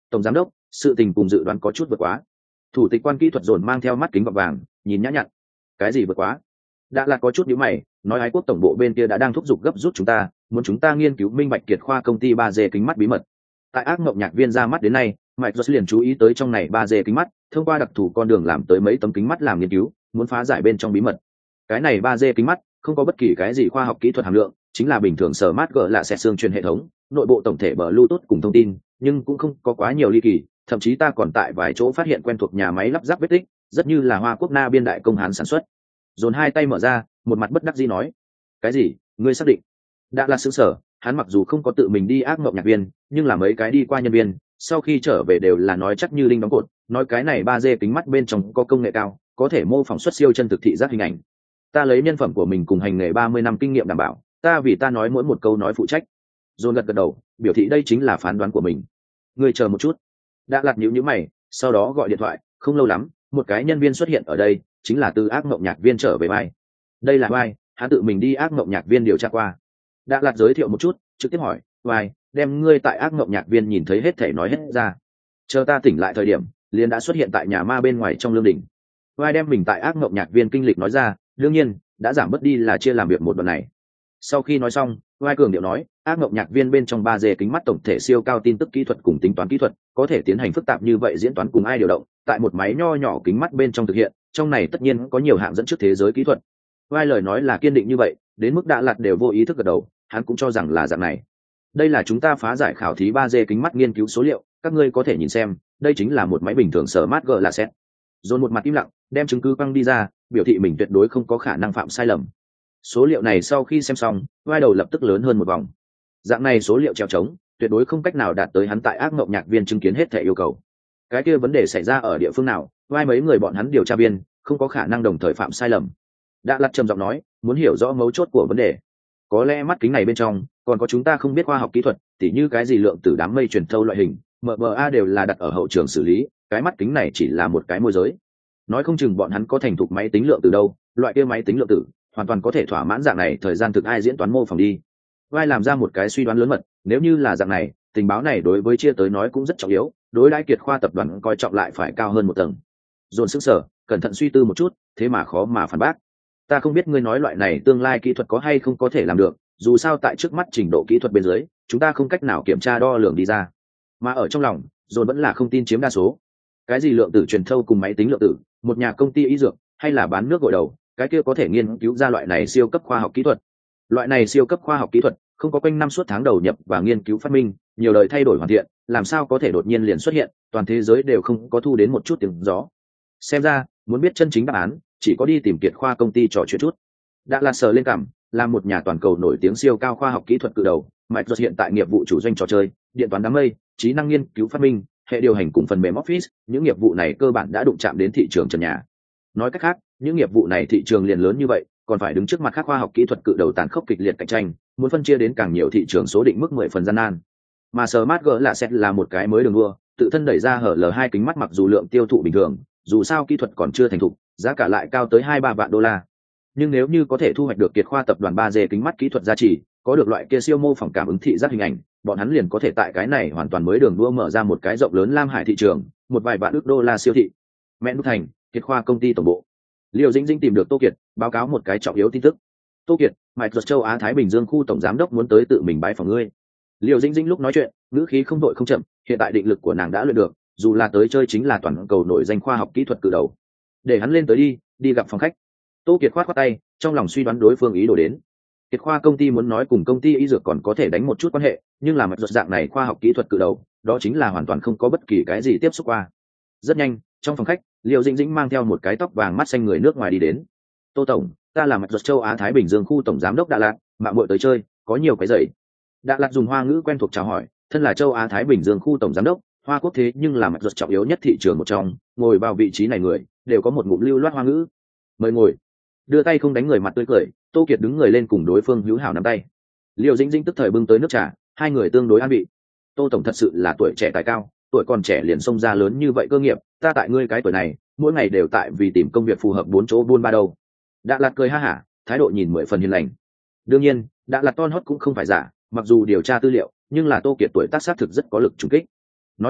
tổng giám đốc, sự tình cùng dự đoán có chút vượt quá. Thủ tịch quan kỹ thuật dồn mang theo mắt kính gọt vàng, nhìn nhã nhặn. Cái gì vượt quá? Đã là có chút nhíu mày, nói Ái Quốc tổng bộ bên kia đã đang thúc giục gấp rút chúng ta, muốn chúng ta nghiên cứu minh bạch kiệt khoa công ty 3D kính mắt bí mật. Tại ác mộng nhạc viên ra mắt đến nay, Mike Jones liền chú ý tới trong này 3D kính mắt, thông qua đặc thù con đường làm tới mấy tấm kính mắt làm nghiên cứu, muốn phá giải bên trong bí mật. Cái này 3D kính mắt không có bất kỳ cái gì khoa học kỹ thuật hàm lượng, chính là bình thường smart gỡ là sẽ xương truyền hệ thống, nội bộ tổng thể Bluetooth cùng thông tin, nhưng cũng không có quá nhiều ly kỳ, thậm chí ta còn tại vài chỗ phát hiện quen thuộc nhà máy lắp ráp vết tích, rất như là Hoa Quốc Na biên đại công hán sản xuất. Dồn hai tay mở ra, một mặt bất đắc dĩ nói: "Cái gì? Ngươi xác định?" Đã là sướng sở, hắn mặc dù không có tự mình đi ác mộng nhạc viên, nhưng là mấy cái đi qua nhân viên, sau khi trở về đều là nói chắc như linh đóng cột, nói cái này 3D kính mắt bên trong có công nghệ cao, có thể mô phỏng xuất siêu chân thực thị giác hình ảnh. Ta lấy nhân phẩm của mình cùng hành nghề 30 năm kinh nghiệm đảm bảo, ta vì ta nói mỗi một câu nói phụ trách. Dồn gật gật đầu, biểu thị đây chính là phán đoán của mình. Ngươi chờ một chút. Đã lặt nhíu mày, sau đó gọi điện thoại, không lâu lắm, một cái nhân viên xuất hiện ở đây, chính là từ ác mộng nhạc viên trở về vai. Đây là vai, hắn tự mình đi ác mộng nhạc viên điều tra qua. Đã lặt giới thiệu một chút, trực tiếp hỏi: vai, đem ngươi tại ác mộng nhạc viên nhìn thấy hết thể nói hết ra. Chờ ta tỉnh lại thời điểm, liền đã xuất hiện tại nhà ma bên ngoài trong lương đỉnh. Vai đem mình tại ác mộng nhạc viên kinh lịch nói ra, đương nhiên đã giảm bớt đi là chia làm việc một đoạn này. Sau khi nói xong, vai cường điệu nói: ác mộng nhạc viên bên trong 3D kính mắt tổng thể siêu cao tin tức kỹ thuật cùng tính toán kỹ thuật, có thể tiến hành phức tạp như vậy diễn toán cùng ai điều động, tại một máy nho nhỏ kính mắt bên trong thực hiện, trong này tất nhiên có nhiều hạng dẫn trước thế giới kỹ thuật. Vai lời nói là kiên định như vậy, đến mức Đạ Lạt đều vô ý thức gật đầu, hắn cũng cho rằng là dạng này. Đây là chúng ta phá giải khảo thí 3D kính mắt nghiên cứu số liệu, các ngươi có thể nhìn xem, đây chính là một máy bình thường Smart Glasses. Dồn một mặt im lặng, đem chứng cứ quăng đi ra, biểu thị mình tuyệt đối không có khả năng phạm sai lầm. Số liệu này sau khi xem xong, vai đầu lập tức lớn hơn một vòng. Dạng này số liệu treo trống, tuyệt đối không cách nào đạt tới hắn tại ác mộng nhạc viên chứng kiến hết thể yêu cầu. Cái kia vấn đề xảy ra ở địa phương nào, vai mấy người bọn hắn điều tra viên không có khả năng đồng thời phạm sai lầm. Đã lặt trầm giọng nói, muốn hiểu rõ mấu chốt của vấn đề. Có lẽ mắt kính này bên trong còn có chúng ta không biết khoa học kỹ thuật, tỉ như cái gì lượng tử đám mây truyền thâu loại hình, MBA đều là đặt ở hậu trường xử lý, cái mắt kính này chỉ là một cái môi giới. Nói không chừng bọn hắn có thành thục máy tính lượng tử đâu, loại kia máy tính lượng tử hoàn toàn có thể thỏa mãn dạng này thời gian thực ai diễn toán mô phỏng đi. Vai làm ra một cái suy đoán lớn mật, nếu như là dạng này, tình báo này đối với chia tới nói cũng rất trọng yếu, đối đãi Kiệt Khoa tập đoàn coi trọng lại phải cao hơn một tầng. Dồn sức sở, cẩn thận suy tư một chút, thế mà khó mà phản bác. Ta không biết ngươi nói loại này tương lai kỹ thuật có hay không có thể làm được, dù sao tại trước mắt trình độ kỹ thuật bên dưới, chúng ta không cách nào kiểm tra đo lường đi ra. Mà ở trong lòng, Dồn vẫn là không tin chiếm đa số. Cái gì lượng tử truyền thâu cùng máy tính lượng tử, một nhà công ty y dược hay là bán nước gội đầu, cái kia có thể nghiên cứu ra loại này siêu cấp khoa học kỹ thuật. Loại này siêu cấp khoa học kỹ thuật không có quanh năm suốt tháng đầu nhập và nghiên cứu phát minh, nhiều đời thay đổi hoàn thiện, làm sao có thể đột nhiên liền xuất hiện, toàn thế giới đều không có thu đến một chút tiếng gió. Xem ra, muốn biết chân chính đáp án, chỉ có đi tìm Kiệt Khoa công ty trò chuyện chút. Đã là sờ lên cảm, là một nhà toàn cầu nổi tiếng siêu cao khoa học kỹ thuật cự đầu, Microsoft hiện tại nghiệp vụ chủ doanh trò chơi, điện toán đám mây, trí năng nghiên cứu phát minh, hệ điều hành cùng phần mềm Office, những nghiệp vụ này cơ bản đã đụng chạm đến thị trường trần nhà. Nói cách khác, những nghiệp vụ này thị trường liền lớn như vậy, còn phải đứng trước mặt các khoa học kỹ thuật cự đầu tàn khốc kịch liệt cạnh tranh, muốn phân chia đến càng nhiều thị trường số định mức 10 phần gian nan. Mà Smart Glasses là một cái mới đường đua, tự thân đẩy ra hở L2 kính mắt mặc dù lượng tiêu thụ bình thường, dù sao kỹ thuật còn chưa thành thục, giá cả lại cao tới 2-3 vạn đô la. Nhưng nếu như có thể thu hoạch được Kiệt Khoa tập đoàn 3D kính mắt kỹ thuật giá trị, có được loại kia siêu mô phỏng cảm ứng thị giác hình ảnh, bọn hắn liền có thể tại cái này hoàn toàn mới đường đua mở ra một cái rộng lớn lam hải thị trường, một vài vạn ức đô la siêu thị. Mẹ Nút Thành, Kiệt Khoa công ty tổng bộ. Liêu Dĩnh Dĩnh tìm được Tô Kiệt, báo cáo một cái trọng yếu tin tức. Tô Kiệt, Microsoft châu Á Thái Bình Dương khu tổng giám đốc muốn tới tự mình bái phỏng ngươi. Liêu Dĩnh Dĩnh lúc nói chuyện, ngữ khí không đội không chậm, hiện tại định lực của nàng đã luyện được, dù là tới chơi chính là toàn cầu nổi danh khoa học kỹ thuật cự đầu. Để hắn lên tới đi gặp phòng khách. Tô Kiệt khoát tay, trong lòng suy đoán đối phương ý đồ đến. Kiệt Khoa công ty muốn nói cùng công ty y dược còn có thể đánh một chút quan hệ, nhưng là Microsoft dạng này khoa học kỹ thuật cự đầu, đó chính là hoàn toàn không có bất kỳ cái gì tiếp xúc qua. Rất nhanh, trong phòng khách, Liêu Dĩnh Dĩnh mang theo một cái tóc vàng mắt xanh người nước ngoài đi đến. Tô tổng, ta là Microsoft châu Á Thái Bình Dương khu tổng giám đốc Đạ Lạt, mạng muội tới chơi, có nhiều cái giày. Đạ Lạt dùng hoa ngữ quen thuộc chào hỏi, thân là châu Á Thái Bình Dương khu tổng giám đốc, Hoa Quốc thế nhưng là Microsoft trọng yếu nhất thị trường một trong, ngồi vào vị trí này người đều có một ngụm lưu loát hoa ngữ. Mời ngồi. Đưa tay không đánh người mặt tươi cười, Tô Kiệt đứng người lên cùng đối phương hữu hảo nắm tay. Liêu Dĩnh Dĩnh tức thời bưng tới nước trà, hai người tương đối an vị. Tô tổng thật sự là tuổi trẻ tài cao, tuổi còn trẻ liền xông ra lớn như vậy cơ nghiệp, ta tại ngươi cái tuổi này, mỗi ngày đều tại vì tìm công việc phù hợp 4 chỗ buôn ba đâu. Đạ Lạt cười ha hả, thái độ nhìn 10 phần hiền lành. Đương nhiên, Đạ Lạt ton hót cũng không phải giả, mặc dù điều tra tư liệu, nhưng là Tô Kiệt tuổi tác xác thực rất có lực trùng kích. Nói như vậy,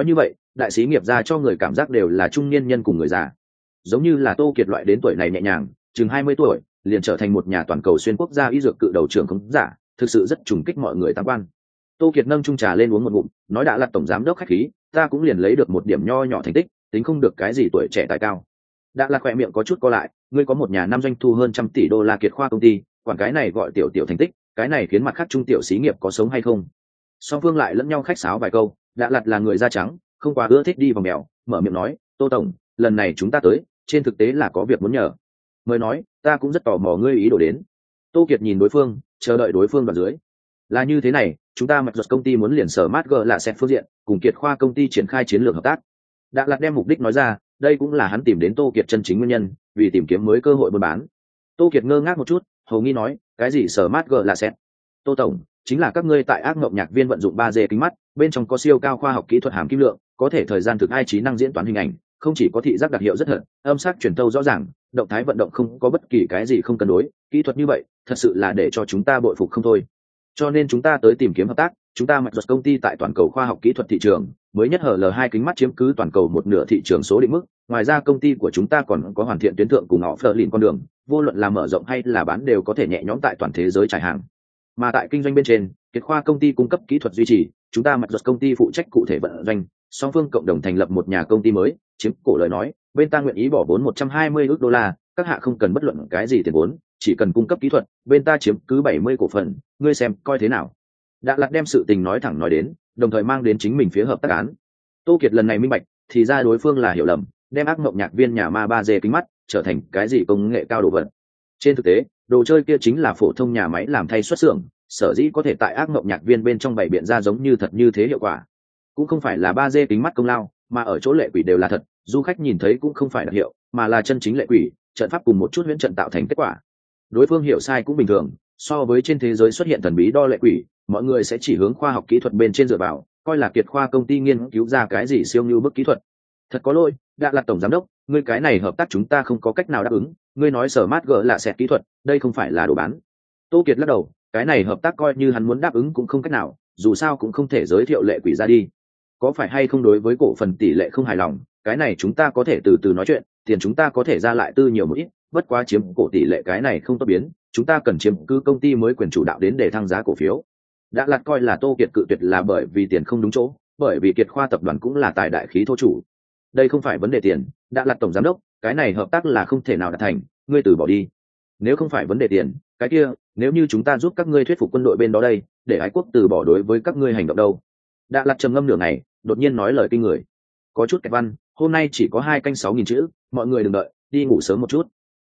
đại sĩ nghiệp gia cho người cảm giác đều là trung niên nhân cùng người già, giống như là Tô Kiệt loại đến tuổi này nhẹ nhàng chừng 20 tuổi liền trở thành một nhà toàn cầu xuyên quốc gia y dược cự đầu trưởng không giả, thực sự rất trùng kích mọi người tam quan. Tô Kiệt nâng chung trà lên uống một ngụm, nói đã là tổng giám đốc khách khí, ta cũng liền lấy được một điểm nho nhỏ thành tích, tính không được cái gì tuổi trẻ tài cao. Đã là khỏe miệng có chút co lại, ngươi có một nhà năm doanh thu hơn 100 tỷ đô la Kiệt khoa công ty, quản cái này gọi tiểu tiểu thành tích, cái này khiến mặt khác trung tiểu xí nghiệp có sống hay không? Song phương lại lẫn nhau khách sáo vài câu, Đã Lạt là người da trắng, không quá ưa thích đi vòng mèo, mở miệng nói, Tô tổng, lần này chúng ta tới, trên thực tế là có việc muốn nhờ. Mới nói, ta cũng rất tò mò ngươi ý đồ đến. Tô Kiệt nhìn đối phương, chờ đợi đối phương đoạn dưới. Là như thế này, chúng ta mặc dù công ty muốn liền sở mát g là sẽ phương diện, cùng Kiệt khoa công ty triển khai chiến lược hợp tác. Đã Lạt đem mục đích nói ra, đây cũng là hắn tìm đến Tô Kiệt chân chính nguyên nhân, vì tìm kiếm mới cơ hội buôn bán. Tô Kiệt ngơ ngác một chút, hầu nghi nói, cái gì sở mát g là sẽ? Tô tổng, chính là các ngươi tại ác mộng nhạc viên vận dụng 3D kính mắt, bên trong có siêu cao khoa học kỹ thuật hàm kim lượng, có thể thời gian thực ai trí năng diễn toán hình ảnh, không chỉ có thị giác đặc hiệu rất thật, âm sắc truyền tâu rõ ràng, động thái vận động không có bất kỳ cái gì không cân đối, kỹ thuật như vậy, thật sự là để cho chúng ta bội phục không thôi. Cho nên chúng ta tới tìm kiếm hợp tác, chúng ta mặc dù công ty tại toàn cầu khoa học kỹ thuật thị trường, mới nhất HL2 kính mắt chiếm cứ toàn cầu một nửa thị trường số định mức, ngoài ra công ty của chúng ta còn có hoàn thiện tuyến thượng cùng họ phờ lìn con đường, vô luận là mở rộng hay là bán đều có thể nhẹ nhõm tại toàn thế giới trải hàng. Mà tại kinh doanh bên trên, Kiệt khoa công ty cung cấp kỹ thuật duy trì, chúng ta mặc dù công ty phụ trách cụ thể vận doanh, song phương cộng đồng thành lập một nhà công ty mới, chiếm cổ lời nói, bên ta nguyện ý bỏ vốn 120 ức đô la, các hạ không cần bất luận cái gì tiền vốn, chỉ cần cung cấp kỹ thuật, bên ta chiếm cứ 70 cổ phần, ngươi xem coi thế nào. Đã Lạt đem sự tình nói thẳng nói đến, đồng thời mang đến chính mình phía hợp tác án. Tô Kiệt lần này minh bạch, thì ra đối phương là hiểu lầm, đem ác mộng nhạc viên nhà ma 3D kính mắt trở thành cái gì công nghệ cao đồ vật. Trên thực tế, đồ chơi kia chính là phổ thông nhà máy làm thay xuất xưởng, sở dĩ có thể tại ác mộng nhạc viên bên trong bày biện ra giống như thật như thế hiệu quả. Cũng không phải là 3D kính mắt công lao, mà ở chỗ lệ quỷ đều là thật, du khách nhìn thấy cũng không phải đặc hiệu, mà là chân chính lệ quỷ, trận pháp cùng một chút huyễn trận tạo thành kết quả. Đối phương hiểu sai cũng bình thường, so với trên thế giới xuất hiện thần bí đo lệ quỷ, mọi người sẽ chỉ hướng khoa học kỹ thuật bên trên dựa vào, coi là Kiệt khoa công ty nghiên cứu ra cái gì siêu như bức kỹ thuật. Thật có lỗi, Đã là tổng giám đốc, ngươi cái này hợp tác chúng ta không có cách nào đáp ứng, ngươi nói sở mát gỡ là xẹt kỹ thuật, đây không phải là đồ bán. Tô Kiệt lắc đầu, cái này hợp tác coi như hắn muốn đáp ứng cũng không cách nào, dù sao cũng không thể giới thiệu lệ quỷ ra đi. Có phải hay không đối với cổ phần tỷ lệ không hài lòng, cái này chúng ta có thể từ từ nói chuyện, tiền chúng ta có thể ra lại tư nhiều một ít, bất quá chiếm cổ tỷ lệ cái này không tốt biến, chúng ta cần chiếm cứ công ty mới quyền chủ đạo đến để thăng giá cổ phiếu. Đã Lạt coi là Tô Kiệt cự tuyệt là bởi vì tiền không đúng chỗ, bởi vì Kiệt khoa tập đoàn cũng là tài đại khí thô chủ. Đây không phải vấn đề tiền, Đã Lạt tổng giám đốc, cái này hợp tác là không thể nào đạt thành, ngươi từ bỏ đi. Nếu không phải vấn đề tiền, cái kia, nếu như chúng ta giúp các ngươi thuyết phục quân đội bên đó đây, để ái quốc từ bỏ đối với các ngươi hành động đâu. Đã Lạt trầm ngâm nửa ngày, đột nhiên nói lời kinh người. Có chút kẹt văn, hôm nay chỉ có 2 canh 6.000 chữ, mọi người đừng đợi, đi ngủ sớm một chút.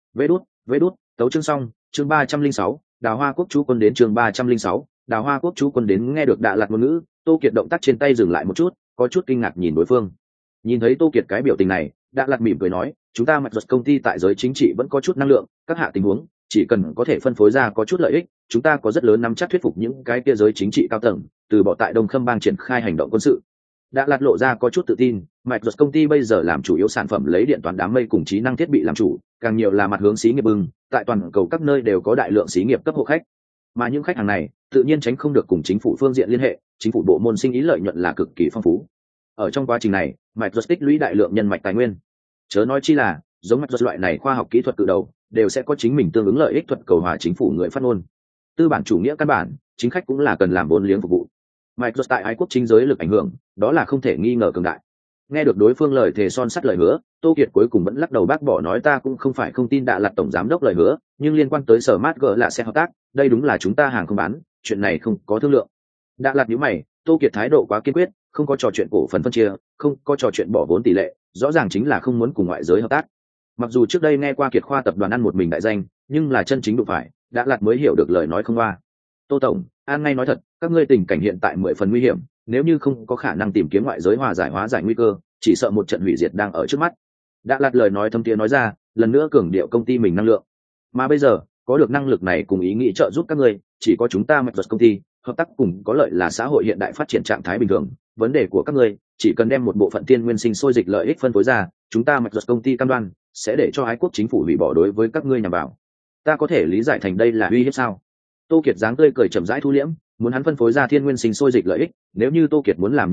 Vê đút, tấu chương xong, chương 306, Đào Hoa Quốc chú quân đến chương 306, Đào Hoa Quốc chú quân đến. Nghe được Đạ Lạt ngôn ngữ, Tô Kiệt động tác trên tay dừng lại một chút, có chút kinh ngạc nhìn đối phương. Nhìn thấy Tô Kiệt cái biểu tình này, Đạ Lạt mỉm cười nói, chúng ta mặc dù công ty tại giới chính trị vẫn có chút năng lượng, các hạ tình huống, chỉ cần có thể phân phối ra có chút lợi ích, chúng ta có rất lớn nắm chắc thuyết phục những cái kia giới chính trị cao tầng, từ bỏ tại Đông Khâm bang triển khai hành động quân sự. Đạ Lạt lộ ra có chút tự tin, Microsoft công ty bây giờ làm chủ yếu sản phẩm lấy điện toán đám mây cùng trí năng thiết bị làm chủ, càng nhiều là mặt hướng xí nghiệp bưng, tại toàn cầu các nơi đều có đại lượng xí nghiệp cấp hộ khách. Mà những khách hàng này, tự nhiên tránh không được cùng chính phủ phương diện liên hệ, chính phủ bộ môn sinh ý lợi nhuận là cực kỳ phong phú. Ở trong quá trình này, Microsoft tích lũy đại lượng nhân mạch tài nguyên. Chớ nói chi là, giống Microsoft loại này khoa học kỹ thuật cự đầu, đều sẽ có chính mình tương ứng lợi ích thuật cầu hòa chính phủ người phát ngôn. Tư bản chủ nghĩa căn bản, chính khách cũng là cần làm vốn liếng phục vụ. Microsoft tại ái quốc chính giới lực ảnh hưởng, đó là không thể nghi ngờ cường đại. Nghe được đối phương lời thề son sắt lời hứa, Tô Kiệt cuối cùng vẫn lắc đầu bác bỏ, nói ta cũng không phải không tin Đạ Lạt tổng giám đốc lời hứa, nhưng liên quan tới sở mát gỡ là sẽ hợp tác, đây đúng là chúng ta hàng không bán, chuyện này không có thương lượng. Đạ Lạt nhíu mày, Tô Kiệt thái độ quá kiên quyết, không có trò chuyện cổ phần phân chia, không có trò chuyện bỏ vốn tỷ lệ, rõ ràng chính là không muốn cùng ngoại giới hợp tác. Mặc dù trước đây nghe qua Kiệt khoa tập đoàn ăn một mình đại danh, nhưng là chân chính đụng phải, Đạ Lạt mới hiểu được lời nói không qua. Tô tổng, an ngay nói thật, các ngươi tình cảnh hiện tại 10 phần nguy hiểm, nếu như không có khả năng tìm kiếm ngoại giới hóa giải nguy cơ, chỉ sợ một trận hủy diệt đang ở trước mắt. Đã Lạt lời nói thâm tiếng nói ra, lần nữa cường điệu công ty mình năng lượng. Mà bây giờ, có được năng lực này cùng ý nghĩ trợ giúp các ngươi, chỉ có chúng ta Microsoft công ty, hợp tác cùng có lợi là xã hội hiện đại phát triển trạng thái bình thường. Vấn đề của các ngươi, chỉ cần đem một bộ phận tiên nguyên sinh sôi dịch lợi ích phân phối ra, chúng ta Microsoft công ty cam đoan sẽ để cho ái quốc chính phủ hủy bỏ đối với các ngươi nhằm vào. Ta có thể lý giải thành đây là uy hiếp sao? Tô Kiệt dáng tươi cười chậm rãi thu liễm, muốn hắn phân phối ra thiên nguyên sinh sôi dịch lợi ích, nếu như Tô Kiệt muốn làm như vậy,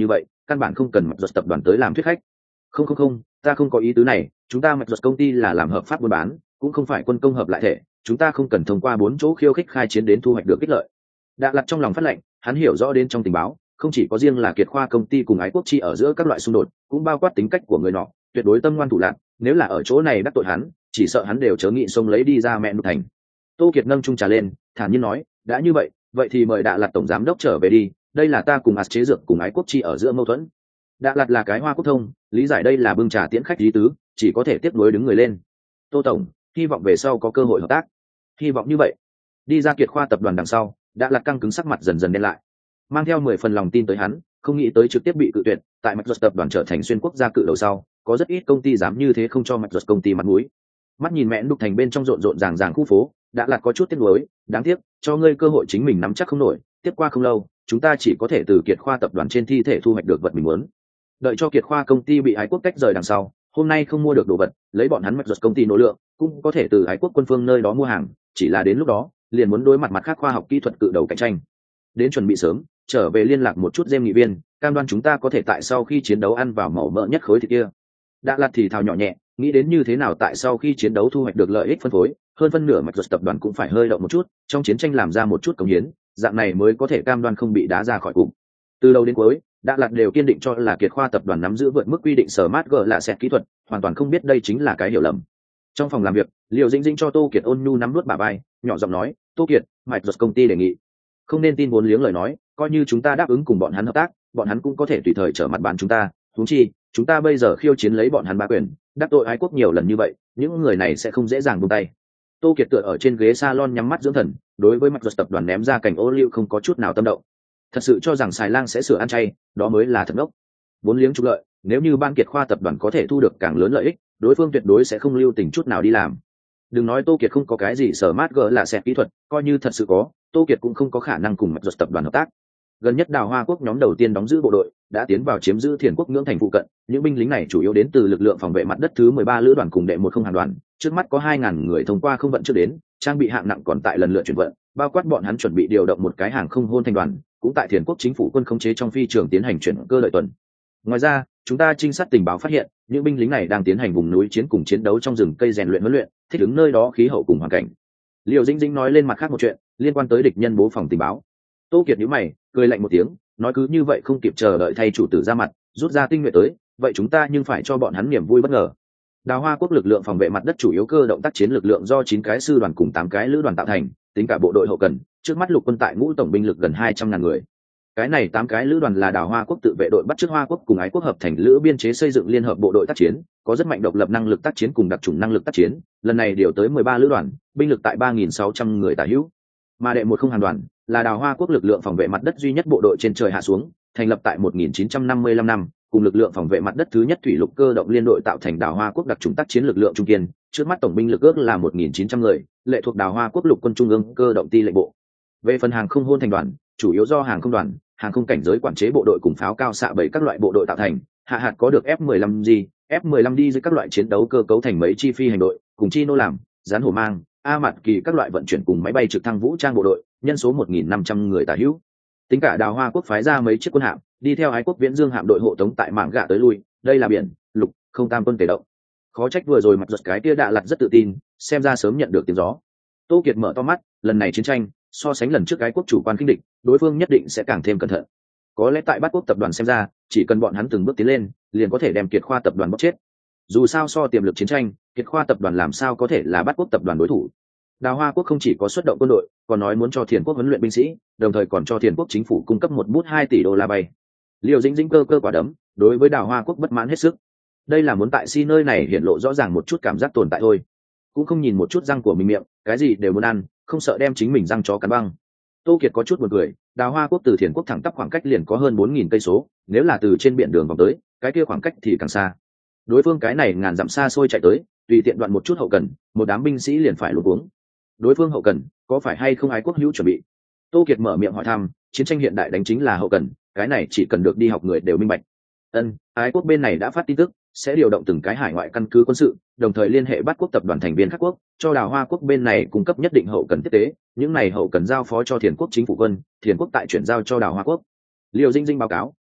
căn bản không cần Microsoft tập đoàn tới làm thuyết khách. Không, ta không có ý tứ này, chúng ta Microsoft công ty là làm hợp pháp buôn bán, cũng không phải quân công hợp lại thể, chúng ta không cần thông qua 4 chỗ khiêu khích khai chiến đến thu hoạch được ích lợi. Đạ Lạt trong lòng phát lệnh, hắn hiểu rõ đến trong tình báo, không chỉ có riêng là Kiệt Khoa công ty cùng Ái Quốc Chi ở giữa các loại xung đột, cũng bao quát tính cách của người nọ, tuyệt đối tâm ngoan thủ lạn, nếu là ở chỗ này đắc tội hắn, chỉ sợ hắn đều chớ nghị xông lấy đi ra mẹ nụ thành. Tô Kiệt nâng chung trà lên, thản nhiên nói, đã như vậy, vậy thì mời Đạ Lạt tổng giám đốc trở về đi, đây là ta cùng chế dược cùng Ái Quốc Chi ở giữa mâu thuẫn. Đạ Lạt là cái Hoa Quốc thông, lý giải đây là bưng trà tiễn khách lý tứ, chỉ có thể tiếp nối đứng người lên. Tô tổng, hy vọng về sau có cơ hội hợp tác. Hy vọng như vậy. Đi ra Kiệt Khoa tập đoàn đằng sau, Đạ Lạt căng cứng sắc mặt dần dần đen lại, mang theo 10 phần lòng tin tới hắn, không nghĩ tới trực tiếp bị cự tuyệt. Tại Microsoft tập đoàn trở thành xuyên quốc gia cự đầu sau, có rất ít công ty dám như thế không cho Microsoft công ty mặt mũi. Mắt nhìn mẹ đục thành bên trong rộn rộn ràng ràng khu phố, Đạ Lạt có chút tiếc nuối, đáng tiếc, cho ngươi cơ hội chính mình nắm chắc không nổi, tiếp qua không lâu, chúng ta chỉ có thể từ Kiệt Khoa tập đoàn trên thi thể thu hoạch được vật mình muốn. Đợi cho Kiệt Khoa công ty bị Ái Quốc tách rời đằng sau, hôm nay không mua được đồ vật, lấy bọn hắn Microsoft công ty nỗ lượng, cũng có thể từ Ái Quốc quân phương nơi đó mua hàng, chỉ là đến lúc đó, liền muốn đối mặt khác khoa học kỹ thuật cự đầu cạnh tranh. Đến chuẩn bị sớm, trở về liên lạc một chút Gem nghị viên, cam đoan chúng ta có thể tại sau khi chiến đấu ăn vào màu mỡ nhất khối thịt kia. Đạ Lạt thì thào nhỏ nhẹ, nghĩ đến như thế nào tại sau khi chiến đấu thu hoạch được lợi ích phân phối, hơn phân nửa Microsoft tập đoàn cũng phải hơi động một chút, trong chiến tranh làm ra một chút cống hiến, dạng này mới có thể cam đoan không bị đá ra khỏi cục. Từ đầu đến cuối, Đạ Lạt đều kiên định cho là Kiệt Khoa tập đoàn nắm giữ vượt mức quy định Smart G là set kỹ thuật, hoàn toàn không biết đây chính là cái hiểu lầm. Trong phòng làm việc, Liều Dĩnh Dĩnh cho Tô Kiệt ôn nhu nắm nuốt bả vai, nhỏ giọng nói, "Tô Kiệt, Microsoft công ty đề nghị, không nên tin vốn liếng lời nói, coi như chúng ta đáp ứng cùng bọn hắn hợp tác, bọn hắn cũng có thể tùy thời trở mặt bàn chúng ta, huống chi, chúng ta bây giờ khiêu chiến lấy bọn hắn bá quyền, đắc tội Ái Quốc nhiều lần như vậy, những người này sẽ không dễ dàng buông tay." Tô Kiệt tựa ở trên ghế salon nhắm mắt dưỡng thần, đối với Microsoft tập đoàn ném ra cảnh ô liu không có chút nào tâm động. Thật sự cho rằng Xài Lang sẽ sửa ăn chay, đó mới là thật ngốc. Vốn liếng trục lợi, nếu như Ban Kiệt Khoa tập đoàn có thể thu được càng lớn lợi ích, đối phương tuyệt đối sẽ không lưu tình chút nào đi làm. Đừng nói Tô Kiệt không có cái gì Smart G là set kỹ thuật, coi như thật sự có, Tô Kiệt cũng không có khả năng cùng Microsoft tập đoàn hợp tác. Gần nhất Đào Hoa Quốc nhóm đầu tiên đóng giữ bộ đội, đã tiến vào chiếm giữ Thiền Quốc ngưỡng thành phụ cận, những binh lính này chủ yếu đến từ lực lượng phòng vệ mặt đất thứ 13 lữ đoàn cùng đệ 10 hàng đoàn, trước mắt có 2000 người thông qua không vận trước đến, trang bị hạng nặng còn tại lần lượt chuyển vận, bao quát bọn hắn chuẩn bị điều động một cái hàng không hôn thành đoàn, cũng tại Thiền Quốc chính phủ quân khống chế trong phi trường tiến hành chuyển cơ lợi tuần. Ngoài ra, chúng ta trinh sát tình báo phát hiện, những binh lính này đang tiến hành vùng núi chiến cùng chiến đấu trong rừng cây rèn luyện huấn luyện, thích ứng nơi đó khí hậu cùng hoàn cảnh. Liều Dĩnh Dĩnh nói lên mặt khác một chuyện, liên quan tới địch nhân bố phòng tình báo. Tô Kiệt nhíu mày, cười lạnh một tiếng, nói cứ như vậy không kịp chờ đợi thay chủ tử ra mặt, rút ra tinh nhuệ tới, vậy chúng ta nhưng phải cho bọn hắn niềm vui bất ngờ. Đào Hoa Quốc lực lượng phòng vệ mặt đất chủ yếu cơ động tác chiến lực lượng do 9 cái sư đoàn cùng 8 cái lữ đoàn tạo thành, tính cả bộ đội hậu cần, trước mắt lục quân tại ngũ tổng binh lực gần 200.000 người. Cái này 8 cái lữ đoàn là Đào Hoa Quốc tự vệ đội bắt chước Hoa Quốc cùng Ái Quốc hợp thành lữ biên chế xây dựng liên hợp bộ đội tác chiến, có rất mạnh độc lập năng lực tác chiến cùng đặc chủng năng lực tác chiến, lần này điều tới 13 lữ đoàn, binh lực tại 3.600 người tả hữu. Mà đệ 10 hàng đoàn là Đào Hoa Quốc lực lượng phòng vệ mặt đất duy nhất bộ đội trên trời hạ xuống, thành lập tại 1955 năm, cùng lực lượng phòng vệ mặt đất thứ nhất thủy lục cơ động liên đội tạo thành Đào Hoa Quốc đặc chủng tác chiến lực lượng trung kiên, trước mắt tổng binh lực ước là 1.900 người, lệ thuộc Đào Hoa Quốc lục quân trung ương cơ động ti lệnh bộ. Về phần hàng không hôn thành đoàn, chủ yếu do hàng không đoàn, hàng không cảnh giới quản chế bộ đội cùng pháo cao xạ bảy các loại bộ đội tạo thành, hạ hạt có được F-15G, F-15D dưới các loại chiến đấu cơ cấu thành mấy chi phi hành đội, cùng chi nô làm, gián hổ mang, A Mạt Kỳ các loại vận chuyển cùng máy bay trực thăng vũ trang bộ đội, nhân số 1.500 người tả hữu. Tính cả Đào Hoa Quốc phái ra mấy chiếc quân hạm, đi theo Ái Quốc Viễn Dương hạm đội hộ tống tại mảng gạ tới lui, đây là biển, lục, không tam quân tề động. Khó trách vừa rồi mặt giật cái kia Đạ Lạt rất tự tin, xem ra sớm nhận được tiếng gió. Tô Kiệt mở to mắt, lần này chiến tranh, so sánh lần trước Ái Quốc chủ quan khinh địch, đối phương nhất định sẽ càng thêm cẩn thận. Có lẽ tại Bát Quốc tập đoàn xem ra, chỉ cần bọn hắn từng bước tiến lên, liền có thể đem Kiệt Khoa tập đoàn bóc chết. Dù sao so tiềm lực chiến tranh, Kiệt Khoa tập đoàn làm sao có thể là Bát Quốc tập đoàn đối thủ. Đào Hoa Quốc không chỉ có xuất động quân đội, còn nói muốn cho Thiền Quốc huấn luyện binh sĩ, đồng thời còn cho Thiền Quốc chính phủ cung cấp một bút 2 tỷ đô la bay. Liều Dĩnh Dĩnh cơ quả đấm, đối với Đào Hoa Quốc bất mãn hết sức. Đây là muốn tại Si nơi này hiện lộ rõ ràng một chút cảm giác tồn tại thôi, cũng không nhìn một chút răng của mình miệng, cái gì đều muốn ăn, không sợ đem chính mình răng chó cắn băng. Tô Kiệt có chút buồn cười, Đào Hoa Quốc từ Thiền Quốc thẳng tắp khoảng cách liền có hơn 4.000 cây số, nếu là từ trên biển đường vòng tới, cái kia khoảng cách thì càng xa. Đối phương cái này ngàn dặm xa xôi chạy tới, tùy tiện đoạn một chút hậu cần, một đám binh sĩ liền phải luống cuống. Đối phương hậu cần có phải hay không Ái Quốc hữu chuẩn bị? Tô Kiệt mở miệng hỏi thăm, chiến tranh hiện đại đánh chính là hậu cần, cái này chỉ cần được đi học người đều minh bạch. Ái Quốc bên này đã phát tin tức, sẽ điều động từng cái hải ngoại căn cứ quân sự, đồng thời liên hệ Bát Quốc tập đoàn thành viên các quốc, cho Đào Hoa Quốc bên này cung cấp nhất định hậu cần tiếp tế, những này hậu cần giao phó cho Thiền Quốc chính phủ quân, Thiền Quốc tại chuyển giao cho Đào Hoa Quốc. Liêu Dĩnh Dĩnh báo cáo,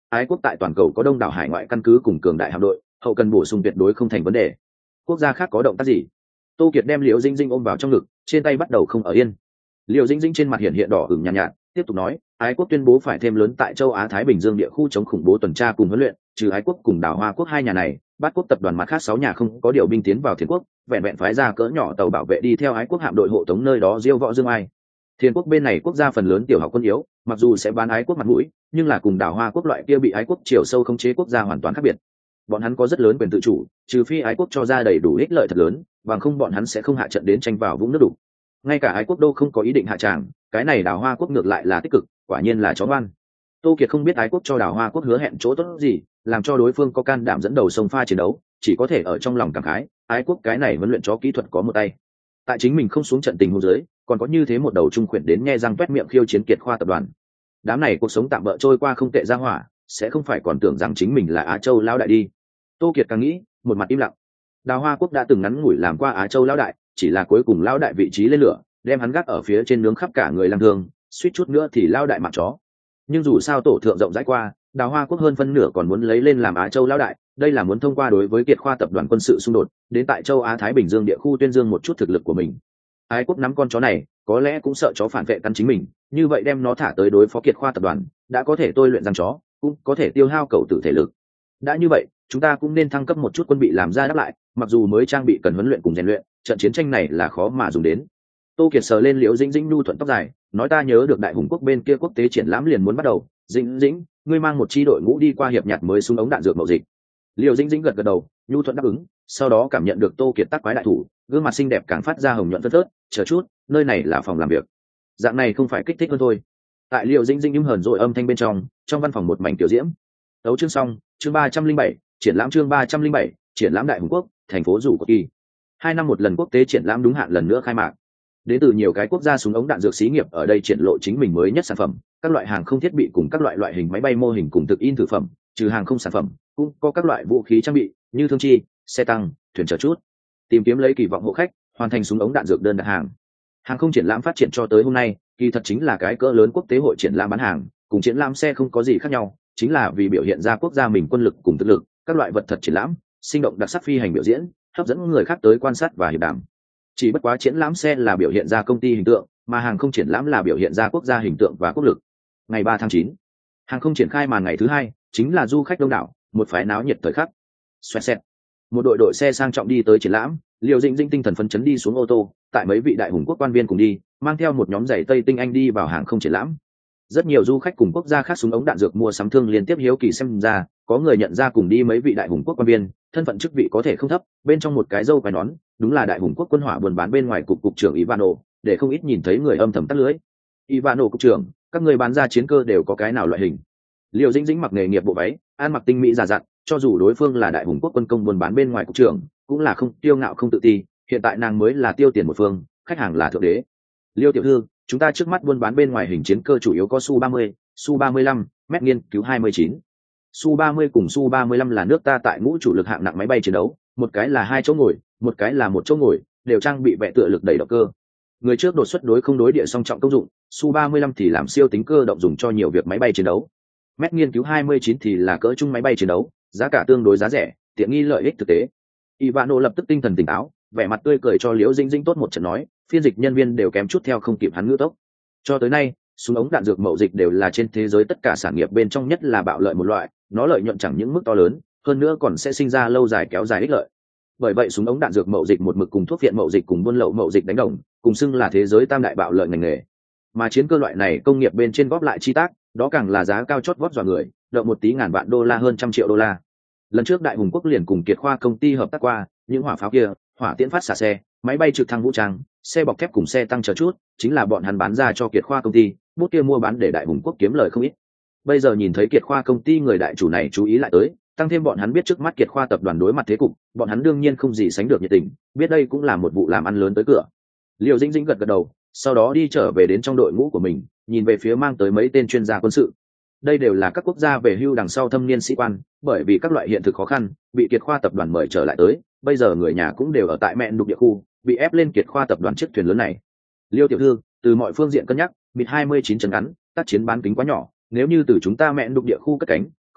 ái quốc tại toàn cầu có đông đảo hải ngoại căn cứ cùng cường đại hạm đội, hậu cần bổ sung tuyệt đối không thành vấn đề. Quốc gia khác có động tác gì? Tô Kiệt đem Liễu Dĩnh Dĩnh ôm vào trong ngực, trên tay bắt đầu không ở yên. Liễu Dĩnh Dĩnh trên mặt hiện hiện đỏ ửng nhàn nhạt, tiếp tục nói, ái quốc tuyên bố phải thêm lớn tại châu Á Thái Bình Dương địa khu chống khủng bố tuần tra cùng huấn luyện, trừ ái quốc cùng đảo Hoa quốc hai nhà này, Bát quốc tập đoàn mặt khác 6 nhà không có điều binh tiến vào Thiền quốc, vẹn vẹn phái ra cỡ nhỏ tàu bảo vệ đi theo ái quốc hạm đội hộ tống nơi đó diêu võ dương ai. Thiền quốc bên này quốc gia phần lớn tiểu học quân yếu, mặc dù sẽ bán ái quốc mặt mũi, nhưng là cùng đảo Hoa quốc loại kia bị ái quốc chiều sâu khống chế quốc gia hoàn toàn khác biệt. Bọn hắn có rất lớn quyền tự chủ, trừ phi ái quốc cho ra đầy đủ ích lợi thật lớn, bằng không bọn hắn sẽ không hạ trận đến tranh vào vũng nước đục. Ngay cả ái quốc đâu không có ý định hạ tràng, cái này đảo Hoa quốc ngược lại là tích cực, quả nhiên là chó ngoan. Tô Kiệt không biết ái quốc cho đảo Hoa quốc hứa hẹn chỗ tốt gì, làm cho đối phương có can đảm dẫn đầu sông pha chiến đấu, chỉ có thể ở trong lòng cảm khái, ái quốc cái này huấn luyện chó kỹ thuật có một tay. Tại chính mình không xuống trận tình huống dưới, còn có như thế một đầu trung khuyển đến nghe răng toét miệng khiêu chiến Kiệt Khoa tập đoàn. Đám này cuộc sống tạm bỡ trôi qua không tệ ra hỏa, sẽ không phải còn tưởng rằng chính mình là Á Châu lão đại đi. Tô Kiệt càng nghĩ, một mặt im lặng. Đào Hoa quốc đã từng ngắn ngủi làm qua Á Châu lão đại, chỉ là cuối cùng lão đại vị trí lên lửa, đem hắn gác ở phía trên nướng khắp cả người lang thương, suýt chút nữa thì lão đại mạng chó. Nhưng dù sao tổ thượng rộng rãi qua, Đào Hoa quốc hơn phân nửa còn muốn lấy lên làm Á Châu lão đại, đây là muốn thông qua đối với Kiệt Khoa tập đoàn quân sự xung đột, đến tại châu Á Thái Bình Dương địa khu tuyên dương một chút thực lực của mình. Ái quốc nắm con chó này, có lẽ cũng sợ chó phản vệ cắn chính mình, như vậy đem nó thả tới đối phó Kiệt Khoa tập đoàn, đã có thể tôi luyện răng chó, cũng có thể tiêu hao cầu tử thể lực. Đã như vậy, chúng ta cũng nên thăng cấp một chút quân bị làm ra đáp lại, mặc dù mới trang bị cần huấn luyện cùng rèn luyện, trận chiến tranh này là khó mà dùng đến. Tô Kiệt sờ lên Liễu Dĩnh Dĩnh nhu thuận tóc dài, nói ta nhớ được Đại Hùng quốc bên kia quốc tế triển lãm liền muốn bắt đầu, Dĩnh Dĩnh, ngươi mang một chi đội ngũ đi qua hiệp nhặt mới súng ống đạn dược mậu dịch. Liễu Dĩnh Dĩnh gật gật đầu, nhu thuận đáp ứng, sau đó cảm nhận được Tô Kiệt tác quái đại thủ, gương mặt xinh đẹp càng phát ra hồng nhuận phớt phớt, chờ chút, nơi này là phòng làm việc. Dạng này không phải kích thích hơn thôi. Tại Liễu Dĩnh Dĩnh hờn dội âm thanh bên trong văn phòng một mảnh tiểu diễm. Đấu chương xong, chương 307, triển lãm chương 307, triển lãm Đại Hùng quốc, thành phố Dụ Cột Kỳ. 2 năm một lần quốc tế triển lãm đúng hạn lần nữa khai mạc. Đến từ nhiều cái quốc gia súng ống đạn dược xí nghiệp ở đây triển lộ chính mình mới nhất sản phẩm, các loại hàng không thiết bị cùng các loại hình máy bay mô hình cùng thực in thử phẩm, trừ hàng không sản phẩm, cũng có các loại vũ khí trang bị như thương chi, xe tăng, thuyền chở chút. Tìm kiếm lấy kỳ vọng hộ khách, hoàn thành súng ống đạn dược đơn đặt hàng. Hàng không triển lãm phát triển cho tới hôm nay, kỳ thật chính là cái cỡ lớn quốc tế hội triển lãm bán hàng, cùng triển lãm xe không có gì khác nhau, chính là vì biểu hiện ra quốc gia mình quân lực cùng thực lực, các loại vật thật triển lãm, sinh động đặc sắc phi hành biểu diễn, hấp dẫn người khác tới quan sát và hiệp đàm. Chỉ bất quá triển lãm xe là biểu hiện ra công ty hình tượng, mà hàng không triển lãm là biểu hiện ra quốc gia hình tượng và quốc lực. Ngày 3 tháng 9, hàng không triển khai màn ngày thứ hai, chính là du khách đông đảo, một phái náo nhiệt thời khắc. Xoẹt xẹt. Một đội xe sang trọng đi tới triển lãm, Liễu Dĩnh Dĩnh tinh thần phấn chấn đi xuống ô tô, tại mấy vị Đại Hùng quốc quan viên cùng đi, mang theo một nhóm giày tây tinh anh đi vào hàng không triển lãm. Rất nhiều du khách cùng quốc gia khác súng ống đạn dược mua sắm thương liên tiếp hiếu kỳ xem ra, có người nhận ra cùng đi mấy vị Đại Hùng quốc quan viên, thân phận chức vị có thể không thấp, bên trong một cái râu quai nón, đúng là Đại Hùng quốc quân hỏa buôn bán bên ngoài cục trưởng Ivano, để không ít nhìn thấy người âm thầm tắt lưới. Ivano cục trưởng, các người bán ra chiến cơ đều có cái nào loại hình? Liễu Dĩnh Dĩnh mặc nghề nghiệp bộ váy, ăn mặc tinh mỹ già dặn, cho dù đối phương là Đại Hùng quốc quân công buôn bán bên ngoài cục trưởng, cũng là không tiêu ngạo không tự ti, hiện tại nàng mới là tiêu tiền một phương, khách hàng là thượng đế. Liêu tiểu thư, chúng ta trước mắt buôn bán bên ngoài hình chiến cơ chủ yếu có Su-30, Su-35, mét nghiên cứu 29. Su-30 cùng Su-35 là nước ta tại ngũ chủ lực hạng nặng máy bay chiến đấu, một cái là 2 chỗ ngồi, một cái là 1 chỗ ngồi, đều trang bị bệ tựa lực đẩy động cơ. Người trước đột xuất đối không đối địa song trọng công dụng, Su-35 thì làm siêu tính cơ động dùng cho nhiều việc máy bay chiến đấu. Mét nghiên cứu 29 thì là cỡ trung máy bay chiến đấu, giá cả tương đối giá rẻ, tiện nghi lợi ích thực tế. Ivano lập tức tinh thần tỉnh táo, vẻ mặt tươi cười cho Liễu Dĩnh Dĩnh tốt một trận nói, phiên dịch nhân viên đều kém chút theo không kịp hắn ngữ tốc. Cho tới nay, súng ống đạn dược mậu dịch đều là trên thế giới tất cả sản nghiệp bên trong nhất là bạo lợi một loại, nó lợi nhuận chẳng những mức to lớn, hơn nữa còn sẽ sinh ra lâu dài kéo dài ích lợi. Bởi vậy súng ống đạn dược mậu dịch một mực cùng thuốc viện mậu dịch cùng buôn lậu mậu dịch đánh đồng, cùng xưng là thế giới tam đại bạo lợi ngành nghề. Mà chiến cơ loại này công nghiệp bên trên góp lại chi tác, đó càng là giá cao chót vót dọa người, động một tí ngàn vạn đô la hơn trăm triệu đô la. Lần trước Đại Hùng quốc liền cùng Kiệt Khoa công ty hợp tác qua, những hỏa pháo kia, hỏa tiễn phát xạ xe, máy bay trực thăng vũ trang, xe bọc thép cùng xe tăng chờ chút, chính là bọn hắn bán ra cho Kiệt Khoa công ty, bút kia mua bán để Đại Hùng quốc kiếm lời không ít. Bây giờ nhìn thấy Kiệt Khoa công ty người đại chủ này chú ý lại tới, tăng thêm bọn hắn biết trước mắt Kiệt Khoa tập đoàn đối mặt thế cục, bọn hắn đương nhiên không gì sánh được nhiệt tình, biết đây cũng là một vụ làm ăn lớn tới cửa. Liễu Dĩnh Dĩnh gật gật đầu, sau đó đi trở về đến trong đội ngũ của mình, nhìn về phía mang tới mấy tên chuyên gia quân sự. Đây đều là các quốc gia về hưu đằng sau thâm niên sĩ quan, bởi vì các loại hiện thực khó khăn, bị Kiệt Khoa tập đoàn mời trở lại tới, bây giờ người nhà cũng đều ở tại mẹn đục địa khu, bị ép lên Kiệt Khoa tập đoàn chiếc thuyền lớn này. Liêu tiểu thư, từ mọi phương diện cân nhắc, MiG 29 chấn ngắn, tác chiến bán kính quá nhỏ, nếu như từ chúng ta mẹn đục địa khu cất cánh,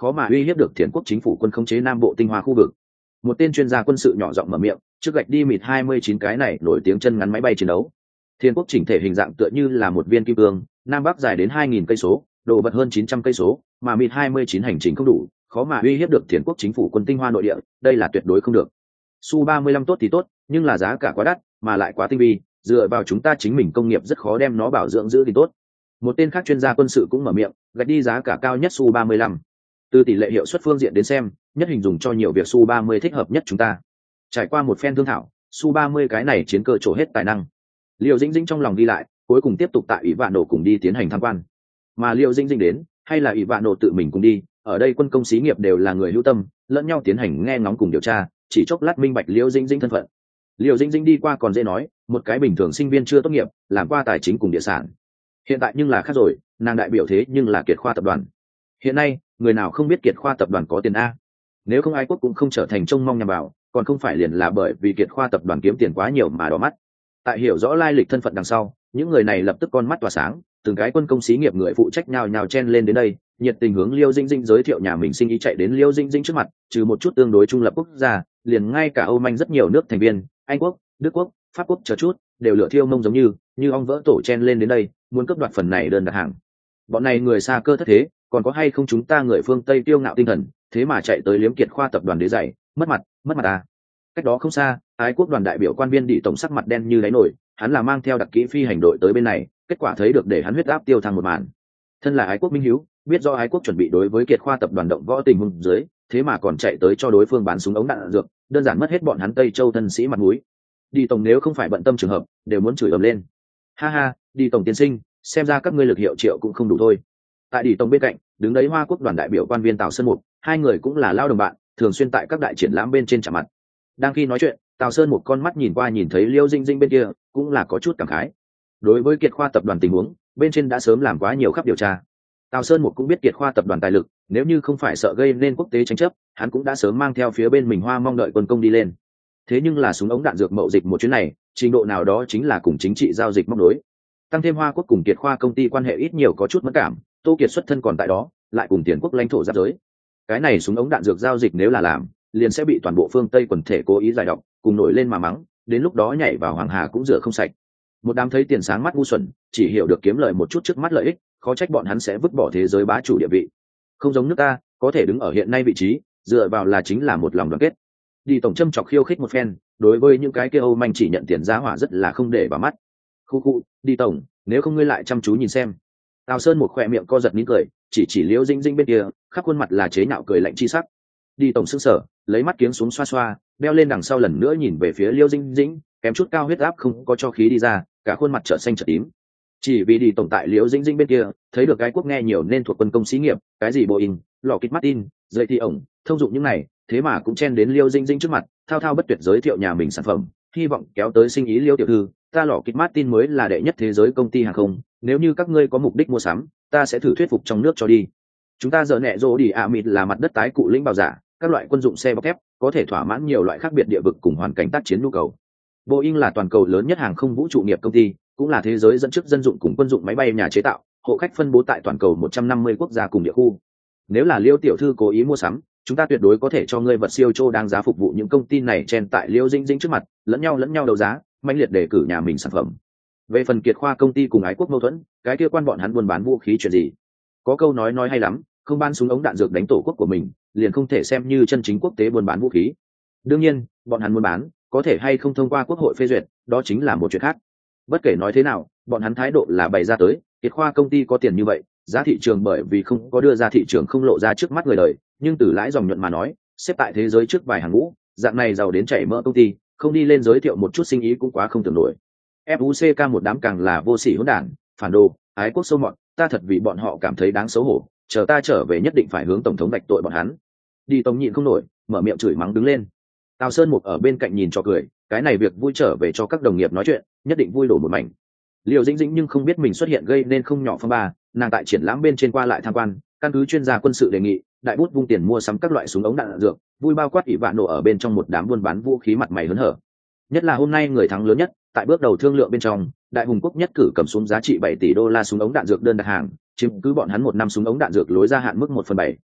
khó mà uy hiếp được Thiền quốc chính phủ quân khống chế Nam Bộ Tinh Hoa khu vực. Một tên chuyên gia quân sự nhỏ giọng mở miệng, trước gạch đi mịt 29 cái này nổi tiếng chân ngắn máy bay chiến đấu. Thiền quốc chỉnh thể hình dạng tựa như là một viên kim cương, nam bắc dài đến 2000 cây số, độ vật hơn 900 cây số, mà mịt 29 hành trình không đủ, khó mà uy hiếp được Thiền quốc chính phủ quân Tinh Hoa nội địa, đây là tuyệt đối không được. Su-35 tốt thì tốt, nhưng là giá cả quá đắt, mà lại quá tinh vi, dựa vào chúng ta chính mình công nghiệp rất khó đem nó bảo dưỡng giữ thì tốt. Một tên khác chuyên gia quân sự cũng mở miệng, gạch đi giá cả cao nhất Su-35. Từ tỷ lệ hiệu suất phương diện đến xem, nhất hình dùng cho nhiều việc Su-30 thích hợp nhất chúng ta. Trải qua một phen thương thảo, Su-30 cái này chiến cơ trổ hết tài năng. Liêu Dĩnh Dĩnh trong lòng đi lại, cuối cùng tiếp tục tại Ủy Vạn Nổ cùng đi tiến hành tham quan. Mà Liêu Dĩnh Dĩnh đến, hay là Ủy Vạn Nổ tự mình cùng đi, ở đây quân công xí nghiệp đều là người hữu tâm, lẫn nhau tiến hành nghe ngóng cùng điều tra, chỉ chốc lát minh bạch Liêu Dĩnh Dĩnh thân phận. Liêu Dĩnh Dĩnh đi qua còn dễ nói, một cái bình thường sinh viên chưa tốt nghiệp, làm qua tài chính cùng địa sản. Hiện tại nhưng là khác rồi, nàng đại biểu thế nhưng là Kiệt Khoa tập đoàn. Hiện nay, người nào không biết Kiệt Khoa tập đoàn có tiền a? Nếu không ai quốc cũng không trở thành trông mong nhằm vào, còn không phải liền là bởi vì Kiệt Khoa tập đoàn kiếm tiền quá nhiều mà đỏ mắt. Tại hiểu rõ lai lịch thân phận đằng sau, những người này lập tức con mắt tỏa sáng, từng cái quân công xí nghiệp người phụ trách nhào nhào chen lên đến đây, nhiệt tình hướng Liêu Dĩnh Dĩnh giới thiệu nhà mình sinh ý, chạy đến Liêu Dĩnh Dĩnh trước mặt, trừ một chút tương đối trung lập quốc gia, liền ngay cả Âu Minh rất nhiều nước thành viên, Anh quốc, Đức quốc, Pháp quốc chờ chút, đều lựa thiêu mông giống như ong vỡ tổ chen lên đến đây, muốn cướp đoạt phần này đơn đặt hàng. Bọn này người xa cơ thất thế, còn có hay không chúng ta người phương Tây tiêu ngạo tinh thần, thế mà chạy tới liếm Kiệt Khoa tập đoàn đế giày, mất mặt à. Cách đó không xa, Ái quốc đoàn đại biểu quan viên Đỉ tổng sắc mặt đen như đáy nổi, hắn là mang theo đặc kỹ phi hành đội tới bên này, kết quả thấy được để hắn huyết áp tiêu thăng một màn. Thân là Ái quốc minh hiếu, biết do Ái quốc chuẩn bị đối với Kiệt Khoa tập đoàn động võ tình huống dưới, thế mà còn chạy tới cho đối phương bán súng ống đạn dược, đơn giản mất hết bọn hắn Tây Châu thân sĩ mặt mũi. Đi tổng nếu không phải bận tâm trường hợp, đều muốn chửi ầm lên. Ha ha, đi tổng tiên sinh, xem ra các ngươi lực hiệu triệu cũng không đủ thôi. Tại đi tổng bên cạnh, đứng đấy Hoa quốc đoàn đại biểu quan viên Tào Sơn Mục, hai người cũng là lao đồng bạn, thường xuyên tại các đại triển lãm bên trên chạm mặt. Đang khi nói chuyện, Tào Sơn Mục con mắt nhìn qua nhìn thấy Liêu Dĩnh Dĩnh bên kia, cũng là có chút cảm khái. Đối với Kiệt Khoa tập đoàn tình huống, bên trên đã sớm làm quá nhiều khắp điều tra. Tào Sơn Mục cũng biết Kiệt Khoa tập đoàn tài lực, nếu như không phải sợ gây nên quốc tế tranh chấp, hắn cũng đã sớm mang theo phía bên mình Hoa mong đợi quân công đi lên. Thế nhưng là súng ống đạn dược mậu dịch một chuyến này, trình độ nào đó chính là cùng chính trị giao dịch móc đối. Tăng thêm Hoa quốc cùng Kiệt Khoa công ty quan hệ ít nhiều có chút mất cảm, Tô Kiệt xuất thân còn tại đó, lại cùng Tiền quốc lãnh thổ giáp giới. Cái này súng ống đạn dược giao dịch nếu là làm, liền sẽ bị toàn bộ phương Tây quần thể cố ý giải độc, cùng nổi lên mà mắng, đến lúc đó nhảy vào Hoàng Hà cũng rửa không sạch. Một đám thấy tiền sáng mắt ngu xuẩn, chỉ hiểu được kiếm lời một chút trước mắt lợi ích, khó trách bọn hắn sẽ vứt bỏ thế giới bá chủ địa vị. Không giống nước ta, có thể đứng ở hiện nay vị trí, dựa vào là chính là một lòng đoàn kết. Đi tổng châm chọc khiêu khích một phen, đối với những cái kia Âu manh chỉ nhận tiền giá hỏa rất là không để vào mắt. Khu, đi tổng, nếu không ngươi lại chăm chú nhìn xem. Tào Sơn một khỏe miệng co giật nín cười, chỉ Liễu Dĩnh Dĩnh bên kia, khắp khuôn mặt là chế nhạo cười lạnh chi sắc. Đi tổng sững sờ, lấy mắt kiếng xuống xoa xoa, đeo lên đằng sau lần nữa nhìn về phía Liễu Dĩnh Dĩnh, kém chút cao huyết áp không có cho khí đi ra, cả khuôn mặt trở xanh trở tím. Chỉ vì đi tổng tại Liễu Dĩnh Dĩnh bên kia, thấy được cái quốc nghe nhiều nên thuộc quân công xí nghiệp, cái gì Boeing, Lockheed Martin, dậy thì ổng, thông dụng những này, thế mà cũng chen đến Liễu Dĩnh Dĩnh trước mặt, thao thao bất tuyệt giới thiệu nhà mình sản phẩm, hy vọng kéo tới sinh ý Liễu tiểu thư, ta Lockheed Martin mới là đệ nhất thế giới công ty hàng không, nếu như các ngươi có mục đích mua sắm, ta sẽ thử thuyết phục trong nước cho đi. Chúng ta giờ nẹ rô đi mịt là mặt đất tái cụ lĩnh bảo giả, các loại quân dụng xe bọc thép có thể thỏa mãn nhiều loại khác biệt địa vực cùng hoàn cảnh tác chiến nhu cầu. Boeing là toàn cầu lớn nhất hàng không vũ trụ nghiệp công ty, cũng là thế giới dẫn trước dân dụng cùng quân dụng máy bay nhà chế tạo, hộ khách phân bố tại toàn cầu 150 quốc gia cùng địa khu. Nếu là Liêu tiểu thư cố ý mua sắm, chúng ta tuyệt đối có thể cho ngươi vật siêu chô đáng giá phục vụ những công ty này chen tại Liêu Dĩnh Dĩnh trước mặt, lẫn nhau đấu giá, mãnh liệt đề cử nhà mình sản phẩm. Về phần Kiệt Khoa công ty cùng Ái quốc mâu thuẫn, cái kia quan bọn hắn buôn bán vũ khí chuyện gì? Có câu nói hay lắm, không ban súng ống đạn dược đánh tổ quốc của mình, liền không thể xem như chân chính quốc tế buôn bán vũ khí. Đương nhiên, bọn hắn buôn bán, có thể hay không thông qua quốc hội phê duyệt, đó chính là một chuyện khác. Bất kể nói thế nào, bọn hắn thái độ là bày ra tới, Kiệt Khoa công ty có tiền như vậy, giá thị trường bởi vì không có đưa ra thị trường không lộ ra trước mắt người đời, nhưng từ lãi dòng nhuận mà nói, xếp tại thế giới trước vài hàng ngũ, dạng này giàu đến chảy mỡ công ty, không đi lên giới thiệu một chút sinh ý cũng quá không tưởng nổi. FUCK một đám càng là vô sỉ hỗn đản, phản đồ, ái quốc sâu mọt, ta thật vì bọn họ cảm thấy đáng xấu hổ, chờ ta trở về nhất định phải hướng tổng thống vạch tội bọn hắn. Đi tổng nhịn không nổi, mở miệng chửi mắng đứng lên. Tào Sơn Mục ở bên cạnh nhìn cho cười, cái này việc vui trở về cho các đồng nghiệp nói chuyện, nhất định vui đổ một mảnh. Liêu Dĩnh Dĩnh nhưng không biết mình xuất hiện gây nên không nhỏ phong ba, nàng tại triển lãm bên trên qua lại tham quan, căn cứ chuyên gia quân sự đề nghị, đại bút vung tiền mua sắm các loại súng ống đạn dược, vui bao quát ỷ vạn nổ ở bên trong một đám buôn bán vũ khí mặt mày hớn hở. Nhất là hôm nay người thắng lớn nhất, tại bước đầu thương lượng bên trong, Đại Hùng Quốc nhất cử cầm xuống giá trị 7 tỷ đô la súng ống đạn dược đơn đặt hàng, chiếm cứ bọn hắn một năm súng ống đạn dược lối ra hạn mức 1/7.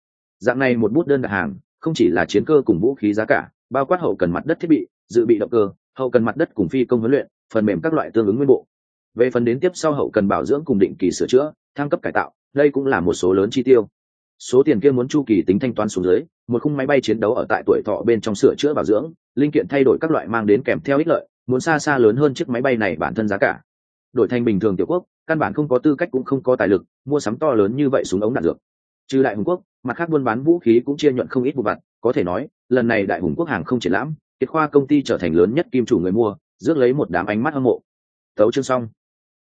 Dạng này một bút đơn đặt hàng không chỉ là chiến cơ cùng vũ khí giá cả, bao quát hậu cần mặt đất thiết bị, dự bị động cơ, hậu cần mặt đất cùng phi công huấn luyện, phần mềm các loại tương ứng nguyên bộ. Về phần đến tiếp sau hậu cần bảo dưỡng cùng định kỳ sửa chữa, thăng cấp cải tạo, đây cũng là một số lớn chi tiêu. Số tiền kia muốn chu kỳ tính thanh toán xuống dưới, một khung máy bay chiến đấu ở tại tuổi thọ bên trong sửa chữa bảo dưỡng, linh kiện thay đổi các loại mang đến kèm theo ích lợi, muốn xa xa lớn hơn chiếc máy bay này bản thân giá cả. Đổi thành bình thường tiểu quốc, căn bản không có tư cách cũng không có tài lực mua sắm to lớn như vậy súng ống đạn dược. Trừ Đại Hùng quốc, mặt khác buôn bán vũ khí cũng chia nhuận không ít vụ vặt, có thể nói, lần này Đại Hùng quốc hàng không triển lãm, Kiệt Khoa công ty trở thành lớn nhất kim chủ người mua, rước lấy một đám ánh mắt hâm mộ. Tấu chương xong.